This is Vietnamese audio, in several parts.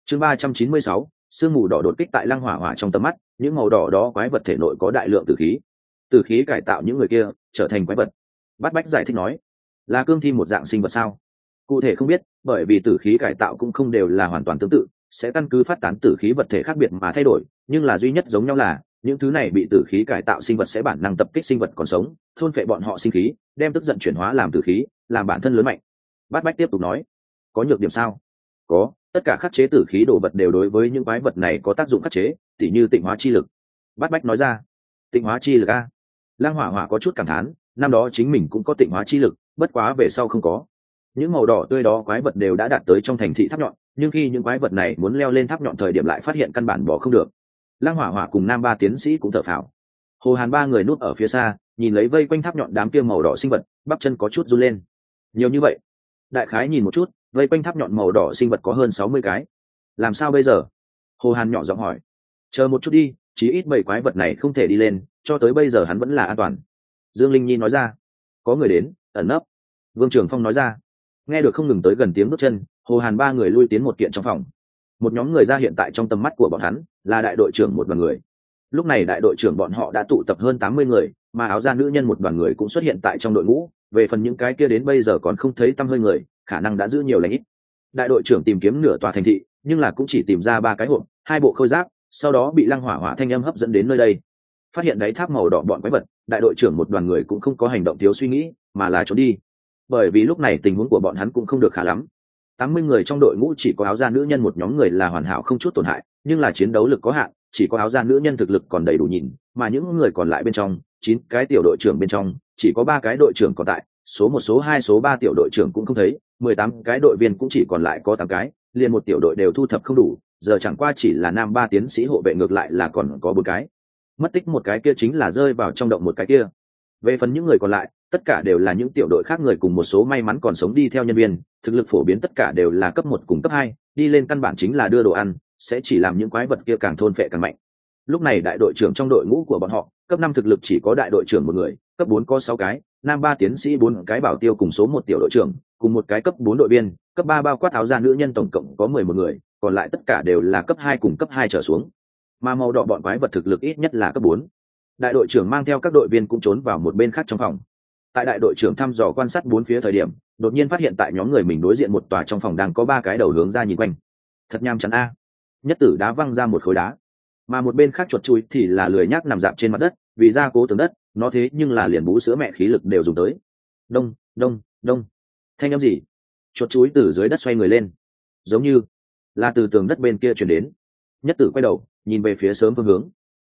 Chương 396, sương mù đỏ đột kích tại Lăng Hỏa Hỏa trong tầm mắt, những màu đỏ đó quái vật thể nội có đại lượng tử khí. Tử khí cải tạo những người kia trở thành quái vật. Bát Bách giải thích nói, là cương thi một dạng sinh vật sao? Cụ thể không biết, bởi vì tử khí cải tạo cũng không đều là hoàn toàn tương tự, sẽ căn cứ phát tán tử khí vật thể khác biệt mà thay đổi, nhưng là duy nhất giống nhau là những thứ này bị tử khí cải tạo sinh vật sẽ bản năng tập kích sinh vật còn sống, thôn phệ bọn họ sinh khí, đem tức giận chuyển hóa làm tử khí, làm bản thân lớn mạnh. Bát Bách tiếp tục nói, có nhược điểm sao? Có, tất cả khắc chế tử khí đồ vật đều đối với những quái vật này có tác dụng khắc chế, tỉ như tịnh hóa chi lực. Bát Bách nói ra, tịnh hóa chi lực a? Lăng Hỏa Hỏa có chút cảm thán, năm đó chính mình cũng có tịnh hóa chi lực, bất quá về sau không có. Những màu đỏ tươi đó quái vật đều đã đạt tới trong thành thị tháp nhọn, nhưng khi những quái vật này muốn leo lên tháp nhọn thời điểm lại phát hiện căn bản bỏ không được. Lăng Hỏa Hỏa cùng Nam Ba tiến sĩ cũng thở phào. Hồ Hàn ba người núp ở phía xa, nhìn lấy vây quanh tháp nhọn đám kia màu đỏ sinh vật, bắp chân có chút run lên. Nhiều như vậy? Đại khái nhìn một chút, vây quanh tháp nhọn màu đỏ sinh vật có hơn 60 cái. Làm sao bây giờ? Hồ Hàn nhỏ giọng hỏi. Chờ một chút đi, chí ít 7 quái vật này không thể đi lên, cho tới bây giờ hắn vẫn là an toàn. Dương Linh Nhi nói ra. Có người đến, ẩn nấp. Vương Trường Phong nói ra. Nghe được không ngừng tới gần tiếng bước chân, Hồ Hàn ba người lui tiến một kiện trong phòng. Một nhóm người ra hiện tại trong tầm mắt của bọn hắn, là đại đội trưởng một đoàn người. Lúc này đại đội trưởng bọn họ đã tụ tập hơn 80 người, mà áo da nữ nhân một đoàn người cũng xuất hiện tại trong đội ngũ. Về phần những cái kia đến bây giờ còn không thấy tăm hơi người, khả năng đã giữ nhiều lãnh ít. Đại đội trưởng tìm kiếm nửa tòa thành thị, nhưng là cũng chỉ tìm ra 3 cái hộp, 2 bộ khôi giáp, sau đó bị Lăng Hỏa Hỏa thanh âm hấp dẫn đến nơi đây. Phát hiện đáy tháp màu đỏ bọn quái vật, đại đội trưởng một đoàn người cũng không có hành động thiếu suy nghĩ, mà là trốn đi. Bởi vì lúc này tình huống của bọn hắn cũng không được khá lắm. 80 người trong đội ngũ chỉ có áo da nữ nhân một nhóm người là hoàn hảo không chút tổn hại, nhưng là chiến đấu lực có hạn, chỉ có áo da nữ nhân thực lực còn đầy đủ nhìn, mà những người còn lại bên trong, 9 cái tiểu đội trưởng bên trong, chỉ có 3 cái đội trưởng còn tại, số 1 số 2 số 3 tiểu đội trưởng cũng không thấy, 18 cái đội viên cũng chỉ còn lại có 8 cái, liền một tiểu đội đều thu thập không đủ, giờ chẳng qua chỉ là Nam Ba tiến sĩ hộ vệ ngược lại là còn có 4 cái. Mất tích một cái kia chính là rơi vào trong động một cái kia. Về phần những người còn lại, tất cả đều là những tiểu đội khác người cùng một số may mắn còn sống đi theo nhân viên, thực lực phổ biến tất cả đều là cấp 1 cùng cấp 2, đi lên căn bản chính là đưa đồ ăn, sẽ chỉ làm những quái vật kia càng thôn phệ càng mạnh. Lúc này đại đội trưởng trong đội ngũ của bọn họ, cấp 5 thực lực chỉ có đại đội trưởng một người, cấp 4 có 6 cái, Nam Ba tiến sĩ 4 cái bảo tiêu cùng số 1 tiểu đội trưởng, cùng một cái cấp 4 đội viên, cấp 3 bao quát áo da nữ nhân tổng cộng có 11 người, còn lại tất cả đều là cấp 2 cùng cấp 2 trở xuống. Mà màu đỏ bọn quái vật thực lực ít nhất là cấp 4. Đại đội trưởng mang theo các đội viên cũng trốn vào một bên khác trong phòng. Tại đại đội trưởng thăm dò quan sát bốn phía thời điểm, đột nhiên phát hiện tại nhóm người mình đối diện một tòa trong phòng đang có 3 cái đầu hướng ra nhìn quanh. Thật nham chán a. Nhất Tử đá văng ra một khối đá, mà một bên khác chuột chui thì là lười nhác nằm dạp trên mặt đất, vì ra cố tường đất, nó thế nhưng là liền bú sữa mẹ khí lực đều dùng tới. Đông, đông, đông. Thanh âm gì? Chuột chui từ dưới đất xoay người lên, giống như là từ tường đất bên kia truyền đến. Nhất Tử quay đầu, nhìn về phía sớm phương hướng.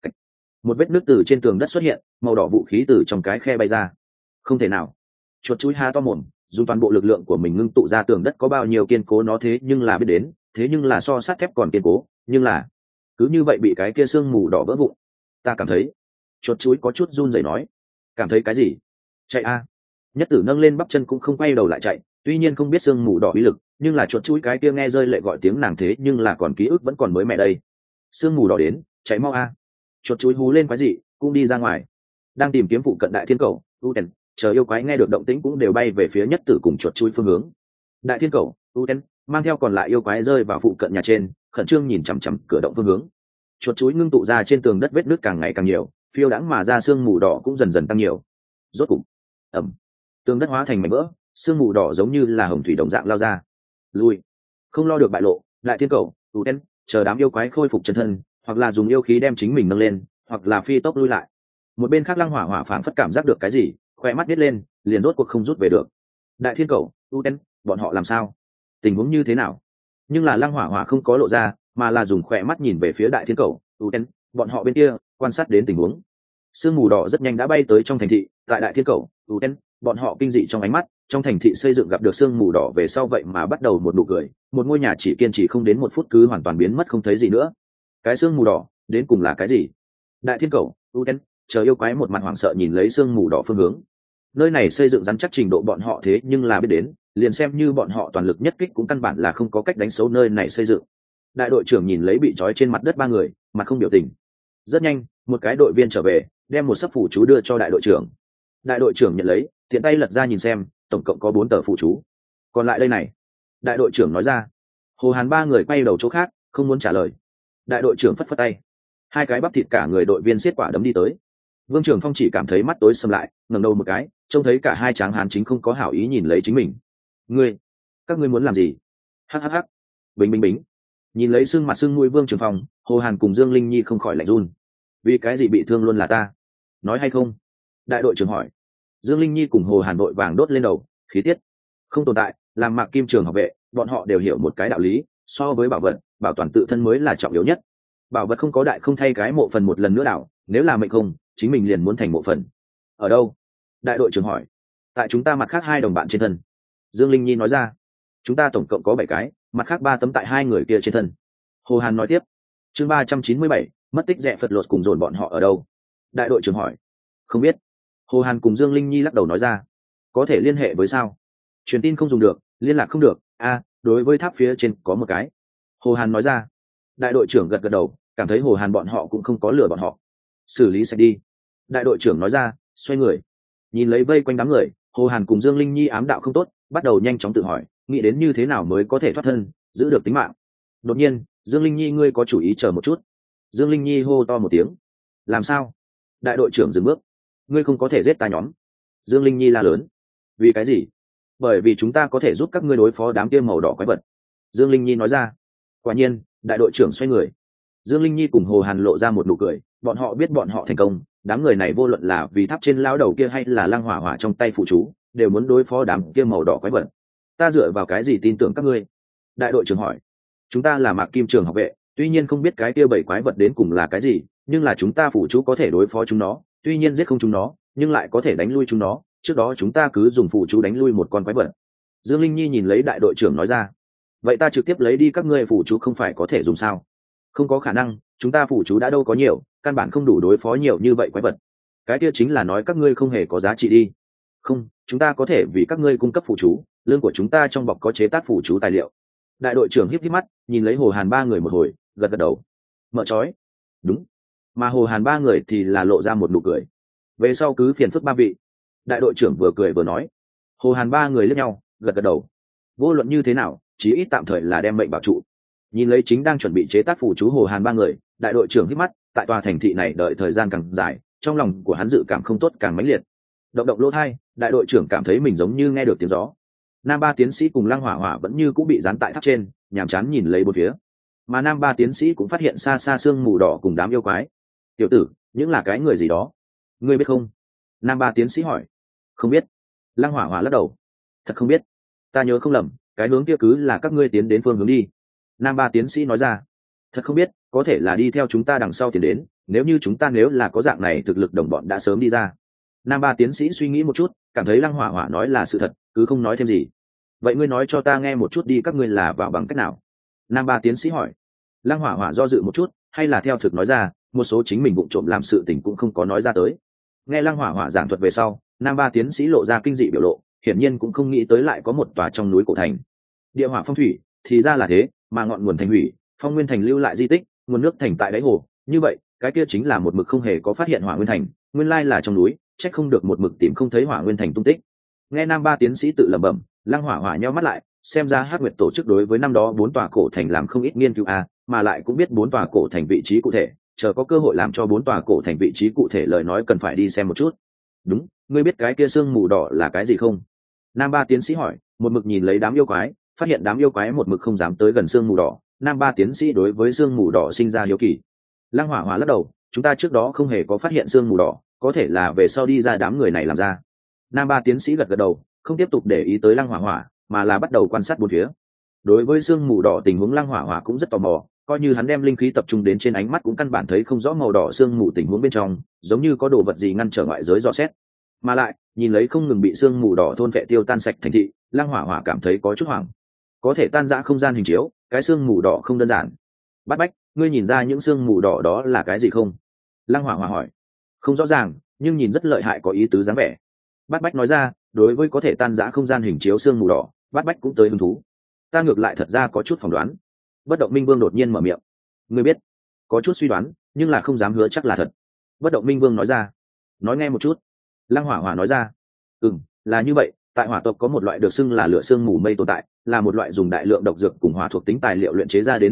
Một vết nứt từ trên tường đất xuất hiện, màu đỏ vũ khí từ trong cái khe bay ra. Không thể nào. Chuột chui há to mồm, dùng toàn bộ lực lượng của mình ngưng tụ ra tường đất có bao nhiêu kiên cố nó thế nhưng là biết đến, thế nhưng là so sắt thép còn kiên cố, nhưng là cứ như vậy bị cái kia sương mù đỏ vỡ vụn. Ta cảm thấy. Chuột chui có chút run rẩy nói. Cảm thấy cái gì? Chạy a. Nhất Tử nâng lên bắp chân cũng không quay đầu lại chạy, tuy nhiên không biết sương mù đỏ uy lực, nhưng là chuột chui cái kia nghe rơi lệ gọi tiếng nàng thế nhưng là còn ký ức vẫn còn mới mẹ đây. Sương mù đỏ đến, chạy mau a. Chuột chui hú lên quái dị, cũng đi ra ngoài. Đang tìm kiếm phụ cận đại thiên cầu, Uten, chờ yêu quái nghe được động tĩnh cũng đều bay về phía Nhất Tử cùng chuột chui phương hướng. Đại thiên cầu, Uten, mang theo còn lại yêu quái rơi vào phụ cận nhà trên, khẩn trương nhìn chằm chằm cửa động phương hướng. Chuột chui ngưng tụ ra trên tường đất vết nứt càng ngày càng nhiều, phiêu đãng mà ra sương mù đỏ cũng dần dần tăng nhiều. Rốt cục, ầm, tường đất hóa thành mảnh vỡ, sương mù đỏ giống như là hồng thủy đồng dạng lao ra. Lui, không lo được bại lộ, đại thiên cầu, Uten, chờ đám yêu quái khôi phục chân thân, hoặc là dùng yêu khí đem chính mình nâng lên, hoặc là phi tốc lui lại. Một bên khác Lăng Hỏa Hỏa phảng phất cảm giác được cái gì, khoe mắt nít lên, liền rốt cuộc không rút về được. Đại thiên cầu, Uten, bọn họ làm sao? Tình huống như thế nào? Nhưng là Lăng Hỏa Hỏa không có lộ ra, mà là dùng khoe mắt nhìn về phía đại thiên cầu, Uten, bọn họ bên kia, quan sát đến tình huống. Sương mù đỏ rất nhanh đã bay tới trong thành thị, tại đại thiên cầu, Uten, bọn họ kinh dị trong ánh mắt, trong thành thị xây dựng gặp được sương mù đỏ về sau vậy mà bắt đầu một nụ cười, một ngôi nhà chỉ kiên trì không đến 1 phút cứ hoàn toàn biến mất không thấy gì nữa. Cái sương mù đỏ, đến cùng là cái gì? Đại thiên cầu, Uten, chờ yêu quái một mặt hoảng sợ nhìn lấy sương mù đỏ phương hướng. Nơi này xây dựng rắn chắc trình độ bọn họ thế nhưng là biết đến, liền xem như bọn họ toàn lực nhất kích cũng căn bản là không có cách đánh xấu nơi này xây dựng. Đại đội trưởng nhìn lấy bị trói trên mặt đất 3 người, mặt không biểu tình. Rất nhanh, một cái đội viên trở về, đem một sấp phụ chú đưa cho đại đội trưởng. Đại đội trưởng nhận lấy, tiện tay lật ra nhìn xem, tổng cộng có 4 tờ phụ chú. Còn lại đây này, đại đội trưởng nói ra. Hồ Hàn 3 người quay đầu chỗ khác, không muốn trả lời. Đại đội trưởng phất phất tay, hai cái bắp thịt cả người đội viên xiết quả đấm đi tới. Vương Trường Phong chỉ cảm thấy mắt tối sầm lại, ngẩng đầu một cái, trông thấy cả hai tráng hán chính không có hảo ý nhìn lấy chính mình. Các ngươi muốn làm gì? Hắc hắc hắc. Bình bình bình. Nhìn lấy sưng mặt sưng mũi Vương Trường Phong, Hồ Hàn cùng Dương Linh Nhi không khỏi lạnh run. Vì cái gì bị thương luôn là ta? Nói hay không? Đại đội trưởng hỏi. Dương Linh Nhi cùng Hồ Hàn đội vàng đốt lên đầu, khí tiết không tồn tại, làm Mạc Kim Trường học vệ, bọn họ đều hiểu một cái đạo lý, so với bảo vật, bảo toàn tự thân mới là trọng yếu nhất. Bảo vật không có đại không thay cái mộ phần một lần nữa đảo, nếu là mệnh không, chính mình liền muốn thành mộ phần. Ở đâu? Đại đội trưởng hỏi. Tại chúng ta mặt khác hai đồng bạn trên thân. Dương Linh Nhi nói ra. Chúng ta tổng cộng có 7 cái, mặt khác 3 tấm tại hai người kia trên thân. Hồ Hàn nói tiếp. Chương 397, mất tích rẽ Phật lột cùng dồn bọn họ ở đâu? Đại đội trưởng hỏi. Không biết. Hồ Hàn cùng Dương Linh Nhi lắc đầu nói ra. Có thể liên hệ với sao? Truyền tin không dùng được, liên lạc không được. Đối với tháp phía trên có một cái. Hồ Hàn nói ra. Đại đội trưởng gật gật đầu, cảm thấy Hồ Hàn bọn họ cũng không có lừa bọn họ. Xử lý sạch đi. Đại đội trưởng nói ra, xoay người. Nhìn lấy vây quanh đám người, Hồ Hàn cùng Dương Linh Nhi ám đạo không tốt, bắt đầu nhanh chóng tự hỏi, nghĩ đến như thế nào mới có thể thoát thân, giữ được tính mạng. Đột nhiên, Dương Linh Nhi, ngươi có chủ ý, chờ một chút. Dương Linh Nhi hô to một tiếng. Làm sao? Đại đội trưởng dừng bước. Ngươi không có thể giết ta nhóm. Dương Linh Nhi la lớn. Vì cái gì? Bởi vì chúng ta có thể giúp các ngươi đối phó đám kia màu đỏ quái vật. Dương Linh Nhi nói ra. Quả nhiên, đại đội trưởng xoay người. Dương Linh Nhi cùng Hồ Hàn lộ ra một nụ cười, bọn họ biết bọn họ thành công, đám người này vô luận là vì tháp trên lao đầu kia hay là lăng hỏa hỏa trong tay phụ chú, đều muốn đối phó đám kia màu đỏ quái vật. Ta dựa vào cái gì tin tưởng các ngươi? Đại đội trưởng hỏi. Chúng ta là Mạc Kim Trường học vệ, tuy nhiên không biết cái kia 7 quái vật đến cùng là cái gì, nhưng là chúng ta phụ chú có thể đối phó chúng nó, tuy nhiên giết không chúng nó, nhưng lại có thể đánh lui chúng nó. Trước đó chúng ta cứ dùng phụ chú đánh lui một con quái vật. Dương Linh Nhi nhìn lấy đại đội trưởng nói ra. Vậy ta trực tiếp lấy đi các ngươi phụ chú không phải có thể dùng sao? Không có khả năng, chúng ta phụ chú đã đâu có nhiều, căn bản không đủ đối phó nhiều như vậy quái vật. Cái kia chính là nói các ngươi không hề có giá trị đi. Không, chúng ta có thể vì các ngươi cung cấp phụ chú, lương của chúng ta trong bọc có chế tác phụ chú tài liệu. Đại đội trưởng híp híp mắt, nhìn lấy Hồ Hàn 3 người một hồi, gật gật đầu. Mở chói. Đúng. Mà Hồ Hàn 3 người thì là lộ ra một nụ cười. Về sau cứ phiền phức 3 vị. Đại đội trưởng vừa cười vừa nói. Hồ Hàn 3 người liếc nhau, gật gật đầu. Vô luận như thế nào, chí ít tạm thời là đem mệnh bảo trụ. Nhìn lấy chính đang chuẩn bị chế tác phụ chú Hồ Hàn 3 người, đại đội trưởng híp mắt, tại tòa thành thị này đợi thời gian càng dài, trong lòng của hắn dự cảm không tốt càng mãnh liệt. Động động lỗ tai, đại đội trưởng cảm thấy mình giống như nghe được tiếng gió. Nam Ba tiến sĩ cùng Lăng Hỏa Hỏa vẫn như cũng bị dán tại tháp trên, nhàm chán nhìn lấy bốn phía. Mà Nam Ba tiến sĩ cũng phát hiện xa xa sương mù đỏ cùng đám yêu quái. Tiểu tử, những là cái người gì đó? Ngươi biết không? Nam Ba tiến sĩ hỏi. Không biết. Lăng Hỏa Hỏa lắc đầu. Thật không biết. Ta nhớ không lầm, cái hướng kia cứ là các ngươi tiến đến phương hướng đi. Nam Ba tiến sĩ nói ra. Thật không biết, có thể là đi theo chúng ta đằng sau tiến đến, nếu như chúng ta nếu là có dạng này thực lực đồng bọn đã sớm đi ra. Nam Ba tiến sĩ suy nghĩ một chút, cảm thấy Lăng Hỏa Hỏa nói là sự thật, cứ không nói thêm gì. Vậy ngươi nói cho ta nghe một chút đi, các ngươi là vào bằng cách nào? Nam Ba tiến sĩ hỏi. Lăng Hỏa Hỏa do dự một chút, hay là theo thực nói ra, một số chính mình vụng trộm làm sự tình cũng không có nói ra tới. Nghe Lăng Hỏa Hỏa giảng thuật về sau, Nam Ba tiến sĩ lộ ra kinh dị biểu lộ, hiển nhiên cũng không nghĩ tới lại có một tòa trong núi cổ thành. Địa hỏa phong thủy, thì ra là thế, mà ngọn nguồn thành hủy, phong nguyên thành lưu lại di tích, nguồn nước thành tại đáy hồ, như vậy, cái kia chính là một mực không hề có phát hiện hỏa nguyên thành, nguyên lai là trong núi, trách không được một mực tìm không thấy hỏa nguyên thành tung tích. Nghe Nam Ba tiến sĩ tự lẩm bẩm, Lăng Hỏa Hỏa nheo mắt lại, xem ra Hắc Nguyệt tổ chức đối với năm đó 4 tòa cổ thành làm không ít nghiên cứu mà lại cũng biết 4 tòa cổ thành vị trí cụ thể, chờ có cơ hội làm cho 4 tòa cổ thành vị trí cụ thể lời nói cần phải đi xem một chút. Đúng, ngươi biết cái kia sương mù đỏ là cái gì không? Nam Ba tiến sĩ hỏi, một mực nhìn lấy đám yêu quái, phát hiện đám yêu quái một mực không dám tới gần sương mù đỏ. Nam Ba tiến sĩ đối với sương mù đỏ sinh ra hiếu kỳ. Lăng Hỏa Hỏa lắc đầu, chúng ta trước đó không hề có phát hiện sương mù đỏ, có thể là về sau đi ra đám người này làm ra. Nam Ba tiến sĩ gật gật đầu, không tiếp tục để ý tới Lăng Hỏa Hỏa, mà là bắt đầu quan sát bốn phía. Đối với sương mù đỏ tình huống Lăng Hỏa Hỏa cũng rất tò mò, coi như hắn đem linh khí tập trung đến trên ánh mắt cũng căn bản thấy không rõ màu đỏ sương mù tình huống bên trong, giống như có đồ vật gì ngăn trở ngoại giới dò xét. Mà lại, nhìn lấy không ngừng bị sương mù đỏ thôn phệ tiêu tan sạch thành thị, Lăng Hỏa Hỏa cảm thấy có chút hoảng. Có thể tan rã không gian hình chiếu, cái sương mù đỏ không đơn giản. Bát Bách, ngươi nhìn ra những sương mù đỏ đó là cái gì không? Lăng Hỏa Hỏa hỏi. Không rõ ràng, nhưng nhìn rất lợi hại, có ý tứ dáng vẻ. Bát Bách nói ra, đối với có thể tan rã không gian hình chiếu sương mù đỏ, Bát Bách cũng tới hứng thú. Ta ngược lại thật ra có chút phỏng đoán. Bất Động Minh Vương đột nhiên mở miệng. Ngươi biết? Có chút suy đoán, nhưng là không dám hứa chắc là thật. Bất Động Minh Vương nói ra. Nói nghe một chút. Lăng Hỏa Hỏa nói ra. Là như vậy, tại hỏa tộc có một loại được xưng là lửa sương mù mây tồn tại, là một loại dùng đại lượng độc dược cùng hỏa thuộc tính tài liệu luyện chế ra đến đồ vật,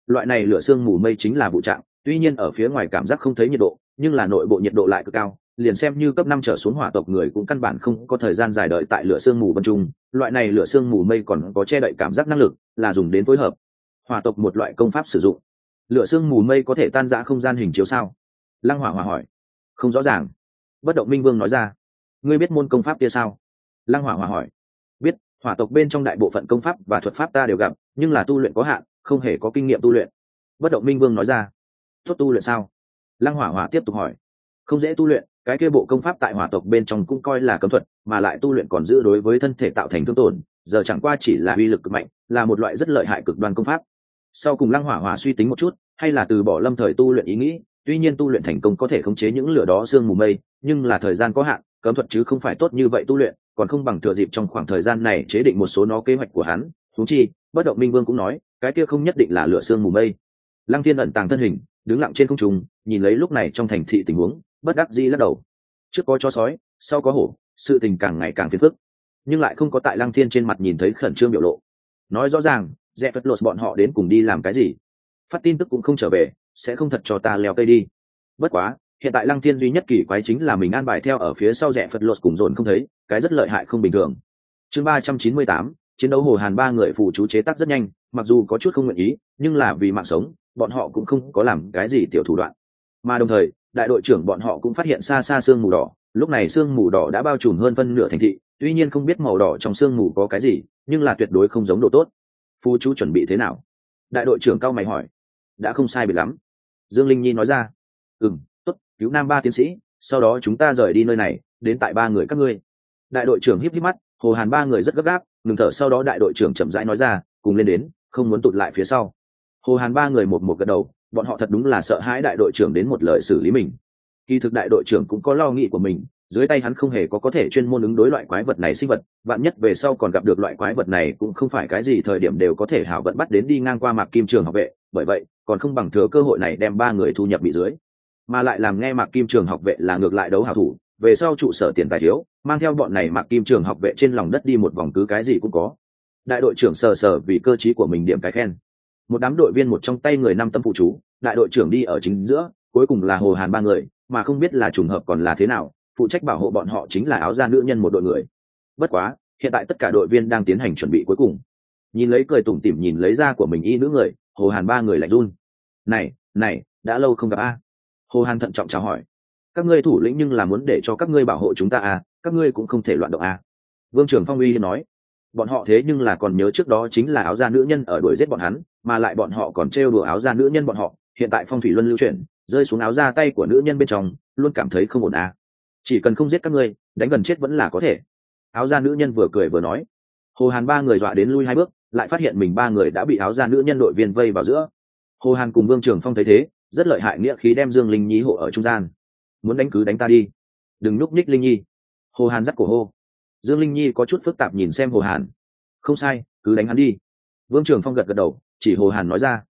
loại này lửa sương mù mây chính là vụ trạng, tuy nhiên ở phía ngoài cảm giác không thấy nhiệt độ, nhưng là nội bộ nhiệt độ lại cực cao, liền xem như cấp 5 trở xuống hỏa tộc người cũng căn bản không có thời gian dài đợi tại lửa sương mù vân trung. Loại này lửa sương mù mây còn có che đậy cảm giác năng lực, là dùng đến phối hợp hỏa tộc một loại công pháp sử dụng. Lửa sương mù mây có thể tan rã không gian hình chiếu sao? Lăng Hỏa Hỏa hỏi. Không rõ ràng. Bất Động Minh Vương nói ra. Ngươi biết môn công pháp kia sao? Lăng Hỏa Hỏa hỏi. Biết, hỏa tộc bên trong đại bộ phận công pháp và thuật pháp ta đều gặp, nhưng là tu luyện có hạn, không hề có kinh nghiệm tu luyện. Bất Động Minh Vương nói ra. Tốt tu luyện sao? Lăng Hỏa Hỏa tiếp tục hỏi. Không dễ tu luyện, cái kia bộ công pháp tại hỏa tộc bên trong cũng coi là cấm thuật, mà lại tu luyện còn giữ đối với thân thể tạo thành thương tổn, giờ chẳng qua chỉ là uy lực cực mạnh, là một loại rất lợi hại cực đoan công pháp. Sau cùng Lăng Hỏa Hỏa suy tính một chút, hay là từ bỏ lâm thời tu luyện ý nghĩ, tuy nhiên tu luyện thành công có thể khống chế những lửa đó sương mù mây, nhưng là thời gian có hạn, cấm thuật chứ không phải tốt như vậy tu luyện, còn không bằng thừa dịp trong khoảng thời gian này chế định một số nó kế hoạch của hắn. Huống chi, Bất Động Minh Vương cũng nói, cái kia không nhất định là lửa sương mù mây. Lăng Thiên ẩn tàng thân hình, đứng lặng trên không trung, nhìn lấy lúc này trong thành thị tình huống, bất đắc dĩ lắc đầu. Trước có chó sói, sau có hổ, sự tình càng ngày càng phiền phức, nhưng lại không có tại Lăng Thiên trên mặt nhìn thấy khẩn trương biểu lộ. Nói rõ ràng, Rẽ Phật Lột bọn họ đến cùng đi làm cái gì? Phát tin tức cũng không trở về, sẽ không thật cho ta leo cây đi. Bất quá, hiện tại Lăng Thiên duy nhất kỳ quái chính là mình an bài theo ở phía sau Rẽ Phật Lột cùng dồn không thấy, cái rất lợi hại không bình thường. Chương 398, chiến đấu Hồ Hàn ba người phụ chú chế tác rất nhanh, mặc dù có chút không nguyện ý, nhưng là vì mạng sống, bọn họ cũng không có làm cái gì tiểu thủ đoạn. Mà đồng thời, đại đội trưởng bọn họ cũng phát hiện xa xa sương mù đỏ, lúc này sương mù đỏ đã bao trùm hơn phân nửa thành thị, tuy nhiên không biết màu đỏ trong sương mù có cái gì, nhưng là tuyệt đối không giống độ tốt. Phụ chú chuẩn bị thế nào? Đại đội trưởng cao mày hỏi. Đã không sai biệt lắm. Dương Linh Nhi nói ra. Tốt, cứu Nam ba tiến sĩ, sau đó chúng ta rời đi nơi này, đến tại ba người các ngươi. Đại đội trưởng híp híp mắt, Hồ Hàn ba người rất gấp gáp, ngừng thở, sau đó đại đội trưởng chậm rãi nói ra, cùng lên đến, không muốn tụt lại phía sau. Hồ Hàn ba người một gật đầu, bọn họ thật đúng là sợ hãi đại đội trưởng đến một lời xử lý mình. Kỳ thực đại đội trưởng cũng có lo nghĩ của mình, dưới tay hắn không hề có thể chuyên môn ứng đối loại quái vật này sinh vật, vạn nhất về sau còn gặp được loại quái vật này cũng không phải cái gì thời điểm đều có thể hảo vận bắt đến đi ngang qua Mạc Kim Trường học vệ, bởi vậy còn không bằng thừa cơ hội này đem ba người thu nhập bị dưới, mà lại làm nghe Mạc Kim Trường học vệ là ngược lại đấu hảo thủ, về sau trụ sở tiền tài thiếu, mang theo bọn này Mạc Kim Trường học vệ trên lòng đất đi một vòng cứ cái gì cũng có. Đại đội trưởng sờ vì cơ trí của mình điểm cái khen. Một đám đội viên một trong tay người 5 tâm phụ chú, đại đội trưởng đi ở chính giữa, cuối cùng là Hồ Hàn ba người, mà không biết là trùng hợp còn là thế nào, phụ trách bảo hộ bọn họ chính là áo da nữ nhân một đội người. Bất quá, hiện tại tất cả đội viên đang tiến hành chuẩn bị cuối cùng. Nhìn lấy cười tủm tỉm nhìn lấy da của mình y nữ người, Hồ Hàn ba người lạnh run. Này, đã lâu không gặp a. Hồ Hàn thận trọng chào hỏi. Các ngươi thủ lĩnh nhưng là muốn để cho các ngươi bảo hộ chúng ta à, các ngươi cũng không thể loạn động à. Vương Trường Phong uy nói. Bọn họ thế nhưng là còn nhớ trước đó chính là áo da nữ nhân ở đuổi giết bọn hắn, mà lại bọn họ còn trêu đùa áo da nữ nhân bọn họ, hiện tại phong thủy luân lưu chuyển, rơi xuống áo da tay của nữ nhân bên trong, luôn cảm thấy không ổn à. Chỉ cần không giết các ngươi, đánh gần chết vẫn là có thể. Áo da nữ nhân vừa cười vừa nói. Hồ Hàn ba người dọa đến lui 2 bước, lại phát hiện mình 3 người đã bị áo da nữ nhân đội viên vây vào giữa. Hồ Hàn cùng Vương Trường Phong thấy thế, rất lợi hại nghĩa khí đem Dương Linh Nhi hộ ở trung gian. Muốn đánh cứ đánh ta đi, đừng núp nhích Linh Nhi. Hồ Hàn dắt cổ hô. Dương Linh Nhi có chút phức tạp nhìn xem Hồ Hàn. Không sai, cứ đánh hắn đi. Vương Trường Phong gật đầu, chỉ Hồ Hàn nói ra.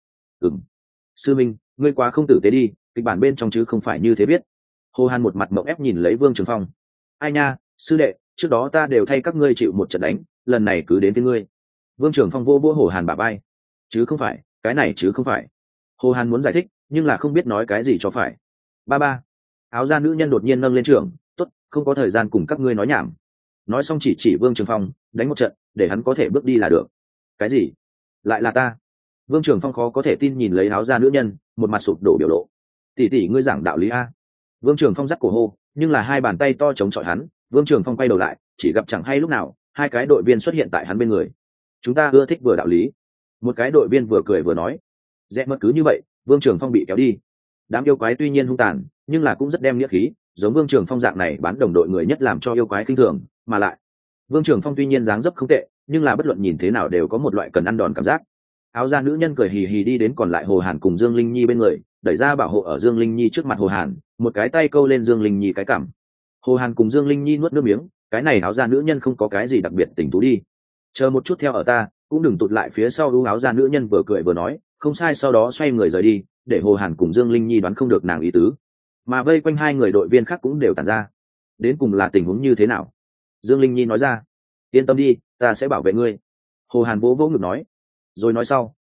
Sư minh, ngươi quá không tử tế đi, kịch bản bên trong chứ không phải như thế biết. Hồ Hàn một mặt mộng ép nhìn lấy Vương Trường Phong. Ai nha, sư đệ, trước đó ta đều thay các ngươi chịu một trận đánh, lần này cứ đến với ngươi. Vương Trường Phong vô Hồ Hàn bả vai. Chứ không phải, cái này chứ không phải. Hồ Hàn muốn giải thích, nhưng là không biết nói cái gì cho phải. Ba. Áo da nữ nhân đột nhiên nâng lên trường, tốt, không có thời gian cùng các ngươi nói nhảm. Nói xong chỉ Vương Trường Phong, đánh một trận, để hắn có thể bước đi là được. Cái gì? Lại là ta? Vương Trường Phong khó có thể tin nhìn lấy áo da nữ nhân, một mặt sụp đổ biểu lộ. Tỷ ngươi giảng đạo lý a. Vương Trường Phong dắt cổ hô, nhưng là 2 bàn tay to chống chọi hắn. Vương Trường Phong quay đầu lại, chỉ gặp chẳng hay lúc nào, 2 cái đội viên xuất hiện tại hắn bên người. Chúng ta ưa thích vừa đạo lý. Một cái đội viên vừa cười vừa nói. Rẽ mất cứ như vậy, Vương Trường Phong bị kéo đi. Đám yêu quái tuy nhiên hung tàn, nhưng là cũng rất đem nghĩa khí, giống Vương Trường Phong dạng này bán đồng đội người nhất làm cho yêu quái khinh thường, mà lại Vương Trường Phong tuy nhiên dáng dấp không tệ, nhưng là bất luận nhìn thế nào đều có một loại cần ăn đòn cảm giác. Áo da nữ nhân cười hì hì đi đến còn lại Hồ Hàn cùng Dương Linh Nhi bên người, đẩy ra bảo hộ ở Dương Linh Nhi trước mặt Hồ Hàn, một cái tay câu lên Dương Linh Nhi cái cằm. Hồ Hàn cùng Dương Linh Nhi nuốt nước miếng, cái này áo da nữ nhân không có cái gì đặc biệt tình tú đi. Chờ một chút theo ở ta, cũng đừng tụt lại phía sau. Áo da nữ nhân vừa cười vừa nói, không sai, sau đó xoay người rời đi, để Hồ Hàn cùng Dương Linh Nhi đoán không được nàng ý tứ. Mà vây quanh 2 người đội viên khác cũng đều tản ra. Đến cùng là tình huống như thế nào? Dương Linh Nhi nói ra. Yên tâm đi, ta sẽ bảo vệ ngươi. Hồ Hàn vỗ ngực nói. Rồi nói sau,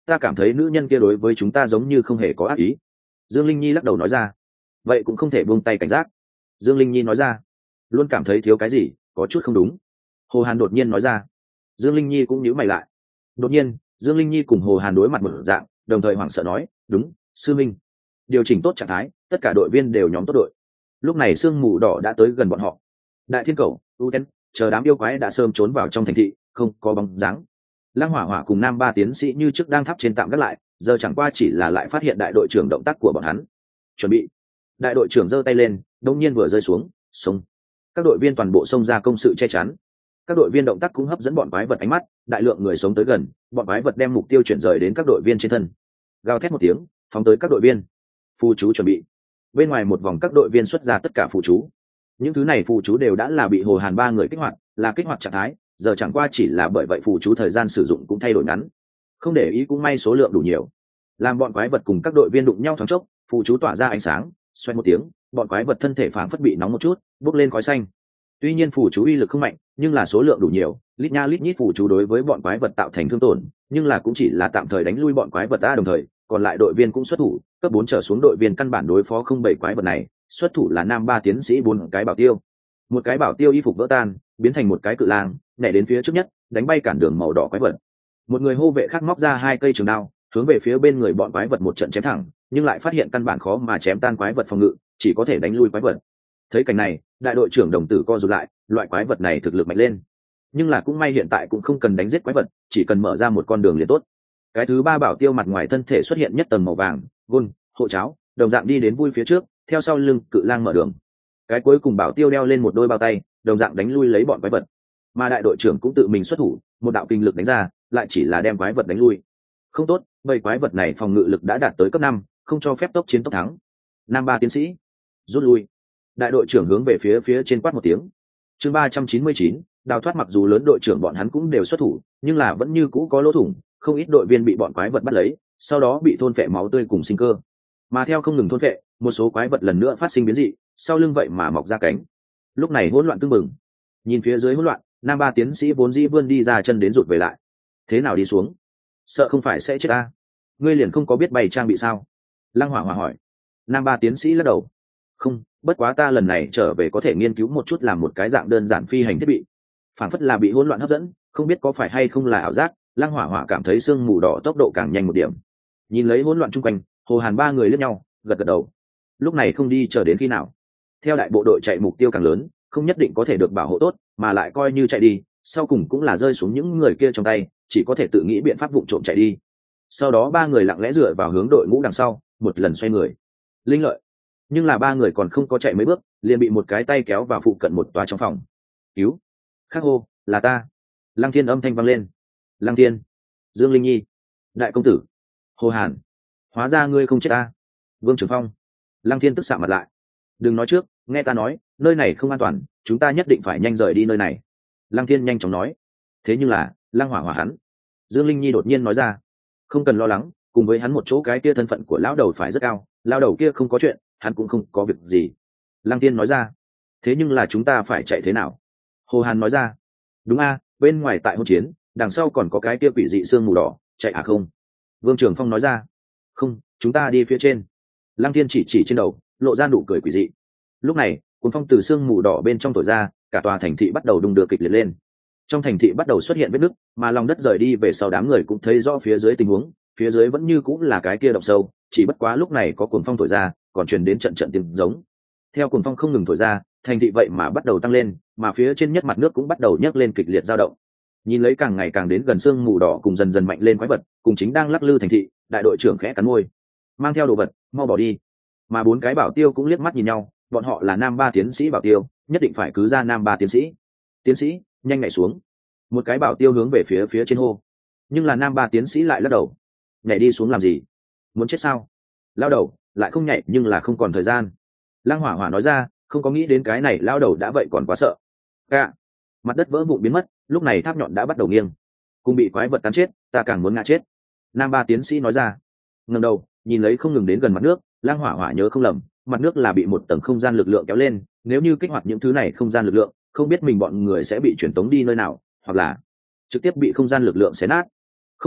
ta cảm thấy nữ nhân kia đối với chúng ta giống như không hề có ác ý. Dương Linh Nhi lắc đầu nói ra. Vậy cũng không thể buông tay cảnh giác. Dương Linh Nhi nói ra. Luôn cảm thấy thiếu cái gì, có chút không đúng. Hồ Hàn đột nhiên nói ra. Dương Linh Nhi cũng nhíu mày lại. Đột nhiên Dương Linh Nhi cùng Hồ Hàn đối mặt một dạng, đồng thời hoảng sợ nói, đúng, sư minh. Điều chỉnh tốt trạng thái, tất cả đội viên đều nhóm tốt đội. Lúc này sương mù đỏ đã tới gần bọn họ. Đại Thiên Cầu, Uden, chờ đám yêu quái đã sớm trốn vào trong thành thị, không có bóng dáng. Lăng Hỏa Hỏa cùng Nam Ba tiến sĩ như trước đang thắp trên tạm gác lại, giờ chẳng qua chỉ là lại phát hiện đại đội trưởng động tác của bọn hắn. Chuẩn bị. Đại đội trưởng giơ tay lên, đột nhiên vừa rơi xuống, xông. Các đội viên toàn bộ xông ra công sự che chắn. Các đội viên động tác cũng hấp dẫn bọn quái vật ánh mắt, đại lượng người sống tới gần, bọn quái vật đem mục tiêu chuyển rời đến các đội viên trên thân. Gào thét một tiếng, phóng tới các đội viên. Phù chú chuẩn bị. Bên ngoài một vòng các đội viên xuất ra tất cả phù chú. Những thứ này phù chú đều đã là bị Hồ Hàn ba người kích hoạt, là kích hoạt trạng thái, giờ chẳng qua chỉ là bởi vậy phù chú thời gian sử dụng cũng thay đổi ngắn. Không để ý cũng may số lượng đủ nhiều. Làm bọn quái vật cùng các đội viên đụng nhau thoáng chốc, phù chú tỏa ra ánh sáng, xoay một tiếng, bọn quái vật thân thể phảng phất bị nóng một chút, bốc lên khói xanh. Tuy nhiên phù chú uy lực không mạnh, nhưng là số lượng đủ nhiều, lít nha lít nhít phù chú đối với bọn quái vật tạo thành thương tổn, nhưng là cũng chỉ là tạm thời đánh lui bọn quái vật đã, đồng thời còn lại đội viên cũng xuất thủ, cấp 4 trở xuống đội viên căn bản đối phó không bảy quái vật này, xuất thủ là Nam Ba tiến sĩ 4 cái bảo tiêu. Một cái bảo tiêu y phục vỡ tan, biến thành một cái cự lang, nhảy đến phía trước nhất, đánh bay cản đường màu đỏ quái vật. Một người hô vệ khác móc ra 2 cây trường đao, hướng về phía bên người bọn quái vật một trận chém thẳng, nhưng lại phát hiện căn bản khó mà chém tan quái vật phòng ngự, chỉ có thể đánh lui quái vật. Thấy cảnh này, đại đội trưởng đồng tử co rụt lại, loại quái vật này thực lực mạnh lên, nhưng là cũng may hiện tại cũng không cần đánh giết quái vật, chỉ cần mở ra một con đường liền tốt. Cái thứ 3 bảo tiêu mặt ngoài thân thể xuất hiện nhất tầng màu vàng, gôn, hộ cháo, đồng dạng đi đến vui phía trước, theo sau lưng cự lang mở đường. Cái cuối cùng bảo tiêu đeo lên một đôi bao tay, đồng dạng đánh lui lấy bọn quái vật. Mà đại đội trưởng cũng tự mình xuất thủ, một đạo kinh lực đánh ra, lại chỉ là đem quái vật đánh lui. Không tốt, bởi quái vật này phòng ngự lực đã đạt tới cấp 5, không cho phép tốc chiến tốc thắng. Nam Ba tiến sĩ, rút lui. Đại đội trưởng hướng về phía trên quát một tiếng. Chương 399, đào thoát. Mặc dù lớn đội trưởng bọn hắn cũng đều xuất thủ, nhưng là vẫn như cũ có lỗ thủng, không ít đội viên bị bọn quái vật bắt lấy, sau đó bị thôn phệ máu tươi cùng sinh cơ. Mà theo không ngừng thôn phệ, một số quái vật lần nữa phát sinh biến dị, sau lưng vậy mà mọc ra cánh. Lúc này hỗn loạn tưng bừng. Nhìn phía dưới hỗn loạn, Nam Ba tiến sĩ vốn dĩ vươn đi ra chân đến rụt về lại. Thế nào đi xuống? Sợ không phải sẽ chết ta? Ngươi liền không có biết bày trang bị sao? Lăng Hỏa Hỏa hỏi. Nam Ba tiến sĩ lắc đầu. Không, bất quá ta lần này trở về có thể nghiên cứu một chút làm một cái dạng đơn giản phi hành thiết bị. Phản phất là bị hỗn loạn hấp dẫn, không biết có phải hay không là ảo giác, Lăng Hỏa Hỏa cảm thấy sương mù đỏ tốc độ càng nhanh một điểm. Nhìn lấy hỗn loạn chung quanh, Hồ Hàn ba người liếc nhau, gật gật đầu. Lúc này không đi chờ đến khi nào? Theo đại bộ đội chạy mục tiêu càng lớn, không nhất định có thể được bảo hộ tốt, mà lại coi như chạy đi, sau cùng cũng là rơi xuống những người kia trong tay, chỉ có thể tự nghĩ biện pháp vụng trộm chạy đi. Sau đó ba người lặng lẽ dựa vào hướng đội ngũ đằng sau, một lần xoay người. Linh lợi. Nhưng là ba người còn không có chạy mấy bước, liền bị một cái tay kéo vào phụ cận một tòa trong phòng. Cứu! Khắc hô, là ta. Lăng Thiên âm thanh vang lên. Lăng Thiên, Dương Linh Nhi, đại công tử, Hồ Hàn, hóa ra ngươi không chết ta. Vương Trường Phong. Lăng Thiên tức sạm mặt lại. Đừng nói trước, nghe ta nói, nơi này không an toàn, chúng ta nhất định phải nhanh rời đi nơi này. Lăng Thiên nhanh chóng nói. Thế nhưng là, Lăng Hỏa Hỏa hắn. Dương Linh Nhi đột nhiên nói ra. Không cần lo lắng, cùng với hắn một chỗ cái kia thân phận của lão đầu phải rất cao, lão đầu kia không có chuyện, hắn cũng không có việc gì. Lăng Tiên nói ra. Thế nhưng là chúng ta phải chạy thế nào? Hồ Hàn nói ra. Đúng a, bên ngoài tại hỗn chiến, đằng sau còn có cái kia quỷ dị sương mù đỏ, chạy à không? Vương Trường Phong nói ra. Không, chúng ta đi phía trên. Lăng Tiên chỉ trên đầu, lộ ra nụ cười quỷ dị. Lúc này, cuốn phong từ sương mù đỏ bên trong thổi ra, cả tòa thành thị bắt đầu đung đưa kịch liệt lên. Trong thành thị bắt đầu xuất hiện vết nứt, mà lòng đất rời đi về sau đám người cũng thấy rõ phía dưới tình huống, phía dưới vẫn như cũng là cái kia động sâu, chỉ bất quá lúc này có cuồng phong thổi ra, còn truyền đến trận trận tiếng giống. Theo cuồng phong không ngừng thổi ra, thành thị vậy mà bắt đầu tăng lên, mà phía trên nhất mặt nước cũng bắt đầu nhấc lên kịch liệt dao động. Nhìn lấy càng ngày càng đến gần sương mù đỏ cùng dần dần mạnh lên quái vật, cùng chính đang lắc lư thành thị, đại đội trưởng khẽ cắn môi, mang theo đồ vật, mau bỏ đi. Mà 4 cái bảo tiêu cũng liếc mắt nhìn nhau, bọn họ là Nam Ba tiến sĩ bảo tiêu, nhất định phải cứ ra Nam Ba tiến sĩ. Tiến sĩ, nhanh nhảy xuống. Một cái bảo tiêu hướng về phía trên hô, nhưng là Nam Ba tiến sĩ lại lắc đầu. Nhảy đi xuống làm gì? Muốn chết sao? Lao đầu lại không nhảy, nhưng là không còn thời gian. Lăng Hỏa Hỏa nói ra, không có nghĩ đến cái này lao đầu đã vậy còn quá sợ. Cả mặt đất vỡ vụn biến mất, lúc này tháp nhọn đã bắt đầu nghiêng, cùng bị quái vật cắn chết, ta càng muốn ngã chết. Nam Ba tiến sĩ nói ra. Ngẩng đầu nhìn lấy không ngừng đến gần mặt nước, Lăng Hỏa Hỏa nhớ không lầm, mặt nước là bị một tầng không gian lực lượng kéo lên, nếu như kích hoạt những thứ này không gian lực lượng, không biết mình bọn người sẽ bị chuyển tống đi nơi nào, hoặc là trực tiếp bị không gian lực lượng xé nát. Không được,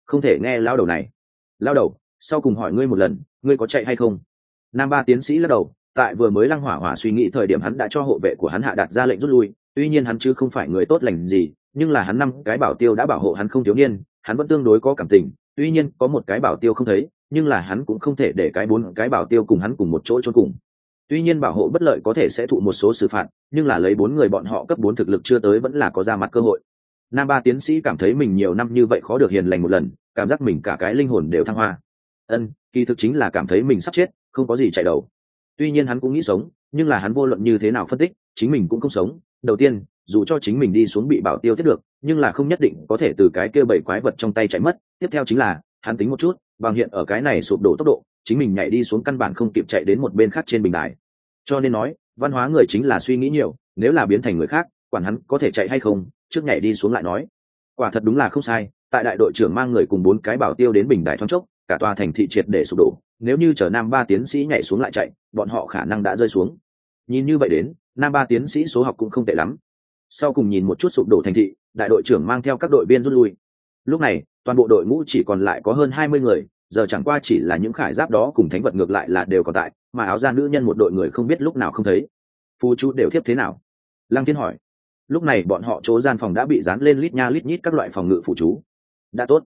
không thể nghe lao đầu này. Lao đầu, sau cùng hỏi ngươi một lần, ngươi có chạy hay không? Nam Ba tiến sĩ lắc đầu, tại vừa mới Lăng Hỏa Hỏa suy nghĩ thời điểm hắn đã cho hộ vệ của hắn hạ đạt ra lệnh rút lui, tuy nhiên hắn chứ không phải người tốt lành gì, nhưng là hắn 5 cái bảo tiêu đã bảo hộ hắn không thiếu niên, hắn vẫn tương đối có cảm tình, tuy nhiên có 1 cái bảo tiêu không thấy, nhưng là hắn cũng không thể để 4 cái bảo tiêu cùng hắn cùng một chỗ chôn cùng. Tuy nhiên bảo hộ bất lợi có thể sẽ thụ một số xử phạt, nhưng là lấy 4 người bọn họ cấp 4 thực lực chưa tới vẫn là có ra mặt cơ hội. Nam Ba tiến sĩ cảm thấy mình nhiều năm như vậy khó được hiền lành một lần, cảm giác mình cả cái linh hồn đều thăng hoa. Kỳ thực chính là cảm thấy mình sắp chết, không có gì chạy đầu. Tuy nhiên hắn cũng nghĩ sống, nhưng là hắn vô luận như thế nào phân tích, chính mình cũng không sống. Đầu tiên, dù cho chính mình đi xuống bị bảo tiêu tiếp được, nhưng là không nhất định có thể từ cái kia 7 quái vật trong tay chạy mất. Tiếp theo chính là, hắn tính một chút, bằng hiện ở cái này sụp đổ tốc độ, chính mình nhảy đi xuống căn bản không kịp chạy đến một bên khác trên bình đài. Cho nên nói, văn hóa người chính là suy nghĩ nhiều, nếu là biến thành người khác, quản hắn có thể chạy hay không, trước nhảy đi xuống lại nói. Quả thật đúng là không sai, tại đại đội trưởng mang người cùng 4 cái bảo tiêu đến bình đài thoáng chốc, cả tòa thành thị triệt để sụp đổ, nếu như chờ Nam Ba tiến sĩ nhảy xuống lại chạy, bọn họ khả năng đã rơi xuống. Nhìn như vậy đến, Nam Ba tiến sĩ số học cũng không tệ lắm. Sau cùng nhìn một chút sụp đổ thành thị, đại đội trưởng mang theo các đội viên rút lui. Lúc này, toàn bộ đội ngũ chỉ còn lại có hơn 20 người, giờ chẳng qua chỉ là những khải giáp đó cùng thánh vật ngược lại là đều còn tại, mà áo da nữ nhân một đội người không biết lúc nào không thấy. Phù chú đều tiếp thế nào? Lăng Thiên hỏi. Lúc này bọn họ chỗ gian phòng đã bị dán lên lít nha lít nhít các loại phòng ngự phụ chú. Đã tốt.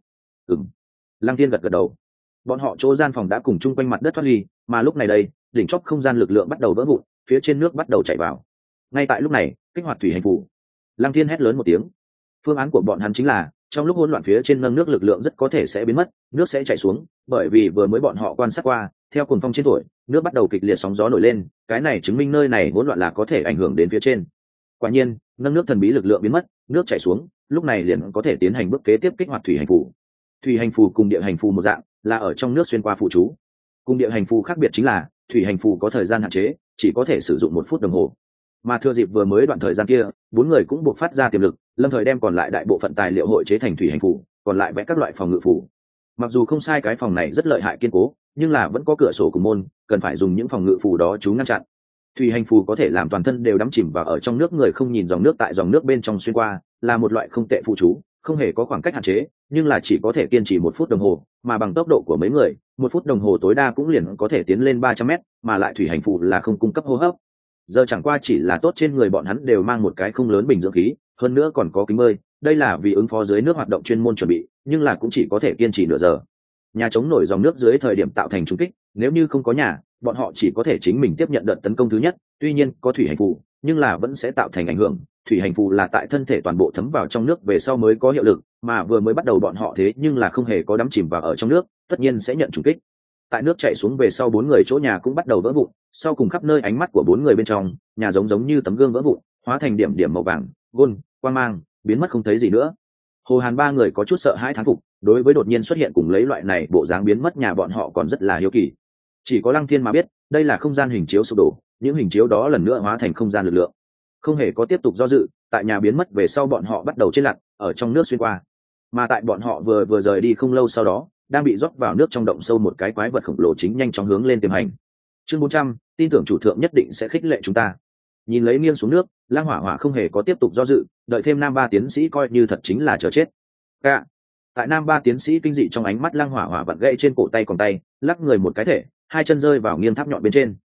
Lăng Thiên gật gật đầu. Bọn họ chỗ gian phòng đã cùng chung quanh mặt đất thoát ly, mà lúc này đây, đỉnh chóp không gian lực lượng bắt đầu vỡ vụn, phía trên nước bắt đầu chảy vào. Ngay tại lúc này, kích hoạt thủy hành phù. Lăng Thiên hét lớn một tiếng. Phương án của bọn hắn chính là, trong lúc hỗn loạn phía trên nâng nước lực lượng rất có thể sẽ biến mất, nước sẽ chảy xuống, bởi vì vừa mới bọn họ quan sát qua, theo cuồng phong trên thổi, nước bắt đầu kịch liệt sóng gió nổi lên, cái này chứng minh nơi này hỗn loạn là có thể ảnh hưởng đến phía trên. Quả nhiên, nâng nước thần bí lực lượng biến mất, nước chảy xuống, lúc này liền có thể tiến hành bước kế tiếp kích hoạt thủy hành phù. Thủy hành phù cùng địa hành phù một dạng, là ở trong nước xuyên qua phụ chú. Cùng địa hành phù khác biệt chính là, thủy hành phù có thời gian hạn chế, chỉ có thể sử dụng 1 phút đồng hồ. Mà thừa dịp vừa mới đoạn thời gian kia, 4 người cũng buộc phát ra tiềm lực, lâm thời đem còn lại đại bộ phận tài liệu hội chế thành thủy hành phù, còn lại vẽ các loại phòng ngự phù. Mặc dù không sai cái phòng này rất lợi hại kiên cố, nhưng là vẫn có cửa sổ cùng môn, cần phải dùng những phòng ngự phù đó chú ngăn chặn. Thủy hành phù có thể làm toàn thân đều đắm chìm vào ở trong nước, người không nhìn dòng nước tại dòng nước bên trong xuyên qua, là một loại không tệ phụ chú, không hề có khoảng cách hạn chế, nhưng là chỉ có thể kiên trì 1 phút đồng hồ, mà bằng tốc độ của mấy người, 1 phút đồng hồ tối đa cũng liền có thể tiến lên 300 mét, mà lại thủy hành phù là không cung cấp hô hấp. Giờ chẳng qua chỉ là tốt trên người bọn hắn đều mang một cái không lớn bình dưỡng khí, hơn nữa còn có kính bơi, đây là vì ứng phó dưới nước hoạt động chuyên môn chuẩn bị, nhưng là cũng chỉ có thể kiên trì nửa giờ. Nhà chống nổi dòng nước dưới thời điểm tạo thành trùng kích, nếu như không có nhà, bọn họ chỉ có thể chính mình tiếp nhận đợt tấn công thứ nhất, tuy nhiên có thủy hành phù, nhưng là vẫn sẽ tạo thành ảnh hưởng. Thủy hành phù là tại thân thể toàn bộ thấm vào trong nước về sau mới có hiệu lực, mà vừa mới bắt đầu bọn họ thế nhưng là không hề có đắm chìm vào ở trong nước, tất nhiên sẽ nhận trùng kích. Tại nước chảy xuống về sau 4 người chỗ nhà cũng bắt đầu vỡ vụn, sau cùng khắp nơi ánh mắt của 4 người bên trong, nhà giống như tấm gương vỡ vụn, hóa thành điểm điểm màu vàng, gôn, quang mang, biến mất không thấy gì nữa. Hồ Hàn 3 người có chút sợ hãi thán phục, đối với đột nhiên xuất hiện cùng lấy loại này bộ dáng biến mất nhà bọn họ còn rất là hiếu kỳ. Chỉ có Lăng Thiên mà biết, đây là không gian hình chiếu sụp đổ, những hình chiếu đó lần nữa hóa thành không gian lực lượng. Không hề có tiếp tục do dự, tại nhà biến mất về sau bọn họ bắt đầu chết lặn, ở trong nước xuyên qua. Mà tại bọn họ vừa rời đi không lâu sau đó, đang bị rót vào nước trong động sâu một cái quái vật khổng lồ chính nhanh chóng hướng lên tiềm hành. Chương 400, tin tưởng chủ thượng nhất định sẽ khích lệ chúng ta. Nhìn lấy nghiêng xuống nước, Lăng Hỏa Hỏa không hề có tiếp tục do dự, đợi thêm Nam Ba tiến sĩ coi như thật chính là chờ chết. Cả. Tại Nam Ba tiến sĩ kinh dị trong ánh mắt, Lăng Hỏa Hỏa vặn gãy trên cổ tay còn tay, lắc người một cái thể, 2 chân rơi vào nghiêng tháp nhọn bên trên.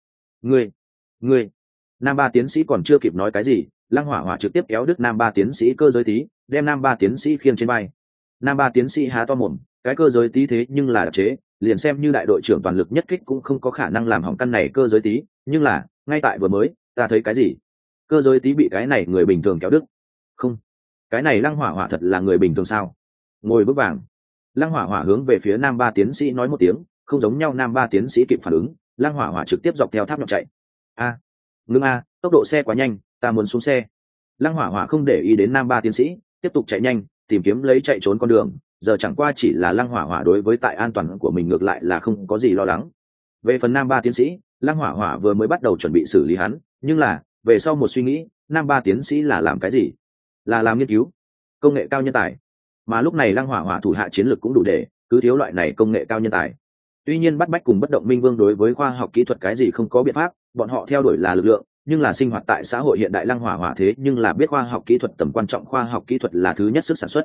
Ngươi. Nam Ba tiến sĩ còn chưa kịp nói cái gì, Lăng Hỏa Hỏa trực tiếp kéo đứt Nam Ba tiến sĩ cơ giới tí, đem Nam Ba tiến sĩ khiêng trên vai. Nam Ba tiến sĩ há to mồm, cái cơ giới tí thế nhưng là đặc chế, liền xem như đại đội trưởng toàn lực nhất kích cũng không có khả năng làm hỏng căn này cơ giới tí, nhưng là, ngay tại vừa mới, ta thấy cái gì? Cơ giới tí bị cái này người bình thường kéo đứt. Không, cái này Lăng Hỏa Hỏa thật là người bình thường sao? Ngồi bước vàng. Lăng Hỏa Hỏa hướng về phía Nam Ba tiến sĩ nói một tiếng, không giống nhau. Nam Ba tiến sĩ kịp phản ứng, Lăng Hỏa Hỏa trực tiếp dọc theo tháp nhọn chạy. Ngưng tốc độ xe quá nhanh, ta muốn xuống xe. Lăng Hỏa Hỏa không để ý đến Nam Ba tiến sĩ, tiếp tục chạy nhanh, tìm kiếm lấy chạy trốn con đường. Giờ chẳng qua chỉ là Lăng Hỏa Hỏa đối với tại an toàn của mình ngược lại là không có gì lo lắng. Về phần Nam Ba tiến sĩ, Lăng Hỏa Hỏa vừa mới bắt đầu chuẩn bị xử lý hắn, nhưng là về sau một suy nghĩ, Nam Ba tiến sĩ là làm cái gì? Là làm nghiên cứu, công nghệ cao nhân tài. Mà lúc này Lăng Hỏa Hỏa thủ hạ chiến lược cũng đủ để, cứ thiếu loại này công nghệ cao nhân tài. Tuy nhiên Bắt Bách cùng Bất Động Minh Vương đối với khoa học kỹ thuật cái gì không có biện pháp, bọn họ theo đuổi là lực lượng, nhưng là sinh hoạt tại xã hội hiện đại Lăng Hỏa Hỏa thế nhưng là biết khoa học kỹ thuật tầm quan trọng, khoa học kỹ thuật là thứ nhất sức sản xuất.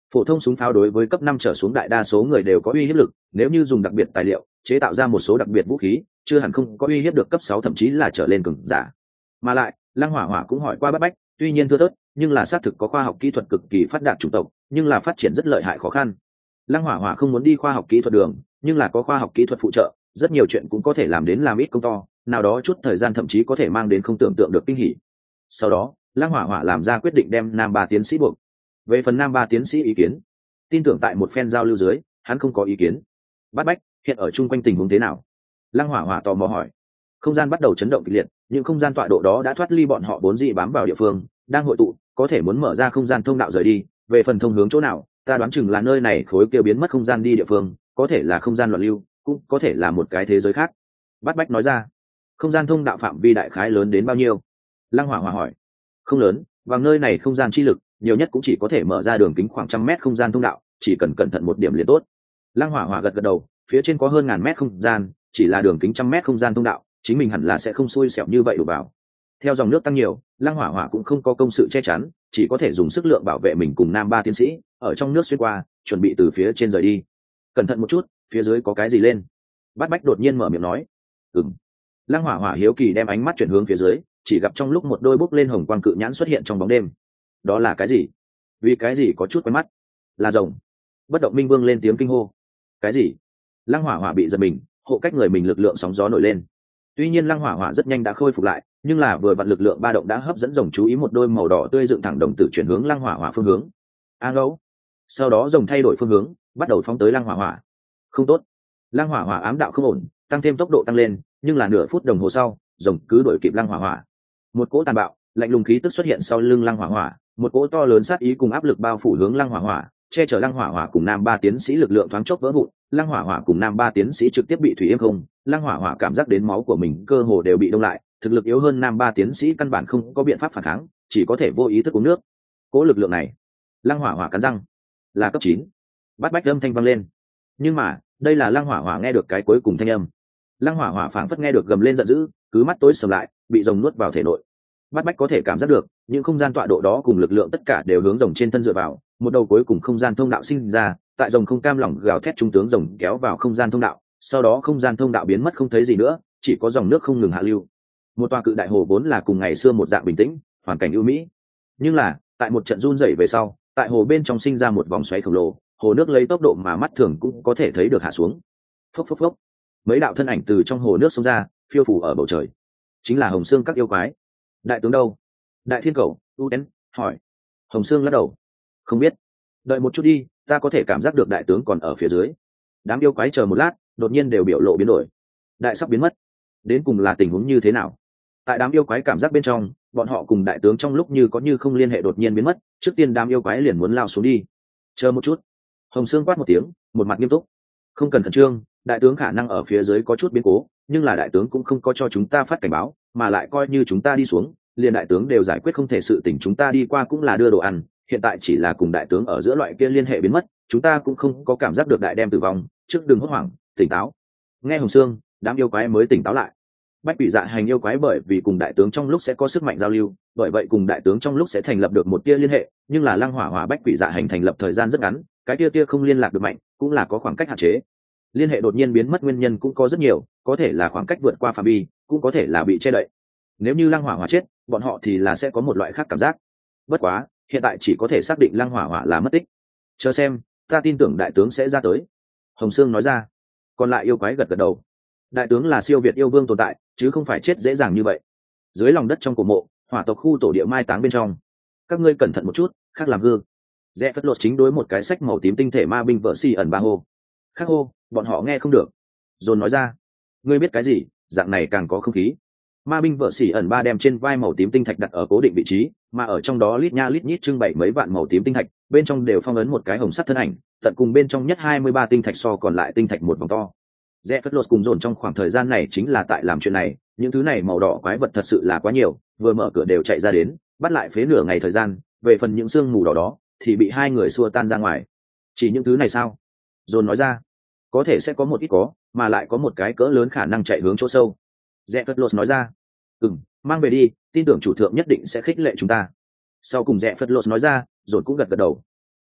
Phổ thông súng pháo đối với cấp 5 trở xuống đại đa số người đều có uy hiếp lực, nếu như dùng đặc biệt tài liệu chế tạo ra một số đặc biệt vũ khí, chưa hẳn không có uy hiếp được cấp 6 thậm chí là trở lên cường giả. Mà lại, Lăng Hỏa Hỏa cũng hỏi qua Bát Bách, tuy nhiên thưa thớt, nhưng là xác thực có khoa học kỹ thuật cực kỳ phát đạt chủng tộc, nhưng là phát triển rất lợi hại khó khăn. Lăng Hỏa Hỏa không muốn đi khoa học kỹ thuật đường, nhưng là có khoa học kỹ thuật phụ trợ, rất nhiều chuyện cũng có thể làm đến làm ít công to, nào đó chút thời gian thậm chí có thể mang đến không tưởng tượng được kinh hỉ. Sau đó, Lăng Hỏa Hỏa làm ra quyết định đem Nam Ba tiến sĩ buộc. Về phần Nam Ba tiến sĩ ý kiến, tin tưởng tại một phen giao lưu dưới, hắn không có ý kiến. Bát Bách, hiện ở chung quanh tình huống thế nào? Lăng Hỏa Hỏa tò mò hỏi. Không gian bắt đầu chấn động kịch liệt, những không gian tọa độ đó đã thoát ly bọn họ vốn dị bám vào địa phương, đang hội tụ, có thể muốn mở ra không gian thông đạo rời đi. Về phần thông hướng chỗ nào, ta đoán chừng là nơi này khối kia biến mất không gian đi địa phương, có thể là không gian loạn lưu, cũng có thể là một cái thế giới khác. Bát Bách nói ra. Không gian thông đạo phạm vi đại khái lớn đến bao nhiêu? Lăng Hỏa Hỏa hỏi. Không lớn, vào nơi này không gian chi lực nhiều nhất cũng chỉ có thể mở ra đường kính khoảng 100 mét không gian thông đạo, chỉ cần cẩn thận một điểm liền tốt. Lăng Hỏa Hỏa gật gật đầu, phía trên có hơn 1000 mét không gian, chỉ là đường kính 100 mét không gian thông đạo, chính mình hẳn là sẽ không xui xẻo như vậy đổ vào. Theo dòng nước tăng nhiều, Lăng Hỏa Hỏa cũng không có công sự che chắn, chỉ có thể dùng sức lượng bảo vệ mình cùng Nam Ba tiến sĩ ở trong nước xuyên qua, chuẩn bị từ phía trên rời đi. Cẩn thận một chút, phía dưới có cái gì lên? Bát Bách đột nhiên mở miệng nói. Ừm. Lăng Hỏa Hỏa hiếu kỳ đem ánh mắt chuyển hướng phía dưới, chỉ gặp trong lúc một đôi bốc lên hồng quang cự nhãn xuất hiện trong bóng đêm. Đó là cái gì? Vì cái gì có chút quen mắt? Là rồng. Bất động minh vương lên tiếng kinh hô. Cái gì? Lăng Hỏa Hỏa bị giật mình, hộ cách người mình lực lượng sóng gió nổi lên. Tuy nhiên Lăng Hỏa Hỏa rất nhanh đã khôi phục lại, nhưng là vừa vặn lực lượng ba động đã hấp dẫn rồng chú ý, một đôi màu đỏ tươi dựng thẳng đồng tử chuyển hướng Lăng Hỏa Hỏa phương hướng. A ngẫu. Sau đó rồng thay đổi phương hướng, bắt đầu phóng tới Lăng Hỏa Hỏa. Không tốt. Lăng Hỏa Hỏa ám đạo không ổn, tăng thêm tốc độ tăng lên, nhưng là nửa phút đồng hồ sau, rồng cứ đuổi kịp Lăng Hỏa Hỏa. Một cỗ tàn bạo, lạnh lùng khí tức xuất hiện sau lưng Lăng Hỏa Hỏa, một cỗ to lớn sát ý cùng áp lực bao phủ hướng Lăng Hỏa Hỏa, che chở Lăng Hỏa Hỏa cùng Nam Ba tiến sĩ lực lượng thoáng chốc vỡ vụn, Lăng Hỏa Hỏa cùng Nam Ba tiến sĩ trực tiếp bị thủy yêm không. Lăng Hỏa Hỏa cảm giác đến máu của mình cơ hồ đều bị đông lại, thực lực yếu hơn Nam Ba tiến sĩ căn bản không có biện pháp phản kháng, chỉ có thể vô ý thức uống nước. Cỗ lực lượng này, Lăng Hỏa Hỏa cắn răng, là cấp 9. Bát Bách âm thanh vang lên. Nhưng mà, đây là Lăng Hỏa Hỏa nghe được cái cuối cùng thanh âm. Lăng Hỏa Hỏa phảng phất nghe được gầm lên giận dữ, cứ mắt tối sầm lại, bị rồng nuốt vào thể nội. Bát Bách có thể cảm giác được, những không gian tọa độ đó cùng lực lượng tất cả đều hướng rồng trên thân dựa vào, một đầu cuối cùng không gian thông đạo sinh ra, tại rồng không cam lòng gào thét trung tướng rồng kéo vào không gian thông đạo, sau đó không gian thông đạo biến mất không thấy gì nữa, chỉ có dòng nước không ngừng hạ lưu. Một tòa cự đại hồ vốn là cùng ngày xưa một dạng bình tĩnh, hoàn cảnh ưu mỹ. Nhưng là, tại một trận run rẩy về sau, tại hồ bên trong sinh ra một vòng xoáy khổng lồ, hồ nước lấy tốc độ mà mắt thường cũng có thể thấy được hạ xuống. Phốc phốc phốc. Mấy đạo thân ảnh từ trong hồ nước xông ra, phiêu phù ở bầu trời. Chính là Hồng Xương các yêu quái. Đại tướng đâu? Đại Thiên Cầu, Uden hỏi. Hồng Xương lắc đầu. Không biết. Đợi một chút đi, ta có thể cảm giác được đại tướng còn ở phía dưới. Đám yêu quái chờ một lát, đột nhiên đều biểu lộ biến đổi. Đại sắp biến mất. Đến cùng là tình huống như thế nào? Tại đám yêu quái cảm giác bên trong, bọn họ cùng đại tướng trong lúc như có như không liên hệ đột nhiên biến mất, trước tiên đám yêu quái liền muốn lao xuống đi. Chờ một chút. Hồng Xương quát một tiếng, một mặt nghiêm túc. Không cần khẩn trương, đại tướng khả năng ở phía dưới có chút biến cố, nhưng là đại tướng cũng không có cho chúng ta phát cảnh báo, mà lại coi như chúng ta đi xuống, liền đại tướng đều giải quyết không thể, sự tình chúng ta đi qua cũng là đưa đồ ăn, hiện tại chỉ là cùng đại tướng ở giữa loại kia liên hệ biến mất, chúng ta cũng không có cảm giác được đại đem tử vong, trước đừng hốt hoảng, tỉnh táo. Nghe Hồng Xương, đám yêu quái mới tỉnh táo lại. Bách Quỷ Dạ Hành yêu quái bởi vì cùng đại tướng trong lúc sẽ có sức mạnh giao lưu, bởi vậy cùng đại tướng trong lúc sẽ thành lập được một tia liên hệ, nhưng là Lăng Hỏa Hỏa Bách Quỷ Dạ Hành thành lập thời gian rất ngắn, cái tia không liên lạc được mạnh, cũng là có khoảng cách hạn chế. Liên hệ đột nhiên biến mất nguyên nhân cũng có rất nhiều, có thể là khoảng cách vượt qua phạm vi, cũng có thể là bị che đậy. Nếu như Lăng Hỏa Hỏa chết, bọn họ thì là sẽ có một loại khác cảm giác. Bất quá, hiện tại chỉ có thể xác định Lăng Hỏa Hỏa là mất tích. Chờ xem, ta tin tưởng đại tướng sẽ ra tới. Hồng Xương nói ra. Còn lại yêu quái gật gật đầu. Đại tướng là siêu việt yêu vương tồn tại, chứ không phải chết dễ dàng như vậy. Dưới lòng đất trong cổ mộ, hỏa tộc khu tổ địa mai táng bên trong. Các ngươi cẩn thận một chút, khác làm hư. Rẽ phất lột chính đối một cái sách màu tím tinh thể ma binh vợ si ẩn ba hô. Khác hô, bọn họ nghe không được. Dồn nói ra. Ngươi biết cái gì, dạng này càng có không khí. Ma binh vợ xỉ ẩn ba đem trên vai màu tím tinh thạch đặt ở cố định vị trí, mà ở trong đó lít nha lít nhít trưng bày mấy vạn màu tím tinh thạch, bên trong đều phong ấn một cái hồng sắt thân ảnh, tận cùng bên trong nhất 23 tinh thạch so còn lại tinh thạch một vòng to. Rẽ phất lột cùng dồn trong khoảng thời gian này chính là tại làm chuyện này, những thứ này màu đỏ quái vật thật sự là quá nhiều, vừa mở cửa đều chạy ra đến, bắt lại phế nửa ngày thời gian, về phần những xương mù đỏ đó thì bị hai người xua tan ra ngoài. Chỉ những thứ này sao? Dồn nói ra. Có thể sẽ có một ít có, mà lại có một cái cỡ lớn khả năng chạy hướng chỗ sâu. Rẽ phất lột nói ra. Mang về đi, tin tưởng chủ thượng nhất định sẽ khích lệ chúng ta. Sau cùng Rẽ phất lột nói ra, dồn cũng gật gật đầu.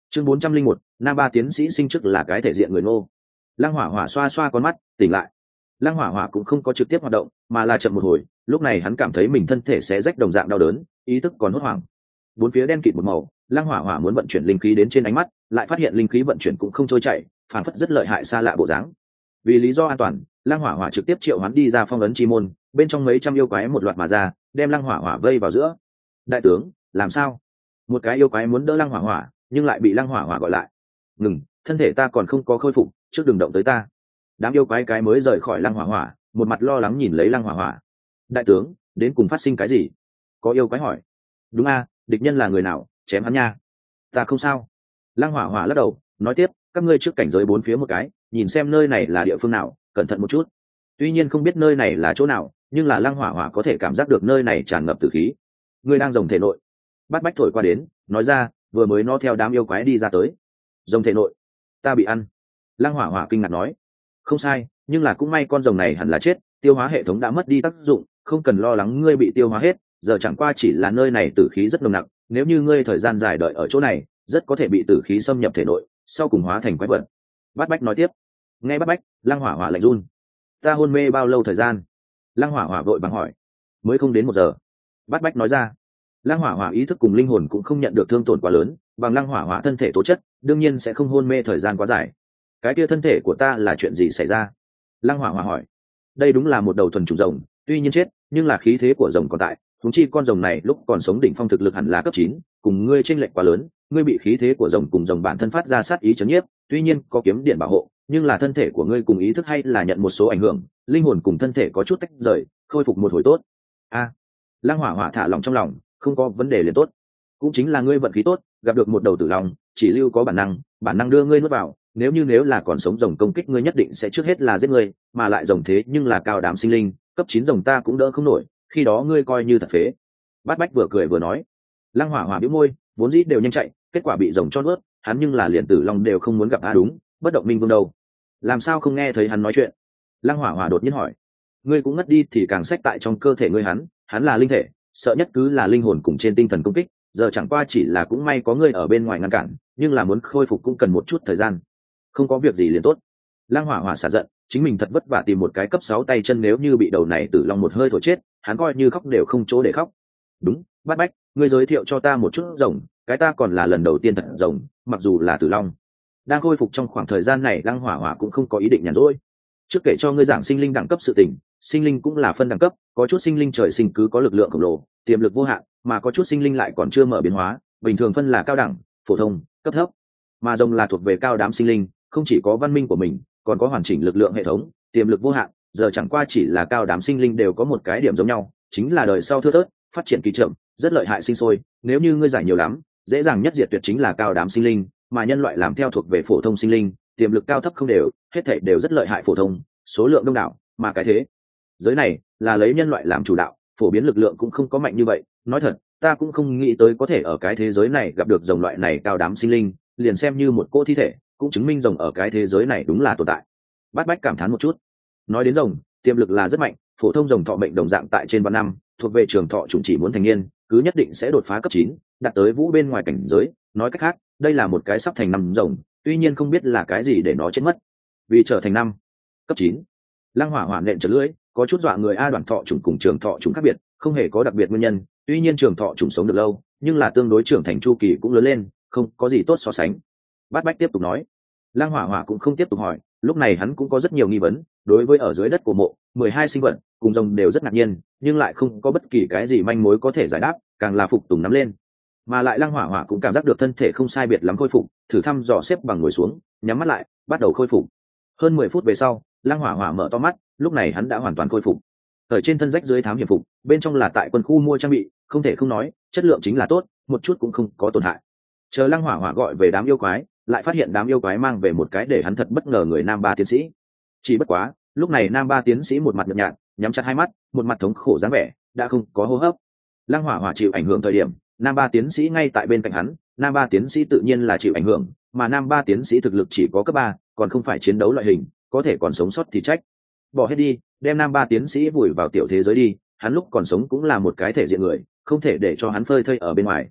Chương 401, nam ba tiến sĩ sinh chức là cái thể diện người ngô. Lăng hỏa hỏa xoa xoa con mắt tỉnh lại. Lăng hỏa hỏa cũng không có trực tiếp hoạt động mà là chậm một hồi, lúc này hắn cảm thấy mình thân thể sẽ rách đồng dạng đau đớn, ý thức còn hốt hoảng. Bốn phía đen kịt một màu, Lăng hỏa hỏa muốn vận chuyển linh khí đến trên ánh mắt, lại phát hiện linh khí vận chuyển cũng không trôi chảy, phản phất rất lợi hại xa lạ bộ dáng. Vì lý do an toàn, Lăng hỏa hỏa trực tiếp triệu hắn đi ra phong ấn chi môn, bên trong mấy trăm yêu quái một loạt mà ra, đem Lăng hỏa hỏa vây vào giữa. Đại tướng, làm sao? Một cái yêu quái muốn đỡ Lăng hỏa hỏa, nhưng lại bị Lăng hỏa hỏa gọi lại. Ngừng, thân thể ta còn không có khôi phục, trước đừng động tới ta. Đám yêu quái cái mới rời khỏi Lăng hỏa hỏa, một mặt lo lắng nhìn lấy Lăng hỏa hỏa. Đại tướng, đến cùng phát sinh cái gì? Có yêu quái hỏi. Đúng a, địch nhân là người nào, chém hắn nha. Ta không sao. Lăng hỏa hỏa lắc đầu, nói tiếp, các ngươi trước cảnh giới bốn phía một cái, nhìn xem nơi này là địa phương nào, cẩn thận một chút. Tuy nhiên không biết nơi này là chỗ nào, nhưng là Lăng hỏa hỏa có thể cảm giác được nơi này tràn ngập tử khí. Ngươi đang rồng thể nội. Bát Bách thổi qua đến, nói ra, vừa mới nó theo đám yêu quái đi ra tới. Rồng thể nội, ta bị ăn. Lăng hỏa hỏa kinh ngạc nói, không sai, nhưng là cũng may con rồng này hẳn là chết, tiêu hóa hệ thống đã mất đi tác dụng, không cần lo lắng ngươi bị tiêu hóa hết, giờ chẳng qua chỉ là nơi này tử khí rất nồng nặc, nếu như ngươi thời gian dài đợi ở chỗ này, rất có thể bị tử khí xâm nhập thể nội, sau cùng hóa thành quái vật. Bát Bách nói tiếp. Nghe Bát Bách, Lăng hỏa hỏa lạnh run. Ta hôn mê bao lâu thời gian? Lăng hỏa hỏa vội vàng hỏi. Mới không đến 1 giờ. Bát Bách nói ra. Lăng hỏa hỏa ý thức cùng linh hồn cũng không nhận được thương tổn quá lớn, bằng Lăng hỏa hỏa thân thể tố chất, đương nhiên sẽ không hôn mê thời gian quá dài. Cái kia thân thể của ta là chuyện gì xảy ra? Lăng hỏa hỏa hỏi. Đây đúng là một đầu thuần chủng rồng, tuy nhiên chết, nhưng là khí thế của rồng còn tại, huống chi con rồng này lúc còn sống đỉnh phong thực lực hẳn là cấp 9, cùng ngươi chênh lệch quá lớn, ngươi bị khí thế của rồng cùng rồng bản thân phát ra sát ý chấn nhiếp, tuy nhiên có kiếm điện bảo hộ, nhưng là thân thể của ngươi cùng ý thức hay là nhận một số ảnh hưởng, linh hồn cùng thân thể có chút tách rời, khôi phục một hồi tốt. A. Lăng hỏa hỏa thả lòng trong lòng, không có vấn đề liền tốt. Cũng chính là ngươi vận khí tốt, gặp được một đầu tử long, chỉ lưu có bản năng đưa ngươi nuốt vào, nếu là còn sống rồng công kích ngươi nhất định sẽ trước hết là giết ngươi, mà lại rồng thế nhưng là cao đám sinh linh, cấp 9 rồng ta cũng đỡ không nổi, khi đó ngươi coi như thật phế. Bát Bách vừa cười vừa nói. Lăng hỏa hỏa bĩu môi, vốn dĩ đều nhanh chạy, kết quả bị rồng cho nuốt, hắn nhưng là liền tử long đều không muốn gặp a đúng, bất động minh vương đâu. Làm sao không nghe thấy hắn nói chuyện? Lăng hỏa hỏa đột nhiên hỏi. Ngươi cũng ngất đi thì càng sách tại trong cơ thể ngươi hắn là linh thể, sợ nhất cứ là linh hồn cùng trên tinh thần công kích, giờ chẳng qua chỉ là cũng may có ngươi ở bên ngoài ngăn cản, nhưng là muốn khôi phục cũng cần một chút thời gian. Không có việc gì liền tốt. Lăng hỏa hỏa xả giận, chính mình thật vất vả tìm một cái cấp 6 tay chân, nếu như bị đầu này tử long một hơi thổi chết, hắn coi như khóc đều không chỗ để khóc. Đúng, Bát Bách, ngươi giới thiệu cho ta một chút rồng, cái ta còn là lần đầu tiên thật rồng, mặc dù là tử long. Đang khôi phục trong khoảng thời gian này, Lăng hỏa hỏa cũng không có ý định nhàn rỗi. Trước kể cho ngươi giảng sinh linh đẳng cấp sự tình, sinh linh cũng là phân đẳng cấp, có chút sinh linh trời sinh cứ có lực lượng khổng lồ, tiềm lực vô hạn, mà có chút sinh linh lại còn chưa mở biến hóa, bình thường phân là cao đẳng, phổ thông, cấp thấp. Mà rồng là thuộc về cao đám sinh linh, không chỉ có văn minh của mình, còn có hoàn chỉnh lực lượng hệ thống, tiềm lực vô hạn, giờ chẳng qua chỉ là cao đám sinh linh đều có một cái điểm giống nhau, chính là đời sau thưa thớt, phát triển kỳ chậm, rất lợi hại sinh sôi, nếu như ngươi giải nhiều lắm, dễ dàng nhất diệt tuyệt chính là cao đám sinh linh, mà nhân loại làm theo thuộc về phổ thông sinh linh, tiềm lực cao thấp không đều, hết thảy đều rất lợi hại phổ thông, số lượng đông đảo, mà cái thế giới này là lấy nhân loại làm chủ đạo, phổ biến lực lượng cũng không có mạnh như vậy, nói thật, ta cũng không nghĩ tới có thể ở cái thế giới này gặp được rồng loại này cao đám sinh linh, liền xem như một cỗ thi thể, cũng chứng minh rồng ở cái thế giới này đúng là tồn tại. Bát Bách cảm thán một chút. Nói đến rồng, tiềm lực là rất mạnh, phổ thông rồng thọ mệnh đồng dạng tại trên vạn năm, thuộc về trường thọ chủng chỉ muốn thành niên, cứ nhất định sẽ đột phá cấp 9, đạt tới vũ bên ngoài cảnh giới, nói cách khác, đây là một cái sắp thành năm rồng, tuy nhiên không biết là cái gì để nó chết mất. Vì trở thành năm cấp 9. Lăng hỏa hỏa nện chật lưỡi, có chút dọa người a, đoạn thọ chủng cùng trường thọ chủng khác biệt, không hề có đặc biệt nguyên nhân, tuy nhiên trường thọ chủng sống được lâu, nhưng là tương đối trưởng thành chu kỳ cũng lớn lên, không có gì tốt so sánh. Bát Bách tiếp tục nói. Lăng hỏa hỏa cũng không tiếp tục hỏi, lúc này hắn cũng có rất nhiều nghi vấn, đối với ở dưới đất của mộ 12 sinh vật cùng rồng đều rất ngạc nhiên, nhưng lại không có bất kỳ cái gì manh mối có thể giải đáp, càng là phục tùng nắm lên. Mà lại Lăng hỏa hỏa cũng cảm giác được thân thể không sai biệt lắm khôi phục, thử thăm dò xếp bằng ngồi xuống, nhắm mắt lại, bắt đầu khôi phục. Hơn 10 phút về sau, Lăng hỏa hỏa mở to mắt, lúc này hắn đã hoàn toàn khôi phục. Ở trên thân rách dưới thám hiểm phục, bên trong là tại quân khu mua trang bị, không thể không nói, chất lượng chính là tốt, một chút cũng không có tổn hại. Chờ Lăng hỏa hỏa gọi về đám yêu quái, lại phát hiện đám yêu quái mang về một cái để hắn thật bất ngờ người nam ba tiến sĩ. Chỉ bất quá, lúc này nam ba tiến sĩ một mặt nhợt nhạt, nhắm chặt hai mắt, một mặt thống khổ dáng vẻ, đã không có hô hấp. Lăng hỏa hỏa chịu ảnh hưởng thời điểm, nam ba tiến sĩ ngay tại bên cạnh hắn, nam ba tiến sĩ tự nhiên là chịu ảnh hưởng, mà nam ba tiến sĩ thực lực chỉ có cấp 3, còn không phải chiến đấu loại hình, có thể còn sống sót thì trách. Bỏ hết đi, đem nam ba tiến sĩ vùi vào tiểu thế giới đi, hắn lúc còn sống cũng là một cái thể diện người, không thể để cho hắn phơi thây ở bên ngoài.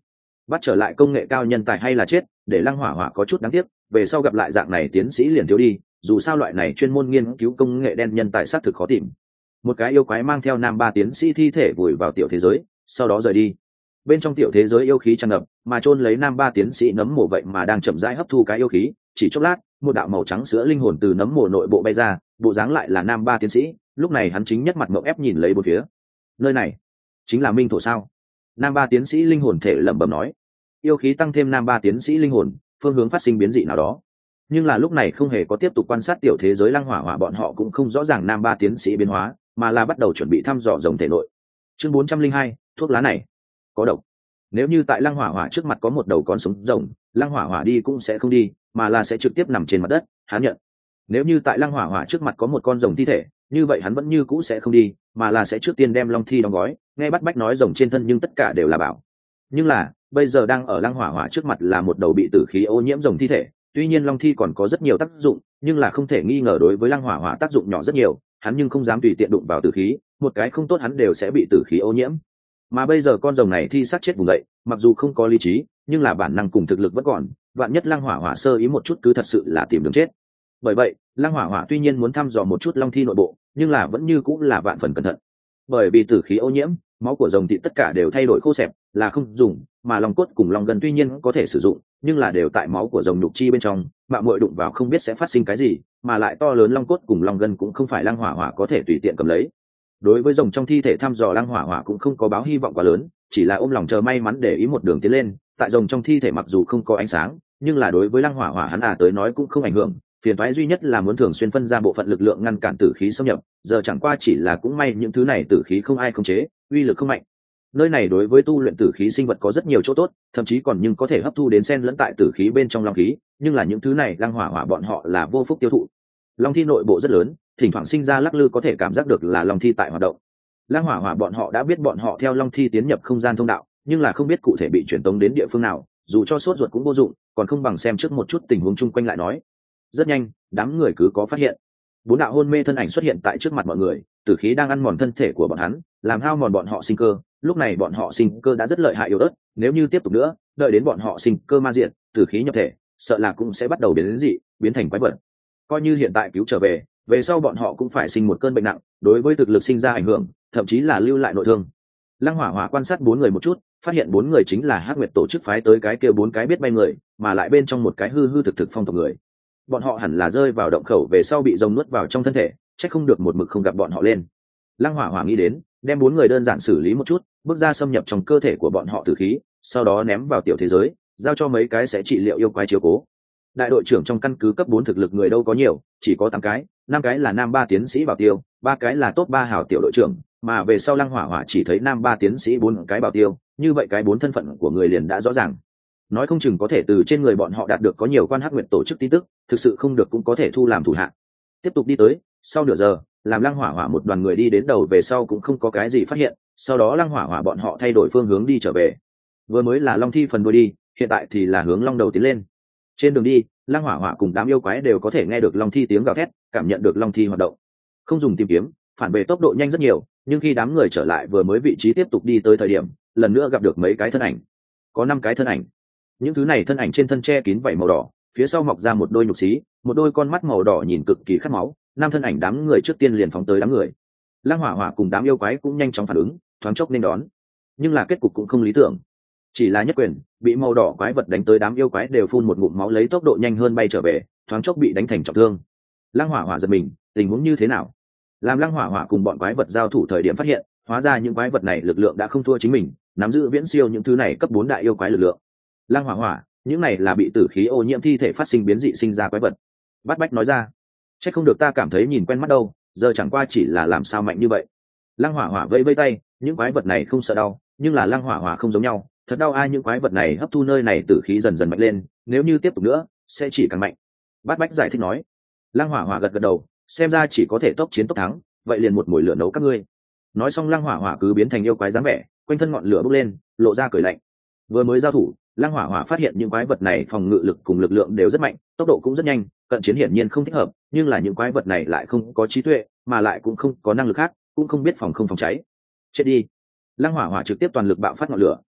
bắt trở lại công nghệ cao nhân tài hay là chết, để Lăng Hỏa Hỏa có chút đáng tiếc, về sau gặp lại dạng này tiến sĩ liền thiếu đi, dù sao loại này chuyên môn nghiên cứu công nghệ đen nhân tài xác thực khó tìm. Một cái yêu quái mang theo nam ba tiến sĩ thi thể vùi vào tiểu thế giới, sau đó rời đi. Bên trong tiểu thế giới yêu khí tràn ngập, mà chôn lấy nam ba tiến sĩ nấm mồ vậy mà đang chậm rãi hấp thu cái yêu khí, chỉ chốc lát, một đạo màu trắng sữa linh hồn từ nấm mồ nội bộ bay ra, bộ dáng lại là nam ba tiến sĩ, lúc này hắn chính nhất mặt ngậm ép nhìn lấy bốn phía. Nơi này chính là minh thổ sao? Nam ba tiến sĩ linh hồn thể lẩm bẩm nói. Yêu khí tăng thêm nam ba tiến sĩ linh hồn, phương hướng phát sinh biến dị nào đó. Nhưng là lúc này không hề có tiếp tục quan sát tiểu thế giới Lăng Hỏa Hỏa, bọn họ cũng không rõ ràng nam ba tiến sĩ biến hóa, mà là bắt đầu chuẩn bị thăm dò rồng thể nội. Chương 402, thuốc lá này có độc. Nếu như tại Lăng Hỏa Hỏa trước mặt có một đầu con sống rồng, Lăng Hỏa Hỏa đi cũng sẽ không đi, mà là sẽ trực tiếp nằm trên mặt đất, hắn nhận. Nếu như tại Lăng Hỏa Hỏa trước mặt có một con rồng thi thể, như vậy hắn vẫn như cũ sẽ không đi, mà là sẽ trước tiên đem long thi đóng gói, nghe bắt bách nói rồng trên thân nhưng tất cả đều là bảo. Nhưng là, bây giờ đang ở Lăng Hỏa Hỏa trước mặt là một đầu bị tử khí ô nhiễm rồng thi thể, tuy nhiên long thi còn có rất nhiều tác dụng, nhưng là không thể nghi ngờ đối với Lăng Hỏa Hỏa tác dụng nhỏ rất nhiều, hắn nhưng không dám tùy tiện đụng vào tử khí, một cái không tốt hắn đều sẽ bị tử khí ô nhiễm. Mà bây giờ con rồng này thi xác chết vùng dậy, mặc dù không có lý trí, nhưng là bản năng cùng thực lực vẫn còn, vạn nhất Lăng Hỏa Hỏa sơ ý một chút cứ thật sự là tìm đường chết. Bởi vậy, Lăng Hỏa Hỏa tuy nhiên muốn thăm dò một chút long thi nội bộ, nhưng là vẫn như cũng là vạn phần cẩn thận. Bởi vì tử khí ô nhiễm, máu của rồng thịt tất cả đều thay đổi khô xẹp, là không dùng, mà long cốt cùng long gân tuy nhiên có thể sử dụng, nhưng là đều tại máu của rồng nhục chi bên trong, mạo muội đụng vào không biết sẽ phát sinh cái gì, mà lại to lớn long cốt cùng long gân cũng không phải Lăng Hỏa Hỏa có thể tùy tiện cầm lấy. Đối với rồng trong thi thể thăm dò, Lăng Hỏa Hỏa cũng không có báo hy vọng quá lớn, chỉ là ôm lòng chờ may mắn để ý một đường tiến lên. Tại rồng trong thi thể mặc dù không có ánh sáng, nhưng là đối với Lăng Hỏa Hỏa hắn tới nói cũng không ảnh hưởng, phiền toái duy nhất là muốn thường xuyên phân ra bộ phận lực lượng ngăn cản tử khí xâm nhập, giờ chẳng qua chỉ là cũng may những thứ này tử khí không ai khống chế, uy lực không mạnh. Nơi này đối với tu luyện tử khí sinh vật có rất nhiều chỗ tốt, thậm chí còn nhưng có thể hấp thu đến xen lẫn tại tử khí bên trong long khí, nhưng là những thứ này Lăng Hỏa Hỏa bọn họ là vô phúc tiêu thụ. Long thi nội bộ rất lớn, thỉnh thoảng sinh ra lắc lư có thể cảm giác được là long thi tại hoạt động. Lăng Hỏa Hỏa bọn họ đã biết bọn họ theo long thi tiến nhập không gian thông đạo, nhưng là không biết cụ thể bị chuyển tống đến địa phương nào, dù cho sốt ruột cũng vô dụng, còn không bằng xem trước một chút tình huống chung quanh lại nói. Rất nhanh, đám người cứ có phát hiện, bốn đạo hôn mê thân ảnh xuất hiện tại trước mặt mọi người, tử khí đang ăn mòn thân thể của bọn hắn, làm hao mòn bọn họ sinh cơ. Lúc này bọn họ sinh cơ đã rất lợi hại yếu ớt, nếu như tiếp tục nữa, đợi đến bọn họ sinh cơ ma diện, tử khí nhập thể, sợ là cũng sẽ bắt đầu biến đến dị, biến thành quái vật. Coi như hiện tại cứu trở về, về sau bọn họ cũng phải sinh một cơn bệnh nặng, đối với thực lực sinh ra ảnh hưởng, thậm chí là lưu lại nội thương. Lăng Hỏa Hỏa quan sát bốn người một chút, phát hiện bốn người chính là Hắc Nguyệt tổ chức phái tới cái kia bốn cái biết bay người, mà lại bên trong một cái hư hư thực thực phong tộc người. Bọn họ hẳn là rơi vào động khẩu về sau bị rồng nuốt vào trong thân thể, chắc không được một mực không gặp bọn họ lên. Lăng Hỏa Hỏa nghĩ đến, đem bốn người đơn giản xử lý một chút, bước ra xâm nhập trong cơ thể của bọn họ tử khí, sau đó ném vào tiểu thế giới, giao cho mấy cái sẽ trị liệu yêu quái chiếu cố. Đại đội trưởng trong căn cứ cấp 4 thực lực người đâu có nhiều, chỉ có 8 cái, 5 cái là nam 3 tiến sĩ bảo tiêu, 3 cái là top 3 hào tiểu đội trưởng, mà về sau Lăng Hỏa Hỏa chỉ thấy nam 3 tiến sĩ 4 cái bảo tiêu, như vậy cái 4 thân phận của người liền đã rõ ràng. Nói không chừng có thể từ trên người bọn họ đạt được có nhiều quan Hắc Nguyệt tổ chức tin tức, thực sự không được cũng có thể thu làm thủ hạ. Tiếp tục đi tới, sau nửa giờ, làm Lăng Hỏa Hỏa một đoàn người đi đến đầu về sau cũng không có cái gì phát hiện, sau đó Lăng Hỏa Hỏa bọn họ thay đổi phương hướng đi trở về. Vừa mới là long thi phần đuôi đi, hiện tại thì là hướng long đầu tiến lên. Trên đường đi, Lăng Hỏa Hỏa cùng đám yêu quái đều có thể nghe được long thi tiếng gào thét, cảm nhận được long thi hoạt động. Không dùng tìm kiếm, phản về tốc độ nhanh rất nhiều, nhưng khi đám người trở lại vừa mới vị trí tiếp tục đi tới thời điểm, lần nữa gặp được mấy cái thân ảnh. Có 5 cái thân ảnh. Những thứ này thân ảnh trên thân che kín vảy màu đỏ, phía sau mọc ra một đôi nhục xí, một đôi con mắt màu đỏ nhìn cực kỳ khát máu. 5 thân ảnh đám người trước tiên liền phóng tới đám người. Lăng Hỏa Hỏa cùng đám yêu quái cũng nhanh chóng phản ứng, thoáng chốc nên đón. Nhưng là kết cục cũng không lý tưởng. Chỉ là nhất quyền, bị màu đỏ quái vật đánh tới đám yêu quái đều phun một ngụm máu lấy tốc độ nhanh hơn bay trở về, thoáng chốc bị đánh thành trọng thương. Lăng Hỏa Hỏa giật mình, tình huống như thế nào? Làm Lăng Hỏa Hỏa cùng bọn quái vật giao thủ thời điểm phát hiện, hóa ra những quái vật này lực lượng đã không thua chính mình, nắm giữ viễn siêu những thứ này cấp 4 đại yêu quái lực lượng. Lăng Hỏa Hỏa, những này là bị tử khí ô nhiễm thi thể phát sinh biến dị sinh ra quái vật. Bát Bách nói ra. Chắc không được ta cảm thấy nhìn quen mắt đâu, giờ chẳng qua chỉ là làm sao mạnh như vậy. Lăng Hỏa Hỏa vẫy vẫy tay, những quái vật này không sợ đau, nhưng là Lăng Hỏa Hỏa không giống nhau, thật đau ai những quái vật này hấp thu nơi này tử khí dần dần mạnh lên, nếu như tiếp tục nữa, sẽ chỉ càng mạnh. Bát Bách giải thích nói. Lăng Hỏa Hỏa gật gật đầu, xem ra chỉ có thể tốc chiến tốc thắng, vậy liền một mồi lửa nấu các ngươi. Nói xong Lăng Hỏa Hỏa cứ biến thành yêu quái dáng vẻ, quanh thân ngọn lửa bốc lên, lộ ra cười lạnh. Vừa mới giao thủ, Lăng Hỏa Hỏa phát hiện những quái vật này phòng ngự lực cùng lực lượng đều rất mạnh, tốc độ cũng rất nhanh, cận chiến hiển nhiên không thích hợp, nhưng là những quái vật này lại không có trí tuệ, mà lại cũng không có năng lực khác, cũng không biết phòng không phòng cháy. Chết đi. Lăng Hỏa Hỏa trực tiếp toàn lực bạo phát ngọn lửa,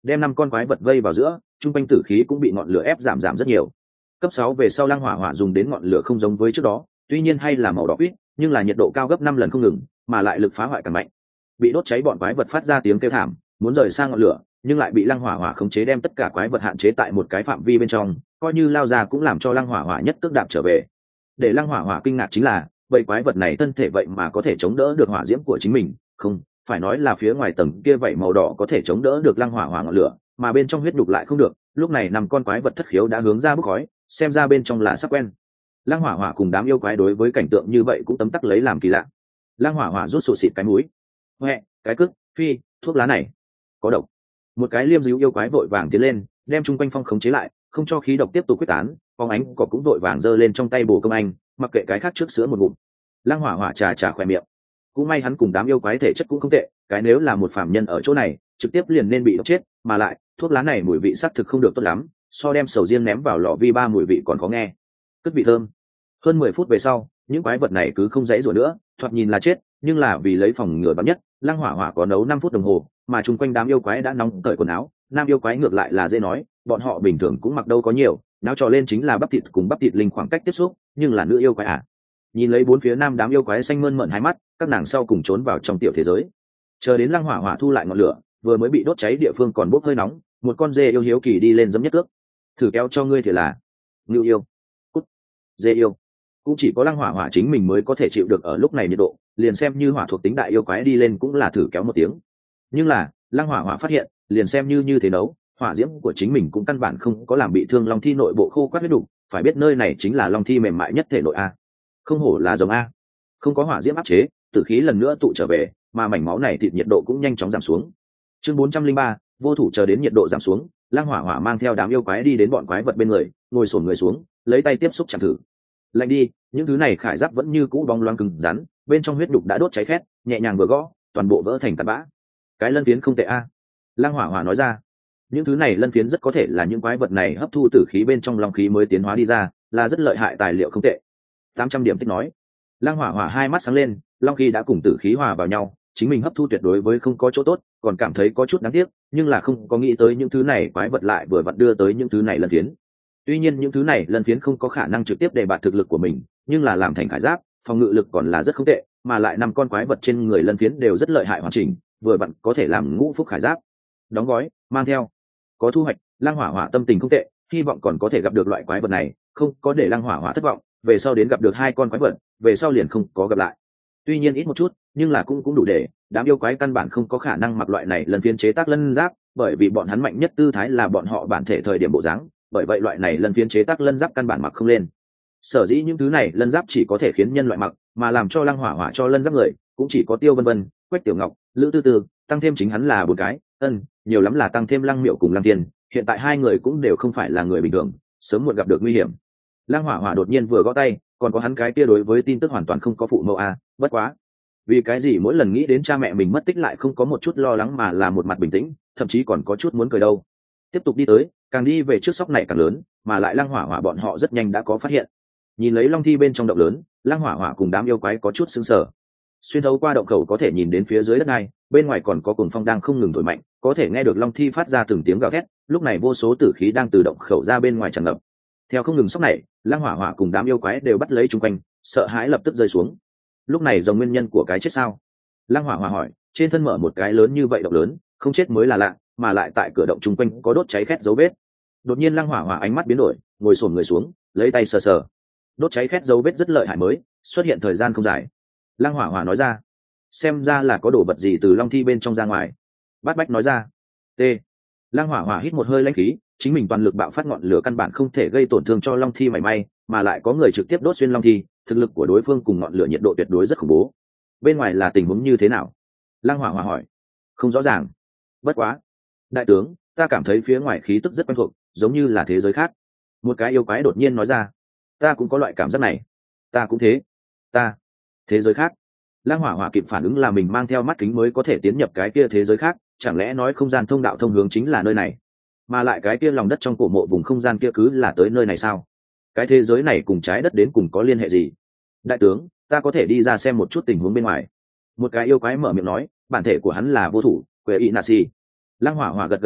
đem 5 con quái vật vây vào giữa, trung quanh tử khí cũng bị ngọn lửa ép giảm rất nhiều. Cấp 6 về sau lăng hỏa hỏa dùng đến ngọn lửa không giống với trước đó, tuy nhiên hay là màu đỏ quýt, nhưng là nhiệt độ cao gấp 5 lần không ngừng, mà lại lực phá hoại càng mạnh. Bị đốt cháy bọn quái vật phát ra tiếng kêu thảm, muốn rời sang ngọn lửa, nhưng lại bị lăng hỏa hỏa khống chế đem tất cả quái vật hạn chế tại một cái phạm vi bên trong, coi như lao ra cũng làm cho lăng hỏa hỏa nhất cước đạp trở về. Để lăng hỏa hỏa kinh ngạc chính là, vậy quái vật này thân thể vậy mà có thể chống đỡ được hỏa diễm của chính mình, không, phải nói là phía ngoài tầng kia vậy màu đỏ có thể chống đỡ được lăng hỏa hỏa ngọn lửa, mà bên trong huyết đục lại không được. Lúc này 5 con quái vật thất khiếu đã hướng ra bốc khói, xem ra bên trong là sắc quen. Lăng hỏa hỏa cùng đám yêu quái đối với cảnh tượng như vậy cũng tấm tắc lấy làm kỳ lạ. Lăng hỏa hỏa rút sụt xịt cái mũi, huệ, cái cức, phi, thuốc lá này có độc. Một cái liêm díu yêu quái vội vàng tiến lên, đem chung quanh phong khống chế lại, không cho khí độc tiếp tục quyết tán. Phong ánh cỏ cũng vội vàng giơ lên trong tay bồ công anh, mặc kệ cái khác trước sữa một ngụm. Lăng hỏa hỏa trà khỏe miệng, cũng may hắn cùng đám yêu quái thể chất cũng không tệ, cái nếu là một phàm nhân ở chỗ này trực tiếp liền nên bị độc chết, mà lại thuốc lá này mùi vị xác thực không được tốt lắm, so đem sầu riêng ném vào lò vi ba mùi vị còn khó nghe. Cất vị thơm. Hơn 10 phút về sau, những quái vật này cứ không dãy rủa nữa, thoạt nhìn là chết, nhưng là vì lấy phòng ngừa bắn nhất, lăng hỏa hỏa có nấu 5 phút đồng hồ, mà chung quanh đám yêu quái đã nóng cởi quần áo. Nam yêu quái ngược lại là dễ nói, bọn họ bình thường cũng mặc đâu có nhiều, náo trò lên chính là bắp thịt cùng bắp thịt linh khoảng cách tiếp xúc, nhưng là nữ yêu quái nhìn lấy bốn phía nam đám yêu quái xanh mơn mởn hai mắt, các nàng sau cùng trốn vào trong tiểu thế giới. Chờ đến lăng hỏa hỏa thu lại ngọn lửa, vừa mới bị đốt cháy địa phương còn bốc hơi nóng, một con dê yêu hiếu kỳ đi lên giẫm nhất cước. Thử kéo cho ngươi thì là ngưu yêu, cút, dê yêu. Cũng chỉ có lăng hỏa hỏa chính mình mới có thể chịu được ở lúc này nhiệt độ, liền xem như hỏa thuộc tính đại yêu quái đi lên cũng là thử kéo một tiếng. Nhưng là lăng hỏa hỏa phát hiện, liền xem như thế nấu, hỏa diễm của chính mình cũng căn bản không có làm bị thương long thi nội bộ khô quắt huyết đủ. Phải biết nơi này chính là long thi mềm mại nhất thể nội a, không hổ là giống a. Không có hỏa diễm áp chế, tử khí lần nữa tụ trở về, mà mảnh máu này thịt nhiệt độ cũng nhanh chóng giảm xuống. Chương 403, vô thủ chờ đến nhiệt độ giảm xuống, lăng hỏa hỏa mang theo đám yêu quái đi đến bọn quái vật bên người, ngồi xổm người xuống, lấy tay tiếp xúc chạm thử. Lạnh đi, những thứ này khải giáp vẫn như cũ bóng loáng cứng rắn, bên trong huyết đục đã đốt cháy khét, nhẹ nhàng vừa gõ, toàn bộ vỡ thành tạt bã. Cái lân phiến không tệ a. Lăng hỏa hỏa nói ra. Những thứ này lân phiến rất có thể là những quái vật này hấp thu tử khí bên trong long khí mới tiến hóa đi ra, là rất lợi hại tài liệu không tệ. 800 điểm tích nói. Lăng hỏa hỏa hai mắt sáng lên, long khí đã cùng tử khí hòa vào nhau, chính mình hấp thu tuyệt đối với không có chỗ tốt, còn cảm thấy có chút đáng tiếc, nhưng là không có nghĩ tới những thứ này quái vật lại vừa vặn đưa tới những thứ này lân phiến. Tuy nhiên những thứ này lân phiến không có khả năng trực tiếp đề bạt thực lực của mình, nhưng là làm thành khải giáp, phòng ngự lực còn là rất không tệ, mà lại 5 con quái vật trên người lân phiến đều rất lợi hại hoàn chỉnh, vừa vặn có thể làm ngũ phúc khải giáp. Đóng gói, mang theo. Có thu hoạch, lăng hỏa hỏa tâm tình không tệ, hy vọng còn có thể gặp được loại quái vật này, không có để lăng hỏa hỏa thất vọng, về sau đến gặp được 2 con quái vật, về sau liền không có gặp lại. Tuy nhiên ít một chút, nhưng là cũng đủ để, đám yêu quái căn bản không có khả năng mặc loại này lân phiến chế tác lân giáp, bởi vì bọn hắn mạnh nhất tư thái là bọn họ bản thể thời điểm bộ dáng, bởi vậy loại này lân phiến chế tác lân giáp căn bản mặc không lên. Sở dĩ những thứ này lân giáp chỉ có thể khiến nhân loại mặc, mà làm cho lăng hỏa hỏa cho lân giáp người, cũng chỉ có Tiêu Vân Vân, Quách Tiểu Ngọc, Lữ Tư Tư, tăng thêm chính hắn là 4 cái, nhiều lắm là tăng thêm Lăng Miệu cùng Lăng Thiên, hiện tại 2 người cũng đều không phải là người bình thường, sớm muộn gặp được nguy hiểm. Lăng hỏa hỏa đột nhiên vừa gõ tay, còn có hắn cái kia đối với tin tức hoàn toàn không có phụ mẫu a, bất quá. Vì cái gì mỗi lần nghĩ đến cha mẹ mình mất tích lại không có một chút lo lắng mà là một mặt bình tĩnh, thậm chí còn có chút muốn cười đâu. Tiếp tục đi tới, càng đi về trước sóc này càng lớn, mà lại lăng hỏa hỏa bọn họ rất nhanh đã có phát hiện. Nhìn lấy long thi bên trong động lớn, lăng hỏa hỏa cùng đám yêu quái có chút sững sờ. Xuyên thấu qua động khẩu có thể nhìn đến phía dưới đất này, bên ngoài còn có cuồng phong đang không ngừng thổi mạnh, có thể nghe được long thi phát ra từng tiếng gào thét, lúc này vô số tử khí đang từ động khẩu ra bên ngoài tràn ngập. Theo không ngừng sóc này, lăng hỏa hỏa cùng đám yêu quái đều bắt lấy chung quanh, sợ hãi lập tức rơi xuống. Lúc này dòng nguyên nhân của cái chết sao? Lăng hỏa hỏa hỏi, trên thân mở một cái lớn như vậy động lớn, không chết mới là lạ, mà lại tại cửa động chung quanh có đốt cháy khét dấu vết. Đột nhiên lăng hỏa hỏa ánh mắt biến đổi, ngồi xổm người xuống, lấy tay sờ sờ. Đốt cháy khét dấu vết rất lợi hại mới xuất hiện thời gian không dài. Lăng hỏa hỏa nói ra, xem ra là có đồ vật gì từ long thi bên trong ra ngoài. Bát Bách nói ra. T. Lăng hỏa hỏa hít một hơi lãnh khí, chính mình toàn lực bạo phát ngọn lửa căn bản không thể gây tổn thương cho long thi mảy may, mà lại có người trực tiếp đốt xuyên long thi, thực lực của đối phương cùng ngọn lửa nhiệt độ tuyệt đối rất khủng bố. Bên ngoài là tình huống như thế nào? Lăng hỏa hỏa hỏi. Không rõ ràng. Bất quá, đại tướng, ta cảm thấy phía ngoài khí tức rất quen thuộc, giống như là thế giới khác. Một cái yêu quái đột nhiên nói ra. Ta cũng có loại cảm giác này. Ta cũng thế. Ta. Thế giới khác. Lăng hỏa hỏa kịp phản ứng là mình mang theo mắt kính mới có thể tiến nhập cái kia thế giới khác, chẳng lẽ nói không gian thông đạo thông hướng chính là nơi này, mà lại cái kia lòng đất trong cổ mộ vùng không gian kia cứ là tới nơi này sao? Cái thế giới này cùng trái đất đến cùng có liên hệ gì? Đại tướng, ta có thể đi ra xem một chút tình huống bên ngoài. Một cái yêu quái mở miệng nói, bản thể của hắn là vô thủ, quệ y nasi. Lăng hỏa hỏa gật gật đầu,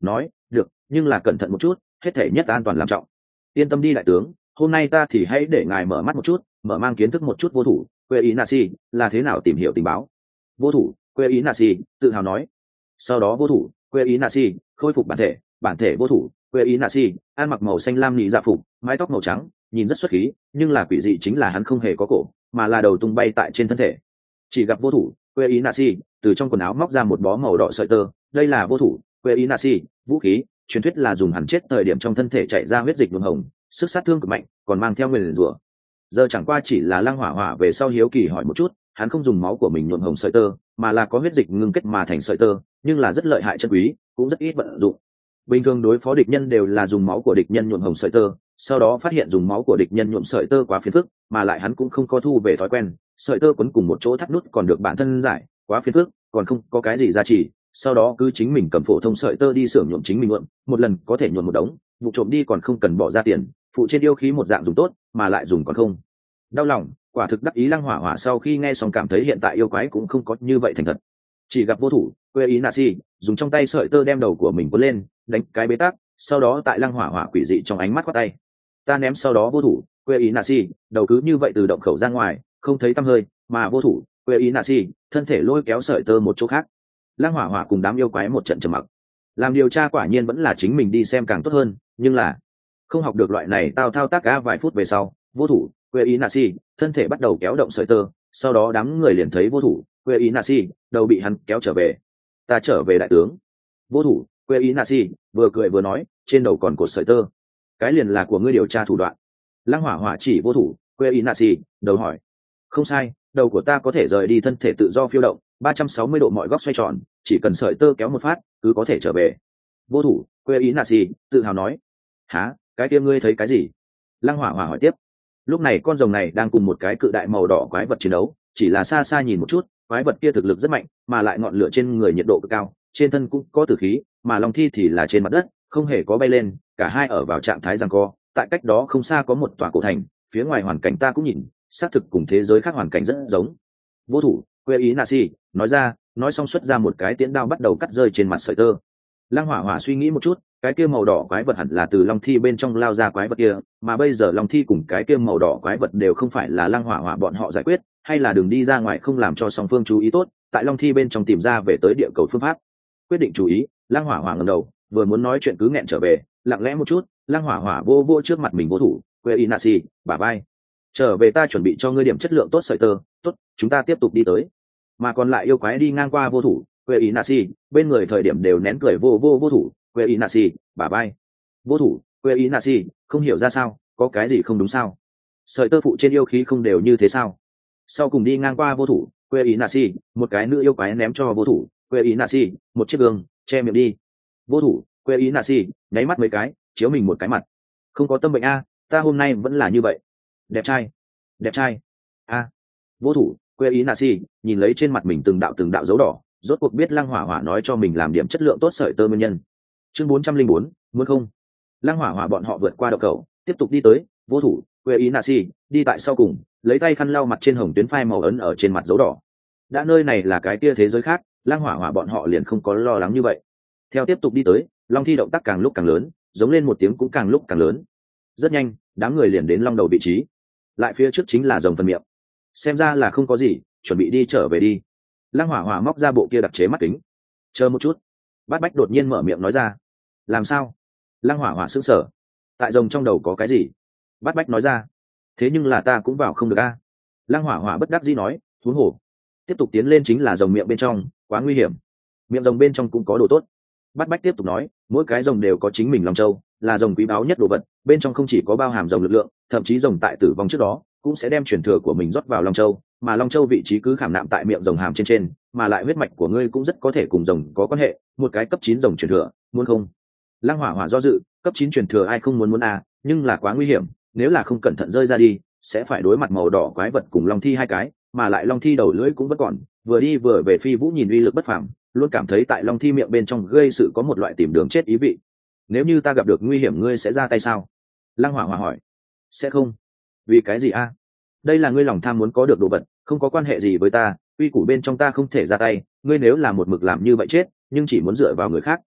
nói được, nhưng là cẩn thận một chút, hết thể nhất an toàn làm trọng. Yên tâm đi đại tướng, hôm nay ta thì hãy để ngài mở mắt một chút, mở mang kiến thức một chút vô thủ quê ý Nasi là thế nào tìm hiểu tình báo. Vô thủ quê ý Nasi tự hào nói. Sau đó vô thủ quê ý Nasi khôi phục bản thể vô thủ quê ý Nasi ăn mặc màu xanh lam nhị dạ phục, mái tóc màu trắng, nhìn rất xuất khí, nhưng là quỷ dị chính là hắn không hề có cổ, mà là đầu tung bay tại trên thân thể. Chỉ gặp vô thủ quê ý Nasi từ trong quần áo móc ra một bó màu đỏ sợi tơ, đây là vô thủ quê ý Nasi vũ khí, truyền thuyết là dùng hắn chết thời điểm trong thân thể chạy ra huyết dịch nhuộm hồng, sức sát thương cực mạnh, còn mang theo nguyền rủa. Giờ chẳng qua chỉ là Lăng Hỏa Hỏa về sau hiếu kỳ hỏi một chút, hắn không dùng máu của mình nhuộm hồng sợi tơ, mà là có huyết dịch ngưng kết mà thành sợi tơ, nhưng là rất lợi hại chân quý, cũng rất ít vận dụng. Bình thường đối phó địch nhân đều là dùng máu của địch nhân nhuộm hồng sợi tơ, sau đó phát hiện dùng máu của địch nhân nhuộm sợi tơ quá phiền phức, mà lại hắn cũng không có thu về thói quen, sợi tơ quấn cùng một chỗ thắt nút còn được bản thân giải, quá phiền phức, còn không có cái gì giá trị, sau đó cứ chính mình cầm phổ thông sợi tơ đi xưởng nhuộm chính mình nhuộm, một lần có thể nhuộm một đống, vụ trộm đi còn không cần bỏ ra tiền, phụ trên yêu khí một dạng dùng tốt, mà lại dùng còn không đau lòng. Quả thực đắc ý. Lăng Hỏa Hỏa sau khi nghe xong cảm thấy hiện tại yêu quái cũng không có như vậy thành thật. Chỉ gặp vô thủ quê ý Nasi dùng trong tay sợi tơ đem đầu của mình cuốn lên, đánh cái bế tắc, sau đó tại Lăng Hỏa Hỏa quỷ dị trong ánh mắt quát tay, ta ném. Sau đó vô thủ quê ý Nasi đầu cứ như vậy từ động khẩu ra ngoài, không thấy tăm hơi, mà vô thủ quê ý Nasi thân thể lôi kéo sợi tơ một chỗ khác. Lăng Hỏa Hỏa cùng đám yêu quái một trận trầm mặc. Làm điều tra quả nhiên vẫn là chính mình đi xem càng tốt hơn, nhưng là không học được loại này tao thao tác. Vài phút về sau, vô thủ quê ý Nasi thân thể bắt đầu kéo động sợi tơ, sau đó đám người liền thấy vô thủ quê ý Nasi đầu bị hắn kéo trở về. Ta trở về đại tướng. Vô thủ quê ý Nasi vừa cười vừa nói, trên đầu còn cột sợi tơ, cái liền là của ngươi điều tra thủ đoạn. Lăng Hỏa Hỏa chỉ vô thủ quê ý Nasi đầu hỏi, không sai, đầu của ta có thể rời đi thân thể tự do phiêu động 360 độ mọi góc xoay tròn, chỉ cần sợi tơ kéo một phát cứ có thể trở về. Vô thủ quê ý Nasi tự hào nói. Hả, cái kia ngươi thấy cái gì? Lăng Hỏa Hỏa hỏi tiếp. Lúc này con rồng này đang cùng một cái cự đại màu đỏ quái vật chiến đấu, chỉ là xa xa nhìn một chút, quái vật kia thực lực rất mạnh, mà lại ngọn lửa trên người nhiệt độ cực cao, trên thân cũng có tử khí, mà long thi thì là trên mặt đất, không hề có bay lên, cả hai ở vào trạng thái giằng co. Tại cách đó không xa có một tòa cổ thành, phía ngoài hoàn cảnh ta cũng nhìn, xác thực cùng thế giới khác hoàn cảnh rất giống. Vô thủ quê ý Nasi nói ra, nói xong xuất ra một cái tiễn đao bắt đầu cắt rơi trên mặt sợi tơ. Lăng Hỏa Hỏa suy nghĩ một chút, cái kia màu đỏ quái vật hẳn là từ long thi bên trong lao ra quái vật kia, mà bây giờ long thi cùng cái kia màu đỏ quái vật đều không phải là Lăng Hỏa Hỏa bọn họ giải quyết, hay là đường đi ra ngoài không làm cho song phương chú ý tốt, tại long thi bên trong tìm ra về tới địa cầu phương pháp. Quyết định chú ý. Lăng Hỏa Hỏa ngẩng đầu, vừa muốn nói chuyện cứ nghẹn trở về, lặng lẽ một chút. Lăng Hỏa Hỏa vô vô trước mặt mình vô thủ quê ý Nasi bả vai, trở về, ta chuẩn bị cho ngươi điểm chất lượng tốt sợi tơ. Tốt, chúng ta tiếp tục đi tới. Mà còn lại yêu quái đi ngang qua vô thủ quê ý Nasi bên người thời điểm đều nén cười vô thủ quê ý Nasi bả vai. Vô thủ quê ý Nasi không hiểu ra sao, có cái gì không đúng sao? Sợi tơ phụ trên yêu khí không đều như thế sao? Sau cùng đi ngang qua vô thủ quê ý Nasi, một cái nữ yêu quái ném cho vô thủ quê ý Nasi một chiếc gương, che miệng đi. Vô thủ quê ý Nasi nháy mắt mấy cái, chiếu mình một cái mặt. Không có tâm bệnh a, ta hôm nay vẫn là như vậy. Đẹp trai a. Vô thủ quê ý Nasi nhìn lấy trên mặt mình từng đạo dấu đỏ, rốt cuộc biết Lăng Hỏa Hỏa nói cho mình làm điểm chất lượng tốt sợi tơ nguyên nhân. Chương 404, muốn không? Lăng Hỏa Hỏa bọn họ vượt qua đậu cầu, tiếp tục đi tới. Vô thủ quê ý Nasi đi tại sau cùng, lấy tay khăn lau mặt trên hồng tuyến phai màu ấn ở trên mặt dấu đỏ. Đã nơi này là cái kia thế giới khác, Lăng Hỏa Hỏa bọn họ liền không có lo lắng như vậy. Theo tiếp tục đi tới, long thi động tác càng lúc càng lớn, giống lên một tiếng cũng càng lúc càng lớn. Rất nhanh, đám người liền đến long đầu vị trí. Lại phía trước chính là rồng phần miệng. Xem ra là không có gì, chuẩn bị đi trở về đi. Lăng Hỏa Hỏa móc ra bộ kia đặc chế mắt kính. Chờ một chút. Bát Bách đột nhiên mở miệng nói ra. Làm sao? Lăng Hỏa Hỏa sững sờ. Tại rồng trong đầu có cái gì? Bát Bách nói ra. Thế nhưng là ta cũng vào không được a. Lăng Hỏa Hỏa bất đắc dĩ nói, huống hồ tiếp tục tiến lên chính là rồng miệng bên trong, quá nguy hiểm. Miệng rồng bên trong cũng có đồ tốt. Bát Bách tiếp tục nói, mỗi cái rồng đều có chính mình long châu, là rồng quý báu nhất đồ vật, bên trong không chỉ có bao hàm rồng lực lượng, thậm chí rồng tại tử vong trước đó cũng sẽ đem truyền thừa của mình rót vào long châu, mà long châu vị trí cứ khảm nạm tại miệng rồng hàm trên, mà lại huyết mạch của ngươi cũng rất có thể cùng rồng có quan hệ, một cái cấp 9 rồng truyền thừa, muốn không? Lăng Hỏa Hỏa do dự, cấp 9 truyền thừa ai không muốn à, nhưng là quá nguy hiểm, nếu là không cẩn thận rơi ra đi, sẽ phải đối mặt màu đỏ quái vật cùng long thi hai cái, mà lại long thi đầu lưỡi cũng vẫn còn, vừa đi vừa về. Phi Vũ nhìn uy lực bất phàm, luôn cảm thấy tại long thi miệng bên trong gây sự có một loại tìm đường chết ý vị. Nếu như ta gặp được nguy hiểm ngươi sẽ ra tay sao? Lăng Hỏa Hỏa hỏi. Sẽ không. Vì cái gì a? Đây là ngươi lòng tham muốn có được đồ vật, không có quan hệ gì với ta, uy củ bên trong ta không thể ra tay, ngươi nếu là một mực làm như vậy chết, nhưng chỉ muốn dựa vào người khác,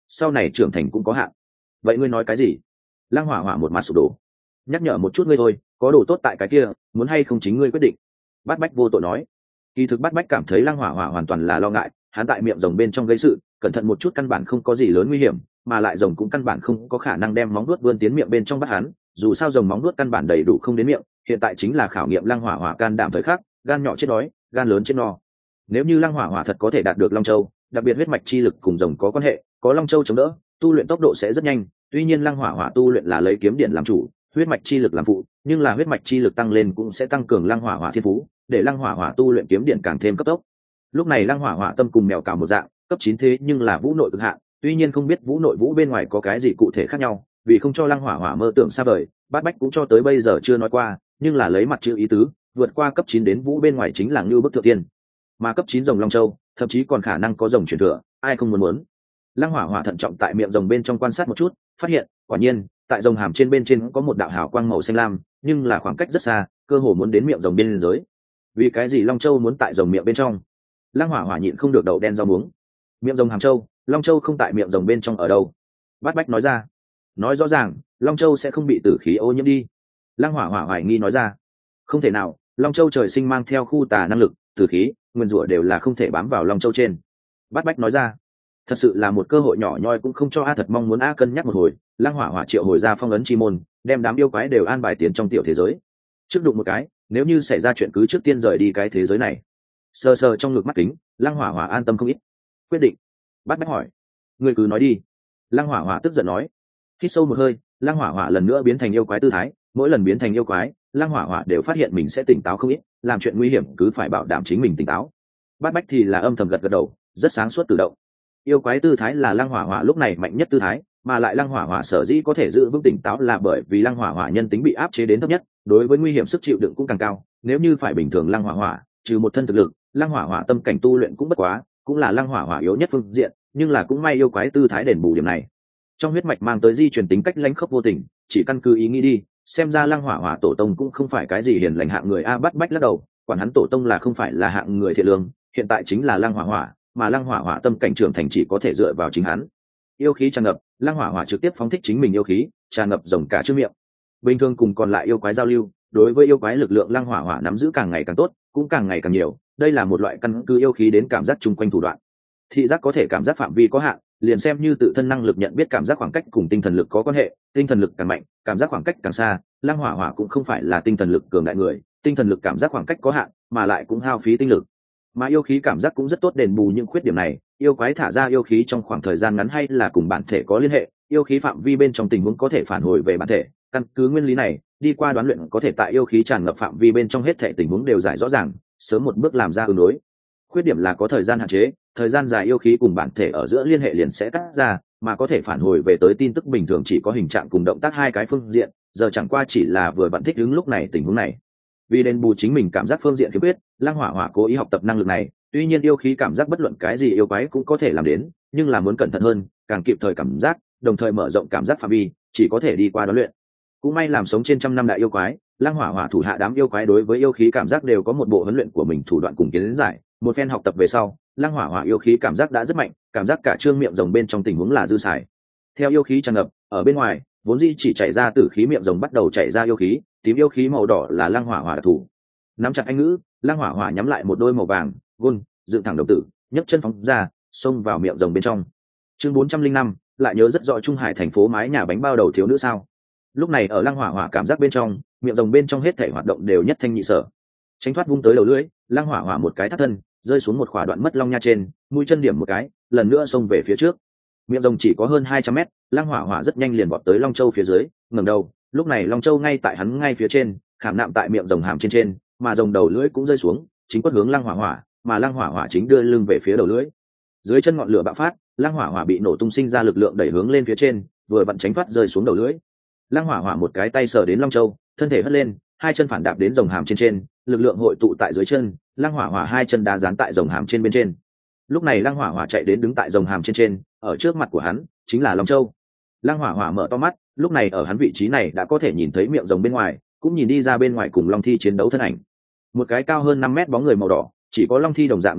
sau này trưởng thành cũng có hạn. Vậy ngươi nói cái gì? Lăng hỏa hỏa một mặt sụp đổ. Nhắc nhở một chút ngươi thôi, có đồ tốt tại cái kia, muốn hay không chính ngươi quyết định. Bát Bách vô tội nói. Kỳ thực Bát Bách cảm thấy Lăng hỏa hỏa hoàn toàn là lo ngại, hắn tại miệng rồng bên trong gây sự, cẩn thận một chút căn bản không có gì lớn nguy hiểm, mà lại rồng cũng căn bản không có khả năng đem móng vuốt vươn tiến miệng bên trong bắt hắn, dù sao rồng móng vuốt căn bản đầy đủ không đến miệng, hiện tại chính là khảo nghiệm Lăng hỏa hỏa can đảm thời khắc, gan nhỏ chết đói, gan lớn chết no. Nếu như Lăng hỏa hỏa thật có thể đạt được Long Châu, đặc biệt huyết mạch chi lực cùng rồng có quan hệ, có Long Châu chống đỡ, tu luyện tốc độ sẽ rất nhanh. Tuy nhiên Lăng hỏa hỏa tu luyện là lấy kiếm điện làm chủ, huyết mạch chi lực làm phụ, nhưng là huyết mạch chi lực tăng lên cũng sẽ tăng cường Lăng hỏa hỏa thiên phú, để Lăng hỏa hỏa tu luyện kiếm điện càng thêm cấp tốc. Lúc này Lăng hỏa hỏa tâm cùng mèo cào một dạng, cấp 9 thế nhưng là vũ nội cực hạn, tuy nhiên không biết vũ nội vũ bên ngoài có cái gì cụ thể khác nhau, vì không cho Lăng hỏa hỏa mơ tưởng xa vời, Bát Bách cũng cho tới bây giờ chưa nói qua, nhưng là lấy mặt chữ ý tứ, vượt qua cấp 9 đến vũ bên ngoài chính là như bức thượng tiên. Mà cấp 9 rồng Long Châu, thậm chí còn khả năng có rồng truyền thừa, ai không muốn. Lăng hỏa hỏa thận trọng tại miệng rồng bên trong quan sát một chút, phát hiện, quả nhiên, tại rồng hàm trên bên trên có một đạo hào quang màu xanh lam, nhưng là khoảng cách rất xa, cơ hồ muốn đến miệng rồng bên dưới. Vì cái gì Long Châu muốn tại rồng miệng bên trong? Lăng hỏa hỏa nhịn không được đầu đen rau muống. Miệng rồng hàm châu, Long Châu không tại miệng rồng bên trong ở đâu? Bát Bách nói ra. Nói rõ ràng, Long Châu sẽ không bị tử khí ô nhiễm đi. Lăng hỏa hỏa hoài nghi nói ra. Không thể nào, Long Châu trời sinh mang theo khu tà năng lực, tử khí, nguyên rủa đều là không thể bám vào Long Châu trên. Bát Bách nói ra. Thật sự là một cơ hội nhỏ nhoi cũng không cho A thật mong muốn A cân nhắc một hồi. Lăng hỏa hỏa triệu hồi ra phong ấn chi môn, đem đám yêu quái đều an bài tiền trong tiểu thế giới. Trước đụng một cái, nếu như xảy ra chuyện cứ trước tiên rời đi cái thế giới này. Sờ sờ trong ngực mắt kính, Lăng hỏa hỏa an tâm không ít. Quyết định. Bát Bách hỏi. Ngươi cứ nói đi. Lăng hỏa hỏa tức giận nói. Hít sâu một hơi, Lăng hỏa hỏa lần nữa biến thành yêu quái tư thái, mỗi lần biến thành yêu quái, Lăng hỏa hỏa đều phát hiện mình sẽ tỉnh táo không ít, làm chuyện nguy hiểm cứ phải bảo đảm chính mình tỉnh táo. Bát Bách thì là âm thầm gật gật đầu, rất sáng suốt tự động. Yêu quái tư thái là Lăng hỏa hỏa lúc này mạnh nhất tư thái, mà lại Lăng hỏa hỏa sở dĩ có thể giữ vững tỉnh táo là bởi vì Lăng hỏa hỏa nhân tính bị áp chế đến thấp nhất, đối với nguy hiểm sức chịu đựng cũng càng cao. Nếu như phải bình thường Lăng hỏa hỏa, trừ một thân thực lực, Lăng hỏa hỏa tâm cảnh tu luyện cũng bất quá, cũng là Lăng hỏa hỏa yếu nhất phương diện, nhưng là cũng may yêu quái tư thái đền bù điểm này. Trong huyết mạch mang tới di truyền tính cách lãnh khốc vô tình, chỉ căn cứ ý nghĩ đi, xem ra Lăng hỏa hỏa tổ tông cũng không phải cái gì hiền lành hạng người. A Bát Bách lắc đầu, quản hắn tổ tông là không phải là hạng người thiện lương, hiện tại chính là Lăng hỏa hỏa, mà Lăng hỏa hỏa tâm cảnh trưởng thành chỉ có thể dựa vào chính hắn. Yêu khí tràn ngập, Lăng hỏa hỏa trực tiếp phóng thích chính mình yêu khí, tràn ngập rồng cả trước miệng. Bình thường cùng còn lại yêu quái giao lưu, đối với yêu quái lực lượng Lăng hỏa hỏa nắm giữ càng ngày càng tốt, cũng càng ngày càng nhiều, đây là một loại căn cứ yêu khí đến cảm giác chung quanh thủ đoạn. Thị giác có thể cảm giác phạm vi có hạn, liền xem như tự thân năng lực nhận biết cảm giác khoảng cách cùng tinh thần lực có quan hệ, tinh thần lực càng mạnh, cảm giác khoảng cách càng xa. Lăng hỏa hỏa cũng không phải là tinh thần lực cường đại người, tinh thần lực cảm giác khoảng cách có hạn, mà lại cũng hao phí tinh lực. Mà yêu khí cảm giác cũng rất tốt đền bù những khuyết điểm này. Yêu quái thả ra yêu khí trong khoảng thời gian ngắn hay là cùng bản thể có liên hệ, yêu khí phạm vi bên trong tình huống có thể phản hồi về bản thể. Căn cứ nguyên lý này, đi qua đoán luyện có thể tại yêu khí tràn ngập phạm vi bên trong hết thể tình huống đều giải rõ ràng, sớm một bước làm ra ứng đối. Khuyết điểm là có thời gian hạn chế, thời gian dài yêu khí cùng bản thể ở giữa liên hệ liền sẽ cắt ra, mà có thể phản hồi về tới tin tức bình thường chỉ có hình trạng cùng động tác hai cái phương diện, giờ chẳng qua chỉ là vừa bạn thích ứng lúc này tình huống này. Vì đền bù chính mình cảm giác phương diện khiếm khuyết, Lăng hỏa hỏa cố ý học tập năng lực này. Tuy nhiên yêu khí cảm giác bất luận cái gì yêu quái cũng có thể làm đến, nhưng là muốn cẩn thận hơn, càng kịp thời cảm giác, đồng thời mở rộng cảm giác phạm vi, chỉ có thể đi qua đoán luyện. Cũng may làm sống trên trăm năm đại yêu quái, Lăng hỏa hỏa thủ hạ đám yêu quái đối với yêu khí cảm giác đều có một bộ huấn luyện của mình thủ đoạn cùng kiến giải. Một phen học tập về sau, Lăng hỏa hỏa yêu khí cảm giác đã rất mạnh, cảm giác cả trương miệng rồng bên trong tình huống là dư xài. Theo yêu khí tràn ngập, ở bên ngoài vốn dĩ chỉ chảy ra tử khí miệng rồng bắt đầu chảy ra yêu khí, tím yêu khí màu đỏ là Lăng hỏa hỏa đặc thù. Nắm chặt anh ngữ, Lăng hỏa hỏa nhắm lại một đôi màu vàng gôn, dựng thẳng đồng tử, nhấc chân phóng ra, xông vào miệng rồng bên trong. Chương 405, lại nhớ rất rõ Trung Hải thành phố mái nhà bánh bao đầu thiếu nữ sao? Lúc này ở Lăng hỏa hỏa cảm giác bên trong, miệng rồng bên trong hết thảy hoạt động đều nhất thanh nhị sở. Tránh thoát vung tới đầu lưỡi, Lăng hỏa hỏa một cái thắt thân, rơi xuống một khỏa đoạn mất long nha trên, mũi chân điểm một cái, lần nữa xông về phía trước. Miệng rồng chỉ có hơn 200 mét, Lăng hỏa hỏa rất nhanh liền vọt tới Long Châu phía dưới, ngẩng đầu, lúc này Long Châu ngay tại hắn ngay phía trên, khảm nạm tại miệng rồng hàm trên, mà rồng đầu lưỡi cũng rơi xuống, chính quất hướng Lăng hỏa hỏa, mà Lăng hỏa hỏa chính đưa lưng về phía đầu lưỡi. Dưới chân ngọn lửa bạo phát, Lăng hỏa hỏa bị nổ tung sinh ra lực lượng đẩy hướng lên phía trên, vừa vặn tránh thoát rơi xuống đầu lưỡi. Lăng hỏa hỏa một cái tay sờ đến Long Châu, thân thể hất lên, hai chân phản đạp đến rồng hàm trên, lực lượng hội tụ tại dưới chân, Lăng hỏa hỏa hai chân đá dán tại rồng hàm trên bên trên. Lúc này Lăng hỏa hỏa chạy đến đứng tại rồng hàm trên, ở trước mặt của hắn chính là Long Châu. Lăng hỏa hỏa mở to mắt, lúc này ở hắn vị trí này đã có thể nhìn thấy miệng rồng bên ngoài, cũng nhìn đi ra bên ngoài cùng Long Thi chiến đấu thân ảnh. Một cái cao hơn 5 mét bóng người màu đỏ, chỉ có Long Thi đồng dạng độ cao,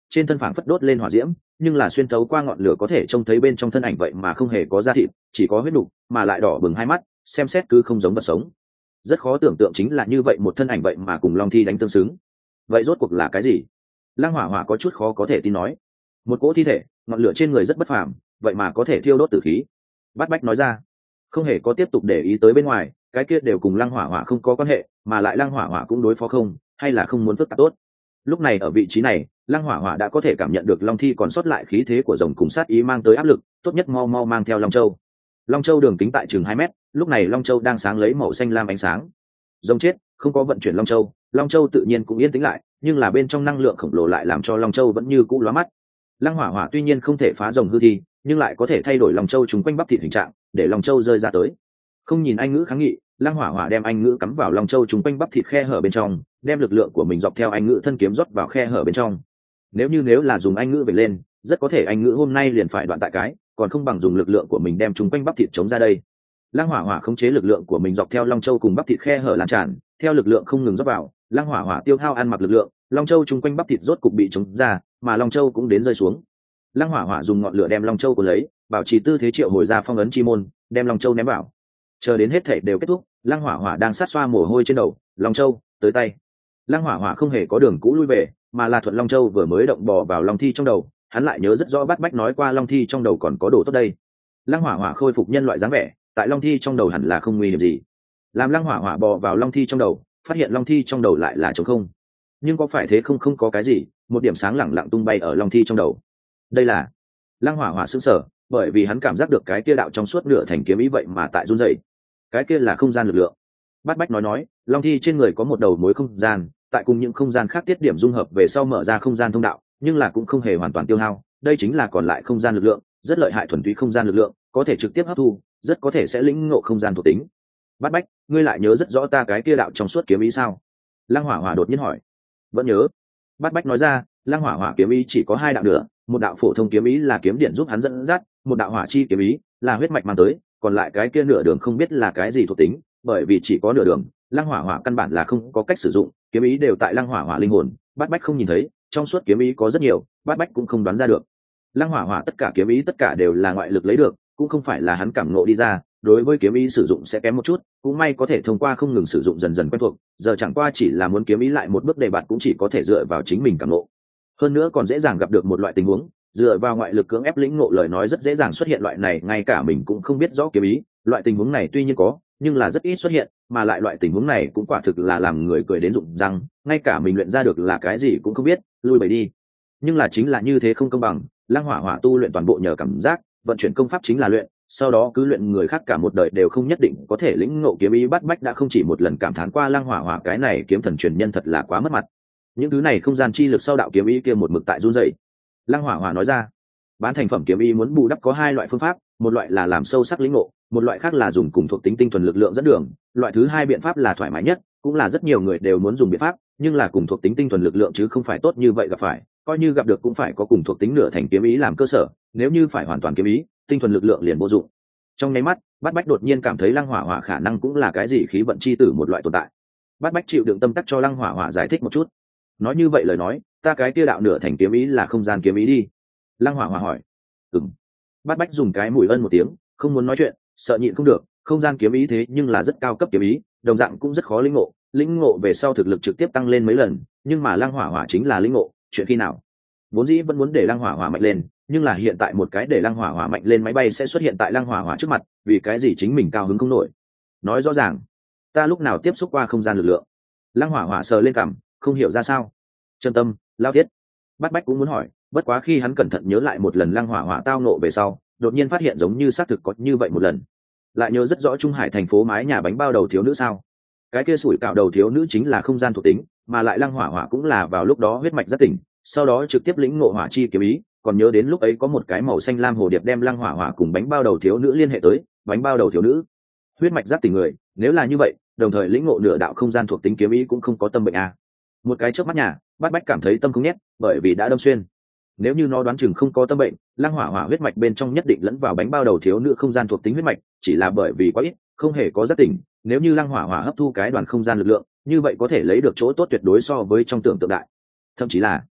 trên thân phảng phất đốt lên hỏa diễm, nhưng là xuyên thấu qua ngọn lửa có thể trông thấy bên trong thân ảnh vậy mà không hề có da thịt, chỉ có huyết đục, mà lại đỏ bừng hai mắt, xem xét cứ không giống vật sống. Rất khó tưởng tượng chính là như vậy một thân ảnh vậy mà cùng long thi đánh tương xứng. Vậy rốt cuộc là cái gì? Lăng Hỏa Hỏa có chút khó có thể tin nói. Một cỗ thi thể, ngọn lửa trên người rất bất phàm, vậy mà có thể thiêu đốt tử khí. Bát Bách nói ra, không hề có tiếp tục để ý tới bên ngoài, cái kia đều cùng Lăng Hỏa Hỏa không có quan hệ, mà lại Lăng Hỏa Hỏa cũng đối phó không, hay là không muốn phức tạp tốt. Lúc này ở vị trí này, Lăng Hỏa Hỏa đã có thể cảm nhận được long thi còn sót lại khí thế của rồng cùng sát ý mang tới áp lực, tốt nhất mau mau mang theo Long Châu. Long Châu đường kính tại chừng 2 mét, lúc này Long Châu đang sáng lấy màu xanh lam ánh sáng. Rồng chết, không có vận chuyển Long Châu tự nhiên cũng yên tĩnh lại, nhưng là bên trong năng lượng khổng lồ lại làm cho Long Châu vẫn như cũ lóa mắt. Lăng Hỏa Hỏa tuy nhiên không thể phá rồng hư thi, nhưng lại có thể thay đổi Long Châu chúng quanh bắp thịt hình trạng, để Long Châu rơi ra tới. Không nhìn anh ngữ kháng nghị, Lăng Hỏa Hỏa đem anh ngữ cắm vào Long Châu chúng quanh bắp thịt khe hở bên trong, đem lực lượng của mình dọc theo anh ngữ thân kiếm rót vào khe hở bên trong. Nếu là dùng anh ngữ về lên, rất có thể anh ngữ hôm nay liền phải đoạn tại cái, còn không bằng dùng lực lượng của mình đem chúng quanh bắp thịt chống ra đây. Lăng Hỏa Hỏa khống chế lực lượng của mình dọc theo Long Châu cùng bắp thịt khe hở lan tràn, theo lực lượng không ngừng rót vào, Lăng Hỏa Hỏa tiêu hao ăn mặc lực lượng, Long Châu chung quanh bắp thịt rốt cục bị chống ra, mà Long Châu cũng đến rơi xuống. Lăng Hỏa Hỏa dùng ngọn lửa đem Long Châu của lấy, bảo trì tư thế triệu hồi ra phong ấn chi môn, đem Long Châu ném vào. Chờ đến hết thể đều kết thúc, Lăng Hỏa Hỏa đang sát xoa mồ hôi trên đầu, Long Châu tới tay. Lăng Hỏa Hỏa không hề có đường cũ lui về, mà là thuận Long Châu vừa mới động bò vào Long thi trong đầu, hắn lại nhớ rất rõ Bát Bách nói qua Long thi trong đầu còn có đồ tốt đây. Lăng Hỏa Hỏa khôi phục nhân loại dáng vẻ, tại Long thi trong đầu hẳn là không nguy hiểm gì. Làm Lăng Hỏa Hỏa bò vào Long thi trong đầu, phát hiện Long thi trong đầu lại là trống không. Nhưng có phải thế không có cái gì, một điểm sáng lẳng lặng tung bay ở Long thi trong đầu. Đây là Lăng Hỏa Hỏa sững sờ, bởi vì hắn cảm giác được cái kia đạo trong suốt nửa thành kiếm ý vậy mà tại run rẩy. Cái kia là không gian lực lượng. Bát Bách nói, Long thi trên người có một đầu mối không gian, tại cùng những không gian khác tiết điểm dung hợp về sau mở ra không gian thông đạo, nhưng là cũng không hề hoàn toàn tiêu hao, đây chính là còn lại không gian lực lượng, rất lợi hại thuần túy không gian lực lượng, có thể trực tiếp hấp thu, rất có thể sẽ lĩnh ngộ không gian thuộc tính. Bát Bách, ngươi lại nhớ rất rõ ta cái kia đạo trong suốt kiếm ý sao? Lăng Hỏa Hỏa đột nhiên hỏi. Vẫn nhớ. Bát Bách nói ra, Lăng Hỏa Hỏa kiếm ý chỉ có 2 đạo nữa, một đạo phổ thông kiếm ý là kiếm điện giúp hắn dẫn dắt, một đạo hỏa chi kiếm ý là huyết mạch mang tới, còn lại cái kia nửa đường không biết là cái gì thuộc tính, bởi vì chỉ có nửa đường, Lăng Hỏa Hỏa căn bản là không có cách sử dụng, kiếm ý đều tại Lăng Hỏa Hỏa linh hồn, Bát Bách không nhìn thấy, trong suốt kiếm ý có rất nhiều, Bát Bách cũng không đoán ra được. Lăng Hỏa Hỏa tất cả kiếm ý tất cả đều là ngoại lực lấy được, cũng không phải là hắn cảm ngộ đi ra, đối với kiếm ý sử dụng sẽ kém một chút, cũng may có thể thông qua không ngừng sử dụng dần dần quen thuộc, giờ chẳng qua chỉ là muốn kiếm ý lại một bước đề bạt cũng chỉ có thể dựa vào chính mình cảm ngộ. Hơn nữa còn dễ dàng gặp được một loại tình huống, dựa vào ngoại lực cưỡng ép lĩnh ngộ lời nói rất dễ dàng xuất hiện loại này, ngay cả mình cũng không biết rõ kiếm ý, loại tình huống này tuy nhiên có, nhưng là rất ít xuất hiện, mà lại loại tình huống này cũng quả thực là làm người cười đến rụng răng, ngay cả mình luyện ra được là cái gì cũng không biết, lui bày đi. Nhưng là chính là như thế không công bằng, Lăng Hỏa Hỏa tu luyện toàn bộ nhờ cảm giác, vận chuyển công pháp chính là luyện, sau đó cứ luyện người khác cả một đời đều không nhất định có thể lĩnh ngộ kiếm ý. Bát Bách đã không chỉ một lần cảm thán qua Lăng Hỏa Hỏa cái này kiếm thần truyền nhân thật là quá mất mặt. Những thứ này không gian chi lực sau đạo kiếm ý kia một mực tại run rẩy. Lăng Hỏa Hỏa nói ra, bán thành phẩm kiếm ý muốn bù đắp có 2 loại phương pháp, một loại là làm sâu sắc lĩnh ngộ, một loại khác là dùng cùng thuộc tính tinh thuần lực lượng dẫn đường, loại thứ 2 biện pháp là thoải mái nhất, cũng là rất nhiều người đều muốn dùng biện pháp, nhưng là cùng thuộc tính tinh thuần lực lượng chứ không phải tốt như vậy gặp phải, coi như gặp được cũng phải có cùng thuộc tính nửa thành kiếm ý làm cơ sở, nếu như phải hoàn toàn kiếm ý, tinh thuần lực lượng liền vô dụng. Trong nháy mắt, Bát Bách đột nhiên cảm thấy Lăng Hỏa Hỏa khả năng cũng là cái gì khí vận chi tử một loại tồn tại. Bát Bách chịu đựng tâm tắc cho Lăng Hỏa Hỏa giải thích một chút. Nói như vậy lời nói, ta cái kia đạo nửa thành kiếm ý là không gian kiếm ý đi. Lăng Hỏa Hỏa hỏi. Ừm. Bát Bách dùng cái mũi ân một tiếng, không muốn nói chuyện, sợ nhịn không được, không gian kiếm ý thế nhưng là rất cao cấp kiếm ý, đồng dạng cũng rất khó lĩnh ngộ về sau thực lực trực tiếp tăng lên mấy lần, nhưng mà Lăng Hỏa Hỏa chính là lĩnh ngộ, chuyện khi nào? Vốn dĩ vẫn muốn để Lăng Hỏa Hỏa mạnh lên, nhưng là hiện tại một cái để Lăng Hỏa Hỏa mạnh lên máy bay sẽ xuất hiện tại Lăng Hỏa Hỏa trước mặt, vì cái gì chính mình cao hứng không nổi. Nói rõ ràng, ta lúc nào tiếp xúc qua không gian lực lượng? Lăng Hỏa Hỏa sờ lên cằm, không hiểu ra sao. Chân tâm, lao thiết. Bát Bách cũng muốn hỏi, bất quá khi hắn cẩn thận nhớ lại một lần Lăng Hỏa Hỏa tao nộ về sau, đột nhiên phát hiện giống như xác thực có như vậy một lần. Lại nhớ rất rõ Trung Hải thành phố mái nhà bánh bao đầu thiếu nữ sao? Cái kia sủi cạo đầu thiếu nữ chính là không gian thuộc tính, mà lại Lăng Hỏa Hỏa cũng là vào lúc đó huyết mạch rất tỉnh, sau đó trực tiếp lĩnh ngộ hỏa chi kiếm ý, còn nhớ đến lúc ấy có một cái màu xanh lam hồ điệp đem Lăng Hỏa Hỏa cùng bánh bao đầu thiếu nữ liên hệ tới, bánh bao đầu thiếu nữ huyết mạch giác tỉnh người, nếu là như vậy, đồng thời lĩnh ngộ nửa đạo không gian thuộc tính kiếm ý cũng không có tâm bệnh à. Một cái chớp mắt nhà, Bát Bách cảm thấy tâm không nhét, bởi vì đã đâm xuyên. Nếu như nó đoán chừng không có tâm bệnh, Lăng Hỏa Hỏa huyết mạch bên trong nhất định lẫn vào bánh bao đầu thiếu nữ không gian thuộc tính huyết mạch, chỉ là bởi vì quá ít, không hề có giác tỉnh. Nếu như Lăng Hỏa Hỏa hấp thu cái đoàn không gian lực lượng, như vậy có thể lấy được chỗ tốt tuyệt đối so với trong tưởng tượng đại. Thậm chí là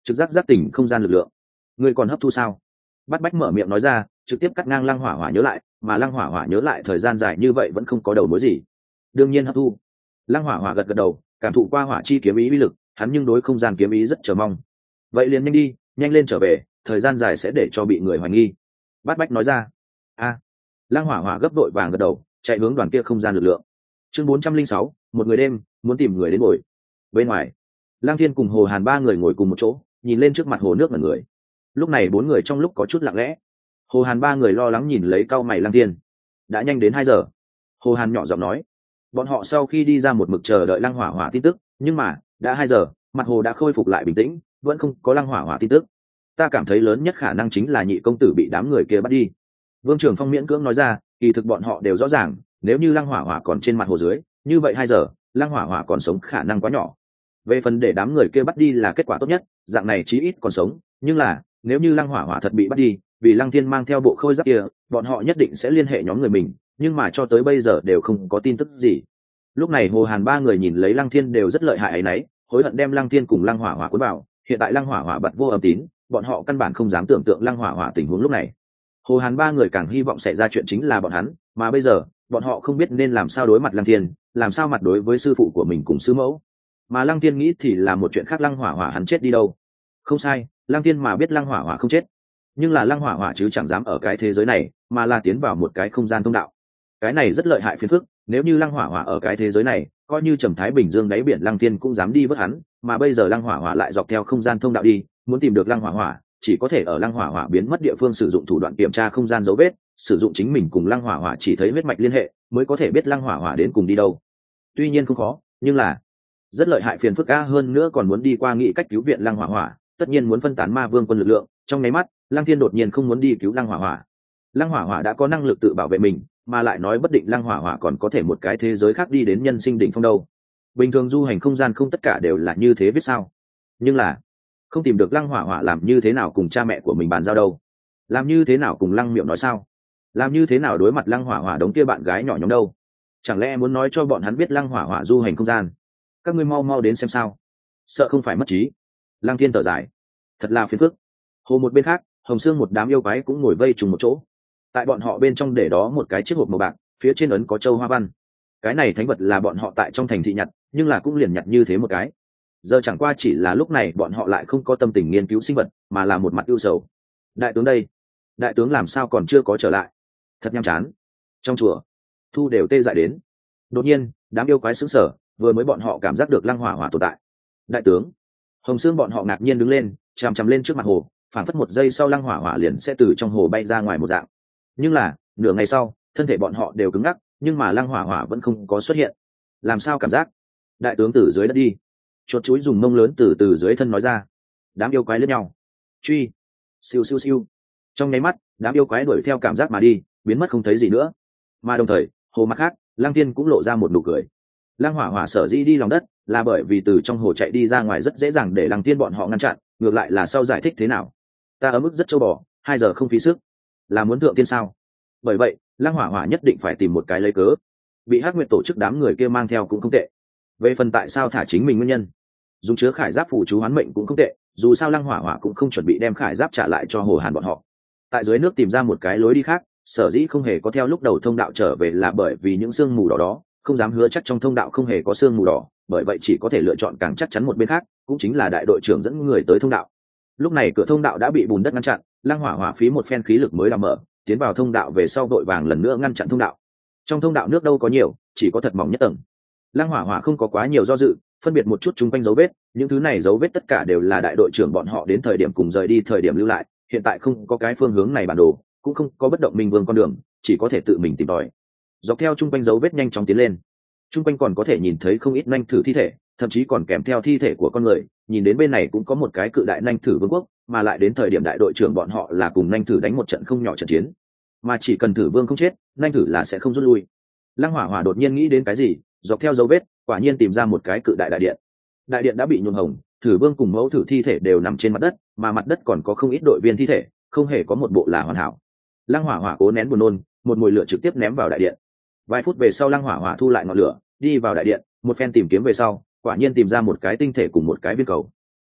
trực giác giác tỉnh không gian lực lượng. Ngươi còn hấp thu sao? Bắt bách mở miệng nói ra, trực tiếp cắt ngang lăng hỏa hỏa nhớ lại, mà lăng hỏa hỏa nhớ lại thời gian dài như vậy vẫn không có đầu mối gì. Đương nhiên hấp thu. Lăng hỏa hỏa gật gật đầu, cảm thụ qua hỏa chi kiếm ý uy lực, hắn nhưng đối không gian kiếm ý rất chờ mong. Vậy liền nhanh đi, nhanh lên trở về, thời gian dài sẽ để cho bị người hoài nghi. Bát bách nói ra. Lăng hỏa hỏa gấp đội vàng gật đầu, chạy hướng đoàn kia không gian lực lượng. Chương 406, một người đêm, muốn tìm người đến bồi. Bên ngoài, Lăng Thiên cùng Hồ Hàn ba người ngồi cùng một chỗ, nhìn lên trước mặt hồ nước mà người. Lúc này bốn người trong lúc có chút lặng lẽ. Hồ Hàn ba người lo lắng nhìn lấy cau mày Lăng Thiên. Đã nhanh đến 2 giờ. Hồ Hàn nhỏ giọng nói. Bọn họ sau khi đi ra một mực chờ đợi Lăng Hỏa Hỏa tin tức, nhưng mà đã 2 giờ, mặt hồ đã khôi phục lại bình tĩnh, vẫn không có Lăng Hỏa Hỏa tin tức. Ta cảm thấy lớn nhất khả năng chính là nhị công tử bị đám người kia bắt đi. Vương Trường Phong miễn cưỡng nói ra, kỳ thực bọn họ đều rõ ràng, nếu như Lăng Hỏa Hỏa còn trên mặt hồ dưới, như vậy 2 giờ, Lăng Hỏa Hỏa còn sống khả năng quá nhỏ. Về phần để đám người kia bắt đi là kết quả tốt nhất, dạng này chí ít còn sống, nhưng là nếu như Lăng Hỏa Hỏa thật bị bắt đi, vì Lăng Thiên mang theo bộ khôi giáp kia, bọn họ nhất định sẽ liên hệ nhóm người mình, nhưng mà cho tới bây giờ đều không có tin tức gì. Lúc này Hồ Hàn ba người nhìn lấy Lăng Thiên đều rất lợi hại ấy nấy, hối hận đem Lăng Thiên cùng Lăng Hỏa Hỏa cuốn vào, hiện tại Lăng Hỏa Hỏa bật vô âm tín, bọn họ căn bản không dám tưởng tượng Lăng Hỏa Hỏa tình huống lúc này. Hồ Hàn ba người càng hy vọng xảy ra chuyện chính là bọn hắn, mà bây giờ, bọn họ không biết nên làm sao đối mặt Lăng Thiên, làm sao mặt đối với sư phụ của mình cùng sư mẫu. Mà Lăng Thiên nghĩ thì là một chuyện khác, Lăng Hỏa Hỏa hắn chết đi đâu? Không sai, Lăng Thiên mà biết Lăng Hỏa Hỏa không chết, nhưng là Lăng Hỏa Hỏa chứ chẳng dám ở cái thế giới này, mà là tiến vào một cái không gian thông đạo. Cái này rất lợi hại phiền phức, nếu như Lăng Hỏa Hỏa ở cái thế giới này, coi như trầm thái bình dương đáy biển Lăng Thiên cũng dám đi vớt hắn, mà bây giờ Lăng Hỏa Hỏa lại dọc theo không gian thông đạo đi, muốn tìm được Lăng Hỏa Hỏa, chỉ có thể ở Lăng Hỏa Hỏa biến mất địa phương sử dụng thủ đoạn kiểm tra không gian dấu vết, sử dụng chính mình cùng Lăng Hỏa Hỏa chỉ thấy huyết mạch liên hệ, mới có thể biết Lăng Hỏa Hỏa đến cùng đi đâu. Tuy nhiên không khó, nhưng là rất lợi hại phiền phức a, hơn nữa còn muốn đi qua nghĩ cách cứu viện Lăng Hỏa Hỏa, tất nhiên muốn phân tán ma vương quân lực lượng. Trong nháy mắt, Lăng Thiên đột nhiên không muốn đi cứu Lăng Hỏa Hỏa. Lăng Hỏa Hỏa đã có năng lực tự bảo vệ mình, mà lại nói bất định Lăng Hỏa Hỏa còn có thể một cái thế giới khác đi đến nhân sinh đỉnh phong đâu. Bình thường du hành không gian không tất cả đều là như thế biết sao? Nhưng là không tìm được Lăng Hỏa Hỏa làm như thế nào cùng cha mẹ của mình bàn giao đâu? Làm như thế nào cùng Lăng Miệu nói sao? Làm như thế nào đối mặt Lăng Hỏa Hỏa đống kia bạn gái nhỏ nhóm đâu? Chẳng lẽ muốn nói cho bọn hắn biết Lăng Hỏa Hỏa du hành không gian? Các ngươi mau mau đến xem sao? Sợ không phải mất trí. Lăng Thiên thở dài, thật là phiền phức. Hồ một bên khác, Hồng Sương một đám yêu quái cũng ngồi vây trùng một chỗ. Tại bọn họ bên trong để đó một cái chiếc hộp màu bạc, phía trên ấn có châu hoa văn. Cái này thánh vật là bọn họ tại trong thành thị nhặt, nhưng là cũng liền nhặt như thế một cái. Giờ chẳng qua chỉ là lúc này bọn họ lại không có tâm tình nghiên cứu sinh vật, mà là một mặt ưu sầu. Đại tướng đây, đại tướng làm sao còn chưa có trở lại? Thật nhàm chán. Trong chùa, thu đều tê dại đến. Đột nhiên, đám yêu quái sững sờ, vừa mới bọn họ cảm giác được Lăng Hỏa Hỏa tồn tại. Đại tướng, Hồng Sương bọn họ ngạc nhiên đứng lên, chằm chằm lên trước mặt hồ, phản phất một giây sau Lăng Hỏa Hỏa liền sẽ từ trong hồ bay ra ngoài một dạng. Nhưng là nửa ngày sau, thân thể bọn họ đều cứng ngắc, nhưng mà Lăng Hỏa Hỏa vẫn không có xuất hiện. Làm sao cảm giác? Đại tướng từ dưới đất đi. Chuột chuối dùng mông lớn từ dưới thân nói ra. Đám yêu quái lướt nhau. Truy. Siêu siêu siêu. Trong nháy mắt, đám yêu quái đuổi theo cảm giác mà đi, biến mất không thấy gì nữa. Mà đồng thời, hồ mặt khác, Lăng Thiên cũng lộ ra một nụ cười. Lăng Hỏa Hỏa sở dĩ đi lòng đất là bởi vì từ trong hồ chạy đi ra ngoài rất dễ dàng để Lăng Thiên bọn họ ngăn chặn, ngược lại là sau giải thích thế nào? Ta ở mức rất châu bò, 2 giờ không phí sức, là muốn thượng tiên sao? Bởi vậy, Lăng Hỏa Hỏa nhất định phải tìm một cái lấy cớ. Bị Hắc Nguyệt tổ chức đám người kia mang theo cũng không tệ. Về phần tại sao thả chính mình nguyên nhân, dùng chứa khải giáp phụ chú hoán mệnh cũng không tệ, dù sao Lăng Hỏa Hỏa cũng không chuẩn bị đem khải giáp trả lại cho Hồ Hàn bọn họ. Tại dưới nước tìm ra một cái lối đi khác, sở dĩ không hề có theo lúc đầu thông đạo trở về là bởi vì những sương mù đỏ đó, không dám hứa chắc trong thông đạo không hề có sương mù đỏ, bởi vậy chỉ có thể lựa chọn càng chắc chắn một bên khác, cũng chính là đại đội trưởng dẫn người tới thông đạo. Lúc này cửa thông đạo đã bị bùn đất ngăn chặn, Lăng Hỏa Hỏa phí một phen khí lực mới làm mở, tiến vào thông đạo về sau vội vàng lần nữa ngăn chặn thông đạo. Trong thông đạo nước đâu có nhiều, chỉ có thật mỏng nhất tầng. Lăng Hỏa Hỏa không có quá nhiều do dự, phân biệt một chút chung quanh dấu vết, những thứ này dấu vết tất cả đều là đại đội trưởng bọn họ đến thời điểm cùng rời đi thời điểm lưu lại, hiện tại không có cái phương hướng này bản đồ, cũng không có bất động minh vương con đường, chỉ có thể tự mình tìm tòi. Dọc theo chung quanh dấu vết nhanh chóng tiến lên. Chung quanh còn có thể nhìn thấy không ít nanh thử thi thể, thậm chí còn kèm theo thi thể của con người, nhìn đến bên này cũng có một cái cự đại nanh thử vương quốc, mà lại đến thời điểm đại đội trưởng bọn họ là cùng nanh thử đánh một trận không nhỏ trận chiến. Mà chỉ cần thử vương không chết, nanh thử là sẽ không rút lui. Lăng Hỏa Hỏa đột nhiên nghĩ đến cái gì, dọc theo dấu vết, quả nhiên tìm ra một cái cự đại đại điện. Đại điện đã bị nhuộm hồng, thử vương cùng mẫu thử thi thể đều nằm trên mặt đất, mà mặt đất còn có không ít đội viên thi thể, không hề có một bộ là hoàn hảo. Lăng Hỏa Hỏa cố nén buồn nôn, một mùi lửa trực tiếp ném vào đại điện. Vài phút về sau Lăng Hỏa Hỏa thu lại ngọn lửa, đi vào đại điện, một phen tìm kiếm về sau, quả nhiên tìm ra một cái tinh thể cùng một cái viên cầu.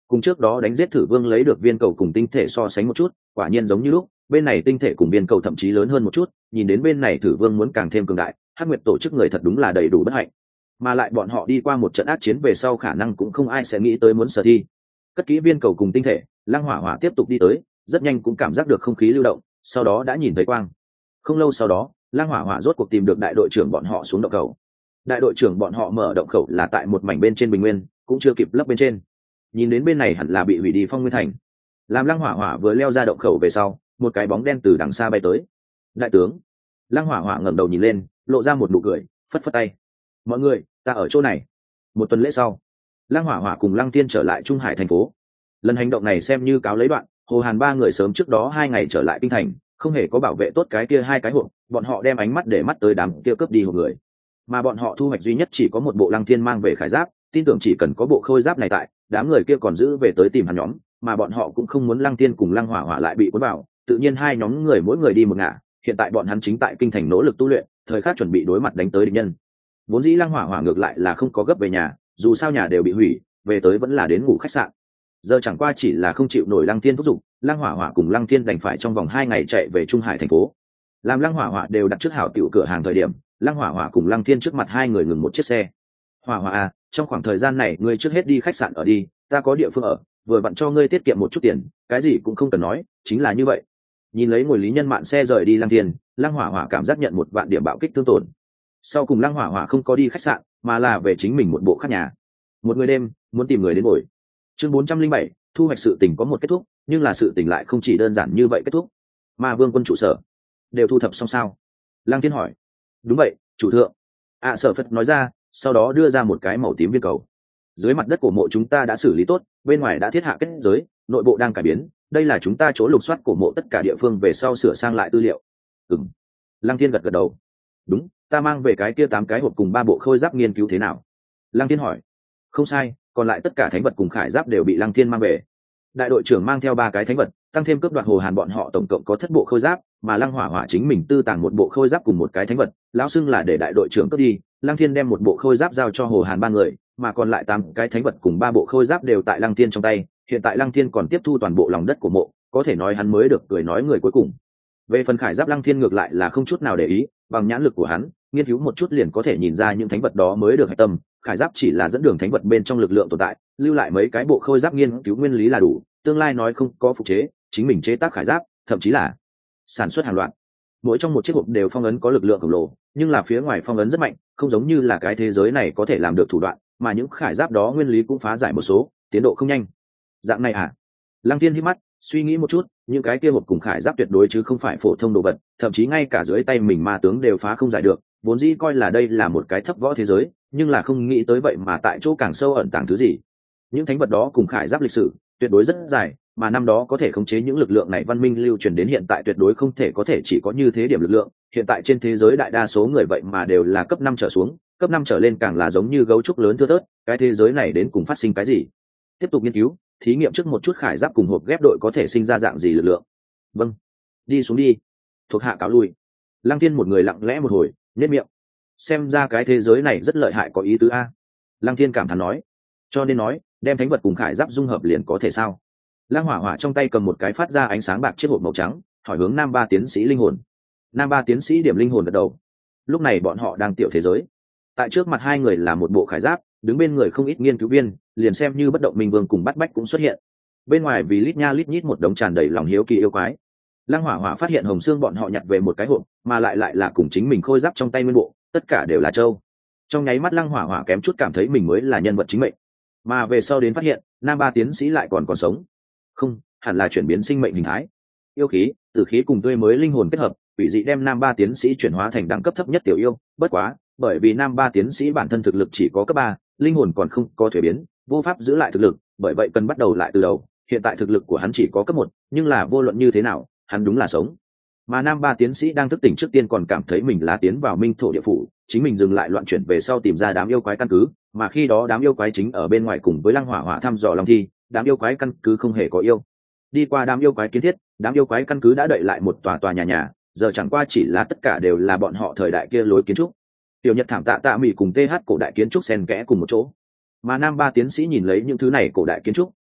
cùng trước đó đánh giết thử vương lấy được viên cầu cùng tinh thể so sánh một chút, quả nhiên giống như lúc, bên này tinh thể cùng viên cầu thậm chí lớn hơn một chút, nhìn đến bên này thử vương muốn càng thêm cường đại, Hắc Nguyệt tổ chức người thật đúng là đầy đủ bất hạnh. Mà lại bọn họ đi qua một trận ác chiến về sau khả năng cũng không ai sẽ nghĩ tới muốn sở thi. Cất kỹ viên cầu cùng tinh thể, Lăng Hỏa Hỏa tiếp tục đi tới, rất nhanh cũng cảm giác được không khí lưu động, sau đó đã nhìn thấy quang. Không lâu sau đó, Lăng Hỏa Hỏa rốt cuộc tìm được đại đội trưởng bọn họ xuống động khẩu. Đại đội trưởng bọn họ mở động khẩu là tại một mảnh bên trên bình nguyên, cũng chưa kịp lấp bên trên. Nhìn đến bên này hẳn là bị hủy đi Phong Nguyên Thành. Làm Lăng Hỏa Hỏa vừa leo ra động khẩu về sau, một cái bóng đen từ đằng xa bay tới. Đại tướng. Lăng Hỏa Hỏa ngẩng đầu nhìn lên, lộ ra một nụ cười, phất phất tay. Mọi người, ta ở chỗ này. Một tuần lễ sau, Lăng Hỏa Hỏa cùng Lăng Thiên trở lại Trung Hải thành phố. Lần hành động này xem như cáo lấy đoạn, Hồ Hàn ba người sớm trước đó 2 ngày trở lại kinh thành, không hề có bảo vệ tốt cái kia 2 cái hộp, bọn họ đem ánh mắt để mắt tới đám kia cướp đi hộp người. Mà bọn họ thu hoạch duy nhất chỉ có một bộ Lăng Thiên mang về khải giáp, tin tưởng chỉ cần có bộ khôi giáp này tại, đám người kia còn giữ về tới tìm hắn nhóm, mà bọn họ cũng không muốn Lăng Thiên cùng Lăng Hỏa Hỏa lại bị cuốn vào, tự nhiên hai nhóm người mỗi người đi một ngả, hiện tại bọn hắn chính tại kinh thành nỗ lực tu luyện, thời khắc chuẩn bị đối mặt đánh tới địch nhân. Vốn dĩ Lăng Hỏa Hỏa ngược lại là không có gấp về nhà, dù sao nhà đều bị hủy, về tới vẫn là đến ngủ khách sạn. Giờ chẳng qua chỉ là không chịu nổi Lăng Thiên thúc giục, Lăng Hỏa Hỏa cùng Lăng Thiên đành phải trong vòng 2 ngày chạy về Trung Hải thành phố. Làm Lăng Hỏa Hỏa đều đặt trước hảo tiểu cửa hàng thời điểm, Lăng Hỏa Hỏa cùng Lăng Thiên trước mặt hai người ngừng một chiếc xe. Hỏa Hỏa à, trong khoảng thời gian này ngươi trước hết đi khách sạn ở đi, ta có địa phương ở, vừa vặn cho ngươi tiết kiệm một chút tiền, cái gì cũng không cần nói, chính là như vậy. Nhìn lấy ngồi Lý Nhân Mạn xe rời đi Lăng Thiên, Lăng Hỏa Hỏa cảm giác nhận một vạn điểm bạo kích thương tổn. Sau cùng Lăng Hỏa Hỏa không có đi khách sạn, mà là về chính mình một bộ khác nhà. Một người đêm, muốn tìm người đến ngồi. Chương 407, thu hoạch sự tình có một kết thúc, nhưng là sự tình lại không chỉ đơn giản như vậy kết thúc. Ma Vương quân trụ sở đều thu thập xong sao? Lăng Thiên hỏi. Đúng vậy, chủ thượng. Sở Phật nói ra, sau đó đưa ra một cái màu tím viên cầu. Dưới mặt đất của mộ chúng ta đã xử lý tốt, bên ngoài đã thiết hạ kết giới, nội bộ đang cải biến, đây là chúng ta chỗ lục soát của mộ tất cả địa phương về sau sửa sang lại tư liệu. Ừm. Lăng Thiên gật gật đầu. Đúng, ta mang về cái kia 8 cái hộp cùng 3 bộ khôi giáp nghiên cứu thế nào? Lăng Thiên hỏi. Không sai, còn lại tất cả thánh vật cùng khải giáp đều bị Lăng Thiên mang về. Đại đội trưởng mang theo 3 cái thánh vật, tăng thêm cướp đoạt Hồ Hàn bọn họ tổng cộng có 7 bộ khôi giáp, mà Lăng Hỏa Hỏa chính mình tư tàng một bộ khôi giáp cùng một cái thánh vật, lão xưng là để đại đội trưởng cướp đi. Lăng Thiên đem một bộ khôi giáp giao cho Hồ Hàn 3 người, mà còn lại 8 cái thánh vật cùng 3 bộ khôi giáp đều tại Lăng Thiên trong tay. Hiện tại Lăng Thiên còn tiếp thu toàn bộ lòng đất của mộ, có thể nói hắn mới được cười nói người cuối cùng. Về phần khải giáp Lăng Thiên ngược lại là không chút nào để ý, bằng nhãn lực của hắn, nghiên cứu một chút liền có thể nhìn ra những thánh vật đó mới được hạch tâm. Khải giáp chỉ là dẫn đường thánh vật bên trong lực lượng tồn tại, lưu lại mấy cái bộ khôi giáp nghiên cứu nguyên lý là đủ, tương lai nói không có phục chế, chính mình chế tác khải giáp, thậm chí là sản xuất hàng loạt. Mỗi trong một chiếc hộp đều phong ấn có lực lượng khổng lồ, nhưng là phía ngoài phong ấn rất mạnh, không giống như là cái thế giới này có thể làm được thủ đoạn, mà những khải giáp đó nguyên lý cũng phá giải một số, tiến độ không nhanh. Dạng này à? Lăng Thiên hít mắt, suy nghĩ một chút, những cái kia hộp cùng khải giáp tuyệt đối chứ không phải phổ thông đồ vật, thậm chí ngay cả dưới tay mình ma tướng đều phá không giải được, vốn dĩ coi là đây là một cái thấp võ thế giới, nhưng là không nghĩ tới vậy mà tại chỗ càng sâu ẩn tàng thứ gì. Những thánh vật đó cùng khải giáp lịch sử tuyệt đối rất dài, mà năm đó có thể khống chế những lực lượng này văn minh lưu truyền đến hiện tại tuyệt đối không thể có thể chỉ có như thế điểm lực lượng. Hiện tại trên thế giới đại đa số người vậy mà đều là cấp 5 trở xuống, cấp 5 trở lên càng là giống như gấu trúc lớn thưa thớt, cái thế giới này đến cùng phát sinh cái gì? Tiếp tục nghiên cứu, thí nghiệm trước một chút khải giáp cùng hộp ghép đội có thể sinh ra dạng gì lực lượng. Vâng, đi xuống đi. Thuộc hạ cáo lui. Lăng Thiên một người lặng lẽ một hồi, nhếch miệng. Xem ra cái thế giới này rất lợi hại có ý tứ a. Lăng Thiên cảm thán nói. Cho nên nói, đem thánh vật cùng khải giáp dung hợp liền có thể sao? Lăng Hỏa Hỏa trong tay cầm một cái phát ra ánh sáng bạc chiếc hộp màu trắng, hỏi hướng Nam Ba tiến sĩ linh hồn. Nam Ba tiến sĩ điểm linh hồn gật đầu. Lúc này bọn họ đang tiểu thế giới. Tại trước mặt hai người là một bộ khải giáp, đứng bên người không ít nghiên cứu viên, liền xem như bất động minh vương cùng bắt bách cũng xuất hiện. Bên ngoài vì lít nha lít nhít một đống tràn đầy lòng hiếu kỳ yêu quái. Lăng Hỏa Hỏa phát hiện Hồng Xương bọn họ nhặt về một cái hộp, mà lại là cùng chính mình khôi giáp trong tay nguyên bộ, tất cả đều là châu. Trong nháy mắt Lăng Hỏa Hỏa kém chút cảm thấy mình mới là nhân vật chính mệnh. Mà về sau đến phát hiện, Nam Ba tiến sĩ lại còn sống. Không, hẳn là chuyển biến sinh mệnh hình thái. Yêu khí, tử khí cùng tươi mới linh hồn kết hợp, quỷ dị đem Nam Ba tiến sĩ chuyển hóa thành đẳng cấp thấp nhất tiểu yêu, bất quá, bởi vì Nam Ba tiến sĩ bản thân thực lực chỉ có cấp 3, linh hồn còn không có thuế biến, vô pháp giữ lại thực lực, bởi vậy cần bắt đầu lại từ đầu. Hiện tại thực lực của hắn chỉ có cấp 1, nhưng là vô luận như thế nào, hắn đúng là sống. Mà Nam Ba tiến sĩ đang thức tỉnh trước tiên còn cảm thấy mình là tiến vào minh thổ địa phủ, chính mình dừng lại loạn chuyển về sau tìm ra đám yêu quái căn cứ, mà khi đó đám yêu quái chính ở bên ngoài cùng với Lăng Hỏa Hỏa thăm dò Long Thi, đám yêu quái căn cứ không hề có yêu. Đi qua đám yêu quái kiến thiết, đám yêu quái căn cứ đã đậy lại một tòa nhà, giờ chẳng qua chỉ là tất cả đều là bọn họ thời đại kia lối kiến trúc. Tiểu Nhật Thảm Tạ Mỹ cùng TH cổ đại kiến trúc xen kẽ cùng một chỗ. Mà Nam Ba tiến sĩ nhìn lấy những thứ này cổ đại kiến trúc,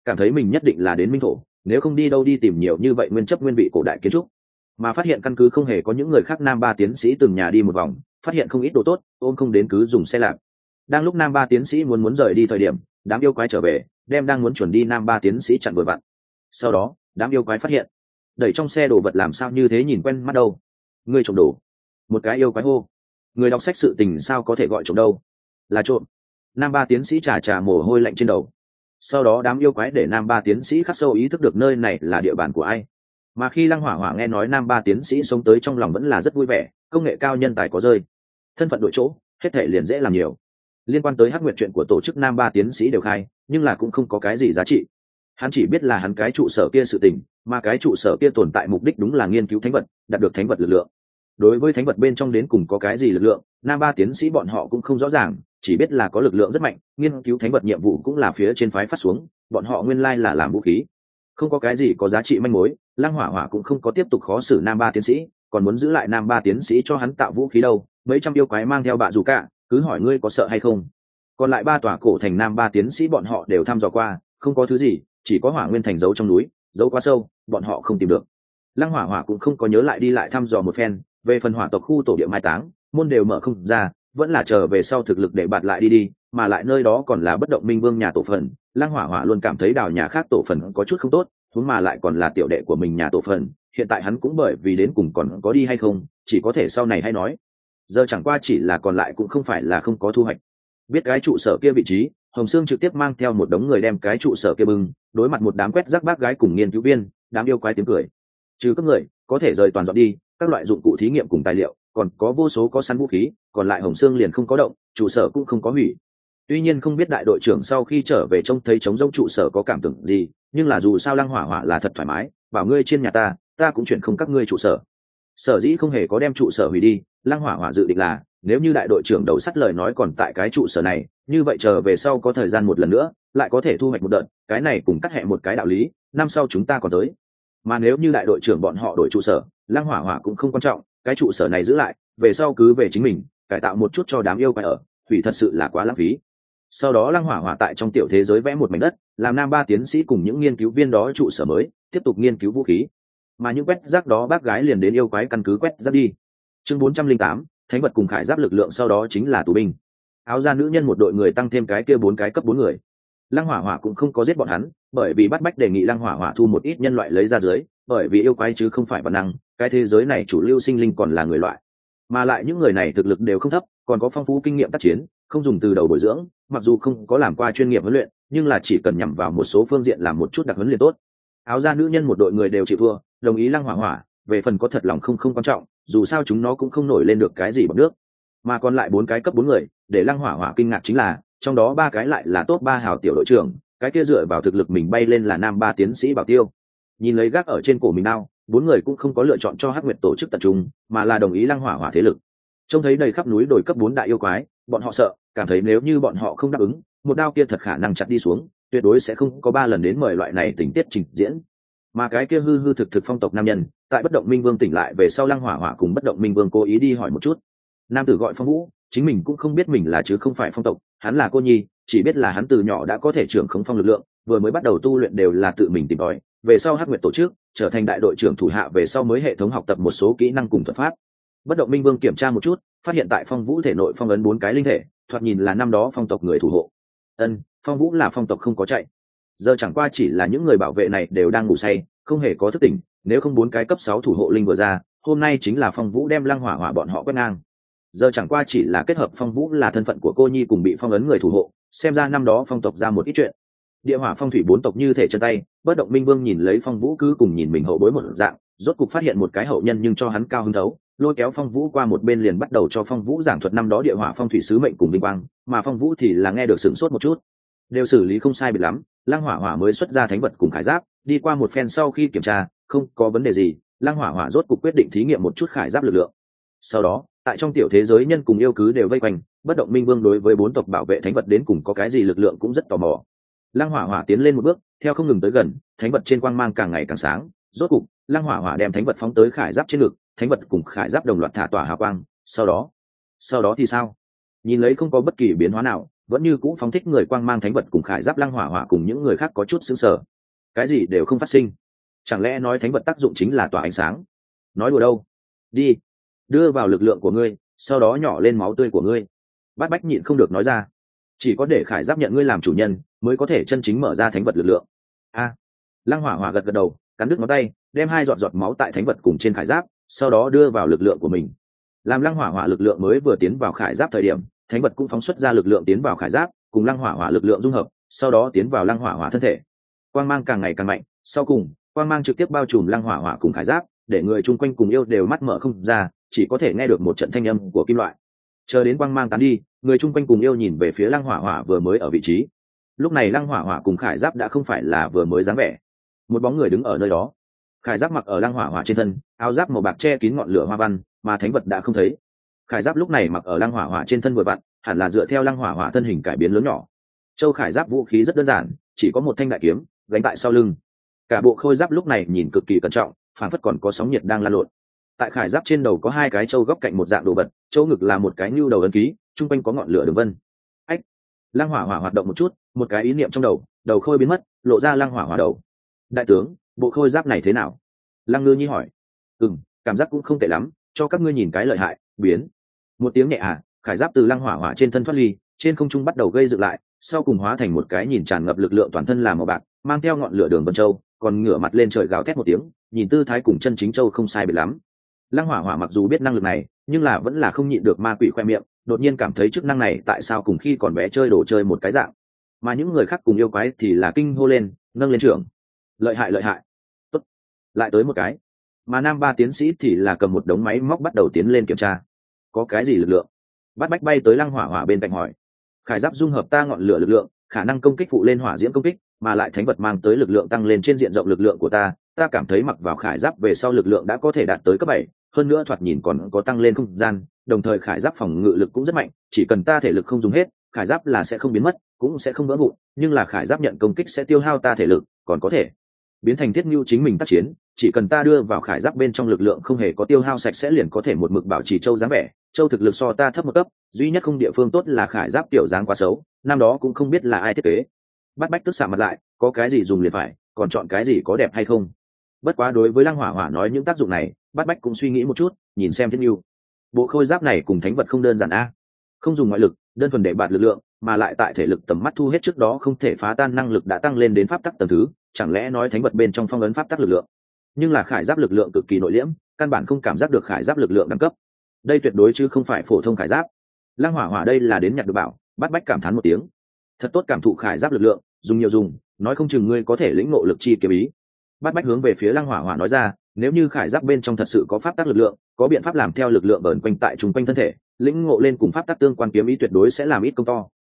cảm thấy mình nhất định là đến minh thổ, nếu không đi đâu đi tìm nhiều như vậy nguyên chấp nguyên vị cổ đại kiến trúc, mà phát hiện căn cứ không hề có những người khác. Nam Ba tiến sĩ từng nhà đi một vòng, phát hiện không ít đồ tốt, ôm không đến cứ dùng xe lạc. Đang lúc Nam Ba tiến sĩ muốn rời đi thời điểm, đám yêu quái trở về, đem đang muốn chuẩn đi Nam Ba tiến sĩ chặn vừa vặn. Sau đó đám yêu quái phát hiện đẩy trong xe đồ vật làm sao như thế nhìn quen mắt đâu. Người trộm đồ. Một cái yêu quái hô. Người đọc sách sự tình sao có thể gọi trộm đâu, là trộm. Nam Ba tiến sĩ chà mồ hôi lạnh trên đầu. Sau đó đám yêu quái để Nam Ba tiến sĩ khắc sâu ý thức được nơi này là địa bàn của ai. Mà khi Lăng Hỏa Hỏa nghe nói Nam Ba tiến sĩ sống tới, trong lòng vẫn là rất vui vẻ, công nghệ cao nhân tài có rơi, thân phận đổi chỗ, hết thể liền dễ làm nhiều. Liên quan tới Hắc Nguyệt chuyện của tổ chức Nam Ba tiến sĩ đều khai, nhưng là cũng không có cái gì giá trị. Hắn chỉ biết là hắn cái trụ sở kia sự tình, mà cái trụ sở kia tồn tại mục đích đúng là nghiên cứu thánh vật, đạt được thánh vật lực lượng. Đối với thánh vật bên trong đến cùng có cái gì lực lượng, Nam Ba tiến sĩ bọn họ cũng không rõ ràng, chỉ biết là có lực lượng rất mạnh, nghiên cứu thánh vật nhiệm vụ cũng là phía trên phái phát xuống, bọn họ nguyên lai là làm vũ khí, không có cái gì có giá trị manh mối. Lăng Hỏa Hỏa cũng không có tiếp tục khó xử Nam Ba tiến sĩ, còn muốn giữ lại Nam Ba tiến sĩ cho hắn tạo vũ khí đâu. Mấy trăm yêu quái mang theo bạ dù cả, cứ hỏi ngươi có sợ hay không. Còn lại 3 tòa cổ thành Nam Ba tiến sĩ bọn họ đều thăm dò qua, không có thứ gì, chỉ có Hỏa Nguyên thành giấu trong núi, giấu quá sâu, bọn họ không tìm được. Lăng Hỏa Hỏa cũng không có nhớ lại đi lại thăm dò một phen, về phần hỏa tộc khu tổ địa mai táng, môn đều mở không ra, vẫn là chờ về sau thực lực để bạt lại đi, mà lại nơi đó còn là Bất Động Minh Vương nhà tổ phần. Lăng Hỏa Hỏa luôn cảm thấy đào nhà khác tổ phần có chút không tốt, huống mà lại còn là tiểu đệ của mình nhà tổ phần, hiện tại hắn cũng bởi vì đến cùng còn có đi hay không, chỉ có thể sau này hay nói. Giờ chẳng qua chỉ là còn lại cũng không phải là không có thu hoạch. Biết cái trụ sở kia vị trí, Hồng Sương trực tiếp mang theo một đống người đem cái trụ sở kia bưng, đối mặt một đám quét rác bác gái cùng nghiên cứu viên, đám yêu quái tiếng cười. Trừ các người, có thể rời toàn dọn đi, các loại dụng cụ thí nghiệm cùng tài liệu, còn có vô số có sẵn vũ khí, còn lại Hồng Sương liền không có động, trụ sở cũng không có hủy. Tuy nhiên không biết đại đội trưởng sau khi trở về trông thấy trống rỗng trụ sở có cảm tưởng gì, nhưng là dù sao Lăng Hỏa Hỏa là thật thoải mái, bảo ngươi trên nhà ta cũng chuyển không các ngươi trụ sở. Sở dĩ không hề có đem trụ sở hủy đi, Lăng Hỏa Hỏa dự định là nếu như đại đội trưởng đầu sắt lời nói còn tại cái trụ sở này, như vậy chờ về sau có thời gian một lần nữa lại có thể thu hoạch một đợt, cái này cùng cắt hẹ một cái đạo lý, năm sau chúng ta còn tới. Mà nếu như đại đội trưởng bọn họ đổi trụ sở, Lăng Hỏa Hỏa cũng không quan trọng, cái trụ sở này giữ lại, về sau cứ về chính mình cải tạo một chút cho đám yêu quái ở, hủy thật sự là quá lãng phí. Sau đó Lăng Hỏa Hỏa tại trong tiểu thế giới vẽ một mảnh đất, làm Nam Ba tiến sĩ cùng những nghiên cứu viên đó trụ sở mới, tiếp tục nghiên cứu vũ khí. Mà những quét rác đó bác gái liền đến yêu quái căn cứ quét rác đi. Chương 408, thánh vật cùng khải giáp lực lượng, sau đó chính là tù binh. Áo da nữ nhân một đội người tăng thêm cái kia 4 cái cấp 4 người. Lăng Hỏa Hỏa cũng không có giết bọn hắn, bởi vì bắt bách đề nghị Lăng Hỏa Hỏa thu một ít nhân loại lấy ra dưới, bởi vì yêu quái chứ không phải bản năng, cái thế giới này chủ lưu sinh linh còn là người loại. Mà lại những người này thực lực đều không thấp, còn có phong phú kinh nghiệm tác chiến, không dùng từ đầu bồi dưỡng, mặc dù không có làm qua chuyên nghiệp huấn luyện, nhưng là chỉ cần nhắm vào một số phương diện làm một chút đặc huấn liền tốt. Áo da nữ nhân một đội người đều chịu thua, đồng ý Lăng Hỏa Hỏa, về phần có thật lòng không quan trọng, dù sao chúng nó cũng không nổi lên được cái gì bằng nước. Mà còn lại 4 cái cấp 4 người, để Lăng Hỏa Hỏa kinh ngạc chính là, trong đó 3 cái lại là top 3 hào tiểu đội trưởng, cái kia dựa vào thực lực mình bay lên là Nam Ba tiến sĩ Bảo Tiêu. Nhìn lấy gác ở trên cổ mình đao, 4 người cũng không có lựa chọn cho Hắc Nguyệt tổ chức tập trung, mà là đồng ý Lăng Hỏa Hỏa thế lực. Trông thấy đầy khắp núi đồi cấp 4 đại yêu quái, bọn họ sợ, cảm thấy nếu như bọn họ không đáp ứng, một đao kia thật khả năng chặt đi xuống, tuyệt đối sẽ không có 3 lần đến mời loại này tình tiết trình diễn. Mà cái kia hư thực phong tộc nam nhân, tại Bất Động Minh Vương tỉnh lại về sau, Lăng Hỏa Hỏa cùng Bất Động Minh Vương cố ý đi hỏi một chút. Nam tử gọi Phong Vũ, chính mình cũng không biết mình là chứ không phải phong tộc, hắn là cô nhi, chỉ biết là hắn từ nhỏ đã có thể trưởng khống phong lực lượng, vừa mới bắt đầu tu luyện đều là tự mình tìm tòi, về sau Hắc Nguyệt tổ chức trở thành đại đội trưởng thủ hạ, về sau mới hệ thống học tập một số kỹ năng cùng thuật pháp. Bất Động Minh Vương kiểm tra một chút, phát hiện tại Phong Vũ thể nội phong ấn 4 cái linh thể, thoạt nhìn là năm đó phong tộc người thủ hộ. Phong Vũ là phong tộc không có chạy, giờ chẳng qua chỉ là những người bảo vệ này đều đang ngủ say, không hề có thức tỉnh, nếu không 4 cái cấp 6 thủ hộ linh vừa ra, hôm nay chính là Phong Vũ đem Lăng Hỏa Hỏa bọn họ quét ngang. Giờ chẳng qua chỉ là kết hợp Phong Vũ là thân phận của cô nhi cùng bị phong ấn người thủ hộ, xem ra năm đó phong tộc ra một ít chuyện. Địa hỏa phong thủy 4 tộc như thể chân tay, Bất Động Minh Vương nhìn lấy Phong Vũ cứ cùng nhìn mình hậu bối một dạng, rốt cục phát hiện một cái hậu nhân nhưng cho hắn cao hứng thấu, lôi kéo Phong Vũ qua một bên liền bắt đầu cho Phong Vũ giảng thuật năm đó địa hỏa phong thủy sứ mệnh cùng vinh quang, mà Phong Vũ thì là nghe được sửng sốt một chút. Đều xử lý không sai biệt lắm, Lăng Hỏa Hỏa mới xuất ra thánh vật cùng khải giáp, đi qua một phen sau khi kiểm tra, không có vấn đề gì, Lăng Hỏa Hỏa rốt cục quyết định thí nghiệm một chút khải giáp lực lượng. Sau đó, tại trong tiểu thế giới nhân cùng yêu cứ đều vây quanh, Bất Động Minh Vương đối với 4 tộc bảo vệ thánh vật đến cùng có cái gì lực lượng cũng rất tò mò. Lăng Hỏa Hỏa tiến lên một bước, theo không ngừng tới gần, thánh vật trên quang mang càng ngày càng sáng, rốt cục, Lăng Hỏa Hỏa đem thánh vật phóng tới khải giáp trên ngực, thánh vật cùng khải giáp đồng loạt thả tỏa hào quang, sau đó thì sao? Nhìn lấy không có bất kỳ biến hóa nào, vẫn như cũ phóng thích người quang mang thánh vật cùng khải giáp lăng hỏa hỏa cùng những người khác có chút xứng sở. Cái gì đều không phát sinh, chẳng lẽ nói thánh vật tác dụng chính là tỏa ánh sáng? Nói đùa đâu. Đi, đưa vào lực lượng của ngươi, sau đó nhỏ lên máu tươi của ngươi. Bát Bách nhịn không được nói ra. Chỉ có để khải giáp nhận ngươi làm chủ nhân mới có thể chân chính mở ra thánh vật lực lượng. Lăng hỏa hỏa gật gật đầu, cắn đứt ngón tay, đem 2 giọt giọt máu tại thánh vật cùng trên khải giáp, sau đó đưa vào lực lượng của mình. Làm lăng hỏa hỏa lực lượng mới vừa tiến vào khải giáp thời điểm, thánh vật cũng phóng xuất ra lực lượng tiến vào khải giáp, cùng lăng hỏa hỏa lực lượng dung hợp, sau đó tiến vào lăng hỏa hỏa thân thể. Quang mang càng ngày càng mạnh, sau cùng quang mang trực tiếp bao trùm lăng hỏa hỏa cùng khải giáp, để người chung quanh cùng yêu đều mắt mở không ra, chỉ có thể nghe được một trận thanh âm của kim loại. Chờ đến quang mang tán đi, người chung quanh cùng yêu nhìn về phía lăng hỏa hỏa vừa mới ở vị trí. Lúc này lăng hỏa hỏa cùng khải giáp đã không phải là vừa mới dáng vẻ, một bóng người đứng ở nơi đó. Khải giáp mặc ở lăng hỏa hỏa trên thân, áo giáp màu bạc che kín ngọn lửa hoa văn, mà thánh vật đã không thấy. Khải giáp lúc này mặc ở lăng hỏa hỏa trên thân vừa vặn, hẳn là dựa theo lăng hỏa hỏa thân hình cải biến lớn nhỏ. Châu khải giáp vũ khí rất đơn giản, chỉ có một thanh đại kiếm gánh tại sau lưng. Cả bộ khôi giáp lúc này nhìn cực kỳ cẩn trọng, phản phất còn có sóng nhiệt đang lan lộn. Tại khải giáp trên đầu có 2 cái châu góc cạnh một dạng đồ vật, chỗ ngực là một cái nưu đầu ấn ký, trung quanh có ngọn lửa đường vân. Ách! Lăng hỏa hỏa hoạt động một chút, một cái ý niệm trong đầu, đầu khôi biến mất, lộ ra lăng hỏa hỏa đầu. Đại tướng, bộ khôi giáp này thế nào? Lăng Ngư Nhi hỏi. Cảm giác cũng không tệ lắm, cho các ngươi nhìn cái lợi hại. Biến. Một tiếng nhẹ khải giáp từ lăng hỏa hỏa trên thân thoát ly, trên không trung bắt đầu gây dựng lại, sau cùng hóa thành một cái nhìn tràn ngập lực lượng toàn thân là màu bạc, mang theo ngọn lửa đường vân châu, còn ngửa mặt lên trời gào thét một tiếng, nhìn tư thái cùng chân chính châu không sai biệt lắm. Lăng hỏa hỏa mặc dù biết năng lực này, nhưng là vẫn là không nhịn được ma quỷ khoe miệng, đột nhiên cảm thấy chức năng này tại sao cùng khi còn bé chơi đồ chơi một cái dạng. Mà những người khác cùng yêu quái thì là kinh hô lên, nâng lên trưởng. Lợi hại lợi hại. Tốt. Lại tới một cái. Mà nam 3 tiến sĩ thì là cầm một đống máy móc bắt đầu tiến lên kiểm tra. Có cái gì lực lượng? Bát Bách bay tới lăng hỏa hỏa bên cạnh hỏi. Khải giáp dung hợp ta ngọn lửa lực lượng, khả năng công kích phụ lên hỏa diễm công kích, mà lại thánh vật mang tới lực lượng tăng lên trên diện rộng lực lượng của ta cảm thấy mặc vào khải giáp về sau lực lượng đã có thể đạt tới cấp 7, hơn nữa thoạt nhìn còn có tăng lên không gian, đồng thời khải giáp phòng ngự lực cũng rất mạnh, chỉ cần ta thể lực không dùng hết, khải giáp là sẽ không biến mất, cũng sẽ không vỡ vụn, nhưng là khải giáp nhận công kích sẽ tiêu hao ta thể lực, còn có thể biến thành thiết nhu chính mình tác chiến, chỉ cần ta đưa vào khải giáp bên trong lực lượng không hề có tiêu hao sạch sẽ liền có thể một mực bảo trì châu dáng vẻ. Châu thực lực so ta thấp một cấp, duy nhất không địa phương tốt là khải giáp tiểu dáng quá xấu, năm đó cũng không biết là ai thiết kế. Bát Bách tức xạ mặt lại, có cái gì dùng liền phải, còn chọn cái gì có đẹp hay không. Bất quá đối với lăng hỏa hỏa nói những tác dụng này, Bát Bách cũng suy nghĩ một chút, nhìn xem thiết nhu. Bộ khôi giáp này cùng thánh vật không đơn giản không dùng ngoại lực, đơn thuần để bạt lực lượng, mà lại tại thể lực tầm mắt thu hết trước đó không thể phá tan năng lực đã tăng lên đến pháp tắc tầng thứ, chẳng lẽ nói thánh vật bên trong phong ấn pháp tắc lực lượng? Nhưng là khải giáp lực lượng cực kỳ nội liễm, căn bản không cảm giác được khải giáp lực lượng đẳng cấp. Đây tuyệt đối chứ không phải phổ thông khải giáp. Lăng hỏa hỏa đây là đến nhặt được bảo. Bát Bách cảm thán một tiếng. Thật tốt cảm thụ khải giáp lực lượng, dùng nhiều dùng, nói không chừng ngươi có thể lĩnh ngộ lực chi kiếm ý. Bát Bách hướng về phía lăng hỏa hỏa nói ra, nếu như khải giáp bên trong thật sự có pháp tắc lực lượng, có biện pháp làm theo lực lượng bẩn quanh tại trung quanh thân thể, lĩnh ngộ lên cùng pháp tắc tương quan kiếm ý tuyệt đối sẽ làm ít công to.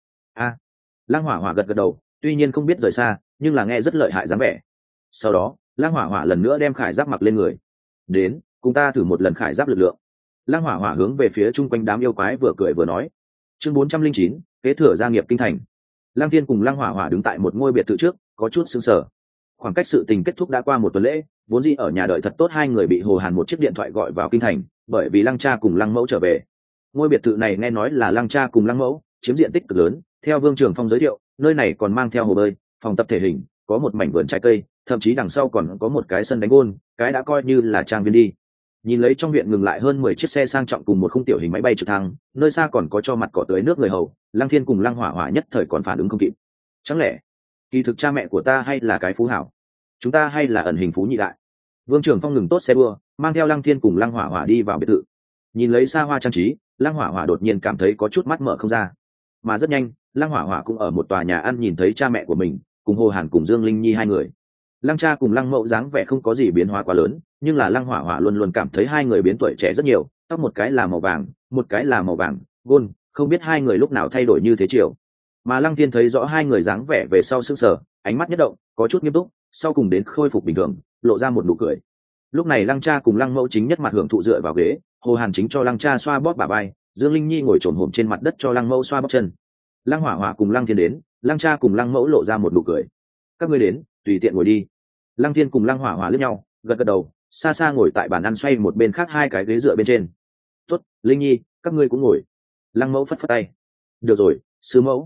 Lăng hỏa hỏa gật gật đầu, tuy nhiên không biết rời xa, nhưng là nghe rất lợi hại dáng vẻ. Sau đó lăng hỏa hỏa lần nữa đem khải giáp mặc lên người. Đến, cùng ta thử một lần khải giáp lực lượng. Lăng hỏa hỏa hướng về phía chung quanh đám yêu quái vừa cười vừa nói. Chương 409, kế thừa gia nghiệp kinh thành. Lăng Thiên cùng lăng hỏa hỏa đứng tại một ngôi biệt thự trước, có chút sững sờ. Khoảng cách sự tình kết thúc đã qua một tuần lễ, vốn dĩ ở nhà đợi thật tốt hai người bị Hồ Hàn một chiếc điện thoại gọi vào kinh thành, bởi vì lăng cha cùng lăng mẫu trở về. Ngôi biệt thự này nghe nói là lăng cha cùng lăng mẫu chiếm diện tích cực lớn, theo Vương Trường Phong giới thiệu, nơi này còn mang theo hồ bơi, phòng tập thể hình, có một mảnh vườn trái cây, thậm chí đằng sau còn có một cái sân đánh gôn, cái đã coi như là trang viên đi. Nhìn lấy trong viện ngừng lại hơn 10 chiếc xe sang trọng cùng một khung tiểu hình máy bay trực thăng, nơi xa còn có cho mặt cỏ tưới nước người hầu, Lăng Thiên cùng Lăng Hỏa Hỏa nhất thời còn phản ứng không kịp. Chẳng lẽ kỳ thực cha mẹ của ta hay là cái phú hảo, chúng ta hay là ẩn hình phú nhị đại? Vương Trường Phong ngừng tốt xe đua, mang theo Lăng Thiên cùng Lăng Hỏa Hỏa đi vào biệt thự. Nhìn lấy xa hoa trang trí, Lăng Hỏa Hỏa đột nhiên cảm thấy có chút mắt mở không ra. Mà rất nhanh, Lăng Hỏa Hỏa cũng ở một tòa nhà ăn nhìn thấy cha mẹ của mình, cùng Hồ Hàn cùng Dương Linh Nhi hai người. Lăng cha cùng Lăng mẫu dáng vẻ không có gì biến hóa quá lớn, nhưng là Lăng Hỏa Hỏa luôn luôn cảm thấy hai người biến tuổi trẻ rất nhiều, tóc một cái là màu vàng, một cái là màu vàng gôn, không biết hai người lúc nào thay đổi như thế chiều. Mà Lăng Thiên thấy rõ hai người dáng vẻ về sau sững sờ, ánh mắt nhất động, có chút nghiêm túc, sau cùng đến khôi phục bình thường, lộ ra một nụ cười. Lúc này Lăng cha cùng Lăng mẫu chính nhất mặt hưởng thụ dựa vào ghế, Hồ Hàn chính cho Lăng cha xoa bóp bả vai, Dương Linh Nhi ngồi trồn hổm trên mặt đất cho Lăng mẫu xoa bóp chân. Lăng Hỏa Hỏa cùng Lăng Thiên đến, Lăng cha cùng Lăng mẫu lộ ra một nụ cười. Các ngươi đến, tùy tiện ngồi đi. Lăng Thiên cùng Lăng Hỏa Hỏa liếc nhau, gật gật đầu, xa xa ngồi tại bàn ăn xoay một bên khác hai cái ghế dựa bên trên. Tốt, Linh Nhi, các ngươi cũng ngồi. Lăng mẫu phất phất tay. Được rồi, sư mẫu.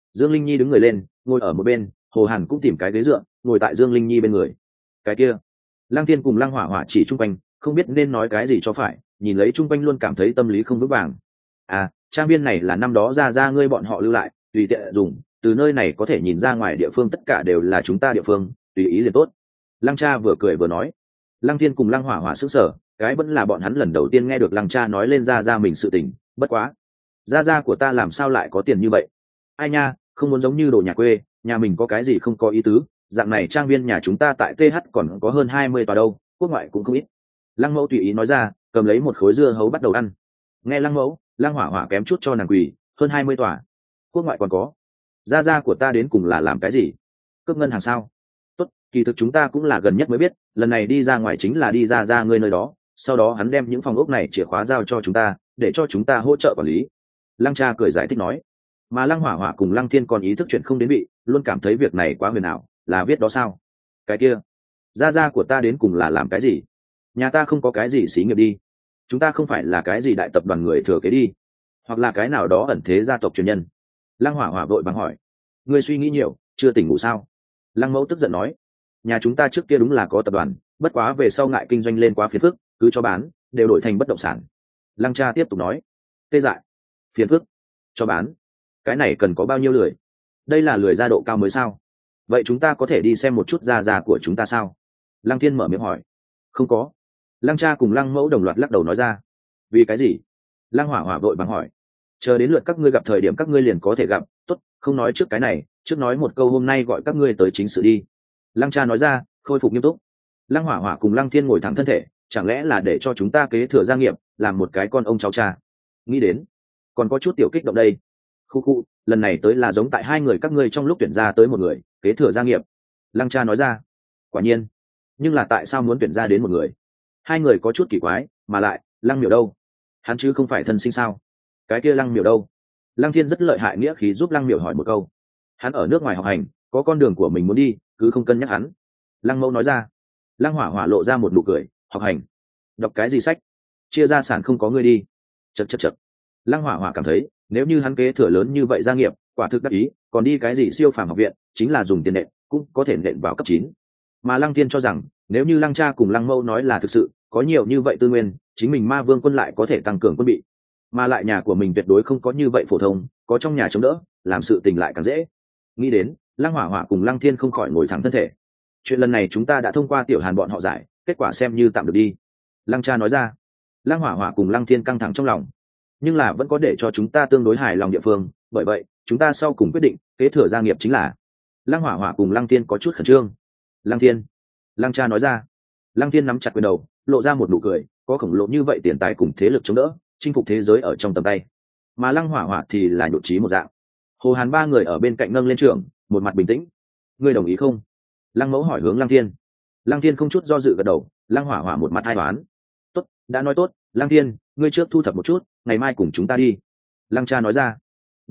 Dương Linh Nhi đứng người lên ngồi ở một bên, Hồ Hàn cũng tìm cái ghế dựa ngồi tại Dương Linh Nhi bên người. Cái kia Lăng Thiên cùng Lăng Hỏa Hỏa chỉ chung quanh, không biết nên nói cái gì cho phải, nhìn lấy chung quanh luôn cảm thấy tâm lý không vững vàng. À, trang viên này là năm đó ra ngươi bọn họ lưu lại, tùy tiện dùng, từ nơi này có thể nhìn ra ngoài địa phương tất cả đều là chúng ta địa phương, tùy ý liền tốt. Lăng Cha vừa cười vừa nói. Lăng Thiên cùng Lăng Hỏa Hỏa sững sờ, cái vẫn là bọn hắn lần đầu tiên nghe được Lăng Cha nói lên ra mình sự tình, bất quá, ra của ta làm sao lại có tiền như vậy? Ai nha, không muốn giống như đồ nhà quê, nhà mình có cái gì không có ý tứ, dạng này trang viên nhà chúng ta tại TH còn có hơn 20 tòa đâu, quốc ngoại cũng không ít. Lăng Mẫu tùy ý nói ra, cầm lấy một khối dưa hấu bắt đầu ăn. Nghe Lăng Mẫu, Lăng Hỏa Hỏa kém chút cho nàng quỳ, hơn 20 tòa, quốc ngoại còn có. Ra của ta đến cùng là làm cái gì? Cướp ngân hàng sao? Tốt, kỳ thực chúng ta cũng là gần nhất mới biết, lần này đi ra ngoài chính là đi ra ngươi nơi đó, sau đó hắn đem những phòng ốc này chìa khóa giao cho chúng ta, để cho chúng ta hỗ trợ quản lý. Lăng Cha cười giải thích nói. Mà Lăng Hỏa Hỏa cùng Lăng Thiên còn ý thức chuyện không đến vị, luôn cảm thấy việc này quá huyền ảo, là viết đó sao? Cái kia, ra của ta đến cùng là làm cái gì? Nhà ta không có cái gì xí nghiệp đi, chúng ta không phải là cái gì đại tập đoàn người thừa kế đi, hoặc là cái nào đó ẩn thế gia tộc truyền nhân. Lăng Hỏa Hỏa vội vàng hỏi. Ngươi suy nghĩ nhiều, chưa tỉnh ngủ sao? Lăng Mẫu tức giận nói. Nhà chúng ta trước kia đúng là có tập đoàn, bất quá về sau ngại kinh doanh lên quá phiền phức, cứ cho bán, đều đổi thành bất động sản. Lăng Cha tiếp tục nói. Tê dại, phiền phức, cho bán, cái này cần có bao nhiêu lười? Đây là lười gia độ cao mới sao? Vậy chúng ta có thể đi xem một chút gia của chúng ta sao? Lăng Thiên mở miệng hỏi. Không có. Lăng Cha cùng Lăng Mẫu đồng loạt lắc đầu nói ra. Vì cái gì? Lăng Hỏa Hỏa vội vàng hỏi. Chờ đến lượt các ngươi gặp thời điểm các ngươi liền có thể gặp. Tốt, không nói trước cái này, trước nói một câu hôm nay gọi các ngươi tới chính sự đi. Lăng Cha nói ra, khôi phục nghiêm túc. Lăng Hỏa Hỏa cùng Lăng Thiên ngồi thẳng thân thể, chẳng lẽ là để cho chúng ta kế thừa gia nghiệp, làm một cái con ông cháu cha? Nghĩ đến, còn có chút tiểu kích động đây. Khu, lần này tới là giống tại hai người các ngươi trong lúc tuyển ra tới một người, kế thừa gia nghiệp. Lăng Cha nói ra. Quả nhiên, nhưng là tại sao muốn tuyển ra đến một người? Hai người có chút kỳ quái, mà lại, Lăng Miểu đâu? Hắn chứ không phải thân sinh sao? Cái kia Lăng Miểu đâu? Lăng Thiên rất lợi hại nghĩa khí giúp Lăng Miểu hỏi một câu. Hắn ở nước ngoài học hành, có con đường của mình muốn đi, cứ không cân nhắc hắn. Lăng Mẫu nói ra. Lăng Hỏa Hỏa lộ ra một nụ cười. Học hành? Đọc cái gì sách? Chia gia sản không có ngươi đi. Chật. Lăng Hỏa Hỏa cảm thấy, nếu như hắn kế thừa lớn như vậy gia nghiệp, quả thực đắc ý, còn đi cái gì siêu phàm học viện, chính là dùng tiền nện, cũng có thể nện vào cấp 9. Mà Lăng Thiên cho rằng, nếu như Lăng Cha cùng Lăng Mẫu nói là thực sự, có nhiều như vậy tư nguyên, chính mình Ma Vương quân lại có thể tăng cường quân bị, mà lại nhà của mình tuyệt đối không có như vậy phổ thông, có trong nhà chống đỡ, làm sự tình lại càng dễ. Nghĩ đến, Lăng Hỏa Hỏa cùng Lăng Thiên không khỏi ngồi thẳng thân thể. Chuyện lần này chúng ta đã thông qua Tiểu Hàn bọn họ giải, kết quả xem như tạm được đi. Lăng Cha nói ra. Lăng Hỏa Hỏa cùng Lăng Thiên căng thẳng trong lòng, nhưng là vẫn có để cho chúng ta tương đối hài lòng địa phương, bởi vậy chúng ta sau cùng quyết định kế thừa gia nghiệp chính là. Lăng Hỏa Hỏa cùng Lăng Thiên có chút khẩn trương. Lăng Thiên, Lăng Cha nói ra. Lăng Thiên nắm chặt quyền đầu, lộ ra một nụ cười, có khổng lồ như vậy tiền tài cùng thế lực chống đỡ, chinh phục thế giới ở trong tầm tay. Mà Lăng Hỏa Hỏa thì là nhụt chí một dạng. Hồ Hàn ba người ở bên cạnh nâng lên trưởng, một mặt bình tĩnh. Ngươi đồng ý không? Lăng Mẫu hỏi hướng Lăng Thiên. Lăng Thiên không chút do dự gật đầu. Lăng Hỏa Hỏa một mặt hai toán. Tốt, đã nói tốt. Lăng Thiên, ngươi trước thu thập một chút, ngày mai cùng chúng ta đi. Lăng Cha nói ra.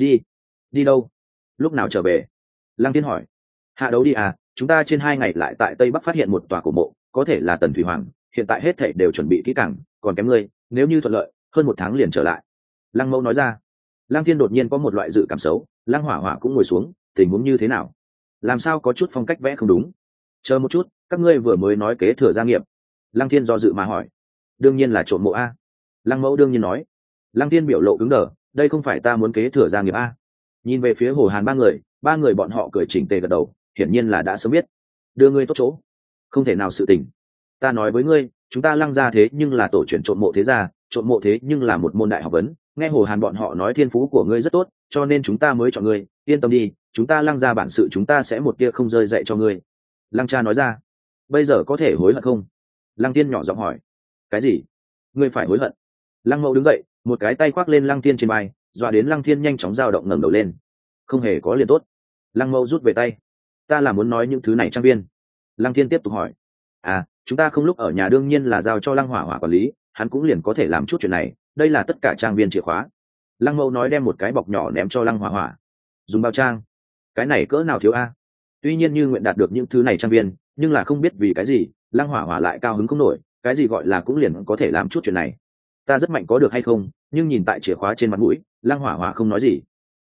Đi đâu? Lúc nào trở về? Lăng Thiên hỏi. Hạ đấu đi à, chúng ta trên 2 ngày lại tại Tây Bắc phát hiện một tòa cổ mộ, có thể là Tần Thủy Hoàng, hiện tại hết thảy đều chuẩn bị kỹ càng, còn kém ngươi, nếu như thuận lợi, hơn 1 tháng liền trở lại. Lăng Mẫu nói ra. Lăng Thiên đột nhiên có một loại dự cảm xấu. Lăng Hỏa Hỏa cũng ngồi xuống, tình huống như thế nào? Làm sao có chút phong cách vẽ không đúng? Chờ một chút, các ngươi vừa mới nói kế thừa gia nghiệp. Lăng Thiên do dự mà hỏi. Đương nhiên là trộm mộ a. Lăng Mẫu đương nhiên nói. Lăng Thiên biểu lộ cứng đờ, đây không phải ta muốn kế thừa gia nghiệp a. Nhìn về phía Hồ Hàn ba người bọn họ cười chỉnh tề gật đầu, hiển nhiên là đã sớm biết. Đưa ngươi tốt chỗ, không thể nào sự tình. Ta nói với ngươi, chúng ta Lăng gia thế nhưng là tổ truyền trộm mộ thế gia, trộm mộ thế nhưng là một môn đại học vấn. Nghe Hồ Hàn bọn họ nói thiên phú của ngươi rất tốt, cho nên chúng ta mới chọn ngươi. Yên tâm đi, chúng ta Lăng gia bản sự chúng ta sẽ một tia không rơi dạy cho ngươi. Lăng Cha nói ra. Bây giờ có thể hối hận không? Lăng Tiên nhỏ giọng hỏi. Cái gì? Ngươi phải hối hận? Lăng Mẫu đứng dậy, một cái tay khoác lên Lăng Thiên trên vai, dọa đến Lăng Thiên nhanh chóng dao động ngẩng đầu lên. Không hề có liền tốt. Lăng Mẫu rút về tay. Ta là muốn nói những thứ này trang viên. Lăng Thiên tiếp tục hỏi. À, chúng ta không lúc ở nhà đương nhiên là giao cho Lăng Hỏa Hỏa quản lý, hắn cũng liền có thể làm chút chuyện này, đây là tất cả trang viên chìa khóa. Lăng Mẫu nói đem một cái bọc nhỏ ném cho Lăng Hỏa Hỏa. Dùng bao trang? Cái này cỡ nào thiếu a? Tuy nhiên như nguyện đạt được những thứ này trang viên, nhưng là không biết vì cái gì, Lăng Hỏa Hỏa lại cao hứng không nổi, cái gì gọi là cũng liền có thể làm chút chuyện này. Ta rất mạnh có được hay không, nhưng nhìn tại chìa khóa trên mặt mũi, Lăng Hỏa Hỏa không nói gì.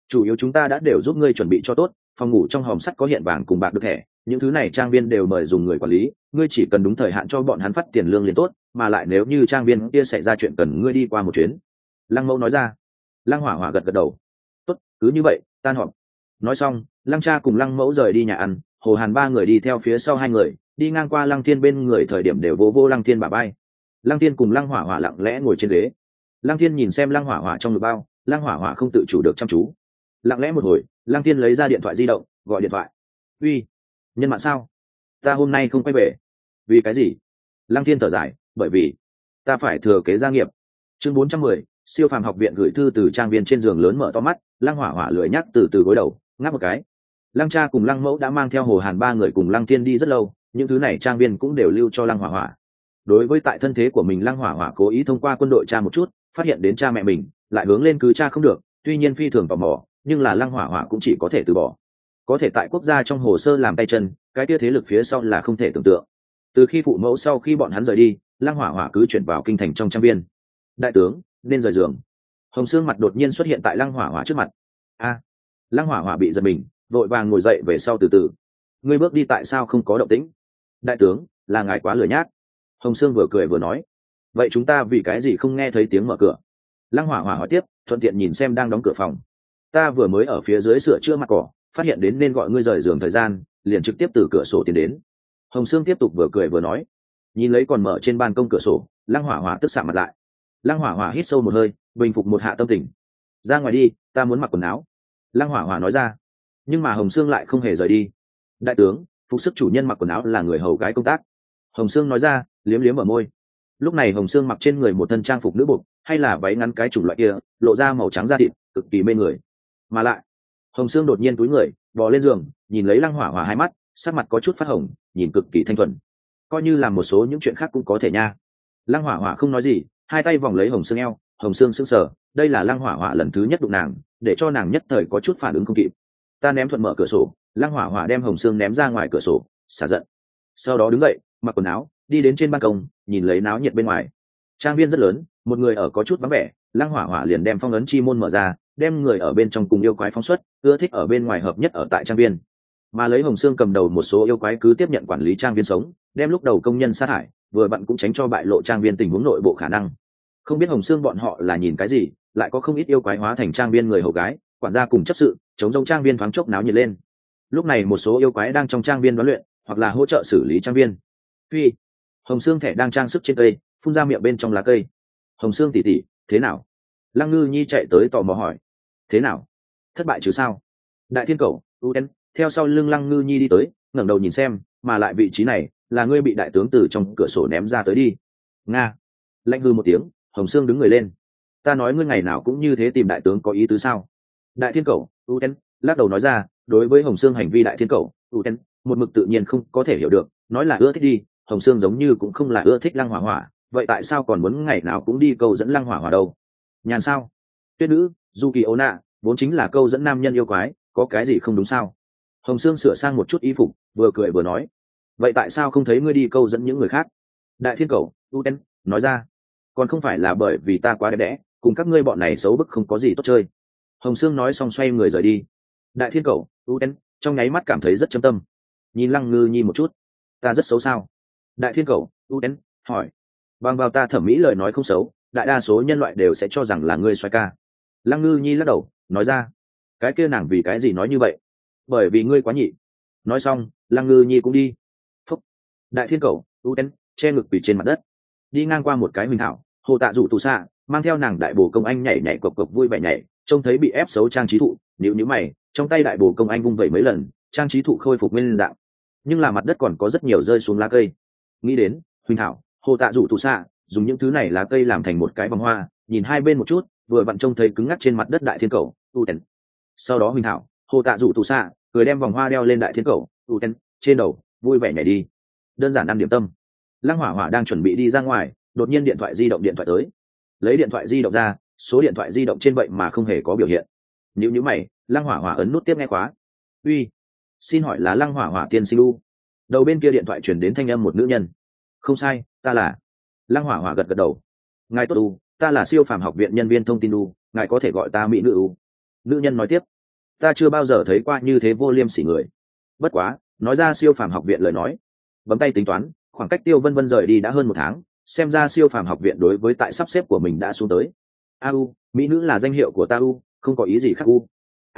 chủ yếu chúng ta đã đều giúp ngươi chuẩn bị cho tốt, phòng ngủ trong hòm sắt có hiện vàng cùng bạc được thẻ, những thứ này trang viên đều mời dùng người quản lý, ngươi chỉ cần đúng thời hạn cho bọn hắn phát tiền lương liền tốt, mà lại nếu như trang viên kia xảy ra chuyện cần ngươi đi qua một chuyến. Lăng Mẫu nói ra. Lăng Hỏa Hỏa gật gật đầu. Tốt, cứ như vậy, tan họp. Nói xong, Lăng Cha cùng Lăng Mẫu rời đi nhà ăn, Hồ Hàn ba người đi theo phía sau hai người, đi ngang qua Lăng Thiên bên người thời điểm đều vô Lăng Thiên bả vai. Lăng Thiên cùng Lăng Hỏa Hỏa lặng lẽ ngồi trên ghế. Lăng Thiên nhìn xem Lăng Hỏa Hỏa trong ngực bao, Lăng Hỏa Hỏa không tự chủ được chăm chú. Lặng lẽ một hồi, Lăng Thiên lấy ra điện thoại di động, gọi điện thoại. Uy, nhân mạng sao? Ta hôm nay không quay về. Vì cái gì? Lăng Thiên thở dài, bởi vì ta phải thừa kế gia nghiệp. Chương 410, siêu phàm học viện gửi thư từ trang viên. Trên giường lớn mở to mắt, Lăng Hỏa Hỏa lười nhắc từ từ gối đầu, ngáp một cái. Lăng Cha cùng Lăng Mẫu đã mang theo Hồ Hàn ba người cùng Lăng Thiên đi rất lâu, những thứ này trang viên cũng đều lưu cho Lăng Hỏa Hỏa. Đối với tại thân thế của mình, Lăng Hỏa Hỏa cố ý thông qua quân đội tra một chút, phát hiện đến cha mẹ mình, lại hướng lên cứ cha không được, tuy nhiên phi thường tò mò, nhưng là Lăng Hỏa Hỏa cũng chỉ có thể từ bỏ. Có thể tại quốc gia trong hồ sơ làm tay chân, cái kia thế lực phía sau là không thể tưởng tượng. Từ khi phụ mẫu sau khi bọn hắn rời đi, Lăng Hỏa Hỏa cứ chuyển vào kinh thành trong trang viên. Đại tướng nên rời giường. Hồng Sương mặt đột nhiên xuất hiện tại Lăng Hỏa Hỏa trước mặt. A! Lăng Hỏa Hỏa bị giật mình, vội vàng ngồi dậy về sau từ từ. Ngươi bước đi tại sao không có động tĩnh? Đại tướng, là ngài quá lười nhác. Hồng Sương vừa cười vừa nói. Vậy chúng ta vì cái gì không nghe thấy tiếng mở cửa? Lăng Hỏa Hỏa hỏi tiếp, thuận tiện nhìn xem đang đóng cửa phòng. Ta vừa mới ở phía dưới sửa chữa mặt cỏ, phát hiện đến nên gọi ngươi rời giường thời gian, liền trực tiếp từ cửa sổ tiến đến. Hồng Sương tiếp tục vừa cười vừa nói. Nhìn lấy còn mở trên ban công cửa sổ, Lăng Hỏa Hỏa tức sạm mặt lại. Lăng Hỏa Hỏa hít sâu một hơi, bình phục một hạ tâm tình. Ra ngoài đi, ta muốn mặc quần áo. Lăng Hỏa Hỏa nói ra. Nhưng mà Hồng Sương lại không hề rời đi. Đại tướng, phục sức chủ nhân mặc quần áo là người hầu gái công tác. Hồng Sương nói ra, liếm liếm ở môi. Lúc này Hồng Sương mặc trên người một thân trang phục nữ bộc, hay là váy ngắn cái chủng loại kia, lộ ra màu trắng da thịt, cực kỳ mê người. Mà lại, Hồng Sương đột nhiên túi người, bò lên giường, nhìn lấy Lăng Hỏa Hỏa hai mắt, sắc mặt có chút phát hồng, nhìn cực kỳ thanh thuần. Coi như làm một số những chuyện khác cũng có thể nha. Lăng Hỏa Hỏa không nói gì, hai tay vòng lấy Hồng Sương eo. Hồng Sương sững sờ, đây là Lăng Hỏa Hỏa lần thứ nhất đụng nàng, để cho nàng nhất thời có chút phản ứng không kịp. Ta ném thuận mở cửa sổ, Lăng Hỏa Hỏa đem Hồng Sương ném ra ngoài cửa sổ, xả giận. Sau đó đứng dậy, mặc quần áo, đi đến trên ban công, nhìn lấy náo nhiệt bên ngoài. Trang viên rất lớn, một người ở có chút vắng vẻ, Lăng Hỏa Hỏa liền đem phong ấn chi môn mở ra, đem người ở bên trong cùng yêu quái phóng xuất, ưa thích ở bên ngoài hợp nhất ở tại trang viên. Mà lấy Hồng Sương cầm đầu một số yêu quái cứ tiếp nhận quản lý trang viên sống, đem lúc đầu công nhân sa thải, vừa vặn cũng tránh cho bại lộ trang viên tình huống nội bộ khả năng. Không biết Hồng Sương bọn họ là nhìn cái gì, lại có không ít yêu quái hóa thành trang viên người hầu gái, quản gia cùng chấp sự, chống rông trang viên thoáng chốc náo nhiệt lên. Lúc này một số yêu quái đang trong trang viên huấn luyện, hoặc là hỗ trợ xử lý trang viên. Phi, Hồng Sương thẻ đang trang sức trên cây, phun ra miệng bên trong lá cây. Hồng Sương tỉ tỉ, thế nào? Lăng Ngư Nhi chạy tới tò mò hỏi. Thế nào? Thất bại chứ sao? Đại Thiên Cẩu, UN, theo sau lưng Lăng Ngư Nhi đi tới, ngẩng đầu nhìn xem, mà lại vị trí này là ngươi bị đại tướng từ trong cửa sổ ném ra tới đi. Nga. Lạnh hư một tiếng, Hồng Sương đứng người lên. Ta nói ngươi ngày nào cũng như thế tìm đại tướng có ý tứ sao? Đại Thiên Cẩu, UN, lắc đầu nói ra, đối với Hồng Sương hành vi Đại Thiên Cẩu, UN, một mực tự nhiên không có thể hiểu được, nói là ưa thích đi, Hồng Sương giống như cũng không là ưa thích Lăng Hỏa Hỏa, vậy tại sao còn muốn ngày nào cũng đi câu dẫn Lăng Hỏa Hỏa đâu? Nhàn sao? Tuyết nữ, Du Kỳ Ôn Nạ, vốn chính là câu dẫn nam nhân yêu quái, có cái gì không đúng sao? Hồng Sương sửa sang một chút y phục, vừa cười vừa nói. Vậy tại sao không thấy ngươi đi câu dẫn những người khác? Đại Thiên Cẩu, UN, nói ra. Còn không phải là bởi vì ta quá đẹp đẽ, cùng các ngươi bọn này xấu bức không có gì tốt chơi. Hồng Sương nói xong xoay người rời đi. Đại Thiên Cẩu, UN, trong nháy mắt cảm thấy rất châm tâm. Nhìn Lăng Ngư Nhi một chút. Ta rất xấu sao? Đại Thiên Cẩu, UN, hỏi. Bằng vào ta thẩm mỹ lời nói không xấu, đại đa số nhân loại đều sẽ cho rằng là ngươi xoay ca. Lăng Ngư Nhi lắc đầu, nói ra. Cái kia nàng vì cái gì nói như vậy? Bởi vì ngươi quá nhị. Nói xong, Lăng Ngư Nhi cũng đi. Phúc. Đại Thiên Cẩu, UN, che ngực quỳ trên mặt đất. Đi ngang qua một cái huỳnh thảo, Hồ Tạ Dụ tù xạ, mang theo nàng đại bồ công anh nhảy nhảy cộc cộc vui vẻ nhảy, trông thấy bị ép xấu Trang Trí Thụ, nhíu mày, trong tay đại bồ công anh vung vẩy mấy lần, Trang Trí Thụ khôi phục nguyên dạng. Nhưng là mặt đất còn có rất nhiều rơi xuống lá cây. Nghĩ đến, huỳnh thảo, Hồ Tạ Dụ tù xạ, dùng những thứ này lá cây làm thành một cái vòng hoa, nhìn hai bên một chút, vừa vặn trông thấy cứng ngắc trên mặt đất Đại Thiên Cẩu, UN. Sau đó huỳnh thảo, Hồ Tạ Dụ tù xạ, cười đem vòng hoa đeo lên Đại Thiên Cẩu, UN, trên đầu, vui vẻ nhảy đi. Đơn giản ăn điểm tâm. Lăng Hỏa Hỏa đang chuẩn bị đi ra ngoài, đột nhiên điện thoại di động tới. Lấy điện thoại di động ra, số điện thoại di động trên vậy mà không hề có biểu hiện. Nhíu mày, Lăng Hỏa Hỏa ấn nút tiếp nghe khóa. Uy, xin hỏi là Lăng Hỏa Hỏa tiên sinh u? Đầu bên kia điện thoại truyền đến thanh âm một nữ nhân. Không sai, ta là. Lăng Hỏa Hỏa gật gật đầu. Ngài tốt u, ta là siêu phàm học viện nhân viên thông tin u, ngài có thể gọi ta mỹ nữ u. Nữ nhân nói tiếp, ta chưa bao giờ thấy qua như thế vô liêm sỉ người. Bất quá, nói ra siêu phàm học viện lời nói. Bấm tay tính toán, khoảng cách Tiêu Vân Vân rời đi đã hơn 1 tháng, xem ra siêu phàm học viện đối với tại sắp xếp của mình đã xuống tới. U, mỹ nữ là danh hiệu của ta U, không có ý gì khác U.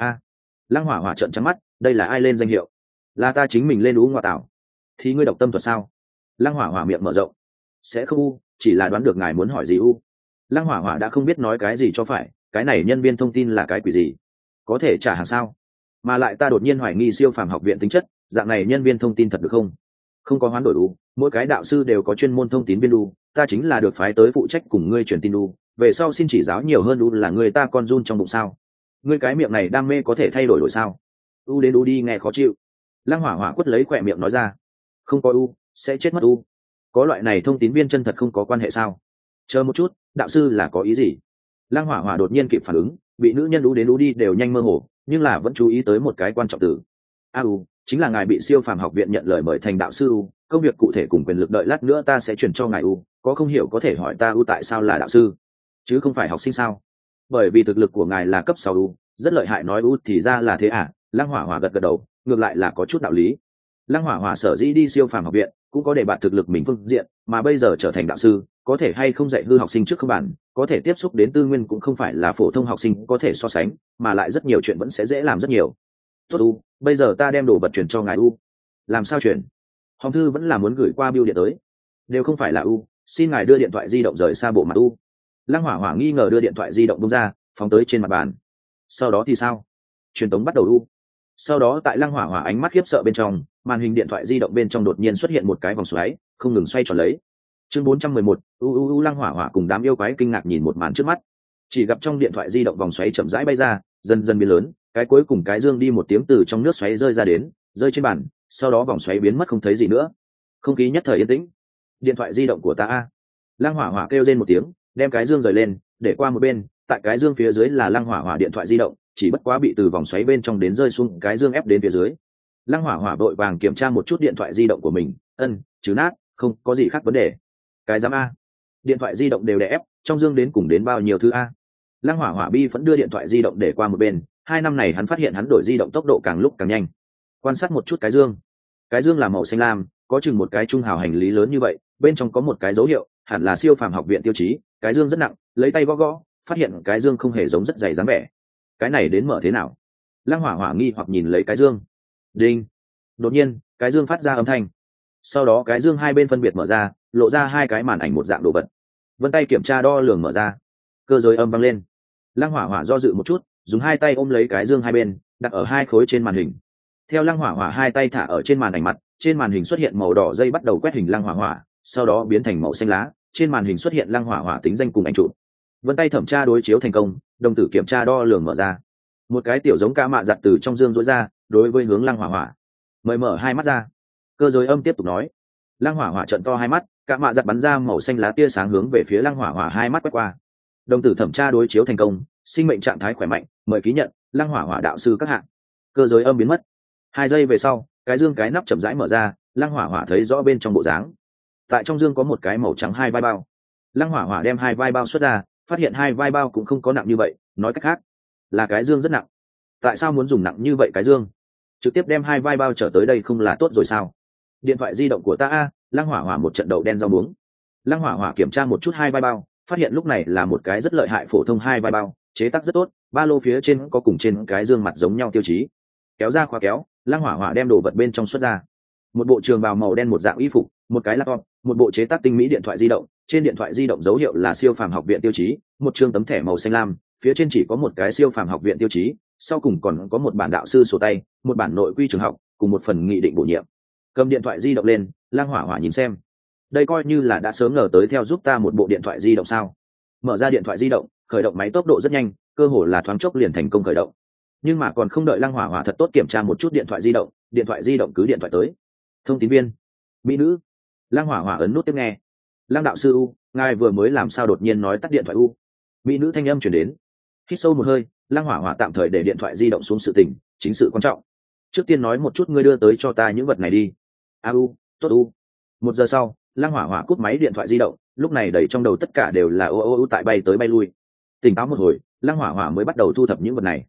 Lăng Hỏa Hỏa trợn trắng mắt, đây là ai lên danh hiệu? Là ta chính mình lên U ngoại tảo. Thì ngươi độc tâm thuật sao? Lăng Hỏa Hỏa miệng mở rộng. Sẽ không U, chỉ là đoán được ngài muốn hỏi gì U. Lăng Hỏa Hỏa đã không biết nói cái gì cho phải, cái này nhân viên thông tin là cái quỷ gì? Có thể trả hàng sao? Mà lại ta đột nhiên hoài nghi siêu phàm học viện tính chất, dạng này nhân viên thông tin thật được không? Không có hoán đổi U, mỗi cái đạo sư đều có chuyên môn thông tin viên U, ta chính là được phái tới phụ trách cùng ngươi truyền tin U, về sau xin chỉ giáo nhiều hơn U là người ta con run trong bụng sao? Ngươi cái miệng này đam mê có thể thay đổi sao? U đến U đi nghe khó chịu. Lăng Hỏa Hỏa quất lấy khỏe miệng nói ra, không có U sẽ chết mất U. Có loại này thông tín viên chân thật không có quan hệ sao? Chờ một chút, đạo sư là có ý gì? Lăng Hỏa Hỏa đột nhiên kịp phản ứng, bị nữ nhân U đến U đi đều nhanh mơ hồ, nhưng là vẫn chú ý tới một cái quan trọng từ. U chính là ngài bị siêu phàm học viện nhận lời mời thành đạo sư U, công việc cụ thể cùng quyền lực đợi lát nữa ta sẽ chuyển cho ngài U, có không hiểu có thể hỏi ta U tại sao là đạo sư, chứ không phải học sinh sao? Bởi vì thực lực của ngài là cấp 6 U, rất lợi hại nói U thì ra là thế à? Lăng Hỏa Hỏa gật gật đầu, ngược lại là có chút đạo lý. Lăng Hỏa Hỏa sở dĩ đi siêu phàm học viện, cũng có để bạn thực lực mình phương diện, mà bây giờ trở thành đạo sư, có thể hay không dạy hư học sinh trước không bản, có thể tiếp xúc đến tư nguyên cũng không phải là phổ thông học sinh có thể so sánh, mà lại rất nhiều chuyện vẫn sẽ dễ làm rất nhiều. Tốt U, bây giờ ta đem đồ vật chuyển cho ngài U. Làm sao chuyển? Hồng thư vẫn là muốn gửi qua bưu điện tới. Đều không phải là U, xin ngài đưa điện thoại di động rời xa bộ mặt U. Lăng Hỏa Hỏa nghi ngờ đưa điện thoại di động bung ra, phóng tới trên mặt bàn. Sau đó thì sao? Truyền tống bắt đầu U. Sau đó tại Lăng Hỏa Hỏa ánh mắt khiếp sợ bên trong, màn hình điện thoại di động bên trong đột nhiên xuất hiện một cái vòng xoáy, không ngừng xoay tròn lấy. Chương 411, Lăng Hỏa Hỏa cùng đám yêu quái kinh ngạc nhìn một màn trước mắt. Chỉ gặp trong điện thoại di động vòng xoáy chậm rãi bay ra, dần dần biến lớn, cái cuối cùng cái dương đi một tiếng từ trong nước xoáy rơi ra đến, rơi trên bàn, sau đó vòng xoáy biến mất không thấy gì nữa. Không khí nhất thời yên tĩnh. Điện thoại di động của ta a. Lăng Hỏa Hỏa kêu lên một tiếng, đem cái dương rời lên, để qua một bên, tại cái dương phía dưới là Lăng Hỏa Hỏa điện thoại di động, chỉ bất quá bị từ vòng xoáy bên trong đến rơi xuống cái dương ép đến phía dưới. Lăng Hỏa Hỏa vội vàng kiểm tra một chút điện thoại di động của mình, chứ nát, không có gì khác vấn đề. Cái giám a, điện thoại di động đều đè ép, trong dương đến cùng đến bao nhiêu thứ a? Lăng Hỏa Hỏa bi vẫn đưa điện thoại di động để qua một bên, 2 năm này hắn phát hiện hắn đổi di động tốc độ càng lúc càng nhanh. Quan sát một chút cái dương là màu xanh lam, có chừng một cái trung hào hành lý lớn như vậy, bên trong có một cái dấu hiệu, hẳn là siêu phàm học viện tiêu chí. Cái dương rất nặng, lấy tay gõ gõ, phát hiện cái dương không hề giống rất dày dáng vẻ. Cái này đến mở thế nào? Lăng Hỏa Hỏa nghi hoặc nhìn lấy cái dương. Đinh. Đột nhiên, cái dương phát ra âm thanh. Sau đó cái dương hai bên phân biệt mở ra, lộ ra 2 cái màn ảnh một dạng đồ vật. Vân tay kiểm tra đo lường mở ra. Cơ giới âm vang lên. Lăng Hỏa Hỏa do dự một chút, dùng 2 tay ôm lấy cái dương hai bên, đặt ở 2 khối trên màn hình. Theo Lăng Hỏa Hỏa 2 tay thả ở trên màn ảnh mặt, trên màn hình xuất hiện màu đỏ dây bắt đầu quét hình Lăng Hỏa Hỏa, sau đó biến thành màu xanh lá, trên màn hình xuất hiện Lăng Hỏa Hỏa tính danh cùng ảnh chụp. Vân tay thẩm tra đối chiếu thành công, đồng tử kiểm tra đo lường mở ra. Một cái tiểu giống ca mạ giặt từ trong dương rũa ra, đối với hướng Lăng Hỏa Hỏa. Mời mở 2 mắt ra. Cơ giới âm tiếp tục nói. Lăng Hỏa Hỏa trợn to 2 mắt, ca mạ giặt bắn ra màu xanh lá tia sáng hướng về phía Lăng Hỏa Hỏa 2 mắt quét qua. Đồng tử thẩm tra đối chiếu thành công, sinh mệnh trạng thái khỏe mạnh, mời ký nhận, Lăng Hỏa Hỏa đạo sư các hạng. Cơ giới âm biến mất. 2 giây về sau, cái dương cái nắp chậm rãi mở ra, Lăng Hỏa Hỏa thấy rõ bên trong bộ dáng. Tại trong dương có một cái màu trắng 2 vai bao. Lăng Hỏa Hỏa đem 2 vai bao xuất ra, phát hiện 2 vai bao cũng không có nặng như vậy, nói cách khác, là cái dương rất nặng. Tại sao muốn dùng nặng như vậy cái dương? Trực tiếp đem 2 vai bao trở tới đây không là tốt rồi sao? Điện thoại di động của ta a. Lăng Hỏa Hỏa một trận đậu đen rau muống. Lăng Hỏa Hỏa kiểm tra một chút 2 vai bao, phát hiện lúc này là một cái rất lợi hại phổ thông 2 vai bao, chế tác rất tốt, ba lô phía trên có cùng trên cái dương mặt giống nhau tiêu chí. Kéo ra khóa kéo, Lăng Hỏa Hỏa đem đồ vật bên trong xuất ra. Một bộ trường bào màu đen một dạng y phục, một cái laptop, một bộ chế tác tinh mỹ điện thoại di động, trên điện thoại di động dấu hiệu là siêu phàm học viện tiêu chí, một chương tấm thẻ màu xanh lam, phía trên chỉ có một cái siêu phàm học viện tiêu chí, sau cùng còn có một bản đạo sư sổ tay, một bản nội quy trường học, cùng một phần nghị định bổ nhiệm. Cầm điện thoại di động lên, Lăng Hỏa Hỏa nhìn xem. Đây coi như là đã sớm ngờ tới theo giúp ta một bộ điện thoại di động sao? Mở ra điện thoại di động, khởi động máy tốc độ rất nhanh, cơ hồ là thoáng chốc liền thành công khởi động. Nhưng mà còn không đợi Lăng Hỏa Hỏa thật tốt kiểm tra một chút điện thoại di động cứ điện thoại tới. Thông tín viên, mỹ nữ. Lăng Hỏa Hỏa ấn nút tiếp nghe. Lăng đạo sư U, ngài vừa mới làm sao đột nhiên nói tắt điện thoại U? Mỹ nữ thanh âm truyền đến. Hít sâu một hơi, Lăng Hỏa Hỏa tạm thời để điện thoại di động xuống sự tình, chính sự quan trọng. Trước tiên nói một chút ngươi đưa tới cho ta những vật này đi. U, tốt U. 1 giờ sau, Lăng Hỏa Hỏa cúp máy điện thoại di động, lúc này đầy trong đầu tất cả đều là tại bay tới bay lui. Tỉnh táo một hồi, Lăng Hỏa Hỏa mới bắt đầu thu thập những vật này.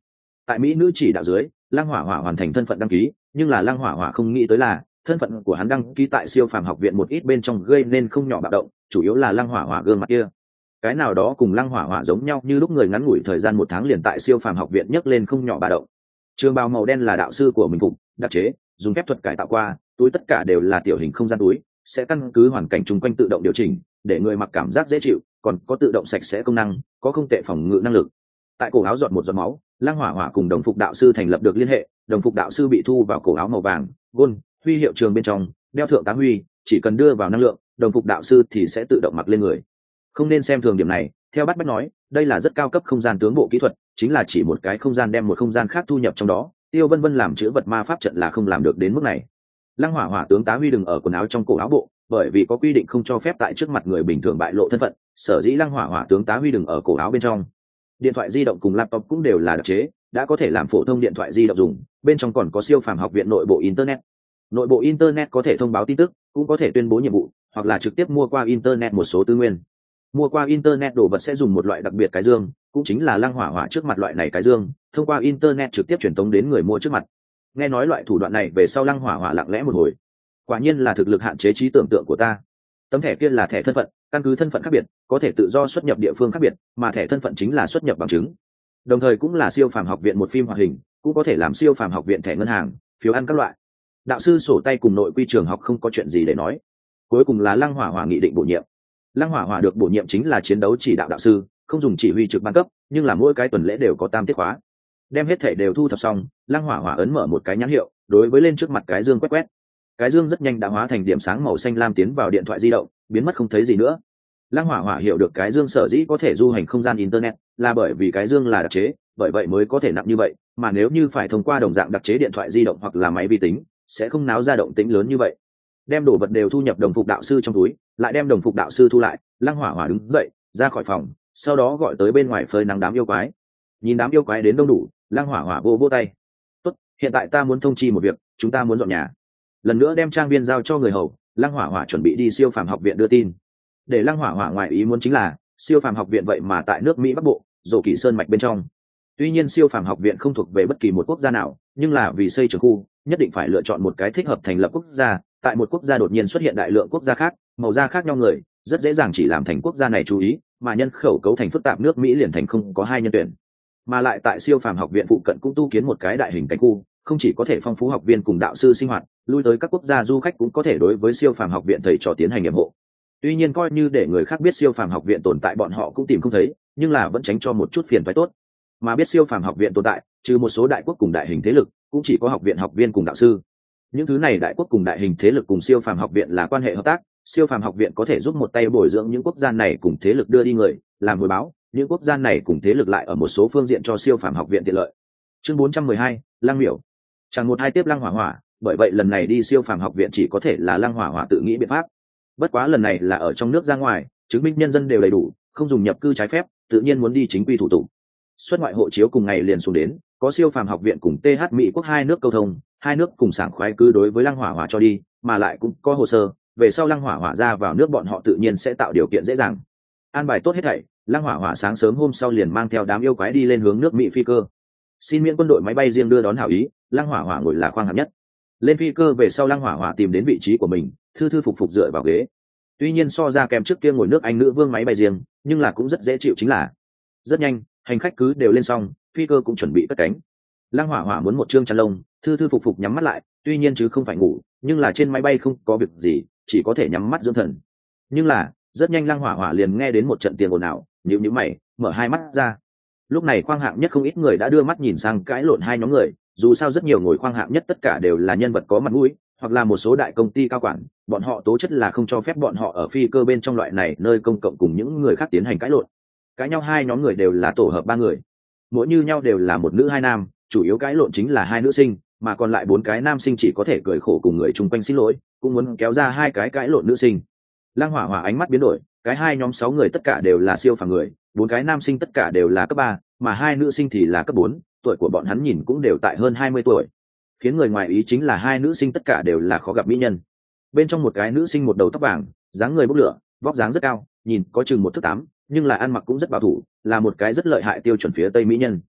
Tại mỹ nữ chỉ đạo dưới, Lăng Hỏa Hỏa hoàn thành thân phận đăng ký, nhưng là Lăng Hỏa Hỏa không nghĩ tới là thân phận của hắn đăng ký tại siêu phàm học viện một ít bên trong gây nên không nhỏ bạo động, chủ yếu là Lăng Hỏa Hỏa gương mặt kia. Cái nào đó cùng Lăng Hỏa Hỏa giống nhau như lúc người ngắn ngủi thời gian 1 tháng liền tại siêu phàm học viện nhấc lên không nhỏ bạo động. Trường bào màu đen là đạo sư của mình phục, đặc chế, dùng phép thuật cải tạo qua, túi tất cả đều là tiểu hình không gian túi, sẽ căn cứ hoàn cảnh chung quanh tự động điều chỉnh, để người mặc cảm giác dễ chịu, còn có tự động sạch sẽ công năng, có không tệ phòng ngự năng lực. Tại cổ áo giọt một giọt máu, Lăng Hỏa Hỏa cùng đồng phục đạo sư thành lập được liên hệ, đồng phục đạo sư bị thu vào cổ áo màu vàng, gôn, huy hiệu trường bên trong, đeo thượng tá huy, chỉ cần đưa vào năng lượng, đồng phục đạo sư thì sẽ tự động mặc lên người. Không nên xem thường điểm này, theo Bát Bách nói, đây là rất cao cấp không gian tướng bộ kỹ thuật, chính là chỉ một cái không gian đem một không gian khác thu nhập trong đó, Tiêu Vân Vân làm chữ vật ma pháp trận là không làm được đến mức này. Lăng Hỏa Hỏa tướng tá huy đừng ở quần áo trong cổ áo bộ, bởi vì có quy định không cho phép tại trước mặt người bình thường bại lộ thân phận, sở dĩ Lăng Hỏa Hỏa tướng tá huy đừng ở cổ áo bên trong. Điện thoại di động cùng laptop cũng đều là đặc chế, đã có thể làm phổ thông điện thoại di động dùng, bên trong còn có siêu phàm học viện nội bộ internet. Nội bộ internet có thể thông báo tin tức, cũng có thể tuyên bố nhiệm vụ, hoặc là trực tiếp mua qua internet một số tư nguyên. Mua qua internet đồ vật sẽ dùng một loại đặc biệt cái dương, cũng chính là Lăng Hỏa Hỏa trước mặt loại này cái dương, thông qua internet trực tiếp truyền tống đến người mua trước mặt. Nghe nói loại thủ đoạn này về sau, Lăng Hỏa Hỏa lặng lẽ một hồi. Quả nhiên là thực lực hạn chế trí tưởng tượng của ta. Tấm thẻ kia là thẻ thân phận, căn cứ thân phận khác biệt, có thể tự do xuất nhập địa phương khác biệt, mà thẻ thân phận chính là xuất nhập bằng chứng. Đồng thời cũng là siêu phàm học viện một phim hoạt hình, cũng có thể làm siêu phàm học viện thẻ ngân hàng, phiếu ăn các loại. Đạo sư sổ tay cùng nội quy trường học không có chuyện gì để nói. Cuối cùng là Lăng Hỏa Hỏa nghị định bổ nhiệm. Lăng Hỏa Hỏa được bổ nhiệm chính là chiến đấu chỉ đạo đạo sư, không dùng chỉ huy trực ban cấp, nhưng là mỗi cái tuần lễ đều có tam tiết khóa. Đem hết thẻ đều thu thập xong, Lăng Hỏa Hỏa ấn mở một cái nhãn hiệu, đối với lên trước mặt cái dương quét quét. Cái dương rất nhanh đã hóa thành điểm sáng màu xanh lam tiến vào điện thoại di động, biến mất không thấy gì nữa. Lăng Hỏa Hỏa hiểu được cái dương sở dĩ có thể du hành không gian internet là bởi vì cái dương là đặc chế, bởi vậy mới có thể nặng như vậy, mà nếu như phải thông qua đồng dạng đặc chế điện thoại di động hoặc là máy vi tính, sẽ không náo ra động tĩnh lớn như vậy. Đem đồ vật đều thu nhập đồng phục đạo sư trong túi, lại đem đồng phục đạo sư thu lại, Lăng Hỏa Hỏa đứng dậy, ra khỏi phòng, sau đó gọi tới bên ngoài phơi nắng đám yêu quái. Nhìn đám yêu quái đến đông đủ, Lăng Hỏa Hỏa vô tay. "Tốt, hiện tại ta muốn thông chi một việc, chúng ta muốn dọn nhà." Lần nữa đem trang viên giao cho người hầu, Lăng Hỏa Hỏa chuẩn bị đi siêu phàm học viện đưa tin. Để Lăng Hỏa Hỏa ngoài ý muốn chính là siêu phàm học viện vậy mà tại nước Mỹ Bắc Bộ, Dỗ Kỷ Sơn mạch bên trong. Tuy nhiên siêu phàm học viện không thuộc về bất kỳ một quốc gia nào, nhưng là vì xây trường khu, nhất định phải lựa chọn một cái thích hợp thành lập quốc gia. Tại một quốc gia đột nhiên xuất hiện đại lượng quốc gia khác, màu da khác nhau người, rất dễ dàng chỉ làm thành quốc gia này chú ý, mà nhân khẩu cấu thành phức tạp nước Mỹ liền thành không có hai nhân tuyển. Mà lại tại siêu phàm học viện phụ cận cũng tu kiến một cái đại hình cảnh khu, không chỉ có thể phong phú học viên cùng đạo sư sinh hoạt, lui tới các quốc gia du khách cũng có thể đối với siêu phàm học viện thầy trò tiến hành nghiệm hộ. Tuy nhiên coi như để người khác biết siêu phàm học viện tồn tại bọn họ cũng tìm không thấy, nhưng là vẫn tránh cho một chút phiền toái tốt. Mà biết siêu phàm học viện tồn tại, trừ một số đại quốc cùng đại hình thế lực, cũng chỉ có học viện học viên cùng đạo sư. Những thứ này đại quốc cùng đại hình thế lực cùng siêu phàm học viện là quan hệ hợp tác, siêu phàm học viện có thể giúp một tay bồi dưỡng những quốc gia này cùng thế lực đưa đi người, làm hồi báo, những quốc gia này cùng thế lực lại ở một số phương diện cho siêu phàm học viện tiện lợi. Chương 412, Lăng Miểu. Chẳng một hai tiếp Lăng Hỏa Hỏa, bởi vậy lần này đi siêu phàm học viện chỉ có thể là Lăng Hỏa Hỏa tự nghĩ biện pháp. Bất quá lần này là ở trong nước ra ngoài, chứng minh nhân dân đều đầy đủ, không dùng nhập cư trái phép, tự nhiên muốn đi chính quy thủ tục. Xuất ngoại hộ chiếu cùng ngày liền xuống đến, có siêu phàm học viện cùng TH Mỹ quốc hai nước câu thông, hai nước cùng sảng khoái cứ đối với Lăng Hỏa Hỏa cho đi, mà lại cũng có hồ sơ, về sau Lăng Hỏa Hỏa ra vào nước bọn họ tự nhiên sẽ tạo điều kiện dễ dàng. An bài tốt hết thảy, Lăng Hỏa Hỏa sáng sớm hôm sau liền mang theo đám yêu quái đi lên hướng nước Mỹ phi cơ. Xin miễn quân đội máy bay riêng đưa đón hảo ý, Lăng Hỏa Hỏa ngồi là khoang hạng nhất. Lên phi cơ về sau Lăng Hỏa Hỏa tìm đến vị trí của mình, thư thư phục phục dựa vào ghế. Tuy nhiên so ra kèm trước kia ngồi nước Anh nữ vương máy bay riêng, nhưng là cũng rất dễ chịu chính là. Rất nhanh, hành khách cứ đều lên xong, phi cơ cũng chuẩn bị cất cánh. Lăng Hỏa Hỏa muốn một trương chăn lông, thư thư phục phục nhắm mắt lại, tuy nhiên chứ không phải ngủ, nhưng là trên máy bay không có việc gì, chỉ có thể nhắm mắt dưỡng thần. Nhưng là, rất nhanh Lăng Hỏa Hỏa liền nghe đến một trận tiếng ồn ào, nhíu nhíu mày, mở hai mắt ra. Lúc này khoang hạng nhất không ít người đã đưa mắt nhìn sang cãi lộn hai nhóm người, dù sao rất nhiều ngồi khoang hạng nhất tất cả đều là nhân vật có mặt mũi, hoặc là một số đại công ty cao quản, bọn họ tố chất là không cho phép bọn họ ở phi cơ bên trong loại này nơi công cộng cùng những người khác tiến hành cãi lộn. Cãi nhau hai nhóm người đều là tổ hợp ba người, mỗi như nhau đều là một nữ hai nam, chủ yếu cãi lộn chính là hai nữ sinh, mà còn lại bốn cái nam sinh chỉ có thể cười khổ cùng người chung quanh xin lỗi, cũng muốn kéo ra hai cái cãi lộn nữ sinh. Lăng Hỏa Hỏa ánh mắt biến đổi, cái hai nhóm 6 người tất cả đều là siêu phàm người, bốn cái nam sinh tất cả đều là cấp 3, mà hai nữ sinh thì là cấp 4, tuổi của bọn hắn nhìn cũng đều tại hơn 20 tuổi. Khiến người ngoài ý chính là hai nữ sinh tất cả đều là khó gặp mỹ nhân. Bên trong một cái nữ sinh một đầu tóc vàng, dáng người bốc lửa, vóc dáng rất cao, nhìn có chừng 1 thước 8, nhưng là ăn mặc cũng rất bảo thủ, là một cái rất lợi hại tiêu chuẩn phía Tây mỹ nhân.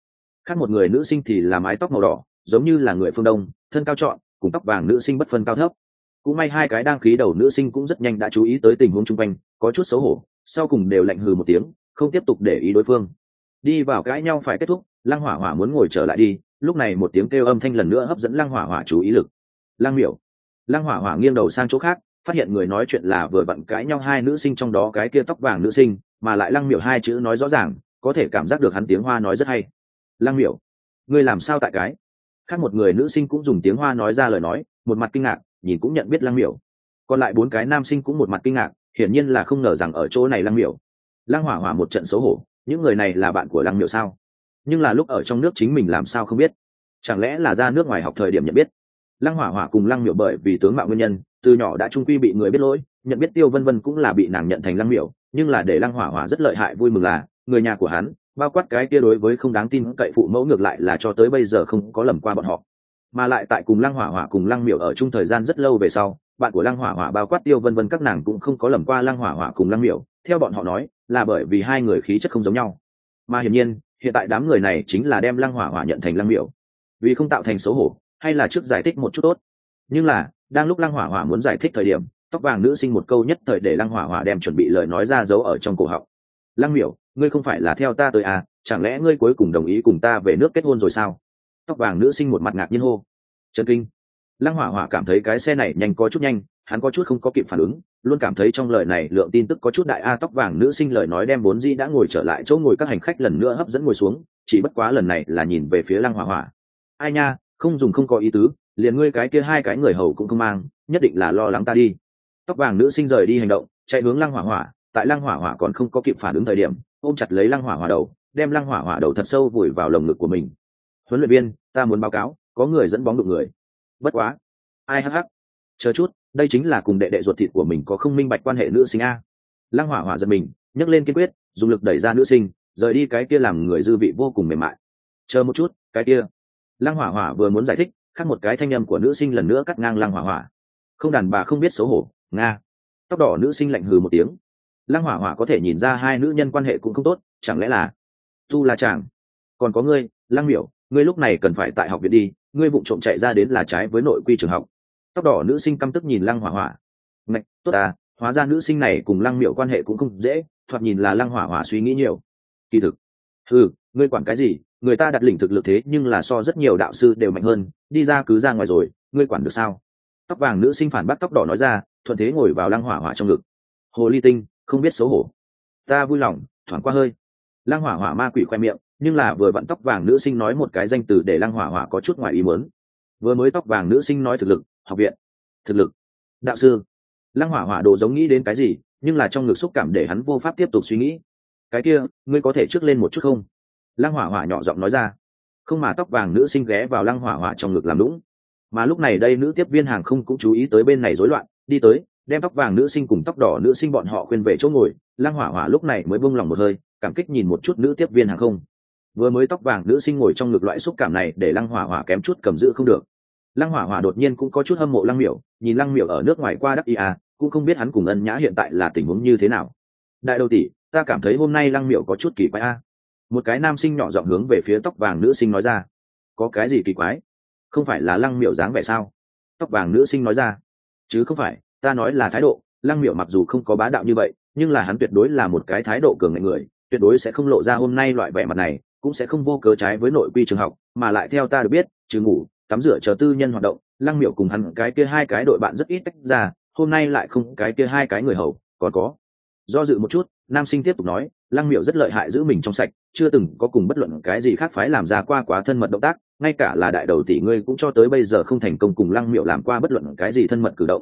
Khác một người nữ sinh thì là mái tóc màu đỏ, giống như là người phương Đông, thân cao trọn, cùng tóc vàng nữ sinh bất phân cao thấp. Cũng may hai cái đang khí đầu nữ sinh cũng rất nhanh đã chú ý tới tình huống chung quanh, có chút xấu hổ, sau cùng đều lạnh hừ một tiếng, không tiếp tục để ý đối phương. Đi vào cãi nhau phải kết thúc, Lăng Hỏa Hỏa muốn ngồi trở lại đi, lúc này một tiếng kêu âm thanh lần nữa hấp dẫn Lăng Hỏa Hỏa chú ý lực. Lăng Miểu. Lăng Hỏa Hỏa nghiêng đầu sang chỗ khác, phát hiện người nói chuyện là vừa vặn cãi nhau hai nữ sinh trong đó cái kia tóc vàng nữ sinh, mà lại Lăng Miểu hai chữ nói rõ ràng, có thể cảm giác được hắn tiếng Hoa nói rất hay. Lăng Miểu, ngươi làm sao tại cái? Khác một người nữ sinh cũng dùng tiếng Hoa nói ra lời nói, một mặt kinh ngạc, nhìn cũng nhận biết Lăng Miểu. Còn lại bốn cái nam sinh cũng một mặt kinh ngạc, hiển nhiên là không ngờ rằng ở chỗ này Lăng Miểu. Lăng Hỏa Hỏa một trận xấu hổ, những người này là bạn của Lăng Miểu sao? Nhưng là lúc ở trong nước chính mình làm sao không biết? Chẳng lẽ là ra nước ngoài học thời điểm nhận biết? Lăng Hỏa Hỏa cùng Lăng Miểu bởi vì tướng mạo nguyên nhân, từ nhỏ đã trung quy bị người biết lỗi, nhận biết Tiêu Vân Vân cũng là bị nàng nhận thành Lăng Miểu, nhưng là để Lăng Hỏa Hỏa rất lợi hại vui mừng là, người nhà của hắn, bao quát cái kia đối với không đáng tin cậy phụ mẫu ngược lại là cho tới bây giờ không có lầm qua bọn họ. Mà lại tại cùng Lăng Hỏa Hỏa cùng Lăng Miểu ở chung thời gian rất lâu về sau, bạn của Lăng Hỏa Hỏa bao quát Tiêu Vân Vân các nàng cũng không có lầm qua Lăng Hỏa Hỏa cùng Lăng Miểu, theo bọn họ nói, là bởi vì hai người khí chất không giống nhau. Mà hiển nhiên, hiện tại đám người này chính là đem Lăng Hỏa Hỏa nhận thành Lăng Miểu. Vì không tạo thành xấu hổ, hay là trước giải thích một chút tốt. Nhưng là, đang lúc Lăng Hỏa Hỏa muốn giải thích thời điểm, tóc vàng nữ sinh một câu nhất thời để Lăng Hỏa Hỏa đem chuẩn bị lời nói ra giấu ở trong cổ họng. Lăng Miểu, ngươi không phải là theo ta tới à, chẳng lẽ ngươi cuối cùng đồng ý cùng ta về nước kết hôn rồi sao? Tóc vàng nữ sinh một mặt ngạc nhiên hô. Chấn kinh. Lăng Hỏa Hỏa cảm thấy cái xe này nhanh có chút nhanh, hắn có chút không có kịp phản ứng, luôn cảm thấy trong lời này lượng tin tức có chút đại a. Tóc vàng nữ sinh lời nói đem bốn di đã ngồi trở lại chỗ ngồi các hành khách lần nữa hấp dẫn ngồi xuống, chỉ bất quá lần này là nhìn về phía Lăng Hỏa Hỏa. Ai nha, không dùng không có ý tứ, liền ngươi cái kia hai cái người hầu cũng không mang, nhất định là lo lắng ta đi. Tóc vàng nữ sinh rời đi hành động, chạy hướng Lăng Hỏa Hỏa, tại Lăng Hỏa Hỏa còn không có kịp phản ứng thời điểm, ôm chặt lấy Lăng Hỏa Hỏa đầu, đem Lăng Hỏa Hỏa đầu thật sâu vùi vào lồng ngực của mình. Huấn luyện viên, ta muốn báo cáo, có người dẫn bóng đụng người. Bất quá, ai hắc hắc, chờ chút, đây chính là cùng đệ đệ ruột thịt của mình có không minh bạch quan hệ nữ sinh a. Lăng Hỏa Hỏa giật mình, nhấc lên kiên quyết, dùng lực đẩy ra nữ sinh, rời đi cái kia làm người dư vị vô cùng mềm mại. Chờ một chút, cái kia. Lăng Hỏa Hỏa vừa muốn giải thích, khác một cái thanh âm của nữ sinh lần nữa cắt ngang Lăng Hỏa Hỏa. Không, đàn bà không biết xấu hổ, nga. Tóc đỏ nữ sinh lạnh hừ một tiếng. Lăng Hỏa Hỏa có thể nhìn ra hai nữ nhân quan hệ cũng không tốt, chẳng lẽ là tu là chàng? Còn có ngươi, Lăng Miểu, ngươi lúc này cần phải tại học viện đi, ngươi vụng trộm chạy ra đến là trái với nội quy trường học. Tóc đỏ nữ sinh căm tức nhìn Lăng Hỏa Hỏa. Ngạch, tốt à, hóa ra nữ sinh này cùng Lăng Miểu quan hệ cũng không dễ, thoạt nhìn là Lăng Hỏa Hỏa suy nghĩ nhiều. Kỳ thực, ngươi quản cái gì, người ta đặt lĩnh thực lực thế nhưng là so rất nhiều đạo sư đều mạnh hơn, đi ra cứ ra ngoài rồi, ngươi quản được sao? Tóc vàng nữ sinh phản bác tóc đỏ nói ra, thuận thế ngồi vào Lăng Hỏa Hỏa trong ngực. Hồ ly tinh, không biết xấu hổ. Ta vui lòng, thoáng qua hơi. Lăng Hỏa Hỏa ma quỷ khoe miệng, nhưng là vừa vặn tóc vàng nữ sinh nói một cái danh từ để Lăng Hỏa Hỏa có chút ngoài ý muốn. Vừa mới tóc vàng nữ sinh nói thực lực, học viện, thực lực, đạo sư. Lăng Hỏa Hỏa đồ giống nghĩ đến cái gì, nhưng là trong ngực xúc cảm để hắn vô pháp tiếp tục suy nghĩ. Cái kia, ngươi có thể trước lên một chút không? Lăng Hỏa Hỏa nhỏ giọng nói ra. Không, mà tóc vàng nữ sinh ghé vào Lăng Hỏa Hỏa trong ngực làm lũng. Mà lúc này đây nữ tiếp viên hàng không cũng chú ý tới bên này rối loạn, đi tới, đem tóc vàng nữ sinh cùng tóc đỏ nữ sinh bọn họ khuyên về chỗ ngồi. Lăng Hỏa Hỏa lúc này mới buông lòng một hơi, cảm kích nhìn một chút nữ tiếp viên hàng không. Vừa mới tóc vàng nữ sinh ngồi trong ngực loại xúc cảm này để Lăng Hỏa Hỏa kém chút cầm giữ không được. Lăng Hỏa Hỏa đột nhiên cũng có chút hâm mộ Lăng Miểu, nhìn Lăng Miểu ở nước ngoài qua đắc ý à, cũng không biết hắn cùng Ân Nhã hiện tại là tình huống như thế nào. Đại đầu tỷ, ta cảm thấy hôm nay Lăng Miểu có chút kỳ quái a. Một cái nam sinh nhỏ giọng hướng về phía tóc vàng nữ sinh nói ra. Có cái gì kỳ quái? Không phải là Lăng Miểu dáng vẻ sao? Tóc vàng nữ sinh nói ra. Chứ không phải, ta nói là thái độ. Lăng Miểu mặc dù không có bá đạo như vậy, nhưng là hắn tuyệt đối là một cái thái độ cường ngạnh người, tuyệt đối sẽ không lộ ra hôm nay loại vẻ mặt này, cũng sẽ không vô cớ trái với nội quy trường học, mà lại theo ta được biết, trừ ngủ, tắm rửa chờ tư nhân hoạt động, Lăng Miểu cùng hắn cái kia hai cái đội bạn rất ít tách ra, hôm nay lại không cái kia hai cái người hầu, còn có. Do dự một chút, nam sinh tiếp tục nói, Lăng Miểu rất lợi hại giữ mình trong sạch, chưa từng có cùng bất luận cái gì khác phái làm ra qua quá thân mật động tác, ngay cả là đại đầu tỷ ngươi cũng cho tới bây giờ không thành công cùng Lăng Miểu làm qua bất luận cái gì thân mật cử động,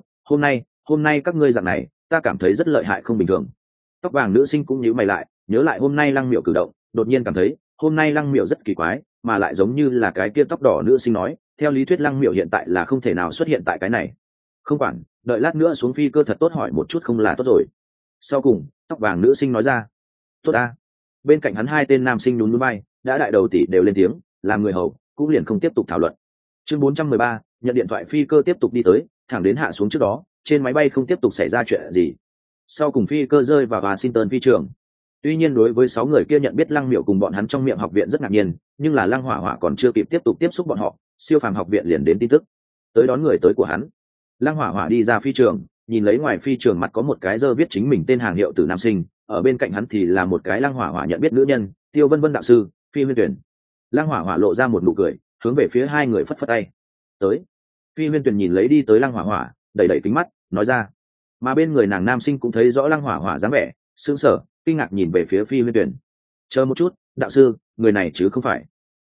hôm nay các ngươi dạng này, ta cảm thấy rất lợi hại không bình thường. Tóc vàng nữ sinh cũng nhíu mày lại, nhớ lại hôm nay Lăng Miểu cử động, đột nhiên cảm thấy, hôm nay Lăng Miểu rất kỳ quái, mà lại giống như là cái kia tóc đỏ nữ sinh nói, theo lý thuyết Lăng Miểu hiện tại là không thể nào xuất hiện tại cái này. Không quản, đợi lát nữa xuống phi cơ thật tốt hỏi một chút không là tốt rồi. Sau cùng, tóc vàng nữ sinh nói ra. Tốt a. Bên cạnh hắn hai tên nam sinh nhún nhún vai, đã đại đầu tỷ đều lên tiếng, làm người hầu, cũng liền không tiếp tục thảo luận. Chương 413, nhận điện thoại phi cơ tiếp tục đi tới, thẳng đến hạ xuống trước đó, trên máy bay không tiếp tục xảy ra chuyện gì. Sau cùng phi cơ rơi vào Washington phi trường. Tuy nhiên đối với 6 người kia nhận biết lăng miểu cùng bọn hắn trong miệng học viện rất ngạc nhiên, nhưng là lăng hỏa hỏa còn chưa kịp tiếp tục tiếp xúc bọn họ, siêu phàm học viện liền đến tin tức tới đón người tới của hắn. Lăng hỏa hỏa đi ra phi trường, nhìn lấy ngoài phi trường mặt có một cái dơ viết chính mình tên hàng hiệu từ nam sinh, ở bên cạnh hắn thì là một cái lăng hỏa hỏa nhận biết nữ nhân, Tiêu Vân Vân đạo sư, Phi Huyên Tuyển. Lăng hỏa hỏa lộ ra một nụ cười, hướng về phía 2 người phất phất tay. Tới. Phi Huyên Tuyển nhìn lấy đi tới lăng hỏa hỏa, đẩy đẩy kính mắt, nói ra. Mà bên người nàng nam sinh cũng thấy rõ lăng hỏa hỏa dáng vẻ, sững sờ, kinh ngạc nhìn về phía Phi Huyên Tuyển. Chờ một chút, đạo sư, người này chứ không phải.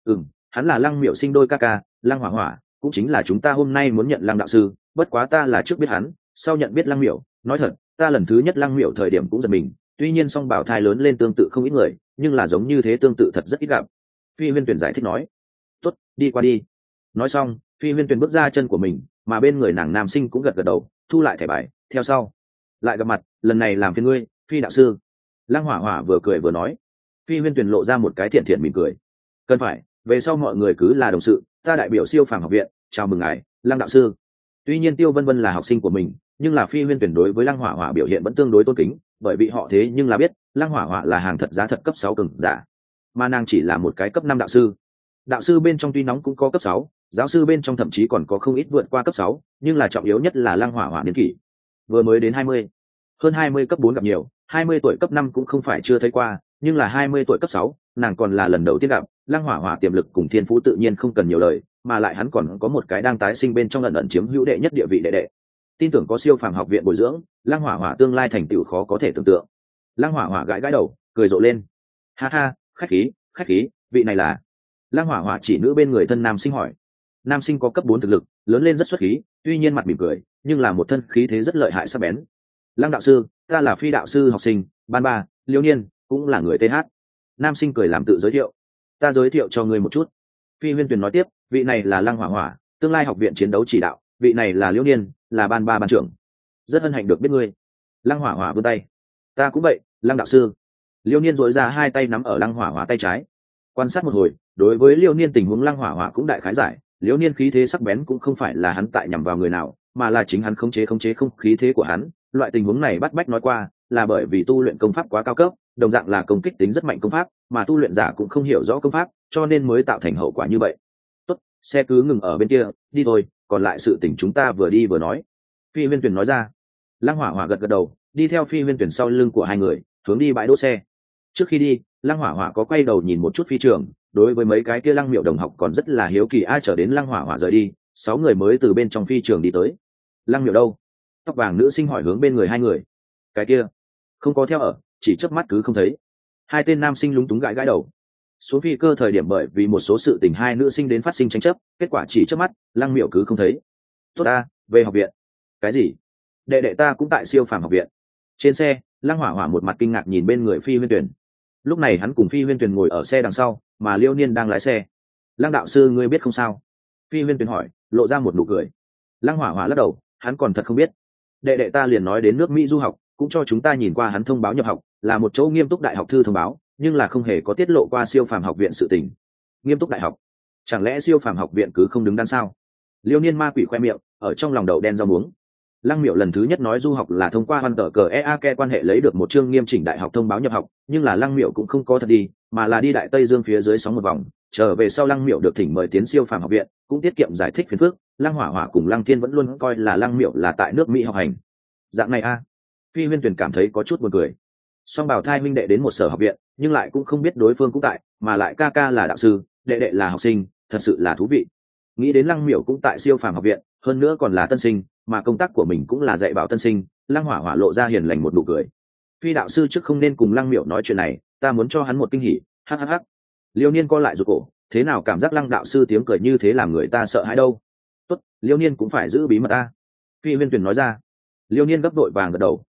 Hắn là lăng miểu sinh đôi ca ca, lăng hỏa hỏa, cũng chính là chúng ta hôm nay muốn nhận lăng đạo sư, bất quá ta là trước biết hắn, sau nhận biết lăng miểu. Nói thật, ta lần thứ nhất lăng miểu thời điểm cũng giật mình, tuy nhiên song bảo thai lớn lên tương tự không ít người, nhưng là giống như thế tương tự thật rất ít gặp. Phi Huyên Tuyển giải thích nói. Tốt, đi qua đi. Nói xong, Phi Huyên Tuyển bước ra chân của mình, mà bên người nàng nam sinh cũng gật gật đầu, thu lại thẻ bài, theo sau. Lại gặp mặt, lần này làm phiền ngươi, Phi đạo sư. Lăng hỏa hỏa vừa cười vừa nói. Phi Huyên Tuyển lộ ra một cái thiện thiện mỉm cười. Cần phải, về sau mọi người cứ là đồng sự, ta đại biểu siêu phàm học viện, chào mừng ngài, Lăng đạo sư. Tuy nhiên Tiêu Vân Vân là học sinh của mình, nhưng là Phi Huyên Tuyển đối với Lăng hỏa hỏa biểu hiện vẫn tương đối tôn kính, bởi vì họ thế nhưng là biết Lăng hỏa hỏa là hàng thật giá thật cấp 6 cường giả, mà nàng chỉ là một cái cấp 5 đạo sư. Đạo sư bên trong tuy nóng cũng có cấp 6, giáo sư bên trong thậm chí còn có không ít vượt qua cấp 6, nhưng là trọng yếu nhất là Lăng hỏa hỏa niên kỷ vừa mới đến 20. Hơn 20 cấp 4 gặp nhiều, 20 tuổi cấp 5 cũng không phải chưa thấy qua, nhưng là 20 tuổi cấp 6, nàng còn là lần đầu tiên gặp. Lăng hỏa hỏa tiềm lực cùng thiên phú tự nhiên không cần nhiều lời, mà lại hắn còn có một cái đang tái sinh bên trong ẩn ẩn chiếm hữu đệ nhất địa vị đệ đệ. Tin tưởng có siêu phàm học viện bồi dưỡng, Lăng hỏa hỏa tương lai thành tựu khó có thể tưởng tượng. Lăng hỏa hỏa gãi gãi đầu, cười rộ lên. Ha ha, khách khí, vị này là. Lăng hỏa hỏa chỉ nữ bên người thân nam sinh hỏi. Nam sinh có cấp 4 thực lực, lớn lên rất xuất khí, tuy nhiên mặt mỉm cười, nhưng là một thân khí thế rất lợi hại sắc bén. Lăng đạo sư, ta là Phi đạo sư học sinh, ban ba, Liêu Niên, cũng là người TH. Nam sinh cười làm tự giới thiệu. Ta giới thiệu cho ngươi một chút. Phi Huyên Tuyền nói tiếp, vị này là Lăng hỏa hỏa, tương lai học viện chiến đấu chỉ đạo, vị này là Liêu Niên, là ban ba ban trưởng. Rất hân hạnh được biết ngươi. Lăng hỏa hỏa vươn tay. Ta cũng vậy, Lăng đạo sư. Liêu Niên dội ra 2 tay nắm ở Lăng hỏa hỏa tay trái. Quan sát một hồi, đối với Liêu Niên tình huống Lăng hỏa hỏa cũng đại khái giải. Liêu Niên khí thế sắc bén cũng không phải là hắn tại nhằm vào người nào, mà là chính hắn khống chế không khí thế của hắn. Loại tình huống này bắt bách nói qua, là bởi vì tu luyện công pháp quá cao cấp, đồng dạng là công kích tính rất mạnh công pháp, mà tu luyện giả cũng không hiểu rõ công pháp, cho nên mới tạo thành hậu quả như vậy. Tốt, xe cứ ngừng ở bên kia, đi thôi, còn lại sự tình chúng ta vừa đi vừa nói. Phi Huyên Tuyền nói ra. Lăng hỏa hỏa gật gật đầu, đi theo Phi Huyên Tuyền sau lưng của 2 người, hướng đi bãi đỗ xe. Trước khi đi, Lăng hỏa hỏa có quay đầu nhìn một chút phi trường, đối với mấy cái kia Lăng Miệu đồng học còn rất là hiếu kỳ, ai chờ đến Lăng hỏa hỏa rời đi, 6 người mới từ bên trong phi trường đi tới. Lăng Miệu đâu? Tóc vàng nữ sinh hỏi hướng bên người 2 người. Cái kia không có theo ở, chỉ chớp mắt cứ không thấy. 2 tên nam sinh lúng túng gãi gãi đầu. Xuống phi cơ thời điểm bởi vì một số sự tình 2 nữ sinh đến phát sinh tranh chấp, kết quả chỉ chớp mắt Lăng Miệu cứ không thấy. Tốt ta, về học viện. Cái gì? Đệ đệ ta cũng tại siêu phàm học viện. Trên xe, Lăng hỏa hỏa một mặt kinh ngạc nhìn bên người Phi Huyên Tuyền. Lúc này hắn cùng Phi Huyên Tuyền ngồi ở xe đằng sau, mà Liêu Niên đang lái xe. Lăng đạo sư ngươi biết không sao? Phi Huyên Tuyền hỏi, lộ ra một nụ cười. Lăng hỏa hỏa lắc đầu, hắn còn thật không biết. Đệ đệ ta liền nói đến nước Mỹ du học, cũng cho chúng ta nhìn qua hắn thông báo nhập học, là một chỗ nghiêm túc đại học thư thông báo, nhưng là không hề có tiết lộ qua siêu phàm học viện sự tình. Nghiêm túc đại học? Chẳng lẽ siêu phàm học viện cứ không đứng đắn sao? Liêu Niên ma quỷ khoe miệng, ở trong lòng đậu đen rau muống. Lăng Miệu lần thứ nhất nói du học là thông qua văn tờ cờ EAK quan hệ lấy được một chương nghiêm chỉnh đại học thông báo nhập học, nhưng là Lăng Miệu cũng không có thật đi, mà là đi Đại Tây Dương phía dưới sóng một vòng, trở về sau Lăng Miệu được thỉnh mời tiến siêu phàm học viện, cũng tiết kiệm giải thích phiền phức. Lăng hỏa hỏa cùng Lăng Thiên vẫn luôn coi là Lăng Miệu là tại nước Mỹ học hành. Dạng này a. Phi Huyên Tuyền cảm thấy có chút buồn cười. Song bảo thai minh đệ đến một sở học viện, nhưng lại cũng không biết đối phương cũng tại, mà lại ca ca là đạo sư, đệ đệ là học sinh, thật sự là thú vị. Nghĩ đến Lăng Miệu cũng tại siêu phàm học viện, hơn nữa còn là tân sinh, mà công tác của mình cũng là dạy bảo tân sinh. Lăng hỏa hỏa lộ ra hiền lành một nụ cười. Phi đạo sư trước không nên cùng Lăng Miệu nói chuyện này, ta muốn cho hắn một kinh hỉ. Hắc. Liêu Niên co lại rụt cổ, thế nào cảm giác Lăng đạo sư tiếng cười như thế làm người ta sợ hãi đâu? Tốt, Liêu Niên cũng phải giữ bí mật ta. Phi Huyên Tuyền nói ra. Liêu Niên gấp đội vàng gật đầu.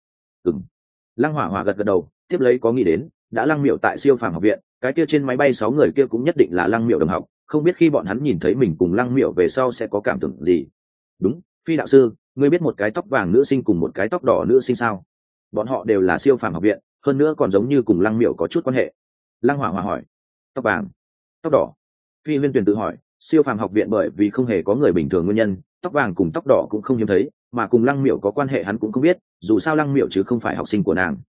Lăng hỏa hỏa gật đầu, tiếp lấy có nghĩ đến, đã Lăng Miệu tại siêu phàm học viện, cái kia trên máy bay 6 người kia cũng nhất định là Lăng Miệu đồng học, không biết khi bọn hắn nhìn thấy mình cùng Lăng Miệu về sau sẽ có cảm tưởng gì. Đúng, Phi đạo sư, ngươi biết một cái tóc vàng nữ sinh cùng một cái tóc đỏ nữ sinh sao? Bọn họ đều là siêu phàm học viện, hơn nữa còn giống như cùng Lăng Miệu có chút quan hệ. Lăng hỏa hỏa hỏi. Tóc vàng, tóc đỏ? Phi Huyên Tuyền tự hỏi, siêu phàm học viện bởi vì không hề có người bình thường nguyên nhân, tóc vàng cùng tóc đỏ cũng không hiếm thấy, mà cùng Lăng Miệu có quan hệ hắn cũng không biết, dù sao Lăng Miệu chứ không phải học sinh của nàng.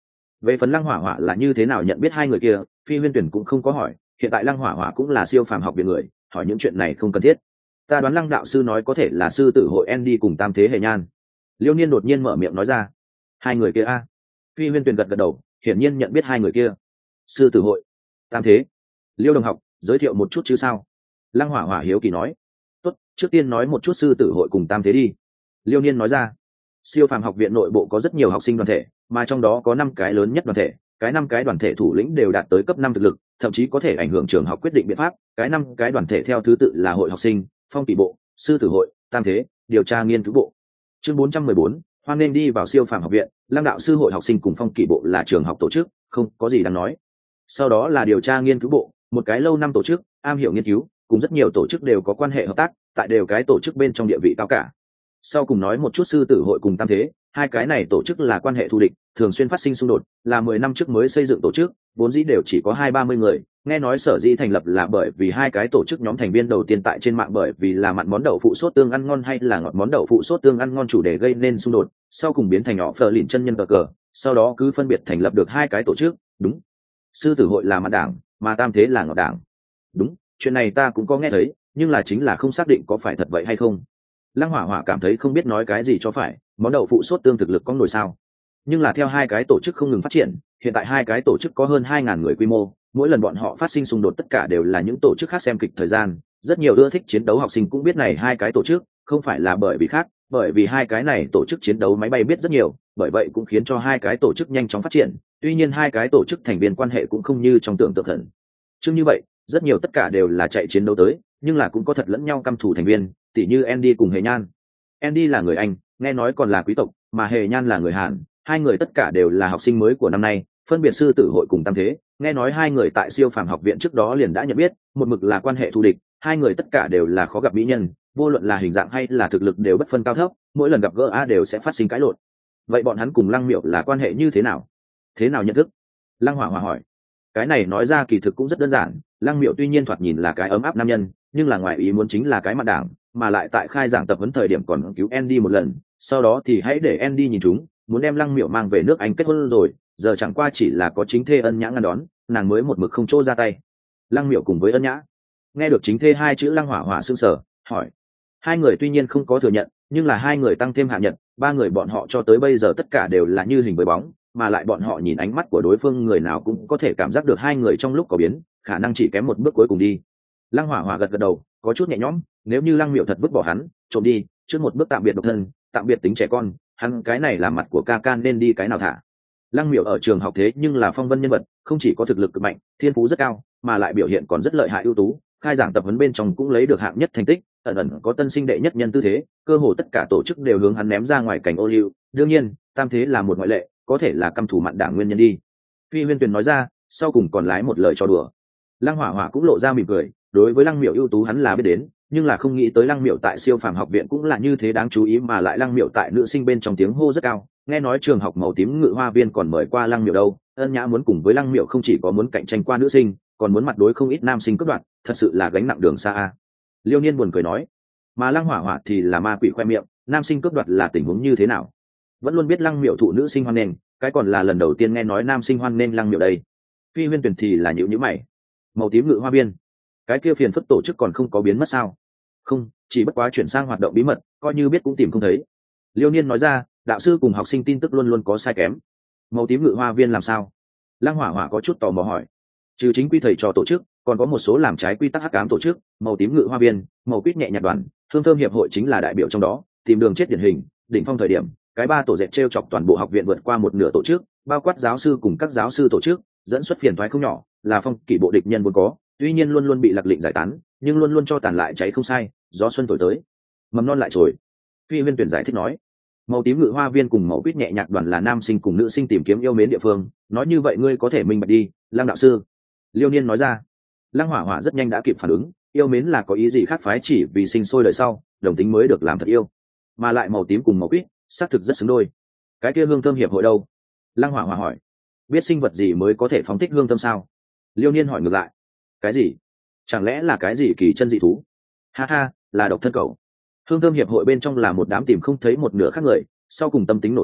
Về phần Lăng Hỏa Hỏa là như thế nào nhận biết hai người kia, Phi Huyên Tuyển cũng không có hỏi, hiện tại Lăng Hỏa Hỏa cũng là siêu phàm học viện người, hỏi những chuyện này không cần thiết. Ta đoán Lăng đạo sư nói có thể là sư tử hội Andy cùng Tam Thế Hề Nhan. Liêu Niên đột nhiên mở miệng nói ra. Hai người kia a? Phi Huyên Tuyển gật gật đầu, hiển nhiên nhận biết hai người kia. Sư tử hội, Tam Thế. Liêu đồng học, giới thiệu một chút chứ sao? Lăng Hỏa Hỏa hiếu kỳ nói. Tốt, trước tiên nói một chút sư tử hội cùng Tam Thế đi. Liêu Niên nói ra. Siêu phàm học viện nội bộ có rất nhiều học sinh đoàn thể, mà trong đó có 5 cái lớn nhất đoàn thể, cái 5 cái đoàn thể thủ lĩnh đều đạt tới cấp 5 thực lực, thậm chí có thể ảnh hưởng trường học quyết định biện pháp. Cái 5 cái đoàn thể theo thứ tự là hội học sinh, phong kỷ bộ, sư tử hội, tam thế, điều tra nghiên cứu bộ. Chương 414, hoan nên đi vào siêu phàm học viện. Lăng đạo sư hội học sinh cùng phong kỷ bộ là trường học tổ chức, không có gì đáng nói. Sau đó là điều tra nghiên cứu bộ, một cái lâu năm tổ chức, am hiểu nghiên cứu, cùng rất nhiều tổ chức đều có quan hệ hợp tác, tại đều cái tổ chức bên trong địa vị cao cả. Sau cùng nói một chút sư tử hội cùng tam thế, hai cái này tổ chức là quan hệ thù địch, thường xuyên phát sinh xung đột, là 10 năm trước mới xây dựng tổ chức, vốn dĩ đều chỉ có 20-30 người, nghe nói sở dĩ thành lập là bởi vì hai cái tổ chức nhóm thành viên đầu tiên tại trên mạng bởi vì là mặn món đậu phụ sốt tương ăn ngon hay là ngọt món đậu phụ sốt tương ăn ngon chủ đề gây nên xung đột, sau cùng biến thành nhỏ phờ lìn chân nhân cờ, sau đó cứ phân biệt thành lập được hai cái tổ chức, đúng. Sư tử hội là mặn đảng, mà tam thế là ngọt đảng. Đúng, chuyện này ta cũng có nghe thấy, nhưng là chính là không xác định có phải thật vậy hay không. Lăng Hỏa Hỏa cảm thấy không biết nói cái gì cho phải, món đậu phụ sốt tương thực lực có nổi sao? Nhưng là theo hai cái tổ chức không ngừng phát triển, hiện tại hai cái tổ chức có hơn 2.000 người quy mô, mỗi lần bọn họ phát sinh xung đột tất cả đều là những tổ chức khác xem kịch thời gian, rất nhiều ưa thích chiến đấu học sinh cũng biết này hai cái tổ chức, không phải là bởi vì khác, bởi vì hai cái này tổ chức chiến đấu máy bay biết rất nhiều, bởi vậy cũng khiến cho hai cái tổ chức nhanh chóng phát triển, tuy nhiên hai cái tổ chức thành viên quan hệ cũng không như trong tưởng tượng thần. Chứ như vậy, rất nhiều tất cả đều là chạy chiến đấu tới, nhưng là cũng có thật lẫn nhau căm thù thành viên, tỉ như Andy cùng Hề Nhan. Andy là người Anh, nghe nói còn là quý tộc, mà Hề Nhan là người Hàn, hai người tất cả đều là học sinh mới của năm nay, phân biệt sư tử hội cùng tam thế, nghe nói hai người tại siêu phàm học viện trước đó liền đã nhận biết, một mực là quan hệ thù địch, hai người tất cả đều là khó gặp mỹ nhân, vô luận là hình dạng hay là thực lực đều bất phân cao thấp, mỗi lần gặp gỡ đều sẽ phát sinh cãi lộn. Vậy bọn hắn cùng Lăng Miểu là quan hệ như thế nào? Thế nào nhận thức? Lăng Hỏa Hỏa hỏi. Cái này nói ra kỳ thực cũng rất đơn giản, Lăng Miểu tuy nhiên thoạt nhìn là cái ấm áp nam nhân, nhưng là ngoài ý muốn chính là cái mặt đảng, mà lại tại khai giảng tập huấn thời điểm còn cứu Andy một lần, sau đó thì hãy để Andy nhìn chúng, muốn đem Lăng Miểu mang về nước Anh kết hôn rồi, giờ chẳng qua chỉ là có chính thê Ân Nhã ngăn đón, nàng mới một mực không chỗ ra tay. Lăng Miểu cùng với Ân Nhã. Nghe được chính thê hai chữ, Lăng Hỏa Hỏa sững sờ, hỏi. Hai người tuy nhiên không có thừa nhận, nhưng là hai người tăng thêm hạ nhận, ba người bọn họ cho tới bây giờ tất cả đều là như hình với bóng, mà lại bọn họ nhìn ánh mắt của đối phương người nào cũng có thể cảm giác được hai người trong lúc có biến, khả năng chỉ kém một bước cuối cùng đi. Lăng Hỏa Hỏa gật gật đầu, có chút nhẹ nhõm, nếu như Lăng Miểu thật vứt bỏ hắn, trộm đi, trước một bước tạm biệt độc thân, tạm biệt tính trẻ con, hắn cái này là mặt của ca can nên đi cái nào thả. Lăng Miểu ở trường học thế nhưng là phong vân nhân vật, không chỉ có thực lực cực mạnh, thiên phú rất cao, mà lại biểu hiện còn rất lợi hại ưu tú, khai giảng tập huấn bên trong cũng lấy được hạng nhất thành tích, ẩn ẩn có tân sinh đệ nhất nhân tư thế, cơ hồ tất cả tổ chức đều hướng hắn ném ra ngoài cảnh ô liu, đương nhiên, tam thế là một ngoại lệ, có thể là căm thù mặn đảng nguyên nhân đi. Phi Huyên Tuyền nói ra, sau cùng còn lái một lời cho đùa. Lăng Hỏa Hỏa cũng lộ ra mỉm cười, đối với Lăng Miểu ưu tú hắn là biết đến, nhưng là không nghĩ tới Lăng Miểu tại siêu phàm học viện cũng là như thế đáng chú ý, mà lại Lăng Miểu tại nữ sinh bên trong tiếng hô rất cao, nghe nói trường học màu tím ngự hoa viên còn mời qua Lăng Miểu đâu. Ân Nhã muốn cùng với Lăng Miểu không chỉ có muốn cạnh tranh qua nữ sinh, còn muốn mặt đối không ít nam sinh cướp đoạt, thật sự là gánh nặng đường xa a. Liêu Niên buồn cười nói, mà Lăng Hỏa Hỏa thì là ma quỷ khoe miệng, nam sinh cướp đoạt là tình huống như thế nào? Vẫn luôn biết Lăng Miểu thụ nữ sinh hoan nghênh, cái còn là lần đầu tiên nghe nói nam sinh hoan nghênh Lăng Miểu đây. Phi Huyên Tuyền thì là nhíu mày. Màu tím ngự hoa viên, cái kia phiền phức tổ chức còn không có biến mất sao? Không, chỉ bất quá chuyển sang hoạt động bí mật, coi như biết cũng tìm không thấy. Liêu Niên nói ra, đạo sư cùng học sinh tin tức luôn luôn có sai kém. Màu tím ngự hoa viên làm sao? Lăng Hỏa Hỏa có chút tò mò hỏi. Trừ chính quy thầy trò tổ chức, còn có một số làm trái quy tắc hắc ám tổ chức, màu tím ngự hoa viên, màu quýt nhẹ nhạt đoàn, hương thơm hiệp hội chính là đại biểu trong đó, tìm đường chết điển hình, đỉnh phong thời điểm, cái ba tổ dệt trêu chọc toàn bộ học viện vượt qua một nửa tổ chức, bao quát giáo sư cùng các giáo sư tổ chức, dẫn xuất phiền toái không nhỏ, là phong kỷ bộ địch nhân vốn có, tuy nhiên luôn luôn bị lạc lệnh giải tán, nhưng luôn luôn cho tàn lại cháy không sai, gió xuân thổi tới, mầm non lại trồi. Phi Huyên Tuyển giải thích nói, màu tím ngự hoa viên cùng màu quýt nhẹ nhạc đoàn là nam sinh cùng nữ sinh tìm kiếm yêu mến địa phương, nói như vậy ngươi có thể minh bạch đi, Lăng đạo sư. Liêu Niên nói ra. Lăng Hỏa Hỏa rất nhanh đã kịp phản ứng, yêu mến là có ý gì khác phái chỉ vì sinh sôi đời sau, đồng tính mới được làm thật yêu, mà lại màu tím cùng màu quýt, xác thực rất xứng đôi. Cái kia hương thơm hiệp hội đâu? Lăng Hỏa Hỏa hỏi. Biết sinh vật gì mới có thể phóng thích hương thơm sao? Liêu Niên hỏi ngược lại. Cái gì? Chẳng lẽ là cái gì kỳ chân dị thú? Ha ha, là độc thân cẩu. Hương thơm hiệp hội bên trong là một đám tìm không thấy một nửa khác người, sau cùng tâm tính nổ tung,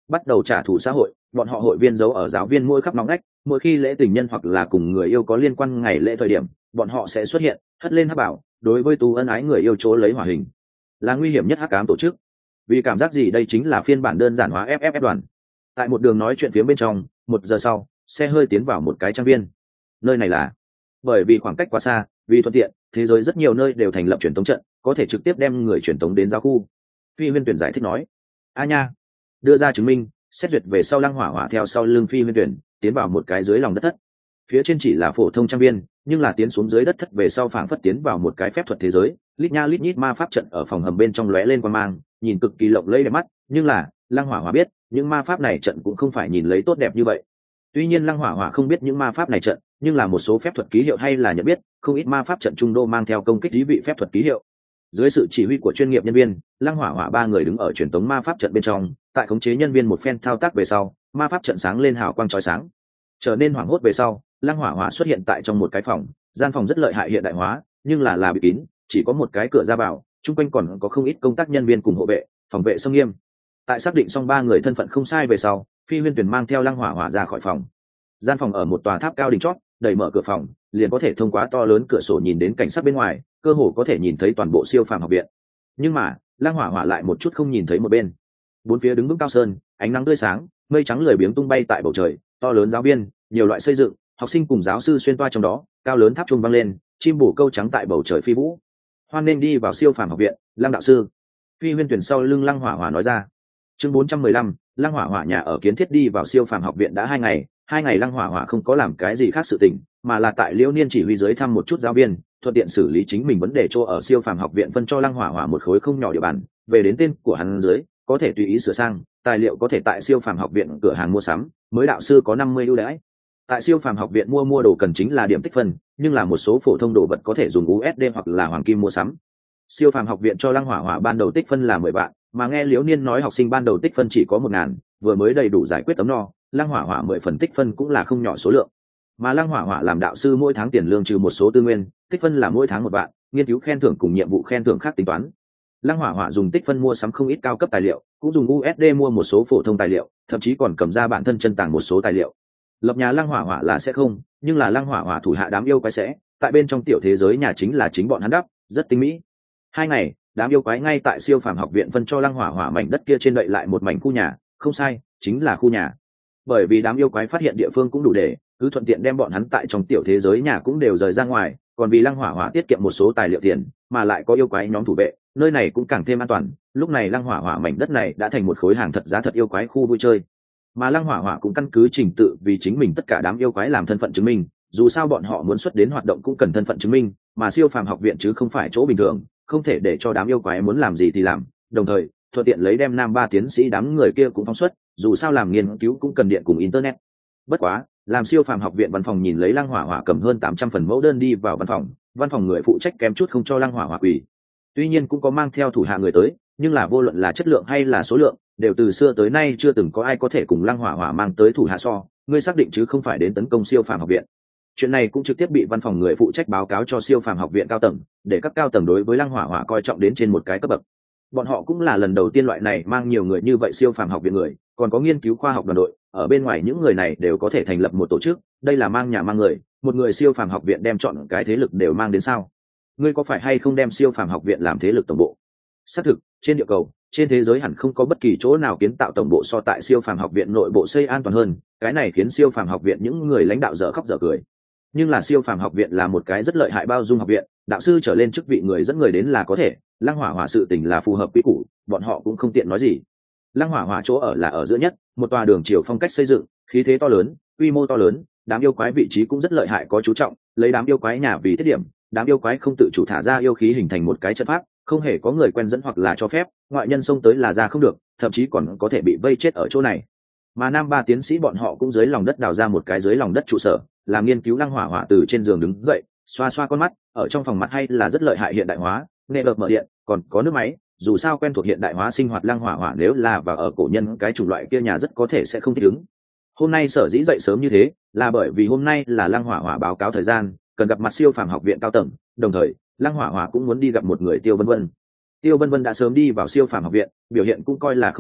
bắt đầu trả thù xã hội. Bọn họ hội viên giấu ở giáo viên mỗi khắp nóng nách, mỗi khi lễ tình nhân hoặc là cùng người yêu có liên quan ngày lễ thời điểm, bọn họ sẽ xuất hiện, hất lên hắc bảo, đối với tu ân ái người yêu chỗ lấy hỏa hình, là nguy hiểm nhất hắc ám tổ chức. Vì cảm giác gì đây chính là phiên bản đơn giản hóa FFF đoàn. Tại một đường nói chuyện phía bên trong, 1 giờ sau, xe hơi tiến vào một cái trang viên. Nơi này là, bởi vì khoảng cách quá xa, vì thuận tiện, thế giới rất nhiều nơi đều thành lập truyền tống trận, có thể trực tiếp đem người truyền tống đến giao khu. Phi Huyên Tuyển giải thích nói, a nha, đưa ra chứng minh, xét duyệt về sau Lăng Hỏa Hỏa theo sau lưng Phi Huyên Tuyển tiến vào một cái dưới lòng đất thất. Phía trên chỉ là phổ thông trang viên, nhưng là tiến xuống dưới đất thất về sau phảng phất tiến vào một cái phép thuật thế giới, lít nha lít nhít ma pháp trận ở phòng hầm bên trong lóe lên quang mang, nhìn cực kỳ lộng lẫy đẹp mắt, nhưng là Lăng Hỏa Hỏa biết, những ma pháp này trận cũng không phải nhìn lấy tốt đẹp như vậy. Tuy nhiên Lăng Hỏa Hỏa không biết những ma pháp này trận, nhưng là một số phép thuật ký hiệu hay là nhận biết, không ít ma pháp trận trung đô mang theo công kích thí vị phép thuật ký hiệu. Dưới sự chỉ huy của chuyên nghiệp nhân viên, Lăng Hỏa Hỏa 3 người đứng ở truyền tống ma pháp trận bên trong, tại khống chế nhân viên một phen thao tác về sau, ma pháp trận sáng lên hào quang chói sáng. Trở nên hoảng hốt về sau, Lăng Hỏa Hỏa xuất hiện tại trong một cái phòng, gian phòng rất lợi hại hiện đại hóa, nhưng là bị kín, chỉ có một cái cửa ra vào, chung quanh còn có không ít công tác nhân viên cùng hộ vệ, phòng vệ sông nghiêm. Tại xác định xong 3 người thân phận không sai về sau, Phi Huyên Tuyển mang theo Lăng Hỏa Hỏa ra khỏi phòng. Gian phòng ở một tòa tháp cao đỉnh chót, đẩy mở cửa phòng, liền có thể thông qua to lớn cửa sổ nhìn đến cảnh sát bên ngoài, cơ hồ có thể nhìn thấy toàn bộ siêu phàm học viện. Nhưng mà, Lăng Hỏa Hỏa lại một chút không nhìn thấy một bên. Bốn phía đứng vững cao sơn, ánh nắng tươi sáng, mây trắng lười biếng tung bay tại bầu trời, to lớn giáo viên, nhiều loại xây dựng, học sinh cùng giáo sư xuyên toa trong đó, cao lớn tháp chuông vang lên, chim bổ câu trắng tại bầu trời phi vũ. Hoan nên đi vào siêu phàm học viện, Lăng đạo sư. Phi Huyên Tuyển sau lưng Lăng Hỏa Hỏa nói ra. Chương 415, Lăng Hỏa Hỏa nhà ở kiến thiết đi vào siêu phàm học viện đã 2 ngày, 2 ngày Lăng Hỏa Hỏa không có làm cái gì khác sự tình, mà là tại Liễu Niên chỉ huy dưới thăm một chút giáo viên, thuận tiện xử lý chính mình vấn đề chỗ ở siêu phàm học viện phân cho Lăng Hỏa Hỏa một khối không nhỏ địa bàn, về đến tên của hắn dưới, có thể tùy ý sửa sang, tài liệu có thể tại siêu phàm học viện cửa hàng mua sắm, mới đạo sư có 50 ưu đãi. Tại siêu phàm học viện mua đồ cần chính là điểm tích phân, nhưng là một số phổ thông đồ vật có thể dùng USD hoặc là hoàng kim mua sắm. Siêu phàm học viện cho Lăng Hỏa Hỏa ban đầu tích phân là 10 vạn, mà nghe Liễu Niên nói học sinh ban đầu tích phân chỉ có 1000, vừa mới đầy đủ giải quyết ấm no, Lăng Hỏa Hỏa 10 phần tích phân cũng là không nhỏ số lượng. Mà Lăng Hỏa Hỏa làm đạo sư mỗi tháng tiền lương trừ một số tư nguyên, tích phân là mỗi tháng 1 vạn, nghiên cứu khen thưởng cùng nhiệm vụ khen thưởng khác tính toán. Lăng Hỏa Hỏa dùng tích phân mua sắm không ít cao cấp tài liệu, cũng dùng USD mua một số phổ thông tài liệu, thậm chí còn cầm ra bản thân chân tàng một số tài liệu. Lập nhà Lăng Hỏa Hỏa là sẽ không, nhưng là Lăng Hỏa Hỏa thủ hạ đám yêu quái sẽ, tại bên trong tiểu thế giới nhà chính là chính bọn hắn đắp, rất tinh mỹ. 2 ngày, đám yêu quái ngay tại siêu phàm học viện phân cho Lăng Hỏa Hỏa mảnh đất kia trên đậy lại một mảnh khu nhà, không sai, chính là khu nhà. Bởi vì đám yêu quái phát hiện địa phương cũng đủ để, cứ thuận tiện đem bọn hắn tại trong tiểu thế giới nhà cũng đều rời ra ngoài, còn vì Lăng Hỏa Hỏa tiết kiệm một số tài liệu tiền, mà lại có yêu quái nhóm thủ vệ, nơi này cũng càng thêm an toàn. Lúc này Lăng Hỏa Hỏa mảnh đất này đã thành một khối hàng thật giá thật yêu quái khu vui chơi. Mà Lăng Hỏa Hỏa cũng căn cứ trình tự vì chính mình tất cả đám yêu quái làm thân phận chứng minh, dù sao bọn họ muốn xuất đến hoạt động cũng cần thân phận chứng minh, mà siêu phàm học viện chứ không phải chỗ bình thường, không thể để cho đám yêu quái muốn làm gì thì làm, đồng thời thuận tiện lấy đem nam 3 tiến sĩ đám người kia cũng phóng xuất, dù sao làm nghiên cứu cũng cần điện cùng internet. Bất quá, làm siêu phàm học viện văn phòng nhìn lấy Lăng Hỏa Hỏa cầm hơn 800 phần mẫu đơn đi vào văn phòng người phụ trách kém chút không cho Lăng Hỏa Hỏa quỷ. Tuy nhiên cũng có mang theo thủ hạ người tới, nhưng là vô luận là chất lượng hay là số lượng, đều từ xưa tới nay chưa từng có ai có thể cùng Lăng Hỏa Hỏa mang tới thủ hạ so, ngươi xác định chứ không phải đến tấn công siêu phàm học viện. Chuyện này cũng trực tiếp bị văn phòng người phụ trách báo cáo cho siêu phàm học viện cao tầng, để các cao tầng đối với Lăng Hỏa Hỏa coi trọng đến trên một cái cấp bậc. Bọn họ cũng là lần đầu tiên loại này mang nhiều người như vậy siêu phàm học viện người, còn có nghiên cứu khoa học đoàn đội, ở bên ngoài những người này đều có thể thành lập một tổ chức, đây là mang nhà mang người, một người siêu phàm học viện đem chọn cái thế lực đều mang đến sao? Ngươi có phải hay không đem siêu phàm học viện làm thế lực tổng bộ? Xác thực, trên địa cầu, trên thế giới hẳn không có bất kỳ chỗ nào kiến tạo tổng bộ so tại siêu phàm học viện nội bộ xây an toàn hơn, cái này khiến siêu phàm học viện những người lãnh đạo dở khóc dở cười. Nhưng là siêu phàm học viện là một cái rất lợi hại bao dung học viện, đạo sư trở lên chức vị người dẫn người đến là có thể, Lăng Hỏa Hỏa sự tình là phù hợp quy củ, bọn họ cũng không tiện nói gì. Lăng Hỏa Hỏa chỗ ở là ở giữa nhất, một tòa đường chiều phong cách xây dựng, khí thế to lớn, quy mô to lớn, đám yêu quái vị trí cũng rất lợi hại có chú trọng, lấy đám yêu quái nhà vì tiết điểm, đám yêu quái không tự chủ thả ra yêu khí hình thành một cái trận pháp, không hề có người quen dẫn hoặc là cho phép, ngoại nhân xông tới là ra không được, thậm chí còn có thể bị vây chết ở chỗ này. Mà nam 3 tiến sĩ bọn họ cũng dưới lòng đất đào ra một cái dưới lòng đất trụ sở, làm nghiên cứu. Lăng Hỏa Hỏa từ trên giường đứng dậy, xoa xoa con mắt, ở trong phòng mặt hay là rất lợi hại hiện đại hóa, nghe được mở điện, còn có nước máy, dù sao quen thuộc hiện đại hóa sinh hoạt Lăng Hỏa Hỏa nếu là vào ở cổ nhân cái chủng loại kia nhà rất có thể sẽ không thích ứng. Hôm nay sở dĩ dậy sớm như thế, là bởi vì hôm nay là Lăng Hỏa Hỏa báo cáo thời gian, cần gặp mặt siêu phàm học viện cao tầng, đồng thời, Lăng Hỏa Hỏa cũng muốn đi gặp một người Tiêu Vân Vân. Tiêu Vân Vân đã sớm đi vào siêu phàm học viện, biểu hiện cũng coi là không tệ,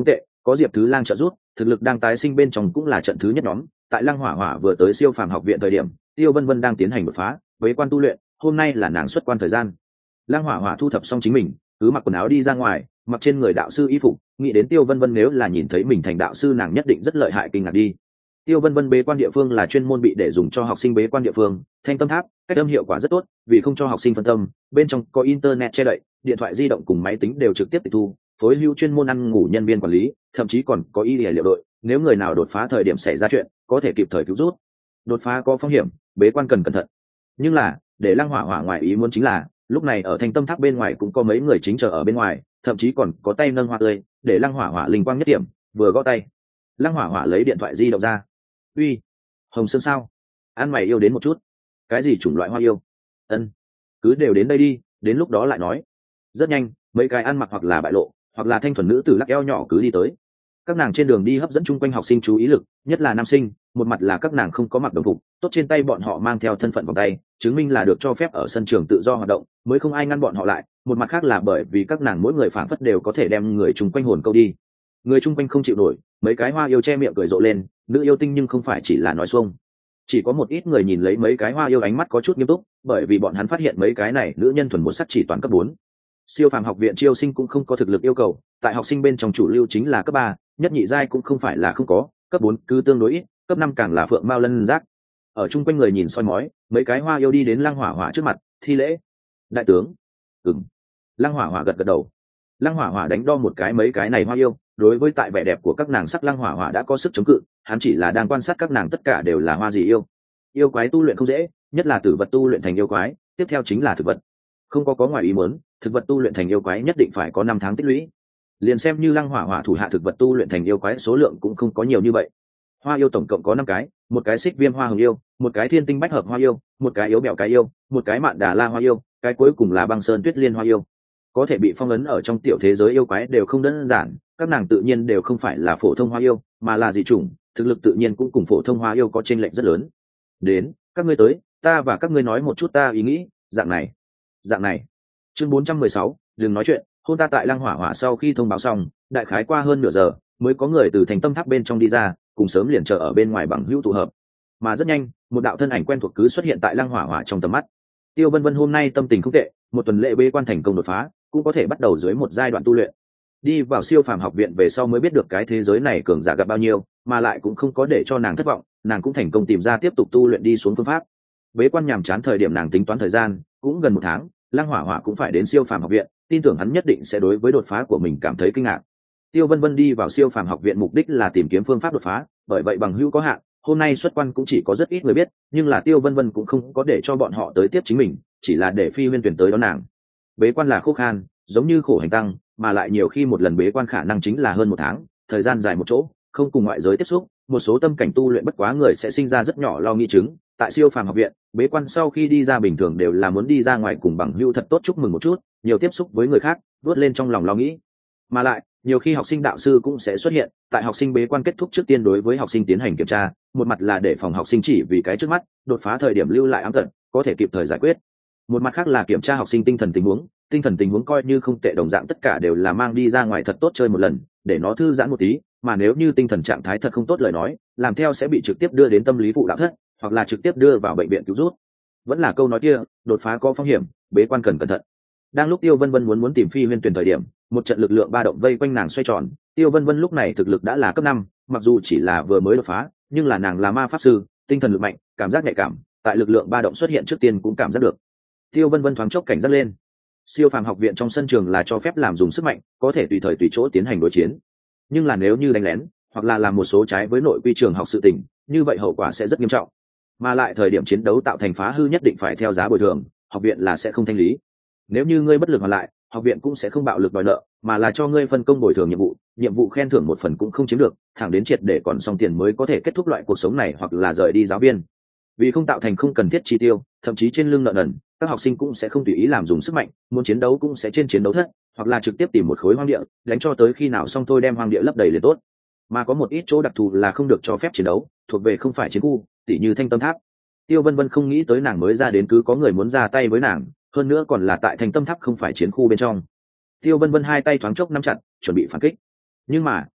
có Diệp Thứ Lang trợ giúp, thực lực đang tái sinh bên trong cũng là trận thứ nhất nhóm. Tại Lăng Hỏa Hỏa vừa tới Siêu Phàm học viện thời điểm, Tiêu Vân Vân đang tiến hành đột phá, bế quan tu luyện, hôm nay là nàng xuất quan thời gian. Lăng Hỏa Hỏa thu thập xong chính mình, cứ mặc quần áo đi ra ngoài, mặc trên người đạo sư y phục, nghĩ đến Tiêu Vân Vân nếu là nhìn thấy mình thành đạo sư nàng nhất định rất lợi hại kinh ngạc đi. Tiêu Vân Vân bế quan địa phương là chuyên môn bị để dùng cho học sinh bế quan địa phương, Thanh Tâm Tháp, cách âm hiệu quả rất tốt, vì không cho học sinh phân tâm, bên trong có internet che đậy, điện thoại di động cùng máy tính đều trực tiếp tịch thu, phối hưu chuyên môn ăn ngủ nhân viên quản lý, thậm chí còn có y liệu đội, nếu người nào đột phá thời điểm xảy ra chuyện, có thể kịp thời cứu rút. Đột phá có phong hiểm, bế quan cần cẩn thận. Nhưng là, để Lăng Hỏa Hỏa ngoài ý muốn chính là, lúc này ở Thanh Tâm Tháp bên ngoài cũng có mấy người chính chờ ở bên ngoài, thậm chí còn có tay nâng hoa tươi, để Lăng Hỏa Hỏa linh quang nhất điểm, vừa gõ tay. Lăng Hỏa Hỏa lấy điện thoại di động ra. Uy, Hồng Sơn sao? Ăn mày yêu đến một chút. Cái gì chủng loại hoa yêu? Ân, cứ đều đến đây đi, đến lúc đó lại nói. Rất nhanh, mấy cái ăn mặc hoặc là bại lộ, hoặc là thanh thuần nữ tử lắc eo nhỏ cứ đi tới. Các nàng trên đường đi hấp dẫn chung quanh học sinh chú ý lực, nhất là nam sinh, một mặt là các nàng không có mặc đồng phục, tốt trên tay bọn họ mang theo thân phận vòng tay, chứng minh là được cho phép ở sân trường tự do hoạt động, mới không ai ngăn bọn họ lại, một mặt khác là bởi vì các nàng mỗi người phảng phất đều có thể đem người chung quanh hồn câu đi. Người chung quanh không chịu nổi, mấy cái hoa yêu che miệng cười rộ lên, nữ yêu tinh nhưng không phải chỉ là nói xuông. Chỉ có một ít người nhìn lấy mấy cái hoa yêu ánh mắt có chút nghiêm túc, bởi vì bọn hắn phát hiện mấy cái này nữ nhân thuần một sắc chỉ toàn cấp 4. Siêu phàm học viện chiêu sinh cũng không có thực lực yêu cầu, tại học sinh bên trong chủ lưu chính là cấp 3, nhất nhị giai cũng không phải là không có, cấp 4 cứ tương đối ít, cấp 5 càng là phượng mao lân giác. Ở chung quanh người nhìn soi mói, mấy cái hoa yêu đi đến Lăng Hỏa Hỏa trước mặt, thi lễ. Đại tướng. Ừm. Lăng Hỏa Hỏa gật gật đầu. Lăng Hỏa Hỏa đánh đo một cái mấy cái này hoa yêu, đối với tại vẻ đẹp của các nàng sắc Lăng Hỏa Hỏa đã có sức chống cự, hắn chỉ là đang quan sát các nàng tất cả đều là hoa gì yêu. Yêu quái tu luyện không dễ, nhất là tử vật tu luyện thành yêu quái, tiếp theo chính là thực vật. Không có ngoài ý muốn, thực vật tu luyện thành yêu quái nhất định phải có 5 tháng tích lũy. Liền xem như Lăng Hỏa Hỏa thủ hạ thực vật tu luyện thành yêu quái số lượng cũng không có nhiều như vậy. Hoa yêu tổng cộng có 5 cái, một cái xích viêm hoa hồng yêu, một cái thiên tinh bách hợp hoa yêu, một cái yếu bẹo cái yêu, một cái mạn đà la hoa yêu, cái cuối cùng là băng sơn tuyết liên hoa yêu. Có thể bị phong ấn ở trong tiểu thế giới yêu quái đều không đơn giản, các nàng tự nhiên đều không phải là phổ thông hoa yêu, mà là dị chủng, thực lực tự nhiên cũng cùng phổ thông hoa yêu có chênh lệch rất lớn. Đến, các ngươi tới, ta và các ngươi nói một chút ta ý nghĩ, dạng này. Chương 416, đừng nói chuyện, hôn ta tại Lăng Hỏa Hỏa sau khi thông báo xong, đại khái qua hơn nửa giờ, mới có người từ Thành Tâm Tháp bên trong đi ra, cùng sớm liền chờ ở bên ngoài bằng hữu tụ hợp. Mà rất nhanh, một đạo thân ảnh quen thuộc cứ xuất hiện tại Lăng Hỏa Hỏa trong tầm mắt. Tiêu Vân Vân hôm nay tâm tình không tệ, một tuần lễ bế quan thành công đột phá, cũng có thể bắt đầu dưới một giai đoạn tu luyện. Đi vào siêu phàm học viện về sau mới biết được cái thế giới này cường giả gặp bao nhiêu, mà lại cũng không có để cho nàng thất vọng, nàng cũng thành công tìm ra tiếp tục tu luyện đi xuống phương pháp. Bế quan nhàm chán thời điểm nàng tính toán thời gian, cũng gần 1 tháng, Lăng Hỏa Hỏa cũng phải đến siêu phàm học viện, tin tưởng hắn nhất định sẽ đối với đột phá của mình cảm thấy kinh ngạc. Tiêu Vân Vân đi vào siêu phàm học viện mục đích là tìm kiếm phương pháp đột phá, bởi vậy bằng hữu có hạn, hôm nay xuất quan cũng chỉ có rất ít người biết, nhưng là Tiêu Vân Vân cũng không có để cho bọn họ tới tiếp chính mình, chỉ là để Phi Huyên tuyển tới đón nàng. Bế quan là khô khan, giống như khổ hành tăng, mà lại nhiều khi một lần bế quan khả năng chính là hơn 1 tháng, thời gian dài một chỗ, không cùng ngoại giới tiếp xúc, một số tâm cảnh tu luyện bất quá người sẽ sinh ra rất nhỏ lo nghĩ chứng. Tại siêu phàm học viện, bế quan sau khi đi ra bình thường đều là muốn đi ra ngoài cùng bằng hữu thật tốt chúc mừng một chút, nhiều tiếp xúc với người khác, vớt lên trong lòng lo nghĩ. Mà lại, nhiều khi học sinh đạo sư cũng sẽ xuất hiện, tại học sinh bế quan kết thúc trước tiên đối với học sinh tiến hành kiểm tra, một mặt là để phòng học sinh chỉ vì cái trước mắt, đột phá thời điểm lưu lại ám tật, có thể kịp thời giải quyết. Một mặt khác là kiểm tra học sinh tinh thần tình huống coi như không tệ đồng dạng tất cả đều là mang đi ra ngoài thật tốt chơi một lần, để nó thư giãn một tí, mà nếu như tinh thần trạng thái thật không tốt lời nói, làm theo sẽ bị trực tiếp đưa đến tâm lý phụ đạo thất, hoặc là trực tiếp đưa vào bệnh viện cứu rút. Vẫn là câu nói kia, đột phá có phong hiểm, bế quan cần cẩn thận. Đang lúc Tiêu Vân Vân muốn tìm Phi Huyên tuyển thời điểm, một trận lực lượng ba động vây quanh nàng xoay tròn. Tiêu Vân Vân lúc này thực lực đã là cấp 5, mặc dù chỉ là vừa mới đột phá, nhưng là nàng là ma pháp sư, tinh thần lực mạnh, cảm giác nhạy cảm, tại lực lượng ba động xuất hiện trước tiên cũng cảm giác được. Tiêu Vân Vân thoáng chốc cảnh giác lên. Siêu phàm học viện trong sân trường là cho phép làm dùng sức mạnh, có thể tùy thời tùy chỗ tiến hành đối chiến. Nhưng là nếu như đánh lén, hoặc là làm một số trái với nội quy trường học sự tình, như vậy hậu quả sẽ rất nghiêm trọng. Mà lại thời điểm chiến đấu tạo thành phá hư nhất định phải theo giá bồi thường, học viện là sẽ không thanh lý. Nếu như ngươi bất lực hoàn lại, học viện cũng sẽ không bạo lực đòi nợ, mà là cho ngươi phân công bồi thường nhiệm vụ khen thưởng một phần cũng không chiếm được, thẳng đến triệt để còn xong tiền mới có thể kết thúc loại cuộc sống này hoặc là rời đi giáo viên. Vì không tạo thành không cần thiết chi tiêu, thậm chí trên lưng nợ nần, các học sinh cũng sẽ không tùy ý làm dùng sức mạnh, muốn chiến đấu cũng sẽ trên chiến đấu thất, hoặc là trực tiếp tìm một khối hoang địa, đánh cho tới khi nào xong thôi đem hoang địa lấp đầy liền tốt. Mà có một ít chỗ đặc thù là không được cho phép chiến đấu, thuộc về không phải chiến khu, tỉ như Thanh Tâm Tháp. Tiêu Vân Vân không nghĩ tới nàng mới ra đến cứ có người muốn ra tay với nàng, hơn nữa còn là tại Thanh Tâm Tháp không phải chiến khu bên trong. Tiêu Vân Vân hai tay thoáng chốc nắm chặt, chuẩn bị phản kích. Nhưng mà,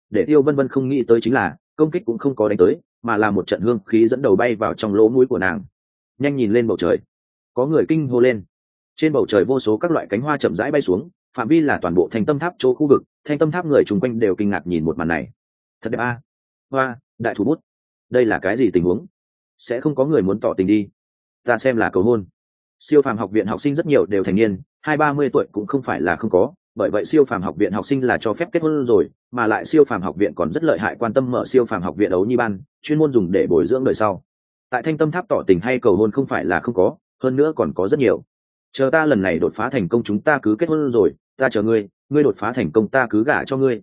để Tiêu Vân Vân không nghĩ tới chính là công kích cũng không có đánh tới, mà là một trận hương khí dẫn đầu bay vào trong lỗ mũi của nàng. Nhanh nhìn lên bầu trời, có người kinh hô lên. Trên bầu trời vô số các loại cánh hoa chậm rãi bay xuống, phạm vi là toàn bộ Thanh Tâm Tháp chỗ khu vực. Thanh Tâm Tháp người chung quanh đều kinh ngạc nhìn một màn này. Thật đẹp a! Hoa, đại thủ bút, đây là cái gì tình huống? Sẽ không có người muốn tỏ tình đi? Ta xem là cầu hôn. Siêu phàm học viện học sinh rất nhiều đều thành niên, 20-30 tuổi cũng không phải là không có, bởi vậy siêu phàm học viện học sinh là cho phép kết hôn rồi, mà lại siêu phàm học viện còn rất lợi hại quan tâm mở siêu phàm học viện đấu nhi ban, chuyên môn dùng để bồi dưỡng đời sau. Tại Thanh Tâm Tháp tỏ tình hay cầu hôn không phải là không có, hơn nữa còn có rất nhiều. Chờ ta lần này đột phá thành công chúng ta cứ kết hôn rồi, ta chờ ngươi, ngươi đột phá thành công ta cứ gả cho ngươi,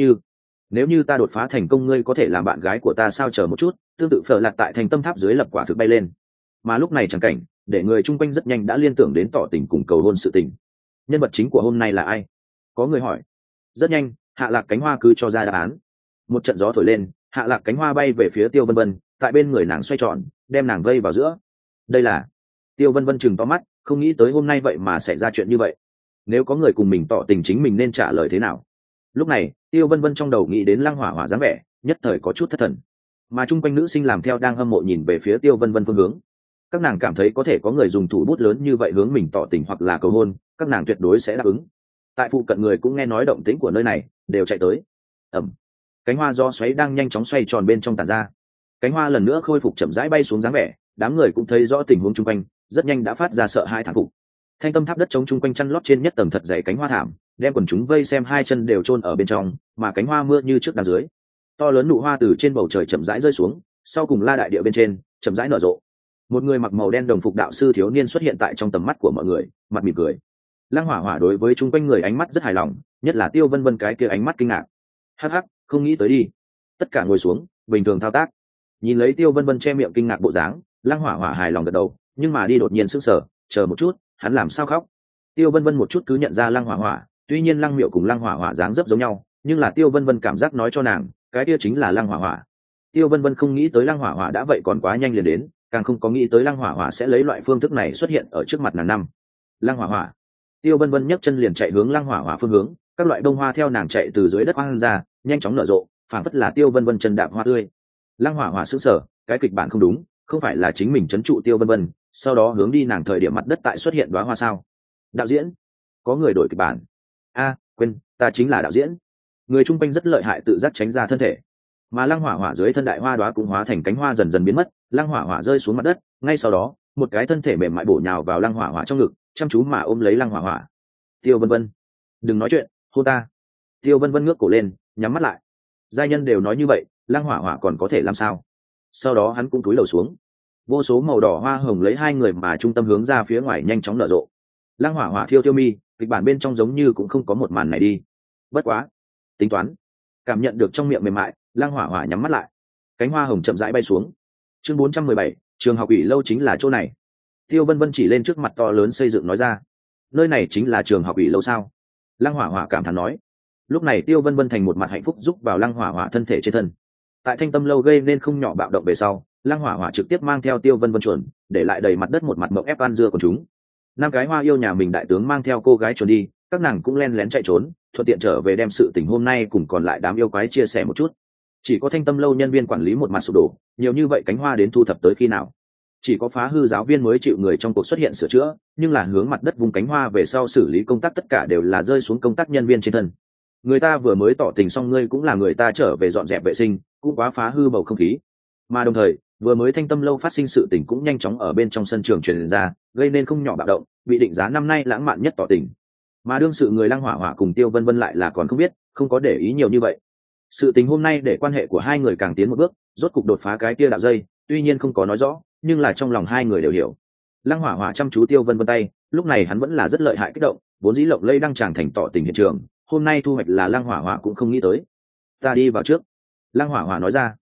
nếu như ta đột phá thành công ngươi có thể làm bạn gái của ta sao, chờ một chút. Tương tự Phở Lạt tại Thanh Tâm Tháp dưới lập quả thực bay lên, mà lúc này chẳng cảnh để người chung quanh rất nhanh đã liên tưởng đến tỏ tình cùng cầu hôn sự tình. Nhân vật chính của hôm nay là ai? Có người hỏi. Rất nhanh Hạ Lạc cánh hoa cứ cho ra đáp án. Một trận gió thổi lên, Hạ Lạc cánh hoa bay về phía Tiêu Vân Vân, tại bên người nàng xoay tròn, đem nàng vây vào giữa. Đây là... Tiêu Vân Vân chừng to mắt, không nghĩ tới hôm nay vậy mà xảy ra chuyện như vậy. Nếu có người cùng mình tỏ tình chính mình nên trả lời thế nào? Lúc này Tiêu Vân Vân trong đầu nghĩ đến Lăng Hỏa Hỏa dáng vẻ, nhất thời có chút thất thần. Mà chung quanh nữ sinh làm theo đang hâm mộ nhìn về phía Tiêu Vân Vân phương hướng. Các nàng cảm thấy có thể có người dùng thủ bút lớn như vậy hướng mình tỏ tình hoặc là cầu hôn, các nàng tuyệt đối sẽ đáp ứng. Tại phụ cận người cũng nghe nói động tĩnh của nơi này, đều chạy tới. Ẩm. Cánh hoa do xoáy đang nhanh chóng xoay tròn bên trong tản ra. Cánh hoa lần nữa khôi phục chậm rãi bay xuống dáng vẻ, đám người cũng thấy rõ tình huống chung quanh, rất nhanh đã phát ra sợ hãi thán phục. Thanh Tâm Tháp đất trống chung quanh chăn lót trên nhất tầng thật dày cánh hoa thảm, đem quần chúng vây xem hai chân đều chôn ở bên trong, mà cánh hoa mưa như trước đằng dưới. To lớn nụ hoa từ trên bầu trời chậm rãi rơi xuống, sau cùng La đại địa bên trên chậm rãi nở rộ. Một người mặc màu đen đồng phục đạo sư thiếu niên xuất hiện tại trong tầm mắt của mọi người, mặt mỉm cười. Lăng Hỏa Hỏa đối với chung quanh người ánh mắt rất hài lòng, nhất là Tiêu Vân Vân cái kia ánh mắt kinh ngạc. Hắc hắc, không nghĩ tới đi. Tất cả ngồi xuống, bình thường thao tác. Nhìn lấy Tiêu Vân Vân che miệng kinh ngạc bộ dáng, Lăng Hỏa Hỏa hài lòng gật đầu, nhưng mà đi đột nhiên sững sờ, chờ một chút, hắn làm sao khóc? Tiêu Vân Vân một chút cứ nhận ra Lăng Hỏa Hỏa, tuy nhiên Lăng Miệu cùng Lăng Hỏa Hỏa dáng dấp giống nhau, nhưng là Tiêu Vân Vân cảm giác nói cho nàng, cái kia chính là Lăng Hỏa Hỏa. Tiêu Vân Vân không nghĩ tới Lăng Hỏa Hỏa đã vậy còn quá nhanh liền đến, càng không có nghĩ tới Lăng Hỏa Hỏa sẽ lấy loại phương thức này xuất hiện ở trước mặt nàng năm. Lăng Hỏa Hỏa. Tiêu Vân Vân nhấc chân liền chạy hướng Lăng Hỏa Hỏa phương hướng, các loại bông hoa theo nàng chạy từ dưới đất hoang ra, nhanh chóng nở rộ, phảng phất là Tiêu Vân Vân chân đạp hoa tươi. Lăng Hỏa Hỏa sững sờ, cái kịch bản không đúng, không phải là chính mình trấn trụ Tiêu Vân Vân, sau đó hướng đi nàng thời điểm mặt đất tại xuất hiện đóa hoa sao? Đạo diễn, có người đổi kịch bản. Quên, ta chính là đạo diễn. Người chung quanh rất lợi hại tự giác tránh ra thân thể, mà Lăng Hỏa Hỏa dưới thân đại hoa đóa cũng hóa thành cánh hoa dần dần biến mất. Lăng Hỏa Hỏa rơi xuống mặt đất, ngay sau đó một cái thân thể mềm mại bổ nhào vào Lăng Hỏa Hỏa trong ngực, chăm chú mà ôm lấy Lăng Hỏa Hỏa. Tiêu Vân Vân, đừng nói chuyện, hôn ta. Tiêu Vân Vân ngước cổ lên, nhắm mắt lại. Giai nhân đều nói như vậy, Lăng Hỏa Hỏa còn có thể làm sao? Sau đó hắn cũng cúi đầu xuống. Vô số màu đỏ hoa hồng lấy hai người mà trung tâm hướng ra phía ngoài nhanh chóng nở rộ. Lăng Hỏa Hỏa thiêu thiêu mi, kịch bản bên trong giống như cũng không có một màn này đi. Bất quá, tính toán. Cảm nhận được trong miệng mềm mại, Lăng Hỏa Hỏa nhắm mắt lại. Cánh hoa hồng chậm rãi bay xuống. Chương 417, trường học ủy lâu chính là chỗ này. Tiêu Vân Vân chỉ lên trước mặt to lớn xây dựng nói ra. Nơi này chính là trường học ủy lâu sao? Lăng Hỏa Hỏa cảm thán nói. Lúc này Tiêu Vân Vân thành một mặt hạnh phúc giúp vào Lăng Hỏa Hỏa thân thể trên thân. Tại Thanh Tâm lâu gây nên không nhỏ bạo động về sau, Lăng Hỏa Hỏa trực tiếp mang theo Tiêu Vân Vân chuẩn, để lại đầy mặt đất một mặt mộng ép ăn dưa của chúng. Năm cái hoa yêu nhà mình đại tướng mang theo cô gái trốn đi, các nàng cũng len lén chạy trốn, thuận tiện trở về đem sự tình hôm nay cùng còn lại đám yêu quái chia sẻ một chút. Chỉ có Thanh Tâm lâu nhân viên quản lý một mặt sụp đổ, nhiều như vậy cánh hoa đến thu thập tới khi nào? Chỉ có phá hư giáo viên mới chịu người trong cuộc xuất hiện sửa chữa, nhưng là hướng mặt đất vùng cánh hoa về sau xử lý công tác tất cả đều là rơi xuống công tác nhân viên trên thân. Người ta vừa mới tỏ tình xong ngươi cũng là người ta trở về dọn dẹp vệ sinh, cũng quá phá hư bầu không khí. Mà đồng thời, vừa mới Thanh Tâm lâu phát sinh sự tình cũng nhanh chóng ở bên trong sân trường truyền ra, gây nên không nhỏ bạo động, bị định giá năm nay lãng mạn nhất tỏ tình. Mà đương sự người Lăng Hỏa Hỏa cùng Tiêu Vân Vân lại là còn không biết, không có để ý nhiều như vậy. Sự tình hôm nay để quan hệ của hai người càng tiến một bước, rốt cục đột phá cái kia đạo dây, tuy nhiên không có nói rõ, nhưng là trong lòng hai người đều hiểu. Lăng Hỏa Hỏa chăm chú Tiêu Vân Vân tay, lúc này hắn vẫn là rất lợi hại kích động, vốn dĩ lộng lây đang tràn thành tỏ tình hiện trường, hôm nay thu hoạch là Lăng Hỏa Hỏa cũng không nghĩ tới. Ta đi vào trước. Lăng Hỏa Hỏa nói ra.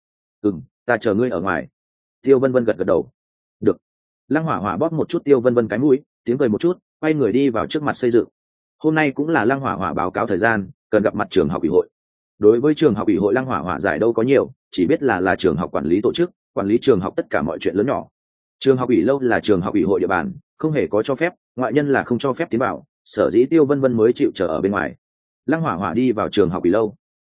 Ta chờ ngươi ở ngoài. Tiêu Vân Vân gật gật đầu. Được. Lăng Hỏa Hỏa bóp một chút Tiêu Vân Vân cái mũi, tiếng cười một chút, quay người đi vào trước mặt xây dựng. Hôm nay cũng là Lăng Hỏa Hỏa báo cáo thời gian, cần gặp mặt trường học ủy hội. Đối với trường học ủy hội Lăng Hỏa Hỏa giải đâu có nhiều, chỉ biết là trường học quản lý tổ chức, quản lý trường học tất cả mọi chuyện lớn nhỏ. Trường học ủy lâu là trường học ủy hội địa bàn, không hề có cho phép, ngoại nhân là không cho phép tiến vào, sở dĩ Tiêu Vân Vân mới chịu chờ ở bên ngoài. Lăng Hỏa Hỏa đi vào trường học ủy lâu.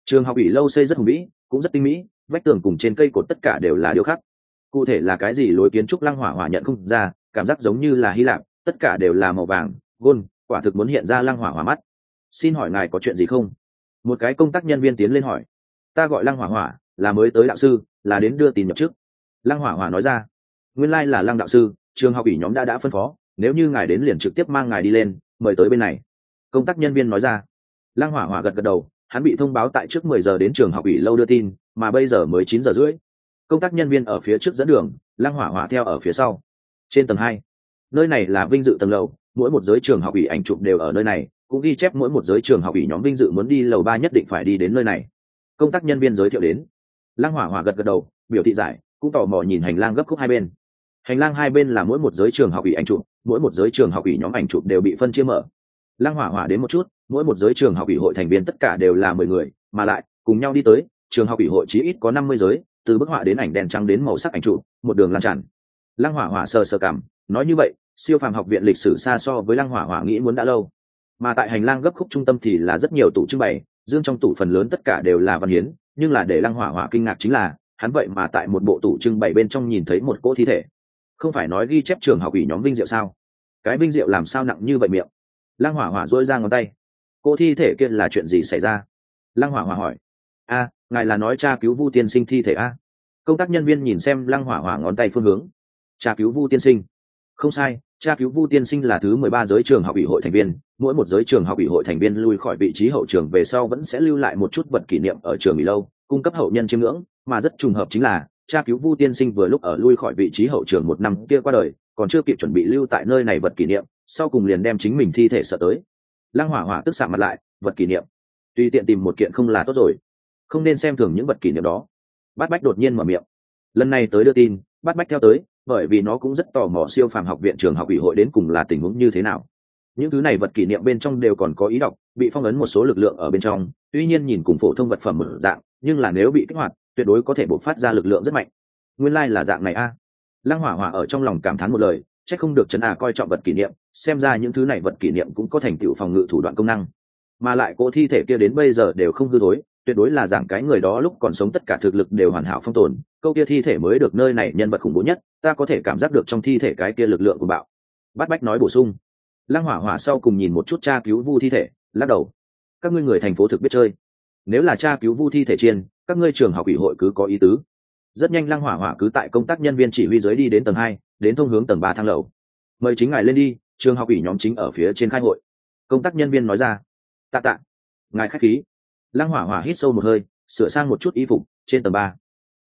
Trường học ủy lâu xây rất hùng vĩ, cũng rất tinh mỹ, vách tường cùng trên cây cột tất cả đều là điêu khắc. Cụ thể là cái gì lối kiến trúc Lăng Hỏa Hỏa nhận không ra, cảm giác giống như là Hy Lạp, tất cả đều là màu vàng gold, quả thực muốn hiện ra Lăng Hỏa Hỏa mắt. Xin hỏi ngài có chuyện gì không? Một cái công tác nhân viên tiến lên hỏi. Ta gọi Lăng Hỏa Hỏa, là mới tới đạo sư, là đến đưa tin nhập chức. Lăng Hỏa Hỏa nói ra. Nguyên lai là Lăng đạo sư, trường học ủy nhóm đã phân phó, nếu như ngài đến liền trực tiếp mang ngài đi lên, mời tới bên này. Công tác nhân viên nói ra. Lăng Hỏa Hỏa gật gật đầu, hắn bị thông báo tại trước 10 giờ đến trường học ủy lâu đưa tin, mà bây giờ mới 9 giờ rưỡi. Công tác nhân viên ở phía trước dẫn đường, Lăng Hỏa Hỏa theo ở phía sau. Trên tầng 2, nơi này là vinh dự tầng lầu, mỗi một giới trường học ủy ảnh chụp đều ở nơi này, cũng ghi chép mỗi một giới trường học ủy nhóm vinh dự muốn đi lầu 3 nhất định phải đi đến nơi này. Công tác nhân viên giới thiệu đến. Lăng Hỏa Hỏa gật gật đầu, biểu thị giải, cũng tò mò nhìn hành lang gấp khúc hai bên. Hành lang hai bên là mỗi một giới trường học ủy ảnh chụp, mỗi một giới trường học ủy nhóm ảnh chụp đều bị phân chia mở. Lăng Hỏa Hỏa đến một chút, mỗi một giới trường học ủy hội thành viên tất cả đều là 10 người, mà lại cùng nhau đi tới, trường học ủy hội chí ít có 50 giới, từ bức họa đến ảnh đèn trắng đến màu sắc ảnh chụp, một đường lan tràn. Lăng Hỏa Hỏa sờ cảm, nói như vậy, siêu phàm học viện lịch sử xa so với Lăng Hỏa Hỏa nghĩ muốn đã lâu. Mà tại hành lang gấp khúc trung tâm thì là rất nhiều tủ trưng bày, dương trong tủ phần lớn tất cả đều là văn hiến, nhưng là để Lăng Hỏa Hỏa kinh ngạc chính là, hắn vậy mà tại một bộ tủ trưng bày bên trong nhìn thấy một cỗ thi thể. Không phải nói ghi chép trường học ủy nhóm vinh diệu sao? Cái vinh diệu làm sao nặng như vậy miệng? Lăng Hỏa Hỏa duỗi ra ngón tay. Cỗ thi thể kia là chuyện gì xảy ra? Lăng Hỏa Hỏa hỏi. A, ngài là nói tra cứu Vu tiên sinh thi thể a? Công tác nhân viên nhìn xem Lăng Hỏa Hỏa ngón tay phương hướng. Tra cứu Vu tiên sinh? Không sai, tra cứu Vu tiên sinh là thứ 13 giới trường học ủy hội thành viên, mỗi một giới trường học ủy hội thành viên lui khỏi vị trí hậu trường về sau vẫn sẽ lưu lại một chút vật kỷ niệm ở trường ủy lâu, cung cấp hậu nhân chiêm ngưỡng, mà rất trùng hợp chính là tra cứu Vu tiên sinh vừa lúc ở lui khỏi vị trí hậu trường một năm kia qua đời, còn chưa kịp chuẩn bị lưu tại nơi này vật kỷ niệm, sau cùng liền đem chính mình thi thể sợ tới. Lăng Hỏa Hỏa tức sạm mặt lại, vật kỷ niệm, tùy tiện tìm một kiện không là tốt rồi, không nên xem thường những vật kỷ niệm đó. Bát Bách đột nhiên mở miệng. Lần này tới đưa tin, Bát Bách theo tới, bởi vì nó cũng rất tò mò siêu phàm học viện trường học ủy hội đến cùng là tình huống như thế nào. Những thứ này vật kỷ niệm bên trong đều còn có ý đọc, bị phong ấn một số lực lượng ở bên trong, tuy nhiên nhìn cùng phổ thông vật phẩm mở dạng, nhưng là nếu bị kích hoạt, tuyệt đối có thể bộc phát ra lực lượng rất mạnh. Nguyên lai là dạng này a. Lăng Hỏa Hỏa ở trong lòng cảm thán một lời, chắc không được Trấn coi trọng vật kỷ niệm, xem ra những thứ này vật kỷ niệm cũng có thành tựu phòng ngự thủ đoạn công năng. Mà lại cỗ thi thể kia đến bây giờ đều không hư thối, tuyệt đối là dạng cái người đó lúc còn sống tất cả thực lực đều hoàn hảo phong tồn, câu kia thi thể mới được nơi này nhân vật khủng bố nhất, ta có thể cảm giác được trong thi thể cái kia lực lượng của bạo. Bát Bách nói bổ sung. Lăng Hỏa Hỏa sau cùng nhìn một chút tra cứu Vu thi thể, lắc đầu. Các ngươi người thành phố thực biết chơi. Nếu là tra cứu Vu thi thể chiên, các ngươi trường học ủy hội cứ có ý tứ. Rất nhanh Lăng Hỏa Hỏa cứ tại công tác nhân viên chỉ huy dưới đi đến tầng 2, đến thông hướng tầng 3 thang lầu. Mời chính ngài lên đi, trường học ủy nhóm chính ở phía trên khai hội. Công tác nhân viên nói ra. Tạ. Ngài khách khí. Lăng Hỏa Hỏa hít sâu một hơi, sửa sang một chút y phục. Trên tầng 3,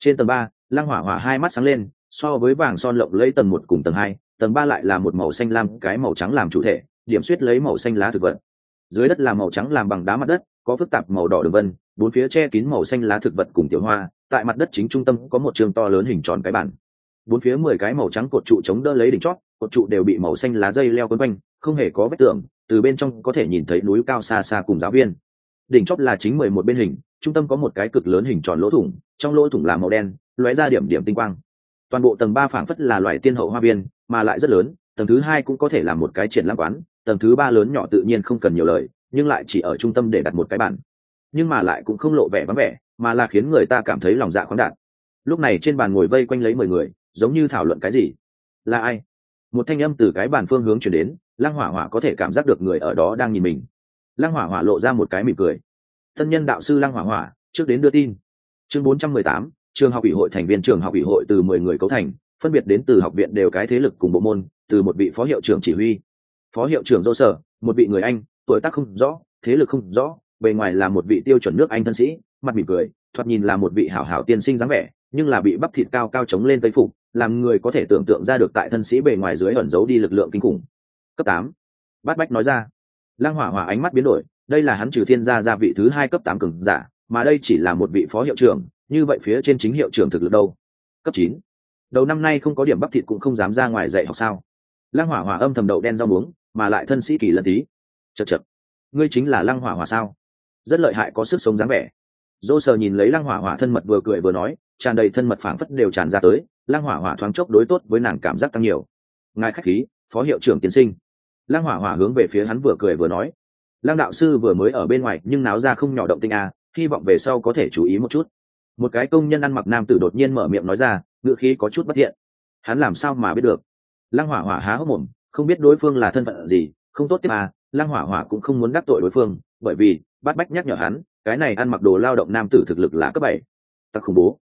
Lăng Hỏa Hỏa hai mắt sáng lên, so với vàng son lộng lẫy tầng 1 cùng tầng 2, tầng 3 lại là một màu xanh lam, cái màu trắng làm chủ thể, điểm xuyết lấy màu xanh lá thực vật. Dưới đất là màu trắng làm bằng đá mặt đất, có phức tạp màu đỏ đường vân, bốn phía che kín màu xanh lá thực vật cùng tiểu hoa, tại mặt đất chính trung tâm có một trường to lớn hình tròn cái bản. Bốn phía 10 cái màu trắng cột trụ chống đỡ lấy đỉnh chót, cột trụ đều bị màu xanh lá dây leo quấn quanh, không hề có vách tường, từ bên trong có thể nhìn thấy núi cao xa xa cùng giáo viên. Đỉnh chót là chính 11 bên hình, trung tâm có một cái cực lớn hình tròn lỗ thủng, trong lỗ thủng là màu đen, lóe ra điểm điểm tinh quang. Toàn bộ tầng 3 phảng phất là loại tiên hậu hoa viên, mà lại rất lớn, tầng thứ 2 cũng có thể là một cái triển lãm quán, tầng thứ 3 lớn nhỏ tự nhiên không cần nhiều lời, nhưng lại chỉ ở trung tâm để đặt một cái bàn. Nhưng mà lại cũng không lộ vẻ vắng vẻ, mà là khiến người ta cảm thấy lòng dạ khoáng đạt. Lúc này trên bàn ngồi vây quanh lấy 10 người, giống như thảo luận cái gì. Là ai? Một thanh âm từ cái bàn phương hướng truyền đến, Lăng Hỏa Hỏa có thể cảm giác được người ở đó đang nhìn mình. Lăng Hỏa Hỏa lộ ra một cái mỉm cười. Tân nhân đạo sư Lăng Hỏa Hỏa, trước đến đưa tin. Chương 418, trường học ủy hội thành viên trường học ủy hội từ 10 người cấu thành, phân biệt đến từ học viện đều cái thế lực cùng bộ môn, từ một vị phó hiệu trưởng chỉ huy. Phó hiệu trưởng Dô Sở, một vị người Anh, tuổi tác không rõ, thế lực không rõ, bề ngoài là một vị tiêu chuẩn nước Anh thân sĩ, mặt mỉm cười, thoạt nhìn là một vị hảo hảo tiên sinh dáng vẻ, nhưng là bị bắp thịt cao cao chống lên tây phục, làm người có thể tưởng tượng ra được tại thân sĩ bề ngoài dưới ẩn giấu đi lực lượng kinh khủng. Cấp 8. Bát Bách nói ra. Lăng Hỏa Hỏa ánh mắt biến đổi, đây là hắn trừ thiên gia vị thứ 2 cấp 8 cường giả, mà đây chỉ là một vị phó hiệu trưởng, như vậy phía trên chính hiệu trưởng thực lực đâu? Cấp 9. Đầu năm nay không có điểm bắp thịt cũng không dám ra ngoài dạy học sao? Lăng Hỏa Hỏa âm thầm đậu đen rau muống, mà lại thân sĩ kỳ lân tí. Chậc, ngươi chính là Lăng Hỏa Hỏa sao? Rất lợi hại, có sức sống dáng vẻ. Dô Sờ nhìn lấy Lăng Hỏa Hỏa thân mật vừa cười vừa nói, tràn đầy thân mật phảng phất đều tràn ra tới. Lăng Hỏa Hỏa thoáng chốc đối tốt với nàng cảm giác tăng nhiều. Ngài khách khí, phó hiệu trưởng tiến sinh. Lăng Hỏa Hỏa hướng về phía hắn vừa cười vừa nói. Lăng đạo sư vừa mới ở bên ngoài nhưng náo ra không nhỏ động tĩnh a, hy vọng về sau có thể chú ý một chút. Một cái công nhân ăn mặc nam tử đột nhiên mở miệng nói ra, ngữ khí có chút bất thiện. Hắn làm sao mà biết được? Lăng Hỏa Hỏa há hốc mồm, không biết đối phương là thân phận gì, không tốt tiếp à. Lăng Hỏa Hỏa cũng không muốn đắc tội đối phương, bởi vì Bát Bách nhắc nhở hắn, cái này ăn mặc đồ lao động nam tử thực lực là cấp 7. Ta khủng bố.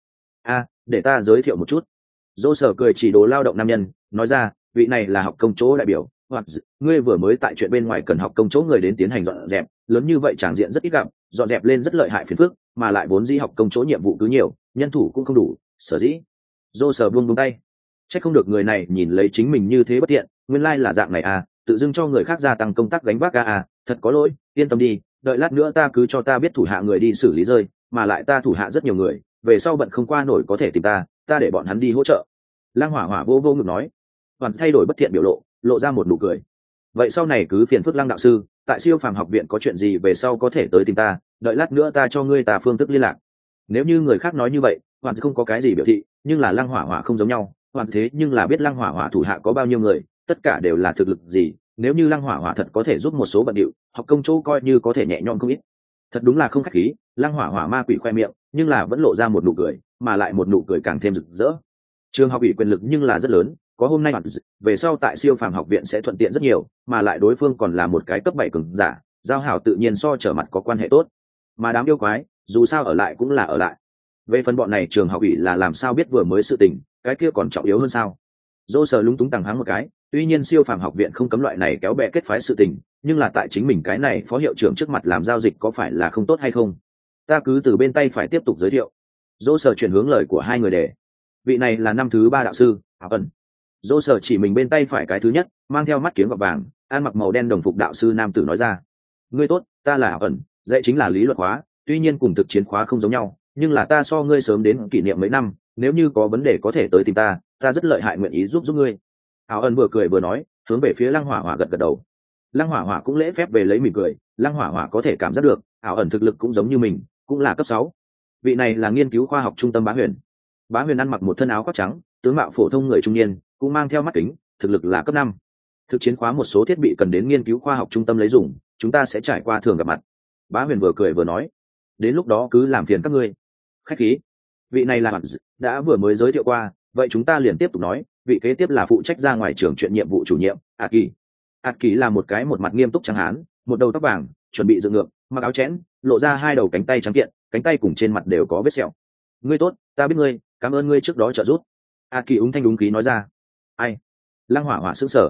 Để ta giới thiệu một chút. Dô Sở cười chỉ đồ lao động nam nhân, nói ra, vị này là học công chỗ đại biểu, hoặc ngươi vừa mới tại chuyện bên ngoài cần học công chỗ người đến tiến hành dọn dẹp, lớn như vậy tràng diện rất ít gặp, dọn dẹp lên rất lợi hại phiền phức, mà lại vốn dĩ học công chỗ nhiệm vụ cứ nhiều, nhân thủ cũng không đủ, sở dĩ. Dô Sở buông tay. Chắc không được người này nhìn lấy chính mình như thế bất tiện, nguyên lai là dạng này à, tự dưng cho người khác gia tăng công tác gánh vác thật có lỗi, yên tâm đi, đợi lát nữa ta cứ cho ta biết thủ hạ người đi xử lý rơi, mà lại ta thủ hạ rất nhiều người, về sau bận không qua nổi có thể tìm ta để bọn hắn đi hỗ trợ. Lăng Hỏa Hỏa vô ngực nói. Toàn thay đổi bất thiện biểu lộ ra một nụ cười. Vậy sau này cứ phiền phức Lăng đạo sư, tại Siêu Phàm học viện có chuyện gì về sau có thể tới tìm ta, đợi lát nữa ta cho ngươi phương thức liên lạc. Nếu như người khác nói như vậy, Hoàn không có cái gì biểu thị, nhưng là Lăng Hỏa Hỏa không giống nhau, Hoàn thế nhưng là biết Lăng Hỏa Hỏa thủ hạ có bao nhiêu người, tất cả đều là thực lực gì, nếu như Lăng Hỏa Hỏa thật có thể giúp một số bận điệu, học công chỗ coi như có thể nhẹ nhõm không ít. Thật đúng là không khách khí, Lăng Hỏa Hỏa ma quỷ khoe miệng, nhưng là vẫn lộ ra một nụ cười, mà lại một nụ cười càng thêm rực rỡ. Trường học ủy quyền lực nhưng là rất lớn, có hôm nay về sau tại Siêu Phàm học viện sẽ thuận tiện rất nhiều, mà lại đối phương còn là một cái cấp 7 cường giả, giao hảo tự nhiên so trở mặt có quan hệ tốt. Mà đám yêu quái, dù sao ở lại cũng là ở lại. Về phần bọn này trường học ủy là làm sao biết vừa mới sự tình, cái kia còn trọng yếu hơn sao? Dô Sở lúng túng tằng hắng một cái, tuy nhiên Siêu Phàm học viện không cấm loại này kéo bè kết phái sự tình, nhưng là tại chính mình cái này phó hiệu trưởng trước mặt làm giao dịch có phải là không tốt hay không? Ta cứ từ bên tay phải tiếp tục giới thiệu. Dô Sở chuyển hướng lời của hai người để. Vị này là năm thứ 3 đạo sư, Ảo Ẩn. Dô Sở chỉ mình bên tay phải cái thứ nhất, mang theo mắt kiếng gọt vàng, ăn mặc màu đen đồng phục đạo sư nam tử nói ra. Ngươi tốt, ta là Ảo Ẩn, dạy chính là lý luận khóa, tuy nhiên cùng thực chiến khóa không giống nhau, nhưng là ta so ngươi sớm đến kỷ niệm mấy năm, nếu như có vấn đề có thể tới tìm ta rất lợi hại nguyện ý giúp ngươi. Ảo Ẩn vừa cười vừa nói, hướng về phía Lăng Hỏa Hỏa gật đầu. Lăng Hỏa Hỏa cũng lễ phép về lấy mỉm cười, Lăng Hỏa Hỏa có thể cảm giác được, Ảo Ẩn thực lực cũng giống như mình, cũng là cấp 6. Vị này là nghiên cứu khoa học trung tâm Bá Huyền. Bá Huyền ăn mặc một thân áo khoác trắng, tướng mạo phổ thông người trung niên, cũng mang theo mắt kính, thực lực là cấp 5. Thực chiến khóa một số thiết bị cần đến nghiên cứu khoa học trung tâm lấy dùng, chúng ta sẽ trải qua thường gặp mặt. Bá Huyền vừa cười vừa nói, đến lúc đó cứ làm phiền các ngươi. Khách khí. Vị này là đã vừa mới giới thiệu qua, vậy chúng ta liền tiếp tục nói, vị kế tiếp là phụ trách ra ngoài trường chuyện nhiệm vụ chủ nhiệm, Aki. Aki là một cái một mặt nghiêm túc trắng hán, một đầu tóc vàng, chuẩn bị dựng ngược, mặc áo chẽn, lộ ra hai đầu cánh tay trắng kiện, cánh tay cùng trên mặt đều có vết sẹo. Ngươi tốt, ta biết ngươi, cảm ơn ngươi trước đó trợ giúp. Aki úng thanh đúng khí nói ra. Ai? Lăng Hỏa Hỏa sững sờ.